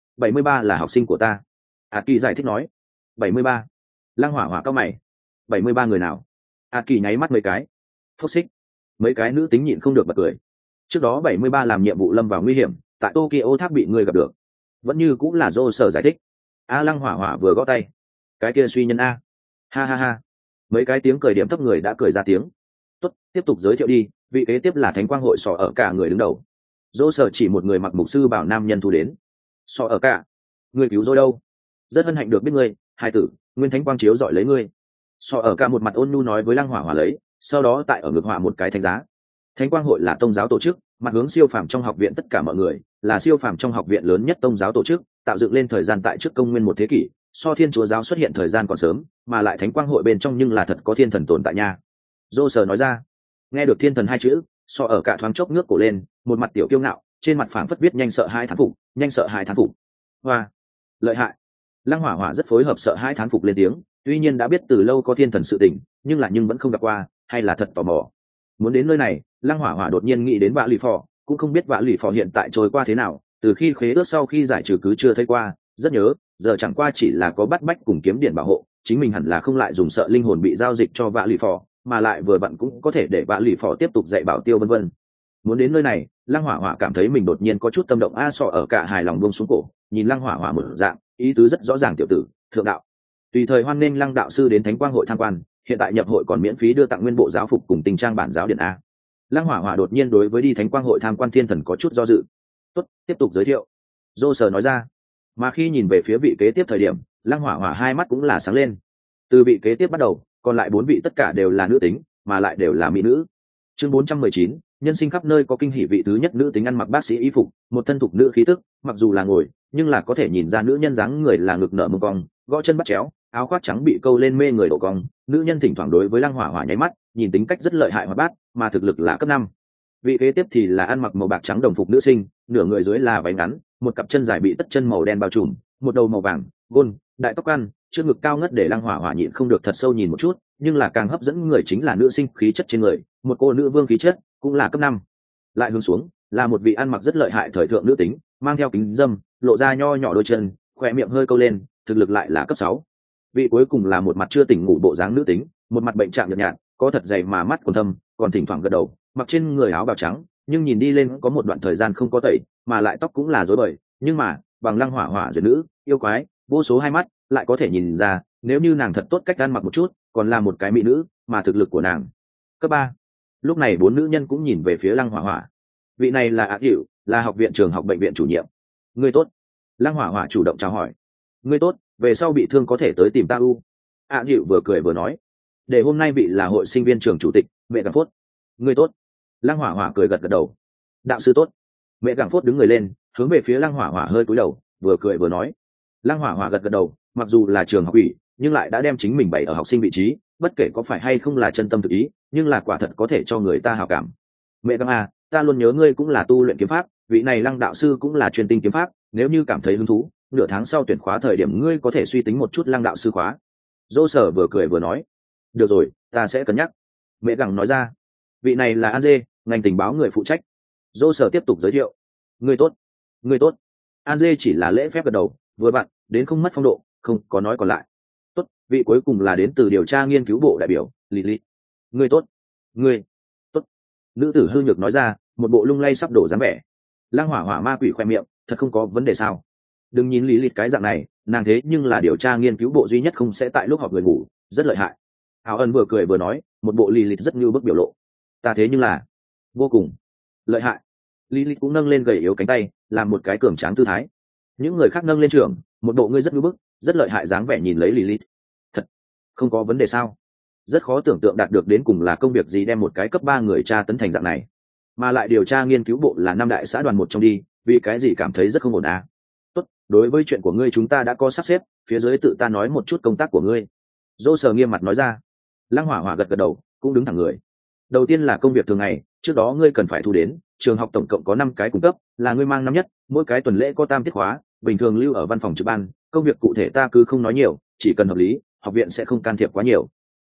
73 là học sinh của ta. Aki giải thích nói. 73. Lăng Hỏa Hỏa cau mày. 73 người nào? Aki nháy mắt mấy cái. Phốc xích. Mấy cái nữ tính nhịn không được bật cười. Trước đó 73 làm nhiệm vụ lâm vào nguy hiểm, tại Tokyo tháp bị người gặp được. Vẫn như cũng là Dô Sở giải thích. Lăng Hỏa Hỏa vừa gõ tay. Cái kia suy nhân a. Ha ha ha. Mấy cái tiếng cười điểm thấp người đã cười ra tiếng. Tốt, tiếp tục giới thiệu đi, vị kế tiếp là Thánh Quang hội Sọ ở cả người đứng đầu. Dô Sở chỉ một người mặc mục sư bảo nam nhân thu đến. Sọ ở cả. Người cứu rồi đâu? Rất hân hạnh được biết ngươi, hai tử, nguyên Thánh Quang chiếu dọi lấy ngươi. Sọ ở cả một mặt ôn nhu nói với Lăng Hỏa Hỏa lấy, sau đó tại ở ngực họa một cái thánh giá. Thánh Quang hội là tôn giáo tổ chức, mặt hướng siêu phàm trong học viện tất cả mọi người, là siêu phàm trong học viện lớn nhất tôn giáo tổ chức, tạo dựng lên thời gian tại trước công nguyên một thế kỷ, so Thiên Chúa giáo xuất hiện thời gian còn sớm, mà lại Thánh Quang hội bên trong nhưng là thật có thiên thần tồn tại nha. Dô Sở nói ra. Nghe được thiên thần hai chữ, Sọ ở cả thoáng chốc ngước cổ lên, một mặt tiểu kiêu ngạo, trên mặt phảng phất viết nhanh sợ hai thán phục, nhanh sợ hai thán phục. Hoa, lợi hại. Lăng Hỏa Hỏa rất phối hợp sợ hai thán phục lên tiếng, tuy nhiên đã biết từ lâu có thiên thần sự tình, nhưng vẫn không gặp qua, hay là thật tò mò. Muốn đến nơi này, Lăng Hỏa Hỏa đột nhiên nghĩ đến Vạ Lì Phò, cũng không biết Vạ Lì Phò hiện tại trôi qua thế nào, từ khi khế ước sau khi giải trừ cứ chưa thấy qua, rất nhớ, giờ chẳng qua chỉ là có bắt bách cùng kiếm điện bảo hộ, chính mình hẳn là không lại dùng sợ linh hồn bị giao dịch cho Vạ Lì Phò, mà lại vừa vặn cũng có thể để Vạ Lì Phò tiếp tục dạy bảo tiêu vân vân. Muốn đến nơi này, Lăng Hỏa Hỏa cảm thấy mình đột nhiên có chút tâm động Sọ ở cả hài lòng buông xuống cổ, nhìn Lăng Hỏa Hỏa một dạng, ý tứ rất rõ ràng tiểu tử, thượng đạo. Tùy thời hoan nghênh Lăng đạo sư đến Thánh Quang hội tham quan, hiện tại nhập hội còn miễn phí đưa tặng nguyên bộ giáo phục cùng tình trang bản giáo điện a. Lăng Hỏa Hỏa đột nhiên đối với đi Thánh Quang hội tham quan thiên thần có chút do dự. Tốt, tiếp tục giới thiệu. Dô Sở nói ra. Mà khi nhìn về phía vị kế tiếp thời điểm, Lăng Hỏa Hỏa hai mắt cũng là sáng lên. Từ vị kế tiếp bắt đầu, còn lại 4 vị tất cả đều là nữ tính, mà lại đều là mỹ nữ. Chương 419, nhân sinh khắp nơi có kinh hỉ vị thứ nhất nữ tính ăn mặc bác sĩ y phục, một thân thục nữ khí tức, mặc dù là ngồi, nhưng là có thể nhìn ra nữ nhân dáng người là ngực nở mông cong, gõ chân bắt chéo, áo khoác trắng bị câu lên mê người độ cong, nữ nhân thỉnh thoảng đối với lăng hỏa hỏa nháy mắt, nhìn tính cách rất lợi hại hoạt bát, mà thực lực là cấp 5. Vị kế tiếp thì là ăn mặc màu bạc trắng đồng phục nữ sinh, nửa người dưới là váy ngắn, một cặp chân dài bị tất chân màu đen bao trùm, một đầu màu vàng gôn đại tóc ăn, trước ngực cao ngất để lăng hỏa hỏa nhịn không được thật sâu nhìn một chút, nhưng là càng hấp dẫn người chính là nữ sinh khí chất trên người, một cô nữ vương khí chất, cũng là cấp 5. Lại hướng xuống là một vị ăn mặc rất lợi hại thời thượng nữ tính, mang theo kính dâm, lộ ra nho nhỏ đôi chân, khỏe miệng hơi câu lên, thực lực lại là cấp 6. Vị cuối cùng là một mặt chưa tỉnh ngủ bộ dáng nữ tính, một mặt bệnh trạng nhợt nhạt, có thật dày mà mắt còn thâm, còn thỉnh thoảng gật đầu, mặc trên người áo bào trắng, nhưng nhìn đi lên có một đoạn thời gian không có tẩy, mà lại tóc cũng là rối bời, nhưng mà bằng lăng hỏa hỏa duyệt nữ yêu quái vô số hai mắt lại có thể nhìn ra, nếu như nàng thật tốt cách ăn mặc một chút, còn là một cái mỹ nữ, mà thực lực của nàng cấp 3. Lúc này 4 nữ nhân cũng nhìn về phía lăng hỏa hỏa. Vị này là Á Dịu, là học viện trường học bệnh viện chủ nhiệm. Ngươi tốt. Lăng hỏa hỏa chủ động chào hỏi. Ngươi tốt, về sau bị thương có thể tới tìm ta u. Á Dịu vừa cười vừa nói. Để hôm nay vị là hội sinh viên trường chủ tịch mẹ gàng phốt. Ngươi tốt. Lăng hỏa hỏa cười gật gật đầu. Đạo sư tốt. Mẹ gàng phốt đứng người lên, hướng về phía lăng hỏa hỏa hơi cúi đầu, vừa cười vừa nói. Lăng hỏa hỏa gật gật đầu, mặc dù là trường học ủy, nhưng lại đã đem chính mình bày ở học sinh vị trí, bất kể có phải hay không là chân tâm thực ý, nhưng là quả thật có thể cho người ta hảo cảm. Mẹ gàng à, ta luôn nhớ ngươi cũng là tu luyện kiếm pháp, vị này lăng đạo sư cũng là chuyên tinh kiếm pháp, nếu như cảm thấy hứng thú, nửa tháng sau tuyển khóa thời điểm ngươi có thể suy tính một chút lăng đạo sư khóa. Dô sở vừa cười vừa nói. Được rồi, ta sẽ cân nhắc. Mẹ gàng nói ra. Vị này là An Dê, ngành tình báo người phụ trách. Dô sở tiếp tục giới thiệu. Ngươi tốt. Ngươi tốt. An Dê chỉ là lễ phép gật đầu, vừa vặn đến không mất phong độ, không có nói còn lại. Tốt, vị cuối cùng là đến từ điều tra nghiên cứu bộ đại biểu Lily. Ngươi tốt. Ngươi tốt. Nữ tử hư nhược nói ra, một bộ lung lay sắp đổ dáng vẻ. Lăng hỏa hỏa ma quỷ khoe miệng, thật không có vấn đề sao? Đừng nhìn Lily cái dạng này, nàng thế nhưng là điều tra nghiên cứu bộ duy nhất không sẽ tại lúc họp người ngủ, rất lợi hại. Hào Ân vừa cười vừa nói, một bộ Lily rất như bức biểu lộ. Ta thế nhưng là vô cùng lợi hại. Lily cũng nâng lên gầy yếu cánh tay, làm một cái cường tráng tư thái. Những người khác nâng lên trường, một bộ ngươi rất như bức, rất lợi hại dáng vẻ nhìn lấy Lily. Thật không có vấn đề sao? Rất khó tưởng tượng đạt được đến cùng là công việc gì đem một cái cấp 3 người tra tấn thành dạng này, mà lại điều tra nghiên cứu bộ là 5 đại xã đoàn một trong đi, vì cái gì cảm thấy rất không ổn à? Tốt, đối với chuyện của ngươi chúng ta đã có sắp xếp, phía dưới tự ta nói một chút công tác của ngươi. Dô sờ nghiêm mặt nói ra. Lăng hỏa hỏa gật gật đầu, cũng đứng thẳng người. Đầu tiên là công việc thường ngày, trước đó ngươi cần phải thu đến, trường học tổng cộng có 5 cái cung cấp, là ngươi mang năm nhất, mỗi cái tuần lễ có tam tiết khóa, bình thường lưu ở văn phòng trực ban, công việc cụ thể ta cứ không nói nhiều, chỉ cần hợp lý, học viện sẽ không can thiệp quá nhiều.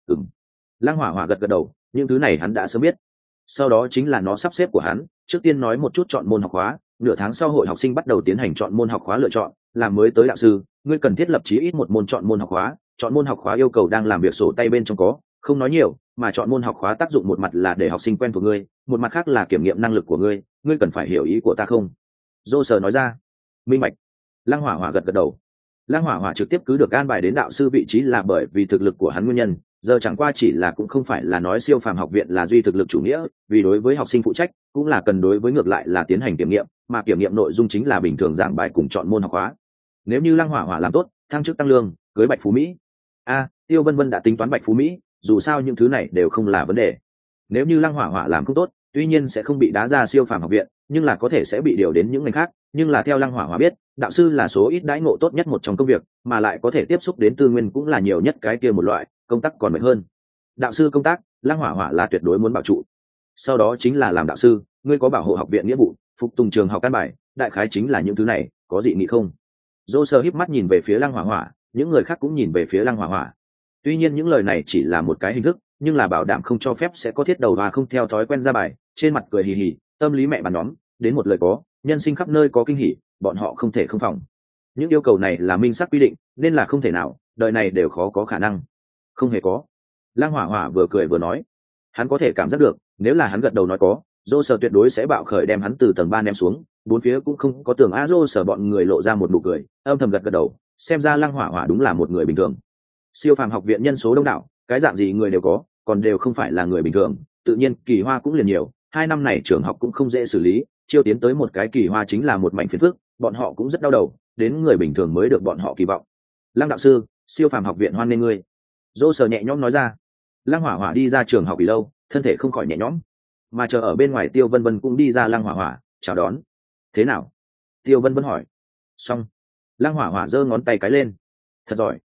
Lăng hỏa hỏa gật gật đầu, những thứ này hắn đã sớm biết. Sau đó chính là nó sắp xếp của hắn, trước tiên nói một chút chọn môn học khóa, nửa tháng sau hội học sinh bắt đầu tiến hành chọn môn học khóa lựa chọn, làm mới tới đạo sư, ngươi cần thiết lập chí ít một môn chọn môn học khóa, chọn môn học khóa yêu cầu đang làm việc sổ tay bên trong có, không nói nhiều, mà chọn môn học khóa tác dụng một mặt là để học sinh quen thuộc ngươi, một mặt khác là kiểm nghiệm năng lực của ngươi, ngươi cần phải hiểu ý của ta không? Dô sờ nói ra. Minh bạch. Lăng hỏa hỏa gật gật đầu. Lăng hỏa hỏa trực tiếp cứ được an bài đến đạo sư vị trí là bởi vì thực lực của hắn nguyên nhân, giờ chẳng qua chỉ là cũng không phải là nói siêu phàm học viện là duy thực lực chủ nghĩa, vì đối với học sinh phụ trách cũng là cần đối với ngược lại là tiến hành kiểm nghiệm, mà kiểm nghiệm nội dung chính là bình thường giảng bài cùng chọn môn học khóa. Nếu như Lăng hỏa hỏa làm tốt, thăng chức tăng lương, cưới Bạch Phú Mỹ. Tiêu Vân Vân đã tính toán Bạch Phú Mỹ, dù sao những thứ này đều không là vấn đề. Nếu như Lăng hỏa hỏa làm không tốt, tuy nhiên sẽ không bị đá ra siêu phàm học viện, nhưng là có thể sẽ bị điều đến những ngành khác, nhưng là theo Lăng hỏa hỏa biết, đạo sư là số ít đãi ngộ tốt nhất một trong công việc, mà lại có thể tiếp xúc đến tư nguyên cũng là nhiều nhất cái kia một loại, công tác còn mạnh hơn. Đạo sư công tác, Lăng hỏa hỏa là tuyệt đối muốn bảo trụ. Sau đó chính là làm đạo sư, ngươi có bảo hộ học viện nghĩa vụ, phục tùng trường học căn bài, đại khái chính là những thứ này, có dị nghị không? Dô sơ híp mắt nhìn về phía Lăng hỏa hỏa, những người khác cũng nhìn về phía Lăng hỏa hỏa. Tuy nhiên những lời này chỉ là một cái hình thức, nhưng là bảo đảm không cho phép sẽ có thiết đầu và không theo thói quen ra bài, trên mặt cười hì hì, tâm lý mẹ bàn nhóm, đến một lời có, nhân sinh khắp nơi có kinh hỉ, bọn họ không thể không phòng. Những yêu cầu này là minh xác quy định, nên là không thể nào, đời này đều khó có khả năng. Không hề có. Lăng hỏa hỏa vừa cười vừa nói, hắn có thể cảm giác được, nếu là hắn gật đầu nói có, Dô Sở tuyệt đối sẽ bạo khởi đem hắn từ tầng 3 ném xuống, bốn phía cũng không có tường Dô Sở bọn người lộ ra một nụ cười, âm thầm gật gật đầu, xem ra Lăng hỏa hỏa đúng là một người bình thường. Siêu phàm học viện nhân số đông đảo, cái dạng gì người đều có, còn đều không phải là người bình thường, tự nhiên kỳ hoa cũng liền nhiều, 2 năm này trường học cũng không dễ xử lý, chiêu tiến tới một cái kỳ hoa chính là một mảnh phiền phức, bọn họ cũng rất đau đầu, đến người bình thường mới được bọn họ kỳ vọng. Lăng đạo sư, siêu phàm học viện hoan nghênh ngươi. Dô Sở nhẹ nhõm nói ra. Lăng hỏa hỏa đi ra trường học vì lâu, thân thể không khỏi nhẹ nhõm, mà chờ ở bên ngoài Tiêu Vân Vân cũng đi ra. Lăng hỏa hỏa chào đón. Thế nào? Tiêu Vân Vân hỏi. Xong. Lăng hỏa hỏa giơ ngón tay cái lên. Thật giỏi.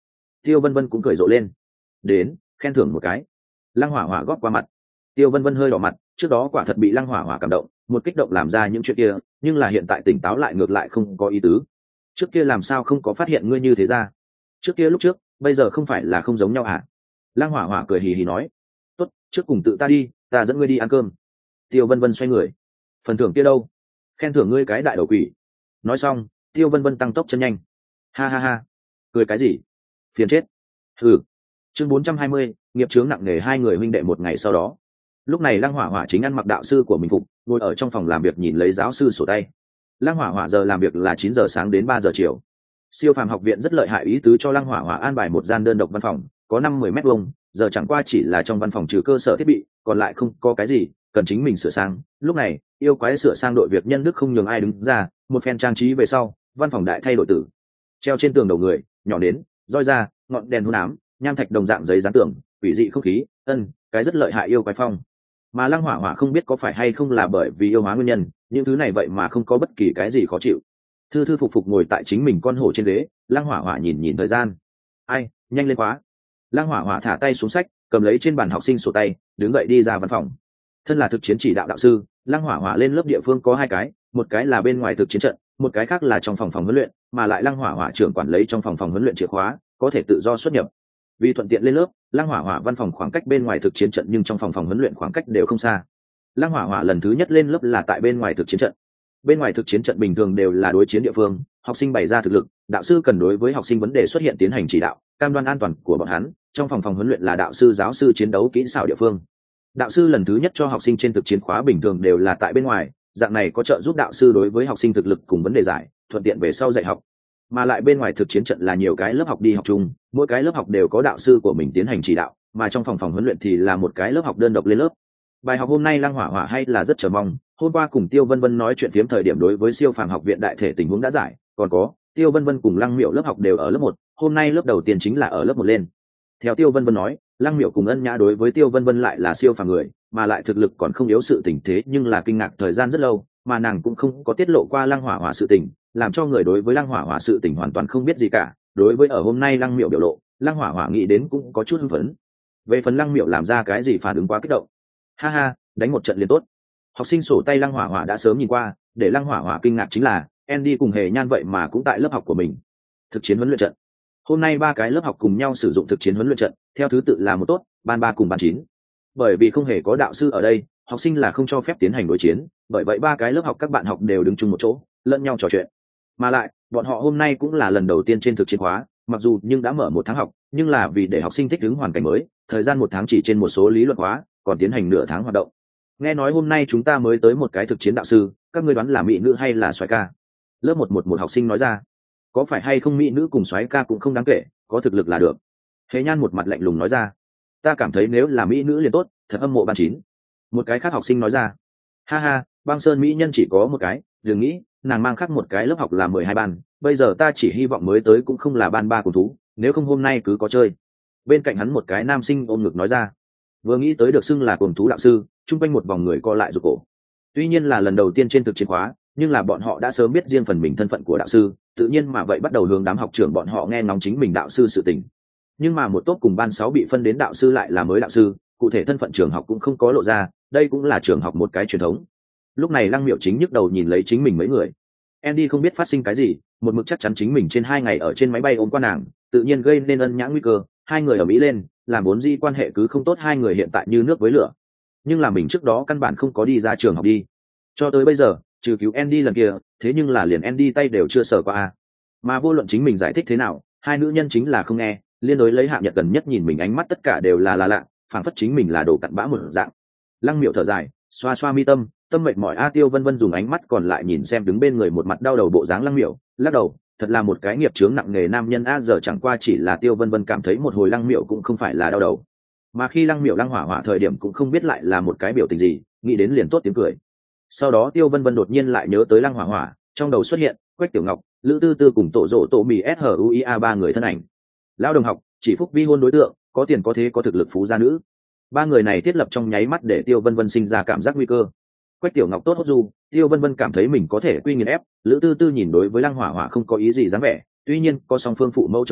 Tiêu Vân Vân cũng cười rộ lên. Đến, khen thưởng một cái. Lăng Hỏa Hỏa góp qua mặt. Tiêu Vân Vân hơi đỏ mặt, trước đó quả thật bị Lăng Hỏa Hỏa cảm động, một kích động làm ra những chuyện kia, nhưng là hiện tại tỉnh táo lại ngược lại không có ý tứ. Trước kia làm sao không có phát hiện ngươi như thế ra? Trước kia lúc trước, bây giờ không phải là không giống nhau hả? Lăng Hỏa Hỏa cười hì hì nói. Tốt, trước cùng tự ta đi, ta dẫn ngươi đi ăn cơm. Tiêu Vân Vân xoay người. Phần thưởng kia đâu? Khen thưởng ngươi cái đại đầu quỷ. Nói xong, Tiêu Vân Vân tăng tốc chân nhanh. Ha ha ha, cười cái gì? Phiền chết. Ừ. Chương 420, nghiệp chướng nặng nề hai người huynh đệ một ngày sau đó. Lúc này Lăng Hỏa Hỏa chính ăn mặc đạo sư của mình phục, ngồi ở trong phòng làm việc nhìn lấy giáo sư sổ tay. Lăng Hỏa Hỏa giờ làm việc là 9 giờ sáng đến 3 giờ chiều. Siêu phàm học viện rất lợi hại, ý tứ cho Lăng Hỏa Hỏa an bài một gian đơn độc văn phòng, có 5-10 mét vuông, giờ chẳng qua chỉ là trong văn phòng trừ cơ sở thiết bị, còn lại không có cái gì, cần chính mình sửa sang. Lúc này, yêu quái sửa sang đội việc nhân đức không nhường ai đứng ra, một phen trang trí về sau, văn phòng đại thay đổi tử. Treo trên tường đầu người, nhỏ nến, roi da, ngọn đèn hôn ám, nham thạch đồng dạng giấy dán tường, quỷ dị không khí, cái rất lợi hại yêu quái phong. Mà Lăng Hỏa Hỏa không biết có phải hay không là bởi vì yêu hóa nguyên nhân, những thứ này vậy mà không có bất kỳ cái gì khó chịu. Thư thư phục phục ngồi tại chính mình con hổ trên ghế. Lăng Hỏa Hỏa nhìn nhìn thời gian. Ai, nhanh lên quá. Lăng Hỏa Hỏa thả tay xuống sách, cầm lấy trên bàn học sinh sổ tay, đứng dậy đi ra văn phòng. Thân là thực chiến chỉ đạo đạo sư, Lăng Hỏa Hỏa lên lớp địa phương có hai cái, một cái là bên ngoài thực chiến trận, một cái khác là trong phòng huấn luyện, mà lại Lăng Hỏa Hỏa trưởng quản lấy trong phòng huấn luyện chìa khóa, có thể tự do xuất nhập. Vì thuận tiện lên lớp, Lăng Hỏa Hỏa văn phòng khoảng cách bên ngoài thực chiến trận nhưng trong phòng huấn luyện khoảng cách đều không xa. Lăng Hỏa Hỏa lần thứ nhất lên lớp là tại bên ngoài thực chiến trận. Bên ngoài thực chiến trận bình thường đều là đối chiến địa phương, học sinh bày ra thực lực, đạo sư cần đối với học sinh vấn đề xuất hiện tiến hành chỉ đạo, cam đoan an toàn của bọn hắn. Trong phòng huấn luyện là đạo sư giáo sư chiến đấu kỹ xảo địa phương. Đạo sư lần thứ nhất cho học sinh trên thực chiến khóa bình thường đều là tại bên ngoài, dạng này có trợ giúp đạo sư đối với học sinh thực lực cùng vấn đề giải, thuận tiện về sau dạy học. Mà lại bên ngoài thực chiến trận là nhiều cái lớp học đi học chung, mỗi cái lớp học đều có đạo sư của mình tiến hành chỉ đạo, mà trong phòng huấn luyện thì là một cái lớp học đơn độc lên lớp. Bài học hôm nay Lăng Hỏa Hỏa hay là rất chờ mong. Hôm qua cùng Tiêu Vân Vân nói chuyện phiếm thời điểm đối với siêu phàm học viện đại thể tình huống đã giải, còn có Tiêu Vân Vân cùng Lăng Miểu lớp học đều ở lớp 1, hôm nay lớp đầu tiên chính là ở lớp 1 lên. Theo Tiêu Vân Vân nói, Lăng Miểu cùng Ân Nhã đối với Tiêu Vân Vân lại là siêu phàm người, mà lại thực lực còn không yếu sự tình thế nhưng là kinh ngạc thời gian rất lâu, mà nàng cũng không có tiết lộ qua Lăng Hỏa Hỏa sự tình, làm cho người đối với Lăng Hỏa Hỏa sự tình hoàn toàn không biết gì cả. Đối với ở hôm nay Lăng Miểu biểu lộ, Lăng Hỏa Hỏa nghĩ đến cũng có chút hưng phấn. Về phần Lăng Miểu làm ra cái gì phản ứng quá kích động. Ha ha, đánh một trận liền tốt. Học sinh sổ tay Lăng Hỏa Hỏa đã sớm nhìn qua, để Lăng Hỏa Hỏa kinh ngạc chính là Andy cùng Hề Nhan vậy mà cũng tại lớp học của mình. Thực chiến huấn luyện trận. Hôm nay ba cái lớp học cùng nhau sử dụng thực chiến huấn luyện trận, theo thứ tự là một tốt, ban 3 cùng ban 9. Bởi vì không hề có đạo sư ở đây, học sinh là không cho phép tiến hành đối chiến, bởi vậy ba cái lớp học các bạn học đều đứng chung một chỗ, lẫn nhau trò chuyện. Mà lại, bọn họ hôm nay cũng là lần đầu tiên trên thực chiến khóa, mặc dù nhưng đã mở 1 tháng học, nhưng là vì để học sinh thích ứng hoàn cảnh mới, thời gian 1 tháng chỉ trên một số lý luận khóa, còn tiến hành nửa tháng hoạt động. Nghe nói hôm nay chúng ta mới tới một cái thực chiến đạo sư, các ngươi đoán là mỹ nữ hay là soái ca? Lớp 111 học sinh nói ra. Có phải hay không mỹ nữ cùng soái ca cũng không đáng kể, có thực lực là được. Hề Nhan một mặt lạnh lùng nói ra. Ta cảm thấy nếu là mỹ nữ liền tốt, thật hâm mộ ban 9. Một cái khác học sinh nói ra. Ha ha, Băng Sơn mỹ nhân chỉ có một cái, đừng nghĩ, nàng mang khác một cái lớp học là 12 ban, bây giờ ta chỉ hy vọng mới tới cũng không là ban 3 cùng thú, nếu không hôm nay cứ có chơi. Bên cạnh hắn một cái nam sinh ôm ngực nói ra. Vừa nghĩ tới được xưng là cùng thú đạo sư, chung quanh một vòng người co lại rụt cổ. Tuy nhiên là lần đầu tiên trên thực chiến khóa, nhưng là bọn họ đã sớm biết riêng phần mình thân phận của đạo sư, tự nhiên mà vậy bắt đầu hướng đám học trưởng bọn họ nghe ngóng chính mình đạo sư sự tình. Nhưng mà một tốt cùng ban 6 bị phân đến đạo sư lại là mới đạo sư, cụ thể thân phận trường học cũng không có lộ ra, đây cũng là trường học một cái truyền thống. Lúc này Lăng Miểu chính nhức đầu nhìn lấy chính mình mấy người. Andy không biết phát sinh cái gì, một mực chắc chắn chính mình trên 2 ngày ở trên máy bay ôm qua nàng, tự nhiên gây nên Ân Nhã nguy cơ, hai người ở Mỹ lên, làm vốn dĩ quan hệ cứ không tốt, hai người hiện tại như nước với lửa. Nhưng là mình trước đó căn bản không có đi ra trường học đi. Cho tới bây giờ, trừ cứu Andy lần kia, thế nhưng là liền Andy tay đều chưa sờ qua. Mà vô luận chính mình giải thích thế nào, hai nữ nhân chính là không nghe, liên đối lấy Hạ Nhật gần nhất nhìn mình ánh mắt tất cả đều là lạ, phảng phất chính mình là đồ cặn bã một dạng. Lăng Miểu thở dài, xoa xoa mi tâm mệt mỏi. Tiêu Vân Vân dùng ánh mắt còn lại nhìn xem đứng bên người một mặt đau đầu bộ dáng Lăng Miểu, lắc đầu, thật là một cái nghiệp chướng nặng nề nam nhân giờ chẳng qua chỉ là Tiêu Vân Vân cảm thấy một hồi Lăng Miểu cũng không phải là đau đầu. Mà khi Lăng Miểu Lăng Hỏa Hỏa thời điểm cũng không biết lại là một cái biểu tình gì, nghĩ đến liền tốt tiếng cười. Sau đó Tiêu Vân Vân đột nhiên lại nhớ tới Lăng Hỏa Hỏa, trong đầu xuất hiện Quách Tiểu Ngọc, Lữ Tư Tư cùng Tổ Dỗ Tổ Mì SHUIA ba người thân ảnh. Lão đồng học, chỉ phúc vi hôn đối tượng, có tiền có thế có thực lực phú gia nữ. Ba người này thiết lập trong nháy mắt để Tiêu Vân Vân sinh ra cảm giác nguy cơ. Quách Tiểu Ngọc tốt hốt du, Tiêu Vân Vân cảm thấy mình có thể quy nghiền ép, Lữ Tư Tư nhìn đối với Lăng Hỏa Hỏa không có ý gì dáng vẻ, tuy nhiên có song phương phụ mẫu chống đỡ,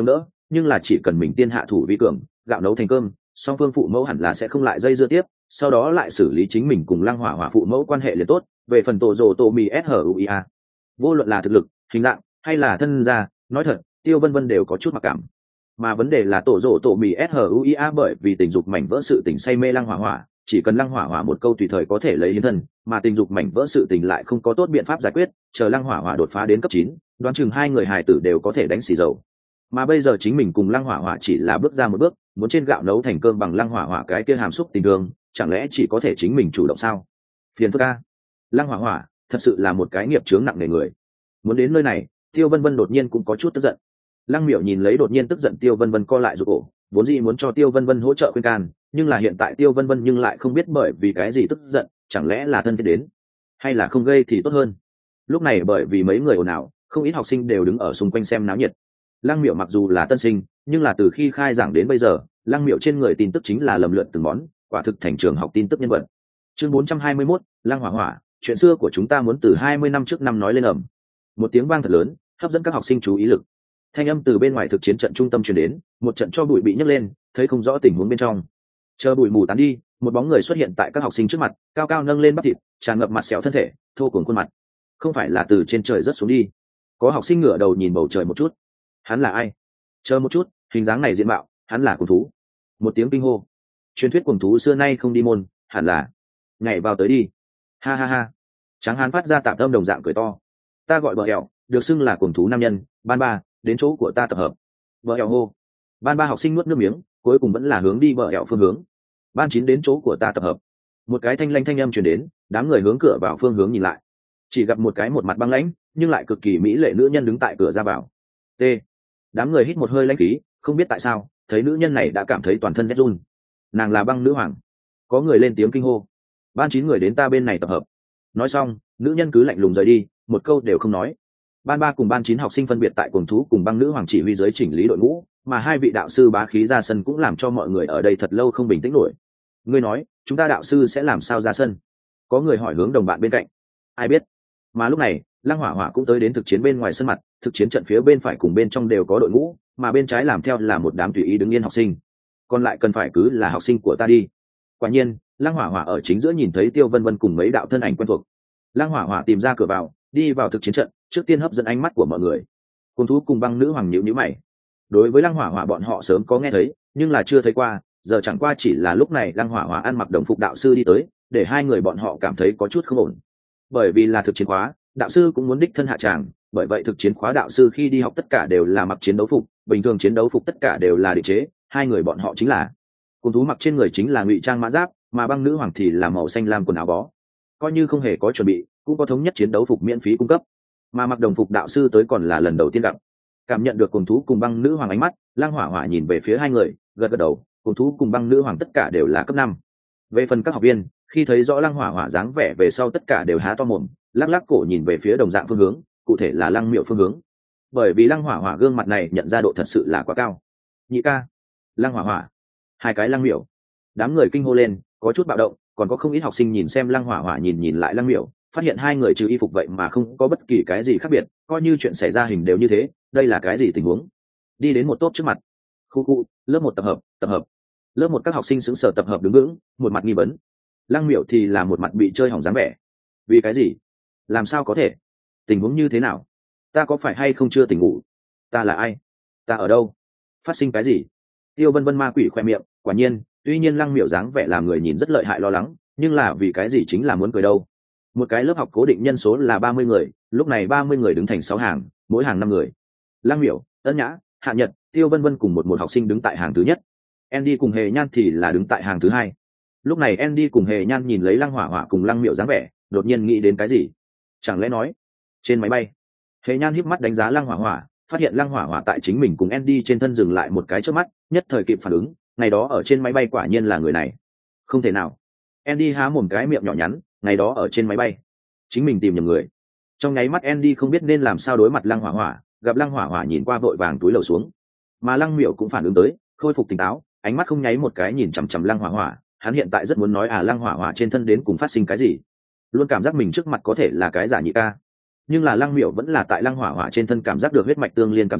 nhưng là chỉ cần mình tiên hạ thủ vi cường, gạo nấu thành cơm, song phương phụ mẫu hẳn là sẽ không lại dây dưa tiếp, sau đó lại xử lý chính mình cùng lăng hỏa hỏa phụ mẫu quan hệ liền tốt. Về phần tổ rồ tổ mì SHUIA, vô luận là thực lực, hình dạng hay là thân gia, nói thật Tiêu Vân Vân đều có chút mặc cảm. Mà vấn đề là tổ rồ tổ mì SHUIA bởi vì tình dục mảnh vỡ sự tình say mê lăng hỏa hỏa, chỉ cần lăng hỏa hỏa một câu tùy thời có thể lấy hiến thân, mà tình dục mảnh vỡ sự tình lại không có tốt biện pháp giải quyết, chờ lăng hỏa hỏa đột phá đến cấp 9, đoán chừng hai người hài tử đều có thể đánh xì dầu. Mà bây giờ chính mình cùng lăng hỏa hỏa chỉ là bước ra một bước, muốn trên gạo nấu thành cơm bằng lăng hỏa hỏa cái kia hàm xúc tình đường, chẳng lẽ chỉ có thể chính mình chủ động sao? Phiền phức a. Lăng hỏa hỏa thật sự là một cái nghiệp chướng nặng nề người. Muốn đến nơi này, Tiêu Vân Vân đột nhiên cũng có chút tức giận. Lăng Miểu nhìn lấy đột nhiên tức giận Tiêu Vân Vân co lại rụt cổ, vốn dĩ muốn cho Tiêu Vân Vân hỗ trợ khuyên can, nhưng là hiện tại Tiêu Vân Vân nhưng lại không biết bởi vì cái gì tức giận, chẳng lẽ là thân thiết đến, hay là không gây thì tốt hơn. Lúc này bởi vì mấy người ồn ào, không ít học sinh đều đứng ở xung quanh xem náo nhiệt. Lăng Miểu mặc dù là tân sinh, nhưng là từ khi khai giảng đến bây giờ, Lăng Miểu trên người tin tức chính là lầm lượn từng món, quả thực thành trường học tin tức nhân vật. Chương 421, Lăng Hỏa Hỏa, chuyện xưa của chúng ta muốn từ 20 năm trước năm nói lên ầm. Một tiếng vang thật lớn, hấp dẫn các học sinh chú ý lực. Thanh âm từ bên ngoài thực chiến trận trung tâm truyền đến, một trận cho bụi bị nhấc lên, thấy không rõ tình huống bên trong. Chờ bụi mù tán đi, một bóng người xuất hiện tại các học sinh trước mặt, cao cao nâng lên bắp thịt, tràn ngập mặt sẹo thân thể, thô cuồng khuôn mặt. Không phải là từ trên trời rớt xuống đi. Có học sinh ngửa đầu nhìn bầu trời một chút. Hắn là ai? Chờ một chút, hình dáng này diện mạo, hắn là cuồng thú. Một tiếng kinh hô. Truyền thuyết cuồng thú xưa nay không đi môn, hẳn là nhảy vào tới đi. Ha ha ha. Tráng hán phát ra tạm tâm đồng dạng cười to. Ta gọi Bờ Hẹo, được xưng là cuồng thú nam nhân, ban ba, đến chỗ của ta tập hợp. Bờ Hẹo hô. Ban ba học sinh nuốt nước miếng, cuối cùng vẫn là hướng đi Bờ Hẹo phương hướng. Ban chín đến chỗ của ta tập hợp. Một cái thanh lanh thanh âm truyền đến, đám người hướng cửa vào phương hướng nhìn lại. Chỉ gặp một cái một mặt băng lãnh, nhưng lại cực kỳ mỹ lệ nữ nhân đứng tại cửa ra vào. T. Đám người hít một hơi lãnh khí, không biết tại sao, thấy nữ nhân này đã cảm thấy toàn thân rét run. Nàng là Băng nữ hoàng. Có người lên tiếng kinh hô. Ban 9 người đến ta bên này tập hợp. Nói xong, nữ nhân cứ lạnh lùng rời đi, một câu đều không nói. Ban 3 cùng ban 9 học sinh phân biệt tại cuồng thú cùng Băng nữ hoàng chỉ huy dưới chỉnh lý đội ngũ, mà hai vị đạo sư bá khí ra sân cũng làm cho mọi người ở đây thật lâu không bình tĩnh nổi. Ngươi nói, chúng ta đạo sư sẽ làm sao ra sân? Có người hỏi hướng đồng bạn bên cạnh. Ai biết? Mà lúc này, Lăng Hỏa Hỏa cũng tới đến thực chiến bên ngoài sân mặt, thực chiến trận phía bên phải cùng bên trong đều có đội ngũ, mà bên trái làm theo là một đám tùy ý đứng yên học sinh. Còn lại cần phải cứ là học sinh của ta đi. Quả nhiên, Lăng Hỏa Hỏa ở chính giữa nhìn thấy Tiêu Vân Vân cùng mấy đạo thân ảnh quen thuộc. Lăng Hỏa Hỏa tìm ra cửa vào, đi vào thực chiến trận, trước tiên hấp dẫn ánh mắt của mọi người. Cùng thú cùng Băng nữ hoàng nhíu nhíu mày. Đối với Lăng Hỏa Hỏa bọn họ sớm có nghe thấy, nhưng là chưa thấy qua, giờ chẳng qua chỉ là lúc này Lăng Hỏa Hỏa ăn mặc đồng phục đạo sư đi tới, để hai người bọn họ cảm thấy có chút không ổn. Bởi vì là thực chiến khóa, đạo sư cũng muốn đích thân hạ tràng, bởi vậy thực chiến khóa đạo sư khi đi học tất cả đều là mặc chiến đấu phục, bình thường chiến đấu phục tất cả đều là định chế, hai người bọn họ chính là cùng thú mặc trên người chính là ngụy trang mã giáp, mà Băng nữ hoàng thì là màu xanh lam quần áo bó. Coi như không hề có chuẩn bị, cũng có thống nhất chiến đấu phục miễn phí cung cấp, mà mặc đồng phục đạo sư tới còn là lần đầu tiên gặp. Cảm nhận được cùng thú cùng Băng nữ hoàng ánh mắt, Lăng Hỏa Hỏa nhìn về phía hai người, gật gật đầu, cùng thú cùng Băng nữ hoàng tất cả đều là cấp 5. Về phần các học viên, khi thấy rõ Lăng Hỏa Hỏa dáng vẻ về sau tất cả đều há to mồm, lắc lắc cổ nhìn về phía đồng dạng phương hướng, cụ thể là Lăng Miểu phương hướng. Bởi vì Lăng Hỏa Hỏa gương mặt này nhận ra độ thật sự là quá cao. Nhị ca, Lăng Hỏa Hỏa, hai cái Lăng Miểu. Đám người kinh hô lên, có chút bạo động, còn có không ít học sinh nhìn xem Lăng Hỏa Hỏa nhìn lại Lăng Miểu, phát hiện hai người trừ y phục vậy mà không có bất kỳ cái gì khác biệt, coi như chuyện xảy ra hình đều như thế, đây là cái gì tình huống? Đi đến một tốp trước mặt. Khu, lớp 1 tập hợp. Lớp 1 các học sinh sững sờ tập hợp đứng vững, một mặt nghi vấn. Lăng Miểu thì là một mặt bị chơi hỏng dáng vẻ. Vì cái gì? Làm sao có thể? Tình huống như thế nào? Ta có phải hay không chưa tỉnh ngủ? Ta là ai? Ta ở đâu? Phát sinh cái gì? Tiêu Vân Vân ma quỷ khoe miệng, quả nhiên, tuy nhiên Lăng Miểu dáng vẻ làm người nhìn rất lợi hại lo lắng, nhưng là vì cái gì chính là muốn cười đâu. Một cái lớp học cố định nhân số là 30 người, lúc này 30 người đứng thành 6 hàng, mỗi hàng 5 người. Lăng Miểu, Ân Nhã, Hạ Nhật, Tiêu Vân Vân cùng một học sinh đứng tại hàng thứ nhất. Andy cùng Hề Nhan thì là đứng tại hàng thứ hai. Lúc này Andy cùng Hề Nhan nhìn lấy Lăng Hỏa Hỏa cùng Lăng Miểu dáng vẻ, đột nhiên nghĩ đến cái gì. Chẳng lẽ nói, trên máy bay? Hề Nhan híp mắt đánh giá Lăng Hỏa Hỏa, phát hiện Lăng Hỏa Hỏa tại chính mình cùng Andy trên thân dừng lại một cái chớp mắt, nhất thời kịp phản ứng, ngày đó ở trên máy bay quả nhiên là người này. Không thể nào. Andy há mồm cái miệng nhỏ nhắn, ngày đó ở trên máy bay, chính mình tìm nhầm người. Trong nháy mắt Andy không biết nên làm sao đối mặt Lăng Hỏa Hỏa, gặp Lăng Hỏa Hỏa nhìn qua vội vàng túi lầu xuống. Mà Lăng Miểu cũng phản ứng tới, khôi phục tỉnh táo, ánh mắt không nháy một cái nhìn chằm chằm Lăng Hỏa Hỏa, hắn hiện tại rất muốn nói Lăng Hỏa Hỏa trên thân đến cùng phát sinh cái gì. Luôn cảm giác mình trước mặt có thể là cái giả nhị ca, nhưng là Lăng Miểu vẫn là tại Lăng Hỏa Hỏa trên thân cảm giác được huyết mạch tương liên cảm giác,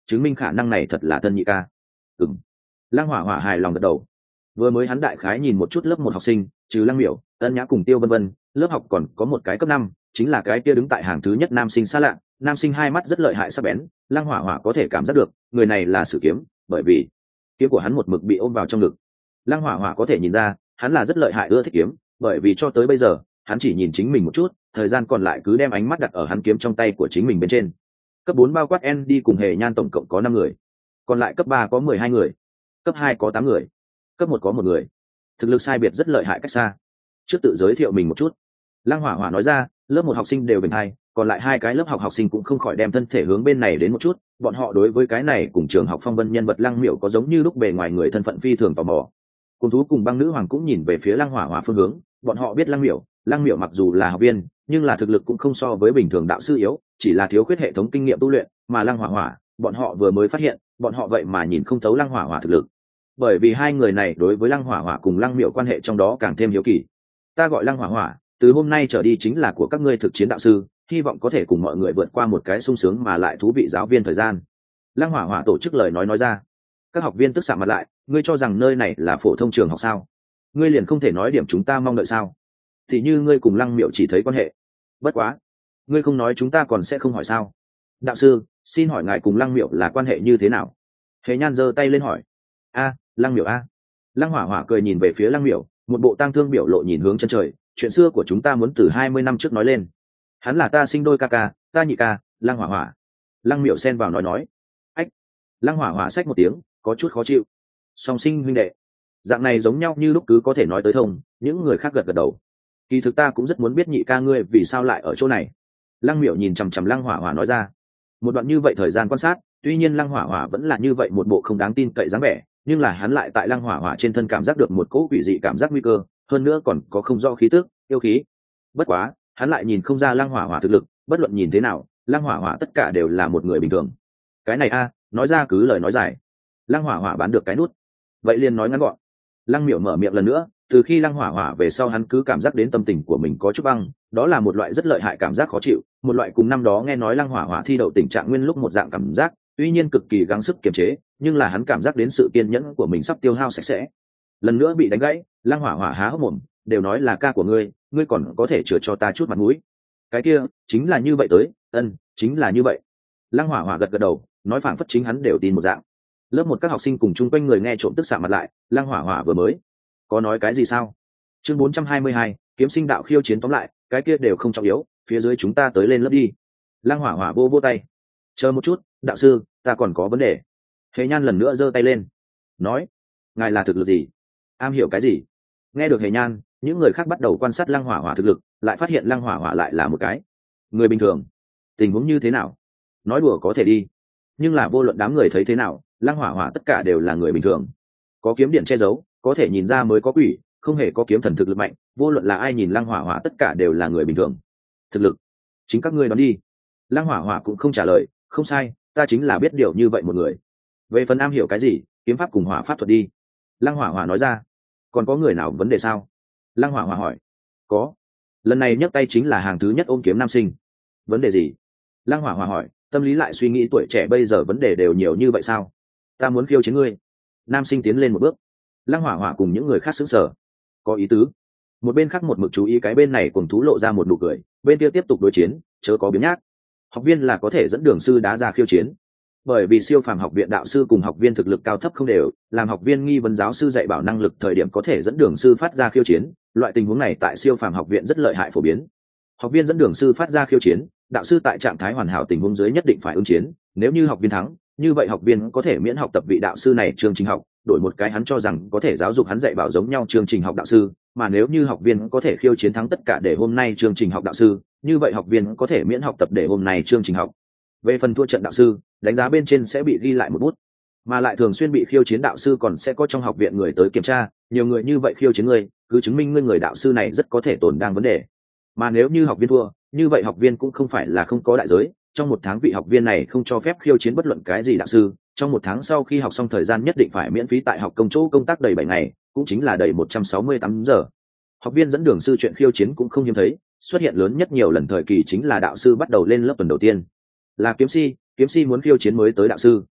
chứng minh khả năng này thật là thân nhị ca. Ừm. Lăng hỏa hỏa hài lòng gật đầu. Vừa mới hắn đại khái nhìn một chút lớp một học sinh, trừ Lăng Miểu, Ân Nhã cùng Tiêu Vân Vân, lớp học còn có một cái cấp 5, chính là cái kia đứng tại hàng thứ nhất nam sinh xa lạ. Nam sinh hai mắt rất lợi hại sắc bén, Lăng hỏa hỏa có thể cảm giác được người này là Sử Kiếm, bởi vì kiếm của hắn một mực bị ôm vào trong ngực. Lăng hỏa hỏa có thể nhìn ra hắn là rất lợi hại ưa thích kiếm, bởi vì cho tới bây giờ hắn chỉ nhìn chính mình một chút, thời gian còn lại cứ đem ánh mắt đặt ở hắn kiếm trong tay của chính mình bên trên. Cấp 4 bao quát Andy cùng Hề Nhan tổng cộng có 5 người, còn lại cấp 3 có 12 người, cấp 2 có 8 người, cấp 1 có 1 người, thực lực sai biệt rất lợi hại cách xa. Trước tự giới thiệu mình một chút. Lăng hỏa hỏa nói ra, lớp 1 học sinh đều bình hai, còn lại hai cái lớp học sinh cũng không khỏi đem thân thể hướng bên này đến một chút, bọn họ đối với cái này cùng trường học phong vân nhân vật Lăng Miểu có giống như lúc bề ngoài người thân phận phi thường tò mò. Cùng thú cùng băng nữ hoàng cũng nhìn về phía Lăng hỏa hỏa phương hướng, bọn họ biết Lăng Miểu mặc dù là học viên, nhưng là thực lực cũng không so với bình thường đạo sư yếu, chỉ là thiếu khuyết hệ thống kinh nghiệm tu luyện, mà Lăng hỏa hỏa, bọn họ vừa mới phát hiện, bọn họ vậy mà nhìn không thấu Lăng hỏa hỏa thực lực. Bởi vì hai người này đối với Lăng hỏa hỏa cùng Lăng Miểu quan hệ trong đó càng thêm hiếu kỳ. Ta gọi Lăng hỏa hỏa, từ hôm nay trở đi chính là của các ngươi thực chiến đạo sư, hy vọng có thể cùng mọi người vượt qua một cái sung sướng mà lại thú vị giáo viên thời gian. Lăng hỏa hỏa tổ chức lời nói ra. Các học viên tức xạ mặt lại, ngươi cho rằng nơi này là phổ thông trường học sao? Ngươi liền không thể nói điểm chúng ta mong đợi sao? Thì như ngươi cùng Lăng Miểu chỉ thấy quan hệ. Bất quá, ngươi không nói chúng ta còn sẽ không hỏi sao? Đạo sư, xin hỏi ngài cùng Lăng Miểu là quan hệ như thế nào? Hề Nhan giơ tay lên hỏi. Lăng Miểu a. Lăng hỏa hỏa cười nhìn về phía Lăng Miểu, một bộ tang thương biểu lộ nhìn hướng chân trời, chuyện xưa của chúng ta muốn từ 20 năm trước nói lên. Hắn là ta sinh đôi ca ca, ta nhị ca, Lăng hỏa hỏa. Lăng Miểu xen vào nói. Ách. Lăng hỏa hỏa xách một tiếng, có chút khó chịu. Song sinh huynh đệ, dạng này giống nhau như lúc cứ có thể nói tới thông, những người khác gật gật đầu. Kỳ thực ta cũng rất muốn biết nhị ca ngươi vì sao lại ở chỗ này. Lăng Miểu nhìn chằm chằm Lăng hỏa hỏa nói ra. Một đoạn như vậy thời gian quan sát, tuy nhiên Lăng hỏa hỏa vẫn là như vậy một bộ không đáng tin cậy dáng vẻ, nhưng là hắn lại tại Lăng hỏa hỏa trên thân cảm giác được một cỗ quỷ dị cảm giác nguy cơ, hơn nữa còn có không rõ khí tức, yêu khí. Bất quá, hắn lại nhìn không ra Lăng hỏa hỏa thực lực, bất luận nhìn thế nào, Lăng hỏa hỏa tất cả đều là một người bình thường. Cái này nói ra cứ lời nói dài. Lăng hỏa hỏa bán được cái nút, vậy liền nói ngắn gọn. Lăng Miểu mở miệng lần nữa, từ khi Lăng hỏa hỏa về sau hắn cứ cảm giác đến tâm tình của mình có chút băng, đó là một loại rất lợi hại cảm giác khó chịu, một loại cùng năm đó nghe nói Lăng hỏa hỏa thi đậu tình trạng nguyên lúc một dạng cảm giác, tuy nhiên cực kỳ gắng sức kiềm chế, nhưng là hắn cảm giác đến sự kiên nhẫn của mình sắp tiêu hao sạch sẽ. Lần nữa bị đánh gãy, Lăng hỏa hỏa há hốc mồm, đều nói là ca của ngươi, ngươi còn có thể chừa cho ta chút mặt mũi. Cái kia chính là như vậy tới, chính là như vậy. Lăng hỏa hỏa gật gật đầu, nói phảng phất chính hắn đều tin một dạng. Lớp 1 các học sinh cùng chung quanh người nghe trộm tức xạ mặt lại. Lăng hỏa hỏa vừa mới có nói cái gì sao? Chương 422, kiếm sinh đạo khiêu chiến tóm lại, cái kia đều không trọng yếu, phía dưới chúng ta tới lên lớp đi. Lăng hỏa hỏa vô tay. Chờ một chút, đạo sư, ta còn có vấn đề. Hề Nhan lần nữa giơ tay lên, nói, ngài là thực lực gì? Am hiểu cái gì? Nghe được Hề Nhan, những người khác bắt đầu quan sát Lăng hỏa hỏa thực lực, lại phát hiện Lăng hỏa hỏa lại là một cái người bình thường. Tình huống như thế nào? Nói đùa có thể đi, nhưng là vô luận đám người thấy thế nào, Lăng hỏa hỏa tất cả đều là người bình thường. Có kiếm điện che giấu, có thể nhìn ra mới có quỷ, không hề có kiếm thần thực lực mạnh, vô luận là ai nhìn Lăng hỏa hỏa tất cả đều là người bình thường. Thực lực, chính các ngươi đoán đi. Lăng hỏa hỏa cũng không trả lời, không sai, ta chính là biết điều như vậy một người. Về phần am hiểu cái gì, kiếm pháp cùng hỏa pháp thuật đi. Lăng hỏa hỏa nói ra. Còn có người nào vấn đề sao? Lăng hỏa hỏa hỏi. Có. Lần này nhấc tay chính là hàng thứ nhất ôm kiếm nam sinh. Vấn đề gì? Lăng hỏa hỏa hỏi, tâm lý lại suy nghĩ tuổi trẻ bây giờ vấn đề đều nhiều như vậy sao? Ta muốn khiêu chiến ngươi. Nam sinh tiến lên một bước. Lăng hỏa hỏa cùng những người khác sững sờ. Có ý tứ. Một bên khác một mực chú ý cái bên này cùng thú lộ ra một nụ cười, bên kia tiếp tục đối chiến, chớ có biến nhác. Học viên là có thể dẫn đường sư đá ra khiêu chiến. Bởi vì siêu phàm học viện đạo sư cùng học viên thực lực cao thấp không đều, làm học viên nghi vấn giáo sư dạy bảo năng lực thời điểm có thể dẫn đường sư phát ra khiêu chiến, loại tình huống này tại siêu phàm học viện rất lợi hại phổ biến. Học viên dẫn đường sư phát ra khiêu chiến, đạo sư tại trạng thái hoàn hảo tình huống dưới nhất định phải ứng chiến, nếu như học viên thắng, như vậy học viên có thể miễn học tập vị đạo sư này chương trình học, đổi một cái hắn cho rằng có thể giáo dục hắn dạy bảo giống nhau chương trình học đạo sư, mà nếu như học viên có thể khiêu chiến thắng tất cả để hôm nay chương trình học đạo sư, như vậy học viên có thể miễn học tập để hôm nay chương trình học. Về phần thua trận đạo sư, đánh giá bên trên sẽ bị ghi lại một bút, mà lại thường xuyên bị khiêu chiến đạo sư còn sẽ có trong học viện người tới kiểm tra, nhiều người như vậy khiêu chiến ngươi, cứ chứng minh ngươi người đạo sư này rất có thể tồn đang vấn đề. Mà nếu như học viên thua, như vậy học viên cũng không phải là không có đại giới, trong 1 tháng vị học viên này không cho phép khiêu chiến bất luận cái gì đạo sư, trong 1 tháng sau khi học xong thời gian nhất định phải miễn phí tại học công chỗ công tác đầy 7 ngày, cũng chính là đầy 168 giờ. Học viên dẫn đường sư chuyện khiêu chiến cũng không hiếm thấy, xuất hiện lớn nhất nhiều lần thời kỳ chính là đạo sư bắt đầu lên lớp tuần đầu tiên. Là kiếm si muốn khiêu chiến mới tới đạo sư.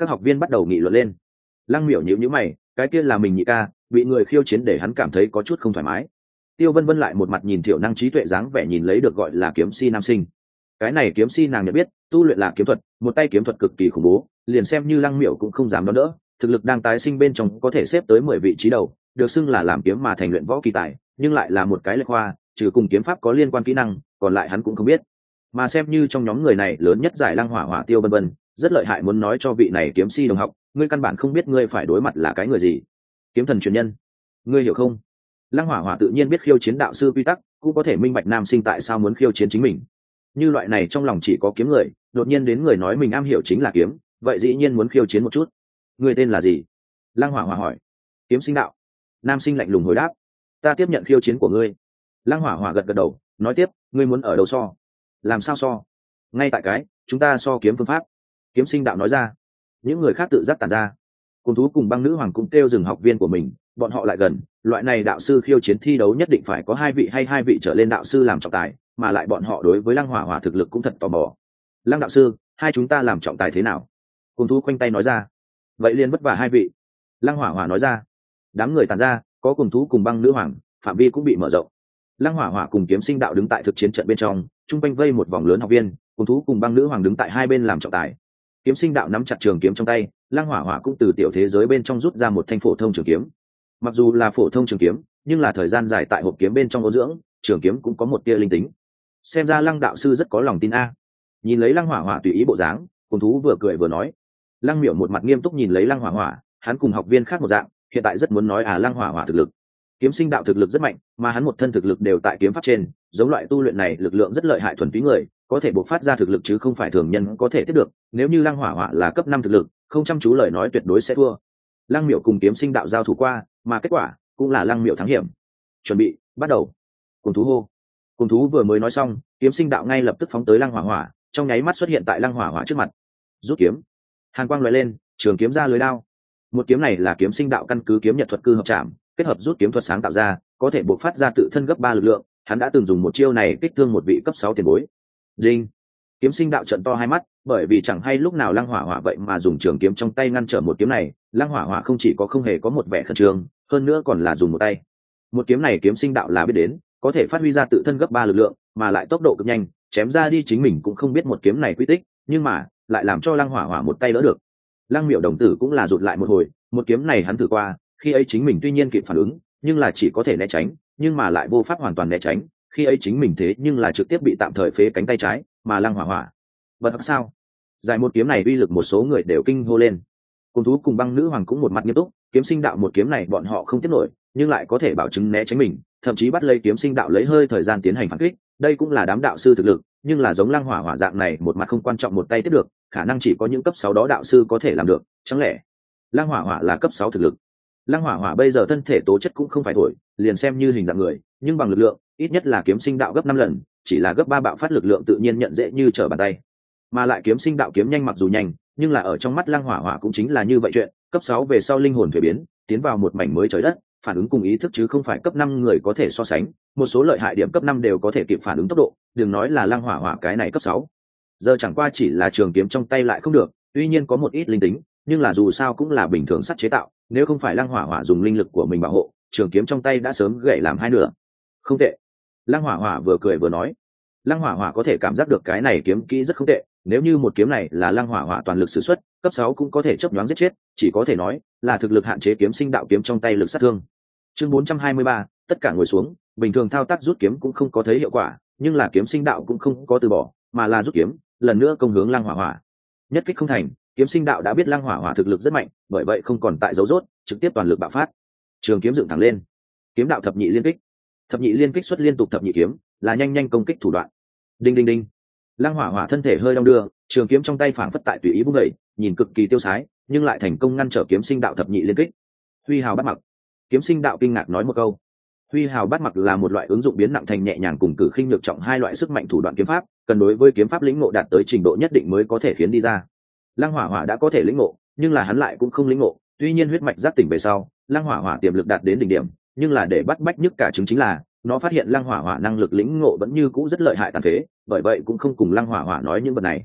Các học viên bắt đầu nghị luận lên. Lăng Miểu nhíu nhíu mày, cái kia là mình nhị ca, bị người khiêu chiến để hắn cảm thấy có chút không thoải mái. Tiêu Vân Vân lại một mặt nhìn thiểu năng trí tuệ dáng vẻ nhìn lấy được gọi là kiếm si nam sinh. Cái này kiếm si nàng nhận biết, tu luyện là kiếm thuật, một tay kiếm thuật cực kỳ khủng bố, liền xem như Lăng Miểu cũng không dám đón đỡ, thực lực đang tái sinh bên trong có thể xếp tới 10 vị trí đầu, được xưng là làm kiếm mà thành luyện võ kỳ tài, nhưng lại là một cái lệch khoa, trừ cùng kiếm pháp có liên quan kỹ năng, còn lại hắn cũng không biết. Mà xem như trong nhóm người này lớn nhất giải Lăng Hỏa Hỏa Tiêu Vân Vân, rất lợi hại muốn nói cho vị này kiếm si đồng học, ngươi căn bản không biết ngươi phải đối mặt là cái người gì. Kiếm thần truyền nhân, ngươi hiểu không? Lăng Hỏa Hỏa tự nhiên biết khiêu chiến đạo sư quy tắc, cũng có thể minh bạch nam sinh tại sao muốn khiêu chiến chính mình. Như loại này trong lòng chỉ có kiếm người, đột nhiên đến người nói mình am hiểu chính là kiếm, vậy dĩ nhiên muốn khiêu chiến một chút. Người tên là gì? Lăng Hỏa Hỏa hỏi. Kiếm sinh đạo. Nam sinh lạnh lùng hồi đáp. Ta tiếp nhận khiêu chiến của ngươi. Lăng Hỏa Hỏa gật gật đầu, nói tiếp, ngươi muốn ở đâu so? Làm sao so? Ngay tại cái, chúng ta so kiếm phương pháp. Kiếm sinh đạo nói ra. Những người khác tự giác tản ra. Cùng thú cùng băng nữ hoàng cũng kêu dừng học viên của mình, bọn họ lại gần, loại này đạo sư khiêu chiến thi đấu nhất định phải có 2 vị hay 2 vị trở lên đạo sư làm trọng tài, mà lại bọn họ đối với Lăng Hỏa Hỏa thực lực cũng thật tò mò. Lăng đạo sư, hai chúng ta làm trọng tài thế nào? Cùng thú khoanh tay nói ra. Vậy liền vất vả 2 vị. Lăng Hỏa Hỏa nói ra. Đám người tàn ra, có cùng thú cùng băng nữ hoàng, phạm vi cũng bị mở rộng. Lăng Hỏa Hỏa cùng kiếm sinh đạo đứng tại thực chiến trận bên trong, trung quanh vây một vòng lớn học viên, cùng thú cùng băng nữ hoàng đứng tại hai bên làm trọng tài. Kiếm sinh đạo nắm chặt trường kiếm trong tay, Lăng Hỏa Hỏa cũng từ tiểu thế giới bên trong rút ra một thanh phổ thông trường kiếm. Mặc dù là phổ thông trường kiếm, nhưng là thời gian dài tại hộp kiếm bên trong ôn dưỡng, trường kiếm cũng có một tia linh tính. Xem ra Lăng đạo sư rất có lòng tin a. Nhìn lấy Lăng Hỏa Hỏa tùy ý bộ dáng, cùng thú vừa cười vừa nói. Lăng Miểu một mặt nghiêm túc nhìn lấy Lăng Hỏa Hỏa, hắn cùng học viên khác một dạng, hiện tại rất muốn nói Lăng Hỏa Hỏa thực lực. Kiếm sinh đạo thực lực rất mạnh, mà hắn một thân thực lực đều tại kiếm pháp trên, giống loại tu luyện này lực lượng rất lợi hại thuần túy người, có thể bộc phát ra thực lực chứ không phải thường nhân có thể tiếp được. Nếu như Lăng Hỏa Hỏa là cấp 5 thực lực, không chăm chú lời nói tuyệt đối sẽ thua. Lăng Miểu cùng kiếm sinh đạo giao thủ qua, mà kết quả cũng là Lăng Miểu thắng hiểm. Chuẩn bị, bắt đầu. Cùng thú hô. Cùng thú vừa mới nói xong, kiếm sinh đạo ngay lập tức phóng tới Lăng Hỏa Hỏa, trong nháy mắt xuất hiện tại Lăng Hỏa Hỏa trước mặt. Rút kiếm. Hàn quang lóe lên, trường kiếm ra lưới đao. Một kiếm này là kiếm sinh đạo căn cứ kiếm nhật thuật cư hợp trảm, kết hợp rút kiếm thuật sáng tạo ra, có thể bộc phát ra tự thân gấp 3 lực lượng, hắn đã từng dùng một chiêu này kích thương một vị cấp 6 tiền bối. Đinh. Kiếm sinh đạo trận to hai mắt, bởi vì chẳng hay lúc nào Lăng Hỏa Hỏa vậy mà dùng trường kiếm trong tay ngăn trở một kiếm này, Lăng Hỏa Hỏa không chỉ có không hề có một vẻ khẩn trương, hơn nữa còn là dùng một tay. Một kiếm này kiếm sinh đạo là biết đến, có thể phát huy ra tự thân gấp 3 lực lượng, mà lại tốc độ cực nhanh, chém ra đi chính mình cũng không biết một kiếm này quy tích, nhưng mà lại làm cho Lăng Hỏa Hỏa một tay đỡ được. Lăng Miểu đồng tử cũng là rụt lại một hồi, một kiếm này hắn thử qua, khi ấy chính mình tuy nhiên kịp phản ứng, nhưng là chỉ có thể né tránh, nhưng mà lại vô pháp hoàn toàn né tránh, khi ấy chính mình thế nhưng là trực tiếp bị tạm thời phế cánh tay trái, mà Lăng Hỏa Hỏa bật sao? Giải một kiếm này uy lực một số người đều kinh hô lên. Cùng thú cùng băng nữ hoàng cũng một mặt nghiêm túc, kiếm sinh đạo một kiếm này bọn họ không tiếp nổi, nhưng lại có thể bảo chứng né tránh mình, thậm chí bắt lấy kiếm sinh đạo lấy hơi thời gian tiến hành phản kích, đây cũng là đám đạo sư thực lực, nhưng là giống Lăng Hỏa Hỏa dạng này một mặt không quan trọng một tay tiếp được, khả năng chỉ có những cấp 6 đó đạo sư có thể làm được, chẳng lẽ Lăng Hỏa Hỏa là cấp 6 thực lực? Lăng Hỏa Hỏa bây giờ thân thể tố chất cũng không phải thổi, liền xem như hình dạng người, nhưng bằng lực lượng, ít nhất là kiếm sinh đạo gấp 5 lần, chỉ là gấp 3 bạo phát lực lượng tự nhiên nhận dễ như trở bàn tay. Mà lại kiếm sinh đạo kiếm nhanh mặc dù nhanh, nhưng là ở trong mắt Lăng Hỏa Hỏa cũng chính là như vậy chuyện, cấp 6 về sau linh hồn thuế biến, tiến vào một mảnh mới trời đất, phản ứng cùng ý thức chứ không phải cấp 5 người có thể so sánh, một số lợi hại điểm cấp 5 đều có thể kịp phản ứng tốc độ, đừng nói là Lăng Hỏa Hỏa cái này cấp 6. Giờ chẳng qua chỉ là trường kiếm trong tay lại không được, tuy nhiên có một ít linh tính, nhưng là dù sao cũng là bình thường sắt chế tạo, nếu không phải Lăng Hỏa Hỏa dùng linh lực của mình bảo hộ, trường kiếm trong tay đã sớm gãy làm hai nửa. Không tệ. Lăng Hỏa Hỏa vừa cười vừa nói. Lăng Hỏa Hỏa có thể cảm giác được cái này kiếm kỹ rất không tệ, nếu như một kiếm này là Lăng Hỏa Hỏa toàn lực sử xuất, cấp 6 cũng có thể chớp nhoáng giết chết, chỉ có thể nói là thực lực hạn chế kiếm sinh đạo kiếm trong tay lực sát thương. Chương 423, tất cả ngồi xuống, bình thường thao tác rút kiếm cũng không có thấy hiệu quả, nhưng là kiếm sinh đạo cũng không có từ bỏ, mà là rút kiếm, lần nữa công hướng Lăng Hỏa Hỏa. Nhất kích không thành, kiếm sinh đạo đã biết Lăng Hỏa Hỏa thực lực rất mạnh, bởi vậy không còn tại dấu rốt, trực tiếp toàn lực bạo phát. Trường kiếm dựng thẳng lên. Kiếm đạo thập nhị liên kích. Thập nhị liên kích xuất liên tục thập nhị kiếm, là nhanh nhanh công kích thủ đoạn. Đinh đinh đinh. Lăng Hỏa Hỏa thân thể hơi đong đưa, trường kiếm trong tay phảng phất tại tùy ý bung đẩy, nhìn cực kỳ tiêu sái, nhưng lại thành công ngăn trở kiếm sinh đạo thập nhị liên kích. Huy hào bắt mặc. Kiếm sinh đạo kinh ngạc nói một câu. Huy hào bắt mặc là một loại ứng dụng biến nặng thành nhẹ nhàng cùng cử khinh nhược trọng hai loại sức mạnh thủ đoạn kiếm pháp, cần đối với kiếm pháp lĩnh ngộ đạt tới trình độ nhất định mới có thể khiến đi ra. Lăng Hỏa Hỏa đã có thể lĩnh ngộ, nhưng là hắn lại cũng không lĩnh ngộ, tuy nhiên huyết mạch giác tỉnh về sau, Lăng Hỏa Hỏa tiềm lực đạt đến đỉnh điểm, nhưng là để bắt bách nhất cả chứng chính là nó phát hiện Lăng Hỏa Hỏa năng lực lĩnh ngộ vẫn như cũ rất lợi hại tàn phế, bởi vậy cũng không cùng Lăng Hỏa Hỏa nói những vật này.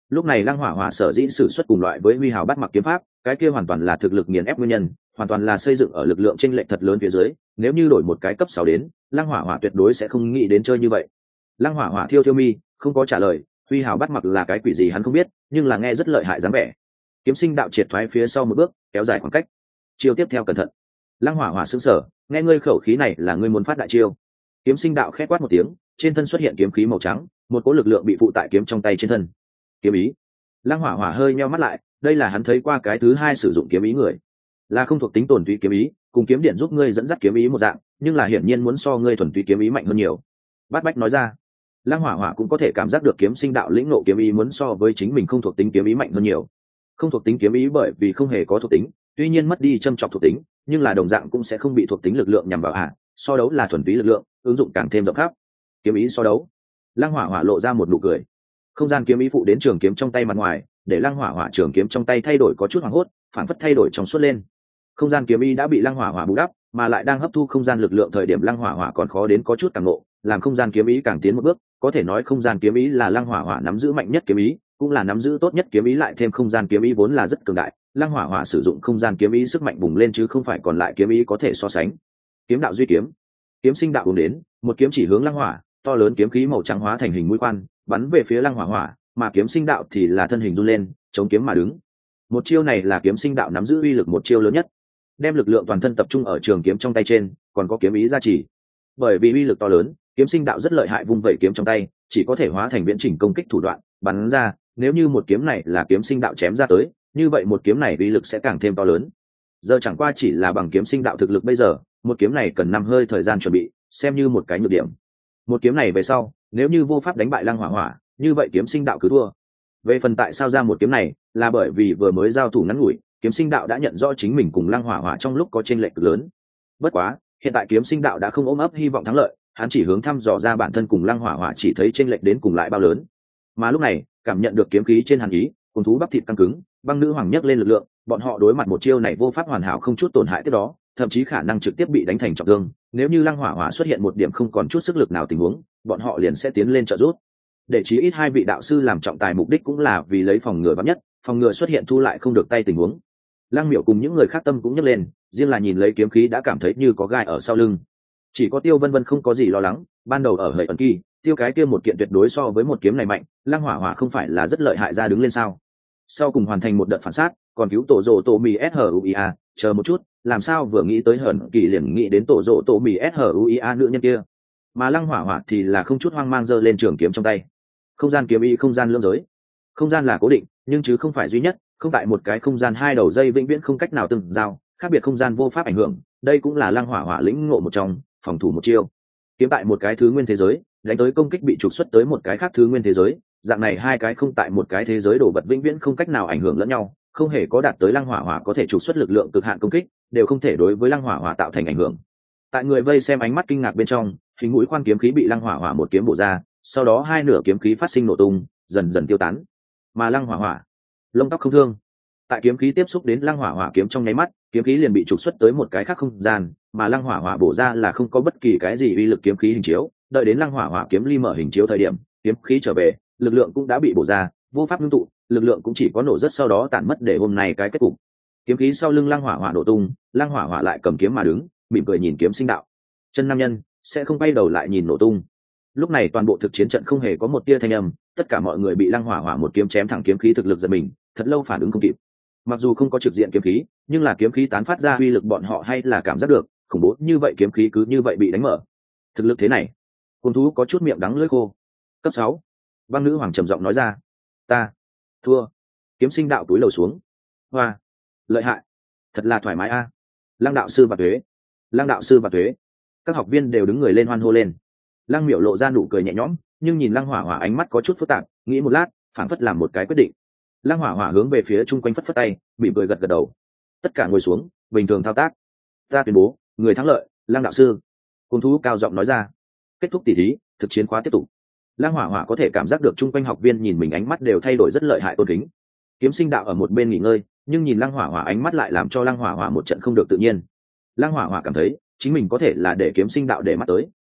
Lúc này lăng hỏa hỏa sở dĩ sử xuất cùng loại với huy hào bắt mặc kiếm pháp, cái kia hoàn toàn là thực lực nghiền ép nguyên nhân, hoàn toàn là xây dựng ở lực lượng chênh lệch thật lớn phía dưới. Nếu như đổi một cái cấp 6 đến, lăng hỏa hỏa tuyệt đối sẽ không nghĩ đến chơi như vậy. Lăng hỏa hỏa thiêu thiêu mi không có trả lời, huy hào bắt mặc là cái quỷ gì hắn không biết, nhưng là nghe rất lợi hại dáng vẻ. Kiếm sinh đạo triệt thoái phía sau một bước, kéo dài khoảng cách. Chiêu tiếp theo cẩn thận. Lăng hỏa hỏa sững sờ, nghe ngươi khẩu khí này là ngươi muốn phát đại chiêu. Kiếm sinh đạo khét quát một tiếng, trên thân xuất hiện kiếm khí màu trắng, một cỗ lực lượng bị phụ tại kiếm trong tay trên thân. Kiếm ý. Lăng hỏa hỏa hơi nheo mắt lại, đây là hắn thấy qua cái thứ hai sử dụng kiếm ý người, là không thuộc tính tổn túy kiếm ý, cùng kiếm điện giúp ngươi dẫn dắt kiếm ý một dạng, nhưng là hiển nhiên muốn so ngươi thuần túy kiếm ý mạnh hơn nhiều. Bát Bách nói ra. Lăng hỏa hỏa cũng có thể cảm giác được kiếm sinh đạo lĩnh ngộ kiếm ý muốn so với chính mình không thuộc tính kiếm ý mạnh hơn nhiều. Không thuộc tính kiếm ý bởi vì không hề có thuộc tính, tuy nhiên mất đi châm chọc thuộc tính, nhưng là đồng dạng cũng sẽ không bị thuộc tính lực lượng nhằm vào so đấu là thuần túy lực lượng, ứng dụng càng thêm rộng khắp. Kiếm ý so đấu. Lăng hỏa hỏa lộ ra một nụ cười. Không gian kiếm ý phụ đến trường kiếm trong tay mặt ngoài, để lăng hỏa hỏa trường kiếm trong tay thay đổi có chút hoảng hốt, phản phất thay đổi trong suốt lên. Không gian kiếm ý đã bị lăng hỏa hỏa bù đắp, mà lại đang hấp thu không gian lực lượng thời điểm lăng hỏa hỏa còn khó đến có chút càng nộ, làm không gian kiếm ý càng tiến một bước, có thể nói không gian kiếm ý là lăng hỏa hỏa nắm giữ mạnh nhất kiếm ý, cũng là nắm giữ tốt nhất kiếm ý, lại thêm không gian kiếm ý vốn là rất cường đại, lăng hỏa hỏa sử dụng không gian kiếm ý sức mạnh bùng lên chứ không phải còn lại kiếm ý có thể so sánh. Kiếm đạo duy kiếm. Kiếm sinh đạo hướng đến, một kiếm chỉ hướng lăng hỏa, to lớn kiếm khí màu trắng hóa thành hình mũi khoan, bắn về phía lăng hỏa hỏa, mà kiếm sinh đạo thì là thân hình run lên, chống kiếm mà đứng. Một chiêu này là kiếm sinh đạo nắm giữ uy lực một chiêu lớn nhất, đem lực lượng toàn thân tập trung ở trường kiếm trong tay trên, còn có kiếm ý gia trì. Bởi vì uy lực to lớn, kiếm sinh đạo rất lợi hại, vung vẩy kiếm trong tay chỉ có thể hóa thành viễn trình công kích thủ đoạn bắn ra. Nếu như một kiếm này là kiếm sinh đạo chém ra tới, như vậy một kiếm này uy lực sẽ càng thêm to lớn. Giờ chẳng qua chỉ là bằng kiếm sinh đạo thực lực bây giờ, một kiếm này cần 5 hơi thời gian chuẩn bị, xem như một cái nhược điểm. Một kiếm này về sau, nếu như vô pháp đánh bại lăng hỏa hỏa, như vậy kiếm sinh đạo cứ thua. Về phần tại sao ra một kiếm này, là bởi vì vừa mới giao thủ ngắn ngủi, kiếm sinh đạo đã nhận rõ chính mình cùng lăng hỏa hỏa trong lúc có chênh lệch cực lớn. Bất quá, hiện tại kiếm sinh đạo đã không ôm ấp hy vọng thắng lợi, hắn chỉ hướng thăm dò ra bản thân cùng lăng hỏa hỏa chỉ thấy chênh lệch đến cùng lại bao lớn. Mà lúc này, cảm nhận được kiếm khí trên hàn ý, cùng thú bắp thịt căng cứng, băng nữ hoàng nhấc lên lực lượng, bọn họ đối mặt một chiêu này vô pháp hoàn hảo không chút tổn hại tiếp đó, thậm chí khả năng trực tiếp bị đánh thành trọng thương. Nếu như lăng hỏa hỏa xuất hiện một điểm không còn chút sức lực nào tình huống, bọn họ liền sẽ tiến lên trợ giúp. Để chí ít 2 vị đạo sư làm trọng tài mục đích cũng là vì lấy phòng ngừa vắn nhất, phòng ngừa xuất hiện thu lại không được tay tình huống. Lăng Miểu cùng những người khác tâm cũng nhấc lên, riêng là nhìn lấy kiếm khí đã cảm thấy như có gai ở sau lưng. Chỉ có Tiêu Vân Vân không có gì lo lắng, ban đầu ở Hợi Ẩn Kỳ, Tiêu cái kia một kiện tuyệt đối so với một kiếm này mạnh, lăng hỏa hỏa không phải là rất lợi hại ra đứng lên sao? Sau cùng hoàn thành một đợt phản sát, còn cứu tổ rồ tổ mì SHUIA, chờ một chút, làm sao vừa nghĩ tới Hận Kỳ liền nghĩ đến tổ rồ tổ mì SHUIA nữ nhân kia. Mà lăng hỏa hỏa thì là không chút hoang mang giơ lên trường kiếm trong tay. Không gian kiếm ý, không gian lưỡng giới. Không gian là cố định, nhưng chứ không phải duy nhất, không tại một cái không gian hai đầu dây vĩnh viễn không cách nào tương giao, khác biệt không gian vô pháp ảnh hưởng, đây cũng là lăng hỏa hỏa lĩnh ngộ một trong, phòng thủ một chiêu. Kiếm tại một cái thứ nguyên thế giới, đánh tới công kích bị trục xuất tới một cái khác thứ nguyên thế giới, dạng này hai cái không tại một cái thế giới đồ vật vĩnh viễn không cách nào ảnh hưởng lẫn nhau, không hề có đạt tới lăng hỏa hỏa có thể trục xuất lực lượng cực hạn công kích, đều không thể đối với lăng hỏa hỏa tạo thành ảnh hưởng. Tại người vây xem ánh mắt kinh ngạc bên trong, hình mũi khoan kiếm khí bị lăng hỏa hỏa một kiếm bổ ra, sau đó hai nửa kiếm khí phát sinh nổ tung, dần dần tiêu tán. Mà lăng hỏa hỏa lông tóc không thương, tại kiếm khí tiếp xúc đến lăng hỏa hỏa kiếm trong nháy mắt, kiếm khí liền bị trục xuất tới một cái khác không gian, mà lăng hỏa hỏa bổ ra là không có bất kỳ cái gì uy lực kiếm khí hình chiếu, đợi đến lăng hỏa hỏa kiếm ly mở hình chiếu thời điểm, kiếm khí trở về, lực lượng cũng đã bị bổ ra, vô pháp ngưng tụ, lực lượng cũng chỉ có nổ rất sau đó tản mất để hôm nay cái kết cục. Kiếm khí sau lưng lăng hỏa hỏa nổ tung, lăng hỏa hỏa lại cầm kiếm mà đứng, mỉm cười nhìn kiếm sinh đạo. Chân nam nhân sẽ không quay đầu lại nhìn nổ tung. Lúc này toàn bộ thực chiến trận không hề có một tia thanh âm, tất cả mọi người bị lăng hỏa hỏa một kiếm chém thẳng kiếm khí thực lực giật mình, thật lâu phản ứng không kịp. Mặc dù không có trực diện kiếm khí, nhưng là kiếm khí tán phát ra uy lực bọn họ hay là cảm giác được, khủng bố như vậy kiếm khí cứ như vậy bị đánh mở. Thực lực thế này, cung thú có chút miệng đắng lưỡi khô. Cấp 6. Băng nữ hoàng trầm giọng nói ra. Ta thua. Kiếm sinh đạo túi lầu xuống. Hoa, lợi hại, thật là thoải mái a. Lăng đạo sư và thuế, lăng đạo sư và thuế. Các học viên đều đứng người lên hoan hô lên. Lăng Miểu lộ ra nụ cười nhẹ nhõm, nhưng nhìn lăng hỏa hỏa ánh mắt có chút phức tạp, nghĩ một lát, phảng phất làm một cái quyết định. Lăng hỏa hỏa hướng về phía chung quanh phất phất tay, bị cười gật gật đầu. Tất cả ngồi xuống, bình thường thao tác. Ta tuyên bố, người thắng lợi, lăng đạo sư. Cung thú cao giọng nói ra. Kết thúc tỷ thí, thực chiến khóa tiếp tục. Lăng hỏa hỏa có thể cảm giác được chung quanh học viên nhìn mình ánh mắt đều thay đổi rất lợi hại tôn kính. Kiếm sinh đạo ở một bên nghỉ ngơi, nhưng nhìn lăng hỏa hỏa ánh mắt lại làm cho lăng hỏa hỏa một trận không được tự nhiên. Lăng hỏa hỏa cảm thấy chính mình có thể là để kiếm sinh đạo để mắt tới,